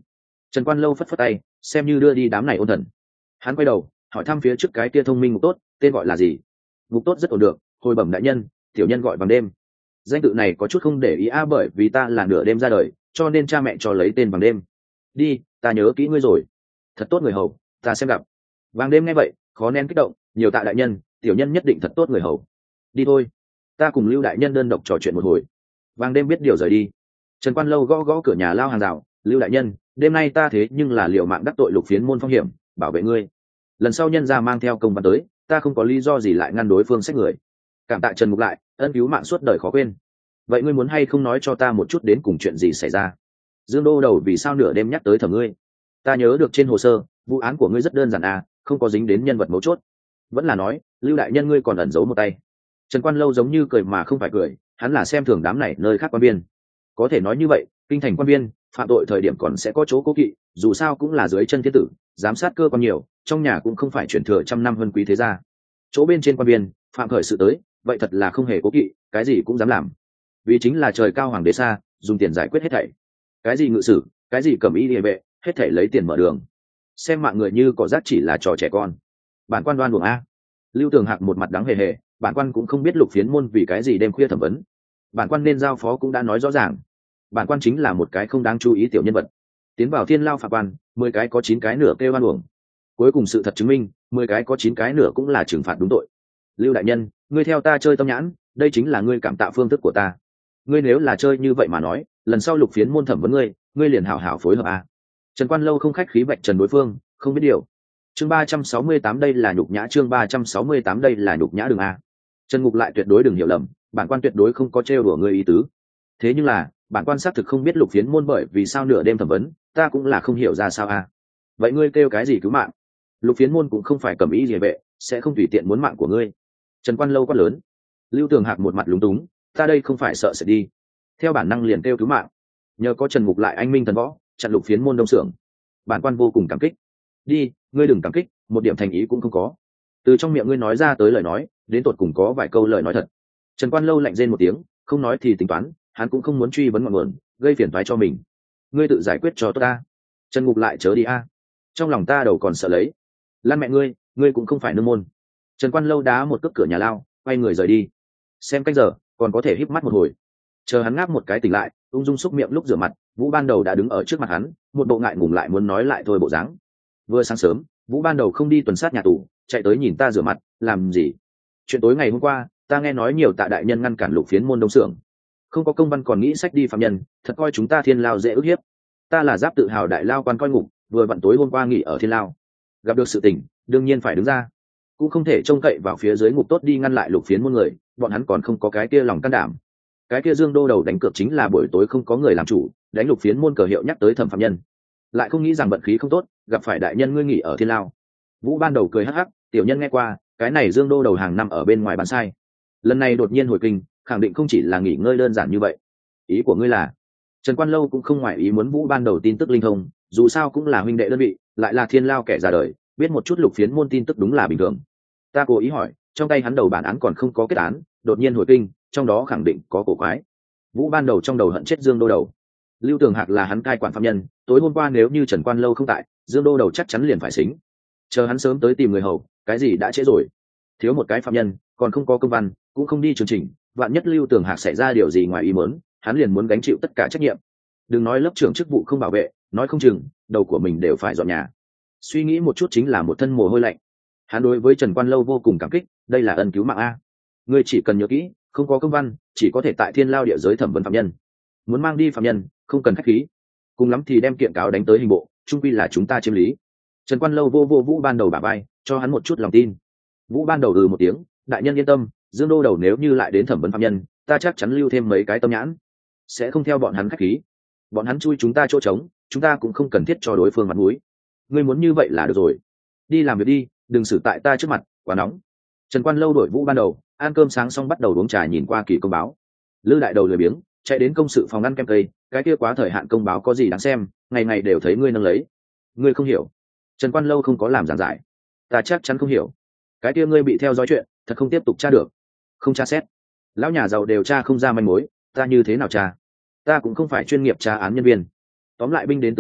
Trần Quan Lâu phất phất tay, xem như đưa đi đám này ôn thần. Hắn quay đầu hỏi thăm phía trước cái kia thông minh ngục tốt, tên gọi là gì? Ngục tốt rất ổn được, hồi bẩm đại nhân, tiểu nhân gọi bằng đêm. Danh tự này có chút không để ý bởi vì ta là nửa đêm ra đời, cho nên cha mẹ cho lấy tên bằng đêm. Đi, ta nhớ kỹ ngươi rồi. Thật tốt người hầu, ta xem gặp. Vàng đêm nghe vậy, khó nén kích động, nhiều tạ đại nhân, tiểu nhân nhất định thật tốt người hầu. Đi thôi, ta cùng Lưu đại nhân đơn độc trò chuyện một hồi. Vàng đêm biết điều rời đi. Trần Quan Lâu gõ gõ cửa nhà lao hàng rào, Lưu đại nhân, đêm nay ta thế nhưng là liều mạng đắc tội Lục Phiến môn phong hiểm, bảo vệ ngươi. Lần sau nhân ra mang theo công văn tới, ta không có lý do gì lại ngăn đối phương xét người. Cảm tạ Trần Mục lại, ân cứu mạng suốt đời khó quên. Vậy ngươi muốn hay không nói cho ta một chút đến cùng chuyện gì xảy ra? Dương đô đầu vì sao nửa đêm nhắc tới thẩm ngươi? Ta nhớ được trên hồ sơ, vụ án của ngươi rất đơn giản không có dính đến nhân vật mấu chốt. Vẫn là nói, Lưu đại nhân ngươi còn ẩn giấu một tay. Trần Quan Lâu giống như cười mà không phải cười, hắn là xem thường đám này nơi khác quan biên. Có thể nói như vậy, kinh thành quan biên phạm tội thời điểm còn sẽ có chỗ cố kỵ, dù sao cũng là dưới chân thiên tử, giám sát cơ quan nhiều, trong nhà cũng không phải chuyển thừa trăm năm vân quý thế gia. Chỗ bên trên quan biên phạm khởi sự tới, vậy thật là không hề cố kỵ, cái gì cũng dám làm. Vì chính là trời cao hoàng đế xa, dùng tiền giải quyết hết thảy. Cái gì ngự sử, cái gì cầm y địa vệ, hết thảy lấy tiền mở đường. Xem mạng người như cỏ rác chỉ là trò trẻ con. Bản quan đoan buồng Lưu Tường Hạc một mặt đắng hề hề, bản quan cũng không biết Lục Phiến môn vì cái gì đêm khuya thẩm vấn. Bản quan nên giao phó cũng đã nói rõ ràng. Bản quan chính là một cái không đáng chú ý tiểu nhân vật. Tiến vào thiên lao phạm quan, 10 cái có 9 cái nửa kêu oan uổng. Cuối cùng sự thật chứng minh, 10 cái có 9 cái nửa cũng là trừng phạt đúng tội. Lưu đại nhân, ngươi theo ta chơi tâm nhãn, đây chính là ngươi cảm tạ phương thức của ta. Ngươi nếu là chơi như vậy mà nói, lần sau Lục Phiến môn thẩm vấn ngươi liền hảo hảo phối hợp Trần Quan Lâu không khách khí vạch trần đối phương, không biết điều. Chương 368 đây là nhục nhã, chương 368 đây là nhục nhã đường Trần Ngục lại tuyệt đối đừng hiểu lầm, bản quan tuyệt đối không có trêu đùa ngươi ý tứ. Thế nhưng là, bản quan xác thực không biết Lục Phiến môn bởi vì sao nửa đêm thẩm vấn, ta cũng là không hiểu ra sao Vậy ngươi kêu cái gì cứu mạng? Lục Phiến môn cũng không phải cầm ý gì vệ, sẽ không tùy tiện muốn mạng của ngươi. Trần Quan Lâu quát lớn. Lưu Tường Hạc một mặt lúng túng, ta đây không phải sợ sẽ đi. Theo bản năng liền kêu cứu mạng. Nhờ có Trần Ngục lại anh minh thần võ, chặn Lục Phiến môn đông xưởng. Bản quan vô cùng cảm kích. Đi, ngươi đừng cảm kích, một điểm thành ý cũng không có. Từ trong miệng ngươi nói ra tới lời nói, đến tột cùng có vài câu lời nói thật. Trần Quan Lâu lạnh rên một tiếng, không nói thì tính toán, hắn cũng không muốn truy vấn ngọn nguồn, gây phiền toái cho mình. Ngươi tự giải quyết cho tốt ta. Trần Ngục lại chớ đi trong lòng ta đầu còn sợ lấy. Lan mẹ ngươi cũng không phải nương môn. Trần Quan Lâu đá một cước cửa nhà lao, quay người rời đi. Xem cách giờ, còn có thể híp mắt một hồi. Chờ hắn ngáp một cái tỉnh lại, ung dung xúc miệng lúc rửa mặt, Vũ Ban Đầu đã đứng ở trước mặt hắn, một bộ ngại ngùng lại muốn nói lại thôi bộ dáng. Vừa sáng sớm, Vũ Ban Đầu không đi tuần sát nhà tù, chạy tới nhìn ta rửa mặt, làm gì? Chuyện tối ngày hôm qua, ta nghe nói nhiều tạ đại nhân ngăn cản Lục Phiến môn đông xưởng, không có công văn còn nghĩ sách đi phạm nhân, thật coi chúng ta thiên lao dễ ức hiếp. Ta là giáp tự hào đại lao quan coi ngục, vừa vặn tối hôm qua nghỉ ở thiên lao, gặp được sự tình, đương nhiên phải đứng ra, cũng không thể trông cậy vào phía dưới ngục tốt đi ngăn lại Lục Phiến môn người, bọn hắn còn không có cái kia lòng can đảm. Cái kia Dương đô đầu đánh cược chính là buổi tối không có người làm chủ, đánh Lục Phiến môn cờ hiệu nhắc tới thẩm phạm nhân, lại không nghĩ rằng vận khí không tốt, gặp phải đại nhân ngươi nghỉ ở thiên lao. Vũ Ban Đầu cười hắc hắc, tiểu nhân nghe qua, cái này Dương đô đầu hàng năm ở bên ngoài bán sai, lần này đột nhiên hồi kinh, khẳng định không chỉ là nghỉ ngơi đơn giản như vậy. Ý của ngươi là? Trần Quan Lâu cũng không ngoại ý muốn Vũ Ban Đầu tin tức linh thông, dù sao cũng là huynh đệ đơn vị, lại là thiên lao kẻ già đời, biết một chút Lục Phiến môn tin tức đúng là bình thường. Ta cố ý hỏi, trong tay hắn đầu bản án còn không có kết án, đột nhiên hồi kinh, trong đó khẳng định có cổ quái. Vũ Ban Đầu trong đầu hận chết Dương đô đầu. Lưu Tường Hạc là hắn cai quản phạm nhân, tối hôm qua nếu như Trần Quan Lâu không tại, Dương đô đầu chắc chắn liền phải xính. Chờ hắn sớm tới tìm người hầu, cái gì đã trễ rồi. Thiếu một cái phạm nhân, còn không có công văn, cũng không đi chương trình, vạn nhất Lưu Tường Hạc xảy ra điều gì ngoài ý muốn, hắn liền muốn gánh chịu tất cả trách nhiệm. Đừng nói lớp trưởng chức vụ không bảo vệ, nói không chừng đầu của mình đều phải dọn nhà. Suy nghĩ một chút chính là một thân mồ hôi lạnh. Hắn đối với Trần Quan Lâu vô cùng cảm kích, đây là ân cứu mạng ngươi chỉ cần nhớ kỹ, không có công văn, chỉ có thể tại thiên lao địa giới thẩm vấn phạm nhân. Muốn mang đi phạm nhân, không cần khách khí, cùng lắm thì đem kiện cáo đánh tới hình bộ, chung quy là chúng ta chiếm lý. Trần Quan Lâu vô Vũ Ban Đầu bả vai, cho hắn một chút lòng tin. Vũ Ban Đầu một tiếng, đại nhân yên tâm, Dương đô đầu nếu như lại đến thẩm vấn phạm nhân, ta chắc chắn lưu thêm mấy cái tâm nhãn, sẽ không theo bọn hắn khách khí. Bọn hắn chui chúng ta chỗ trống, chúng ta cũng không cần thiết cho đối phương mặt mũi. Ngươi muốn như vậy là được rồi, đi làm việc đi, đừng xử tại ta trước mặt, quá nóng. Trần Quan Lâu đổi Vũ Ban Đầu, ăn cơm sáng xong bắt đầu uống trà nhìn qua kỳ công báo. Lư đại đầu lười biếng, chạy đến công sự phòng ăn kem cây, cái kia quá thời hạn công báo có gì đáng xem, ngày ngày đều thấy ngươi nâng lấy. Ngươi không hiểu. Trần Quan Lâu không có làm giảng giải. Ta chắc chắn không hiểu. Cái kia ngươi bị theo dõi chuyện, thật không tiếp tục tra được. Không tra xét. Lão nhà giàu đều tra không ra manh mối, ta như thế nào tra? Ta cũng không phải chuyên nghiệp tra án nhân viên. Tóm lại binh đến tướng chắn,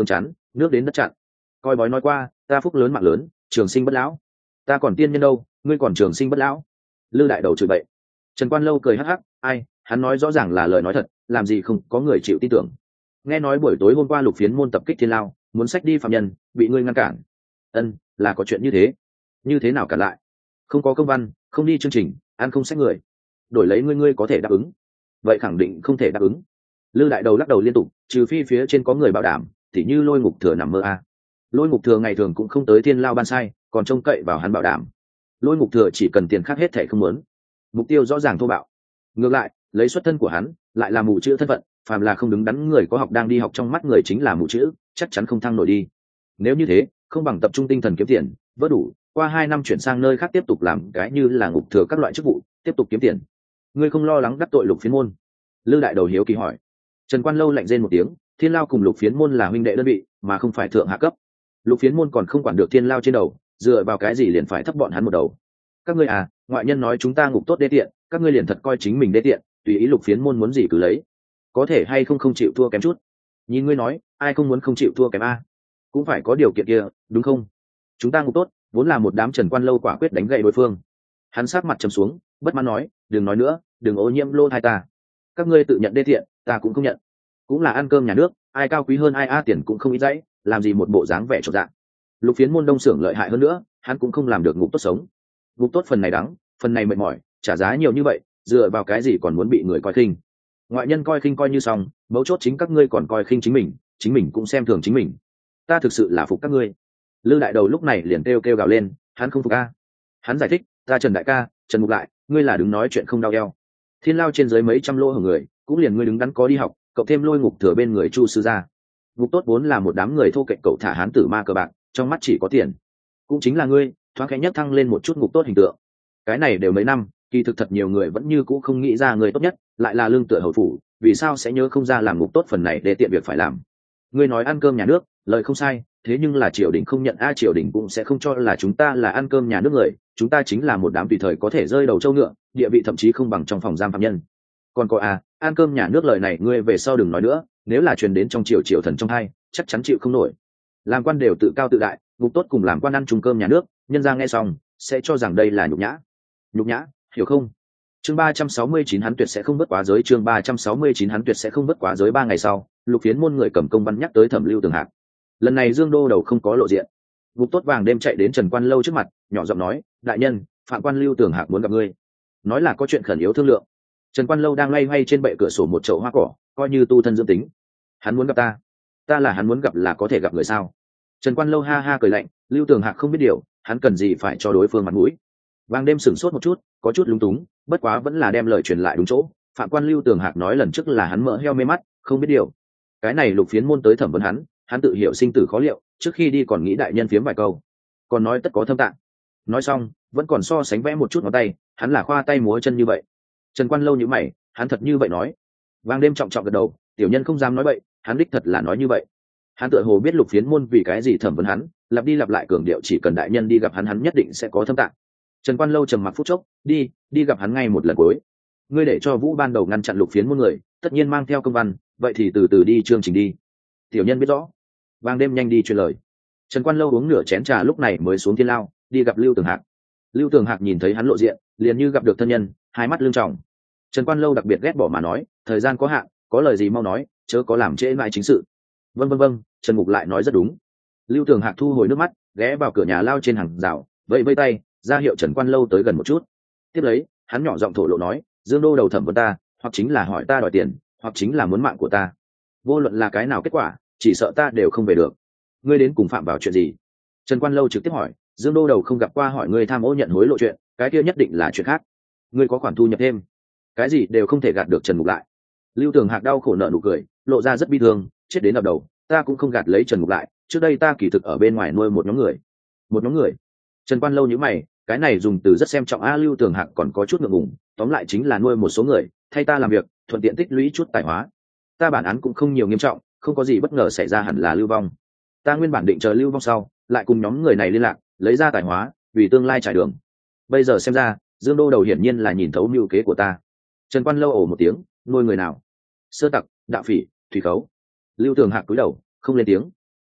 nước đến đất chặn. Coi bói nói qua, ta phúc lớn mạng lớn, trường sinh bất lão. Ta còn tiên nhân đâu, ngươi còn trường sinh bất lão. Lư đại đầu chửi bậy. Trần Quan Lâu cười hắc hắc, ai, hắn nói rõ ràng là lời nói thật, làm gì không có người chịu tin tưởng. Nghe nói buổi tối hôm qua Lục Phiến môn tập kích Thiên Lao, muốn xách đi phạm nhân, bị ngươi ngăn cản. Ân, là có chuyện như thế. Như thế nào cả lại? Không có công văn, không đi chương trình, ăn không xách người. Đổi lấy ngươi có thể đáp ứng. Vậy khẳng định không thể đáp ứng. Lư đại đầu lắc đầu liên tục, trừ phi phía trên có người bảo đảm, tỉ như Lôi Ngục Thừa nằm mơ a. Lôi Ngục Thừa ngày thường cũng không tới Thiên Lao ban sai, còn trông cậy vào hắn bảo đảm. Lôi Ngục Thừa chỉ cần tiền khác hết thảy không muốn. Mục tiêu rõ ràng thô bạo. Ngược lại, lấy xuất thân của hắn, lại là mù chữ thân phận, phàm là không đứng đắn người có học đang đi học trong mắt người chính là mù chữ, chắc chắn không thăng nổi đi. Nếu như thế, không bằng tập trung tinh thần kiếm tiền, vớt đủ, qua 2 năm chuyển sang nơi khác tiếp tục làm cái như là Ngục Thừa các loại chức vụ, tiếp tục kiếm tiền. Ngươi không lo lắng đắc tội Lục Phiến môn? Lư đại đầu hiếu kỳ hỏi. Trần Quan Lâu lạnh rên một tiếng, Thiên Lao cùng Lục Phiến môn là huynh đệ đơn vị, mà không phải thượng hạ cấp. Lục Phiến môn còn không quản được Thiên Lao trên đầu, dựa vào cái gì liền phải thấp bọn hắn một đầu? Các ngươi à, ngoại nhân nói chúng ta ngục tốt đê tiện, các ngươi liền thật coi chính mình đê tiện, tùy ý Lục Phiến môn muốn gì cứ lấy. Có thể hay không chịu thua kém chút? Nhìn ngươi nói, ai không muốn không chịu thua kém a? Cũng phải có điều kiện kia, đúng không? Chúng ta ngục tốt, vốn là một đám Trần Quan Lâu quả quyết đánh gậy đối phương. Hắn sát mặt trầm xuống, bất mãn nói, đừng nói nữa, đừng ô nhiễm lô thai ta. Các ngươi tự nhận đê tiện, ta cũng không nhận. Cũng là ăn cơm nhà nước, ai cao quý hơn ai a, tiền cũng không ít dãy, làm gì một bộ dáng vẻ trọn dạng. Lục Phiến môn đông xưởng lợi hại hơn nữa, hắn cũng không làm được ngục tốt sống. Ngục tốt phần này đắng, phần này mệt mỏi, trả giá nhiều như vậy, dựa vào cái gì còn muốn bị người coi khinh? Ngoại nhân coi khinh coi như xong, mấu chốt chính các ngươi còn coi khinh chính mình cũng xem thường chính mình. Ta thực sự là phục các ngươi. Lư đại đầu lúc này liền kêu gào lên, hắn không phục a. Hắn giải thích, ta Trần đại ca, Trần Mục lại, ngươi là đứng nói chuyện không đau eo. Thiên Lao trên dưới mấy trăm lỗ hở người, cũng liền ngươi đứng đắn có đi học, cộng thêm Lôi Ngục Thừa bên người Chu sư gia. Ngục tốt vốn là một đám người thô kệch cậu thả hán tử ma cờ bạc, trong mắt chỉ có tiền. Cũng chính là ngươi, thoáng khẽ nhất thăng lên một chút ngục tốt hình tượng. Cái này đều mấy năm, kỳ thực thật nhiều người vẫn như cũ không nghĩ ra người tốt nhất, lại là lương tựa hầu phủ, vì sao sẽ nhớ không ra làm ngục tốt phần này để tiện việc phải làm. Ngươi nói ăn cơm nhà nước, lời không sai, thế nhưng là triều đình không nhận a, triều đình cũng sẽ không cho là chúng ta là ăn cơm nhà nước người, chúng ta chính là một đám tùy thời có thể rơi đầu trâu ngựa, địa vị thậm chí không bằng trong phòng giam phạm nhân. Còn có a, ăn cơm nhà nước lời này ngươi về sau đừng nói nữa, nếu là truyền đến trong triều thần trong hai, chắc chắn chịu không nổi. Làm quan đều tự cao tự đại, ngục tốt cùng làm quan ăn chung cơm nhà nước, nhân ra nghe xong sẽ cho rằng đây là nhục nhã, hiểu không? Chương 369 hắn tuyệt sẽ không vượt quá giới, chương 369 hắn tuyệt sẽ không vượt quá giới. 3 ngày sau, Lục Phiến môn người cầm công văn nhắc tới Thẩm Lưu Tường Hạc. Lần này Dương Đô đầu không có lộ diện. Ngục tốt vàng đêm chạy đến Trần Quan Lâu trước mặt, nhỏ giọng nói, đại nhân, phạm quan Lưu Tường Hạc muốn gặp ngươi. Nói là có chuyện khẩn yếu thương lượng. Trần Quan Lâu đang loay hoay trên bệ cửa sổ một chậu hoa cỏ, coi như tu thân dưỡng tính. Hắn muốn gặp ta. Ta là hắn muốn gặp là có thể gặp người sao? Trần Quan Lâu ha ha cười lạnh, Lưu Tường Hạc không biết điều, hắn cần gì phải cho đối phương mặt mũi. Vàng đêm sửng sốt một chút, có chút lúng túng, bất quá vẫn là đem lời truyền lại đúng chỗ. Phạm quan Lưu Tường Hạc nói lần trước là hắn mỡ heo mê mắt, không biết điều. Cái này Lục Phiến môn tới thẩm vấn hắn tự hiểu sinh tử khó liệu, trước khi đi còn nghĩ đại nhân phiếm vài câu, còn nói tất có thâm tạng. Nói xong, vẫn còn so sánh vẽ một chút ngón tay, hắn là khoa tay múa chân như vậy. Trần Quan Lâu nhíu mày, hắn thật như vậy nói? Vàng đêm trọng trọng gật đầu, tiểu nhân không dám nói bậy, hắn đích thật là nói như vậy. Hắn tựa hồ biết Lục Phiến môn vì cái gì thẩm vấn hắn, lặp đi lặp lại cường điệu chỉ cần đại nhân đi gặp hắn nhất định sẽ có thâm tạng. Trần Quan Lâu trầm mặc phút chốc, đi gặp hắn ngay một lần cuối. Ngươi để cho Vũ ban đầu ngăn chặn Lục Phiến môn người, tất nhiên mang theo công văn, vậy thì từ từ đi chương trình đi. Tiểu nhân biết rõ. Vàng đêm nhanh đi truyền lời. Trần Quan Lâu uống nửa chén trà lúc này mới xuống Thiên Lao, đi gặp Lưu Tường Hạc. Lưu Tường Hạc nhìn thấy hắn lộ diện, liền như gặp được thân nhân, hai mắt lưng tròng. Trần Quan Lâu đặc biệt ghét bỏ mà nói, thời gian có hạn, có lời gì mau nói, chớ có làm trễ mãi chính sự. Vâng, Trần Mục lại nói rất đúng. Lưu Tường Hạc thu hồi nước mắt, ghé vào cửa nhà lao trên hàng rào, vẫy tay, ra hiệu Trần Quan Lâu tới gần một chút. Tiếp lấy, hắn nhỏ giọng thổ lộ nói, Dương Đô đầu thẩm vấn ta, hoặc chính là hỏi ta đòi tiền, hoặc chính là muốn mạng của ta. Vô luận là cái nào kết quả, chỉ sợ ta đều không về được. Ngươi đến cùng phạm vào chuyện gì? Trần Quan Lâu trực tiếp hỏi. Dương Đô đầu không gặp qua hỏi ngươi tham ô nhận hối lộ chuyện, cái kia nhất định là chuyện khác. Ngươi có khoản thu nhập thêm, cái gì đều không thể gạt được Trần Mục lại. Lưu Tường Hạc đau khổ nợ nụ cười, lộ ra rất bi thương, chết đến đập đầu, ta cũng không gạt lấy Trần Mục lại, trước đây ta kỳ thực ở bên ngoài nuôi một nhóm người. Trần Quan Lâu nhíu mày, cái này dùng từ rất xem trọng a. Lưu Tường Hạc còn có chút ngượng ngùng, tóm lại chính là nuôi một số người, thay ta làm việc, thuận tiện tích lũy chút tài hóa. Ta bản án cũng không nhiều nghiêm trọng, không có gì bất ngờ xảy ra, hẳn là lưu vong. Ta nguyên bản định chờ lưu vong sau, lại cùng nhóm người này liên lạc, lấy ra tài hóa, vì tương lai trải đường. Bây giờ xem ra, Dương Đô đầu hiển nhiên là nhìn thấu mưu kế của ta. Trần Quan Lâu ồ một tiếng, nuôi người nào? Sơ tặc, đạo phỉ, thủy khấu. Lưu Tường Hạc cúi đầu, không lên tiếng.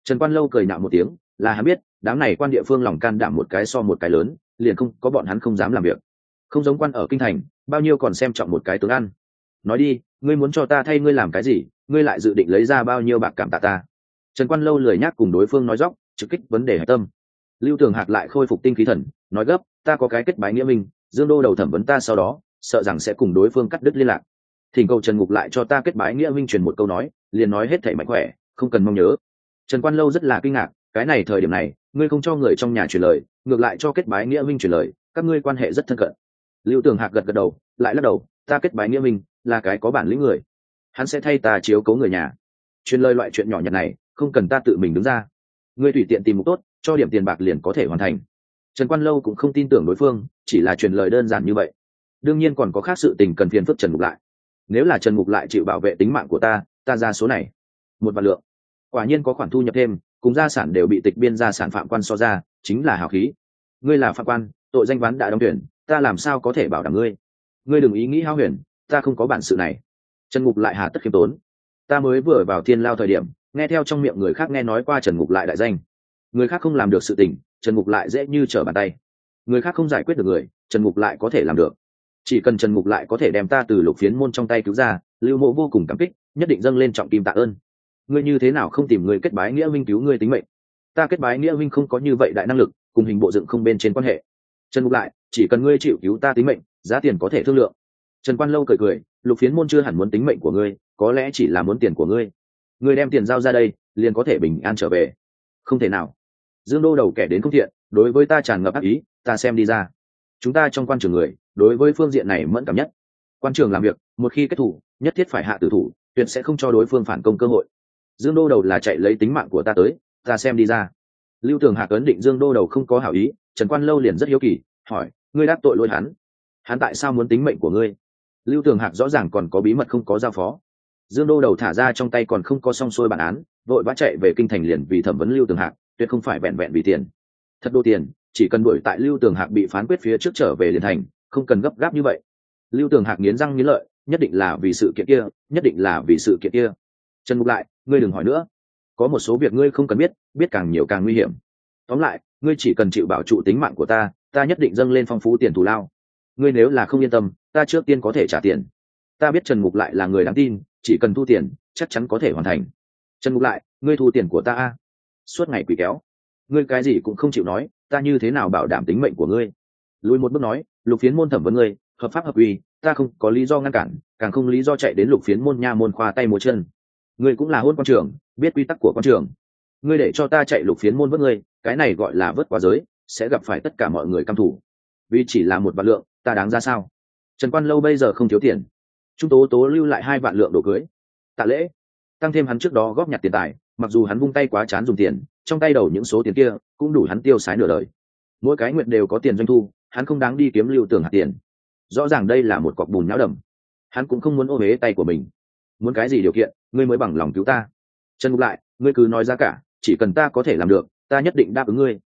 Trần Quan Lâu cười nhạo một tiếng, là hắn biết đám này quan địa phương lòng can đảm một cái so một cái lớn, liền không có bọn hắn không dám làm việc. Không giống quan ở kinh thành, bao nhiêu còn xem trọng một cái tướng ăn. Nói đi, ngươi muốn cho ta thay ngươi làm cái gì, ngươi lại dự định lấy ra bao nhiêu bạc cảm tạ ta? Trần Quan Lâu lười nhác cùng đối phương nói dóc, trực kích vấn đề hạch tâm. Lưu Tường Hạc lại khôi phục tinh khí thần, nói gấp, ta có cái kết bái nghĩa minh, Dương Đô đầu thẩm vấn ta sau đó, sợ rằng sẽ cùng đối phương cắt đứt liên lạc. Thỉnh cầu Trần Ngục lại cho ta kết bái nghĩa minh truyền một câu nói, liền nói hết thảy mạnh khỏe, không cần mong nhớ. Trần Quan Lâu rất là kinh ngạc, cái này thời điểm này, ngươi không cho người trong nhà truyền lời, ngược lại cho kết bái nghĩa minh truyền lời, các ngươi quan hệ rất thân cận. Lưu Tường Hạc gật gật đầu, lại lắc đầu, ta kết bái nghĩa minh, là cái có bản lĩnh người, hắn sẽ thay ta chiếu cố người nhà. Truyền lời loại chuyện nhỏ nhặt này, không cần ta tự mình đứng ra, ngươi tùy tiện tìm một tốt, cho điểm tiền bạc liền có thể hoàn thành. Trần Quan Lâu cũng không tin tưởng đối phương, chỉ là truyền lời đơn giản như vậy. Đương nhiên còn có khác sự tình cần phiền phức Trần Ngục lại. Nếu là Trần Ngục lại chịu bảo vệ tính mạng của ta, ta ra số này 1 vạn lượng. Quả nhiên có khoản thu nhập thêm, cùng gia sản đều bị tịch biên gia sản phạm quan so ra, chính là hào khí. Ngươi là phạm quan, tội danh ván đã đóng tuyển, ta làm sao có thể bảo đảm ngươi? Ngươi đừng ý nghĩ hao huyền, ta không có bản sự này. Trần Ngục lại hà tất khiêm tốn. Ta mới vừa vào Thiên Lao thời điểm, nghe theo trong miệng người khác nghe nói qua Trần Ngục lại đại danh. Người khác không làm được sự tình, Trần Ngục lại dễ như trở bàn tay. Người khác không giải quyết được người, Trần Ngục lại có thể làm được. Chỉ cần Trần Ngục lại có thể đem ta từ Lục Phiến môn trong tay cứu ra, Lưu Mộ vô cùng cảm kích, nhất định dâng lên trọng kim tạ ơn. Ngươi như thế nào không tìm người kết bái nghĩa minh cứu ngươi tính mệnh? Ta kết bái nghĩa minh không có như vậy đại năng lực, cùng hình bộ dựng không bên trên quan hệ. Trần Ngục lại, chỉ cần ngươi chịu cứu ta tính mệnh, giá tiền có thể thương lượng. Trần Quan Lâu cười cười, Lục Phiến môn chưa hẳn muốn tính mệnh của ngươi, có lẽ chỉ là muốn tiền của ngươi. Ngươi đem tiền giao ra đây, liền có thể bình an trở về. Không thể nào. Dương Đô đầu kẻ đến không thiện, đối với ta tràn ngập ác ý, ta xem đi ra. Chúng ta trong quan trường người, đối với phương diện này mẫn cảm nhất. Quan trường làm việc, một khi kết thủ, nhất thiết phải hạ tử thủ, tuyệt sẽ không cho đối phương phản công cơ hội. Dương Đô đầu là chạy lấy tính mạng của ta tới, ta xem đi ra. Lưu Tường Hạc ấn định Dương Đô đầu không có hảo ý, Trần Quan Lâu liền rất hiếu kỳ, hỏi, ngươi đáp tội lỗi hắn, hắn tại sao muốn tính mệnh của ngươi? Lưu Tường Hạc rõ ràng còn có bí mật không có giao phó. Dương Đô đầu thả ra trong tay còn không có xong xuôi bản án, vội vã chạy về kinh thành liền vì thẩm vấn Lưu Tường Hạc, tuyệt không phải vẹn vẹn vì tiền. Thật đô tiền, chỉ cần đuổi tại Lưu Tường Hạc bị phán quyết phía trước trở về liền thành, không cần gấp gáp như vậy. Lưu Tường Hạc nghiến răng nghiến lợi, nhất định là vì sự kiện kia, nhất định là vì sự kiện kia. Trần Ngục lại, ngươi đừng hỏi nữa, có một số việc ngươi không cần biết, biết càng nhiều càng nguy hiểm. Tóm lại, ngươi chỉ cần chịu bảo trụ tính mạng của ta, ta nhất định dâng lên phong phú tiền thù lao. Ngươi nếu là không yên tâm, ta trước tiên có thể trả tiền. Ta biết Trần Ngục lại là người đáng tin, chỉ cần thu tiền, chắc chắn có thể hoàn thành. Trần Ngục lại, ngươi thu tiền của ta a? Suốt ngày quỷ kéo, ngươi cái gì cũng không chịu nói, ta như thế nào bảo đảm tính mệnh của ngươi? Lùi một bước nói, Lục Phiến môn thẩm vấn ngươi, hợp pháp hợp uy, ta không có lý do ngăn cản, càng không lý do chạy đến Lục Phiến môn nha môn khoa tay múa chân. Ngươi cũng là hôn quan trường, biết quy tắc của quan trường. Ngươi để cho ta chạy Lục Phiến môn với ngươi, cái này gọi là vớt quá giới, sẽ gặp phải tất cả mọi người căm thủ. Vì chỉ là 1 vạn lượng, ta đáng ra sao? Trần Quan Lâu bây giờ không thiếu tiền, Trung Tố Tố lưu lại 2 vạn lượng đồ cưới, tạ lễ, tăng thêm hắn trước đó góp nhặt tiền tài, mặc dù hắn vung tay quá chán dùng tiền, trong tay đầu những số tiền kia cũng đủ hắn tiêu xài nửa đời. Mỗi cái nguyện đều có tiền doanh thu, hắn không đáng đi kiếm Lưu Tường Hạc tiền. Rõ ràng đây là một cọc bùn nhão đầm, hắn cũng không muốn ôm ế tay của mình. Muốn cái gì điều kiện, ngươi mới bằng lòng cứu ta? Trần Ngục lại, ngươi cứ nói giá cả, chỉ cần ta có thể làm được, ta nhất định đáp ứng ngươi.